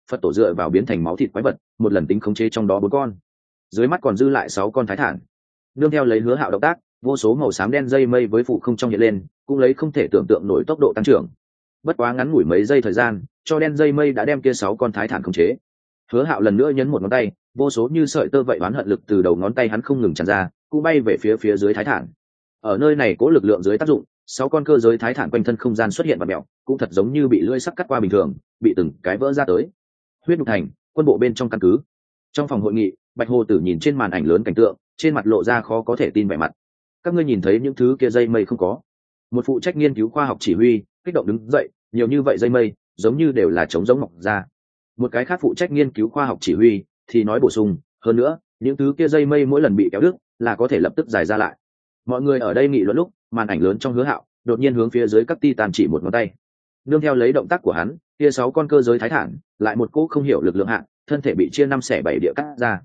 Phật tổ dựa vào biến thành máu thịt quái vật một lần tính khống chế trong đó 4 con, dưới mắt còn dư lại 6 con thái thản. Nương theo lấy Hứa Hạo động tác, vô số màu xám đen dây mây với phụ không trong hiện lên, cũng lấy không thể tưởng tượng nổi tốc độ tăng trưởng. Bất quá ngắn ngủi mấy giây thời gian, cho đen dây mây đã đem kia 6 con thái thản khống chế. Hứa Hạo lần nữa nhấn một ngón tay, vô số như sợi tơ vậy oán hận lực từ đầu ngón tay hắn không ngừng tràn ra, cũng bay về phía dưới thái thản. Ở nơi này cố lực lượng dưới tác dụng, 6 con cơ giới thái thản quanh thân không gian xuất hiện và mèo, cũng thật giống như bị lưỡi sắc cắt qua bình thường, bị từng cái vỡ ra tới. Huyết Nhục Thành, quân bộ bên trong căn cứ. Trong phòng hội nghị, Bạch Hồ Tử nhìn trên màn ảnh lớn cảnh tượng, trên mặt lộ ra khó có thể tin vẻ mặt. Các ngươi nhìn thấy những thứ kia dây mây không có? Một phụ trách nghiên cứu khoa học chỉ huy kích động đứng dậy, nhiều như vậy dây mây, giống như đều là trống giống mọc ra. Một cái khác phụ trách nghiên cứu khoa học chỉ huy thì nói bổ sung, hơn nữa, những thứ kia dây mây mỗi lần bị kéo đứt là có thể lập tức dài ra lại. Mọi người ở đây nghị luận lúc, màn ảnh lớn trong Hứa Hạo đột nhiên hướng phía dưới các titan chỉ một ngón tay. Nương theo lấy động tác của hắn, kia 6 con cơ giới thái thản lại một cỗ không hiểu lực lượng hạng, thân thể bị chia 5 xẻ 7 địa cắt ra.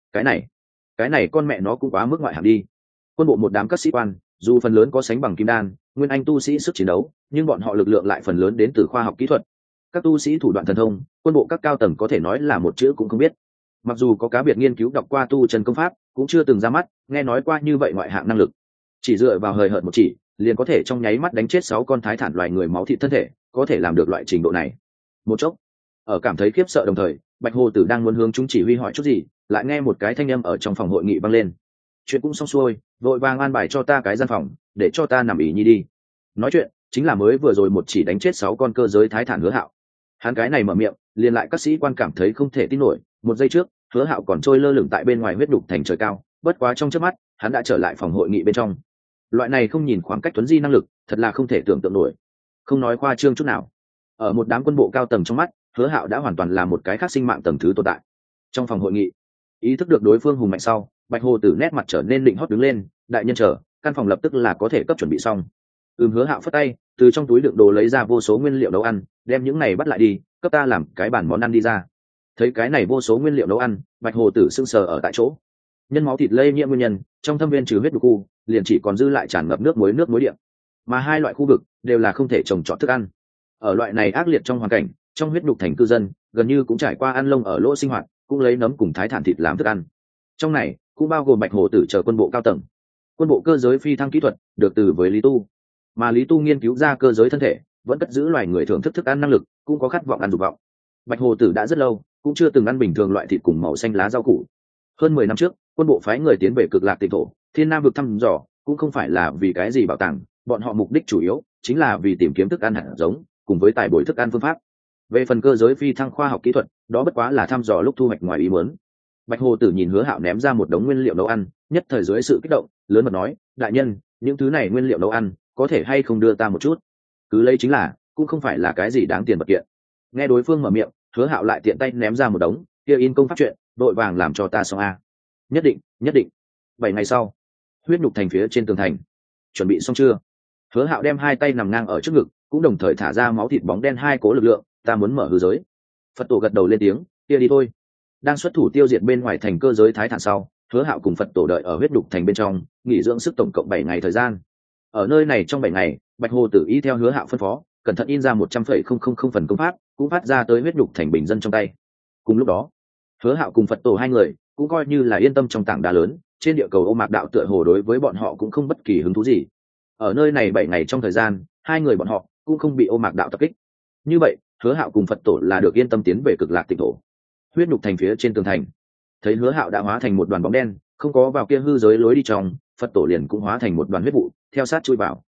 Cái này con mẹ nó cũng quá mức ngoại hạng đi. Quân bộ một đám các sĩ quan, dù phần lớn có sánh bằng kim đan, nguyên anh tu sĩ sức chiến đấu, nhưng bọn họ lực lượng lại phần lớn đến từ khoa học kỹ thuật. Các tu sĩ thủ đoạn thần thông, quân bộ các cao tầng có thể nói là một chữ cũng không biết. Mặc dù có cá biệt nghiên cứu đọc qua tu chân công pháp, cũng chưa từng ra mắt, nghe nói qua như vậy ngoại hạng năng lực. Chỉ dựa vào hời hợt một chỉ, liền có thể trong nháy mắt đánh chết 6 con thái thản loài người máu thịt thân thể, có thể làm được loại trình độ này. Một chốc, ở cảm thấy khiếp sợ đồng thời, Bạch Hồ Tử đang muốn hướng chúng chỉ huy hỏi chút gì, lại nghe một cái thanh âm ở trong phòng hội nghị vang lên. Chuyện cũng xong xuôi, vội vàng an bài cho ta cái gian phòng, để cho ta nằm ỉ nhi đi. Nói chuyện chính là mới vừa rồi một chỉ đánh chết 6 con cơ giới thái thản Hứa Hạo. Hắn cái này mở miệng, liền lại các sĩ quan cảm thấy không thể tin nổi. Một giây trước, Hứa Hạo còn trôi lơ lửng tại bên ngoài huyết đục thành trời cao, bất quá trong chớp mắt, hắn đã trở lại phòng hội nghị bên trong. Loại này không nhìn khoảng cách tuấn di năng lực, thật là không thể tưởng tượng nổi. Không nói khoa trương chút nào. Ở một đám quân bộ cao tầng trong mắt, Hứa Hạo đã hoàn toàn là một cái khác sinh mạng tầng thứ tồn tại. Trong phòng hội nghị, ý thức được đối phương hùng mạnh sau, Bạch Hồ Tử nét mặt trở nên định hót đứng lên, đại nhân chờ, căn phòng lập tức là có thể cấp chuẩn bị xong. Hứa Hạo phất tay, từ trong túi đựng đồ lấy ra vô số nguyên liệu nấu ăn, đem những này bắt lại đi, cấp ta làm cái bản món ăn đi ra. Thấy cái này vô số nguyên liệu nấu ăn, Bạch Hồ Tử sững sờ ở tại chỗ. Nhân máu thịt lây nhiễm nguyên nhân, trong thâm viên trừ huyết đục khu, liền chỉ còn dư lại tràn ngập nước muối điện. Mà hai loại khu vực đều là không thể trồng trọt thức ăn. Ở loại này ác liệt trong hoàn cảnh, trong huyết đục thành cư dân, gần như cũng trải qua ăn lông ở lỗ sinh hoạt, cũng lấy nấm cùng thái thản thịt làm thức ăn. Trong này, cũng bao gồm Bạch Hồ Tử chờ quân bộ cao tầng. Quân bộ cơ giới phi thăng kỹ thuật được từ với Lý Tu, mà Lý Tu nghiên cứu ra cơ giới thân thể, vẫn cất giữ loài người thưởng thức thức ăn năng lực, cũng có khát vọng ăn dục vọng. Bạch Hồ Tử đã rất lâu cũng chưa từng ăn bình thường loại thịt cùng màu xanh lá rau củ. Hơn 10 năm trước, quân bộ phái người tiến về Cực Lạc Tịnh thổ, Thiên Nam vực thăm dò, cũng không phải là vì cái gì bảo tàng, bọn họ mục đích chủ yếu chính là vì tìm kiếm thức ăn hạt giống, cùng với tài bồi thức ăn phương pháp. Về phần cơ giới phi thăng khoa học kỹ thuật, đó bất quá là thăm dò lúc thu hoạch ngoài ý muốn. Bạch Hồ Tử nhìn Hứa Hạo ném ra một đống nguyên liệu nấu ăn, nhất thời dưới sự kích động, lớn mật nói, đại nhân, những thứ này nguyên liệu nấu ăn, có thể hay không đưa ta một chút? Cứ lấy chính là, cũng không phải là cái gì đáng tiền vật kiện. Nghe đối phương mở miệng, Hứa Hạo lại tiện tay ném ra một đống, kia in công pháp chuyện, đội vàng làm cho ta xong a. Nhất định. 7 ngày sau, huyết nhục thành phía trên tường thành. Chuẩn bị xong chưa? Hứa Hạo đem hai tay nằm ngang ở trước ngực, cũng đồng thời thả ra máu thịt bóng đen hai cố lực lượng, ta muốn mở hư giới. Phật tổ gật đầu lên tiếng, kia đi thôi. Đang xuất thủ tiêu diệt bên ngoài thành cơ giới thái thản sau, Hứa Hạo cùng Phật tổ đợi ở huyết nhục thành bên trong, nghỉ dưỡng sức tổng cộng 7 ngày thời gian. Ở nơi này trong 7 ngày, Bạch Hồ Tử y theo Hứa Hạo phân phó, cẩn thận in ra 100,000 phần công pháp, cũng phát ra tới huyết nhục thành bình dân trong tay. Cùng lúc đó, Hứa Hạo cùng Phật tổ hai người cũng coi như là yên tâm trong tảng đá lớn, trên địa cầu Ô Mạc đạo tựa hồ đối với bọn họ cũng không bất kỳ hứng thú gì. Ở nơi này 7 ngày trong thời gian, hai người bọn họ cũng không bị Ô Mạc đạo tập kích. Như vậy, Hứa Hạo cùng Phật tổ là được yên tâm tiến về Cực Lạc Tịnh thổ. Huyết nhục thành phía trên tường thành, thấy Hứa Hạo đã hóa thành một đoàn bóng đen, không có vào kia hư giới lối đi trong, Phật tổ liền cũng hóa thành một đoàn huyết vụ, theo sát chui vào.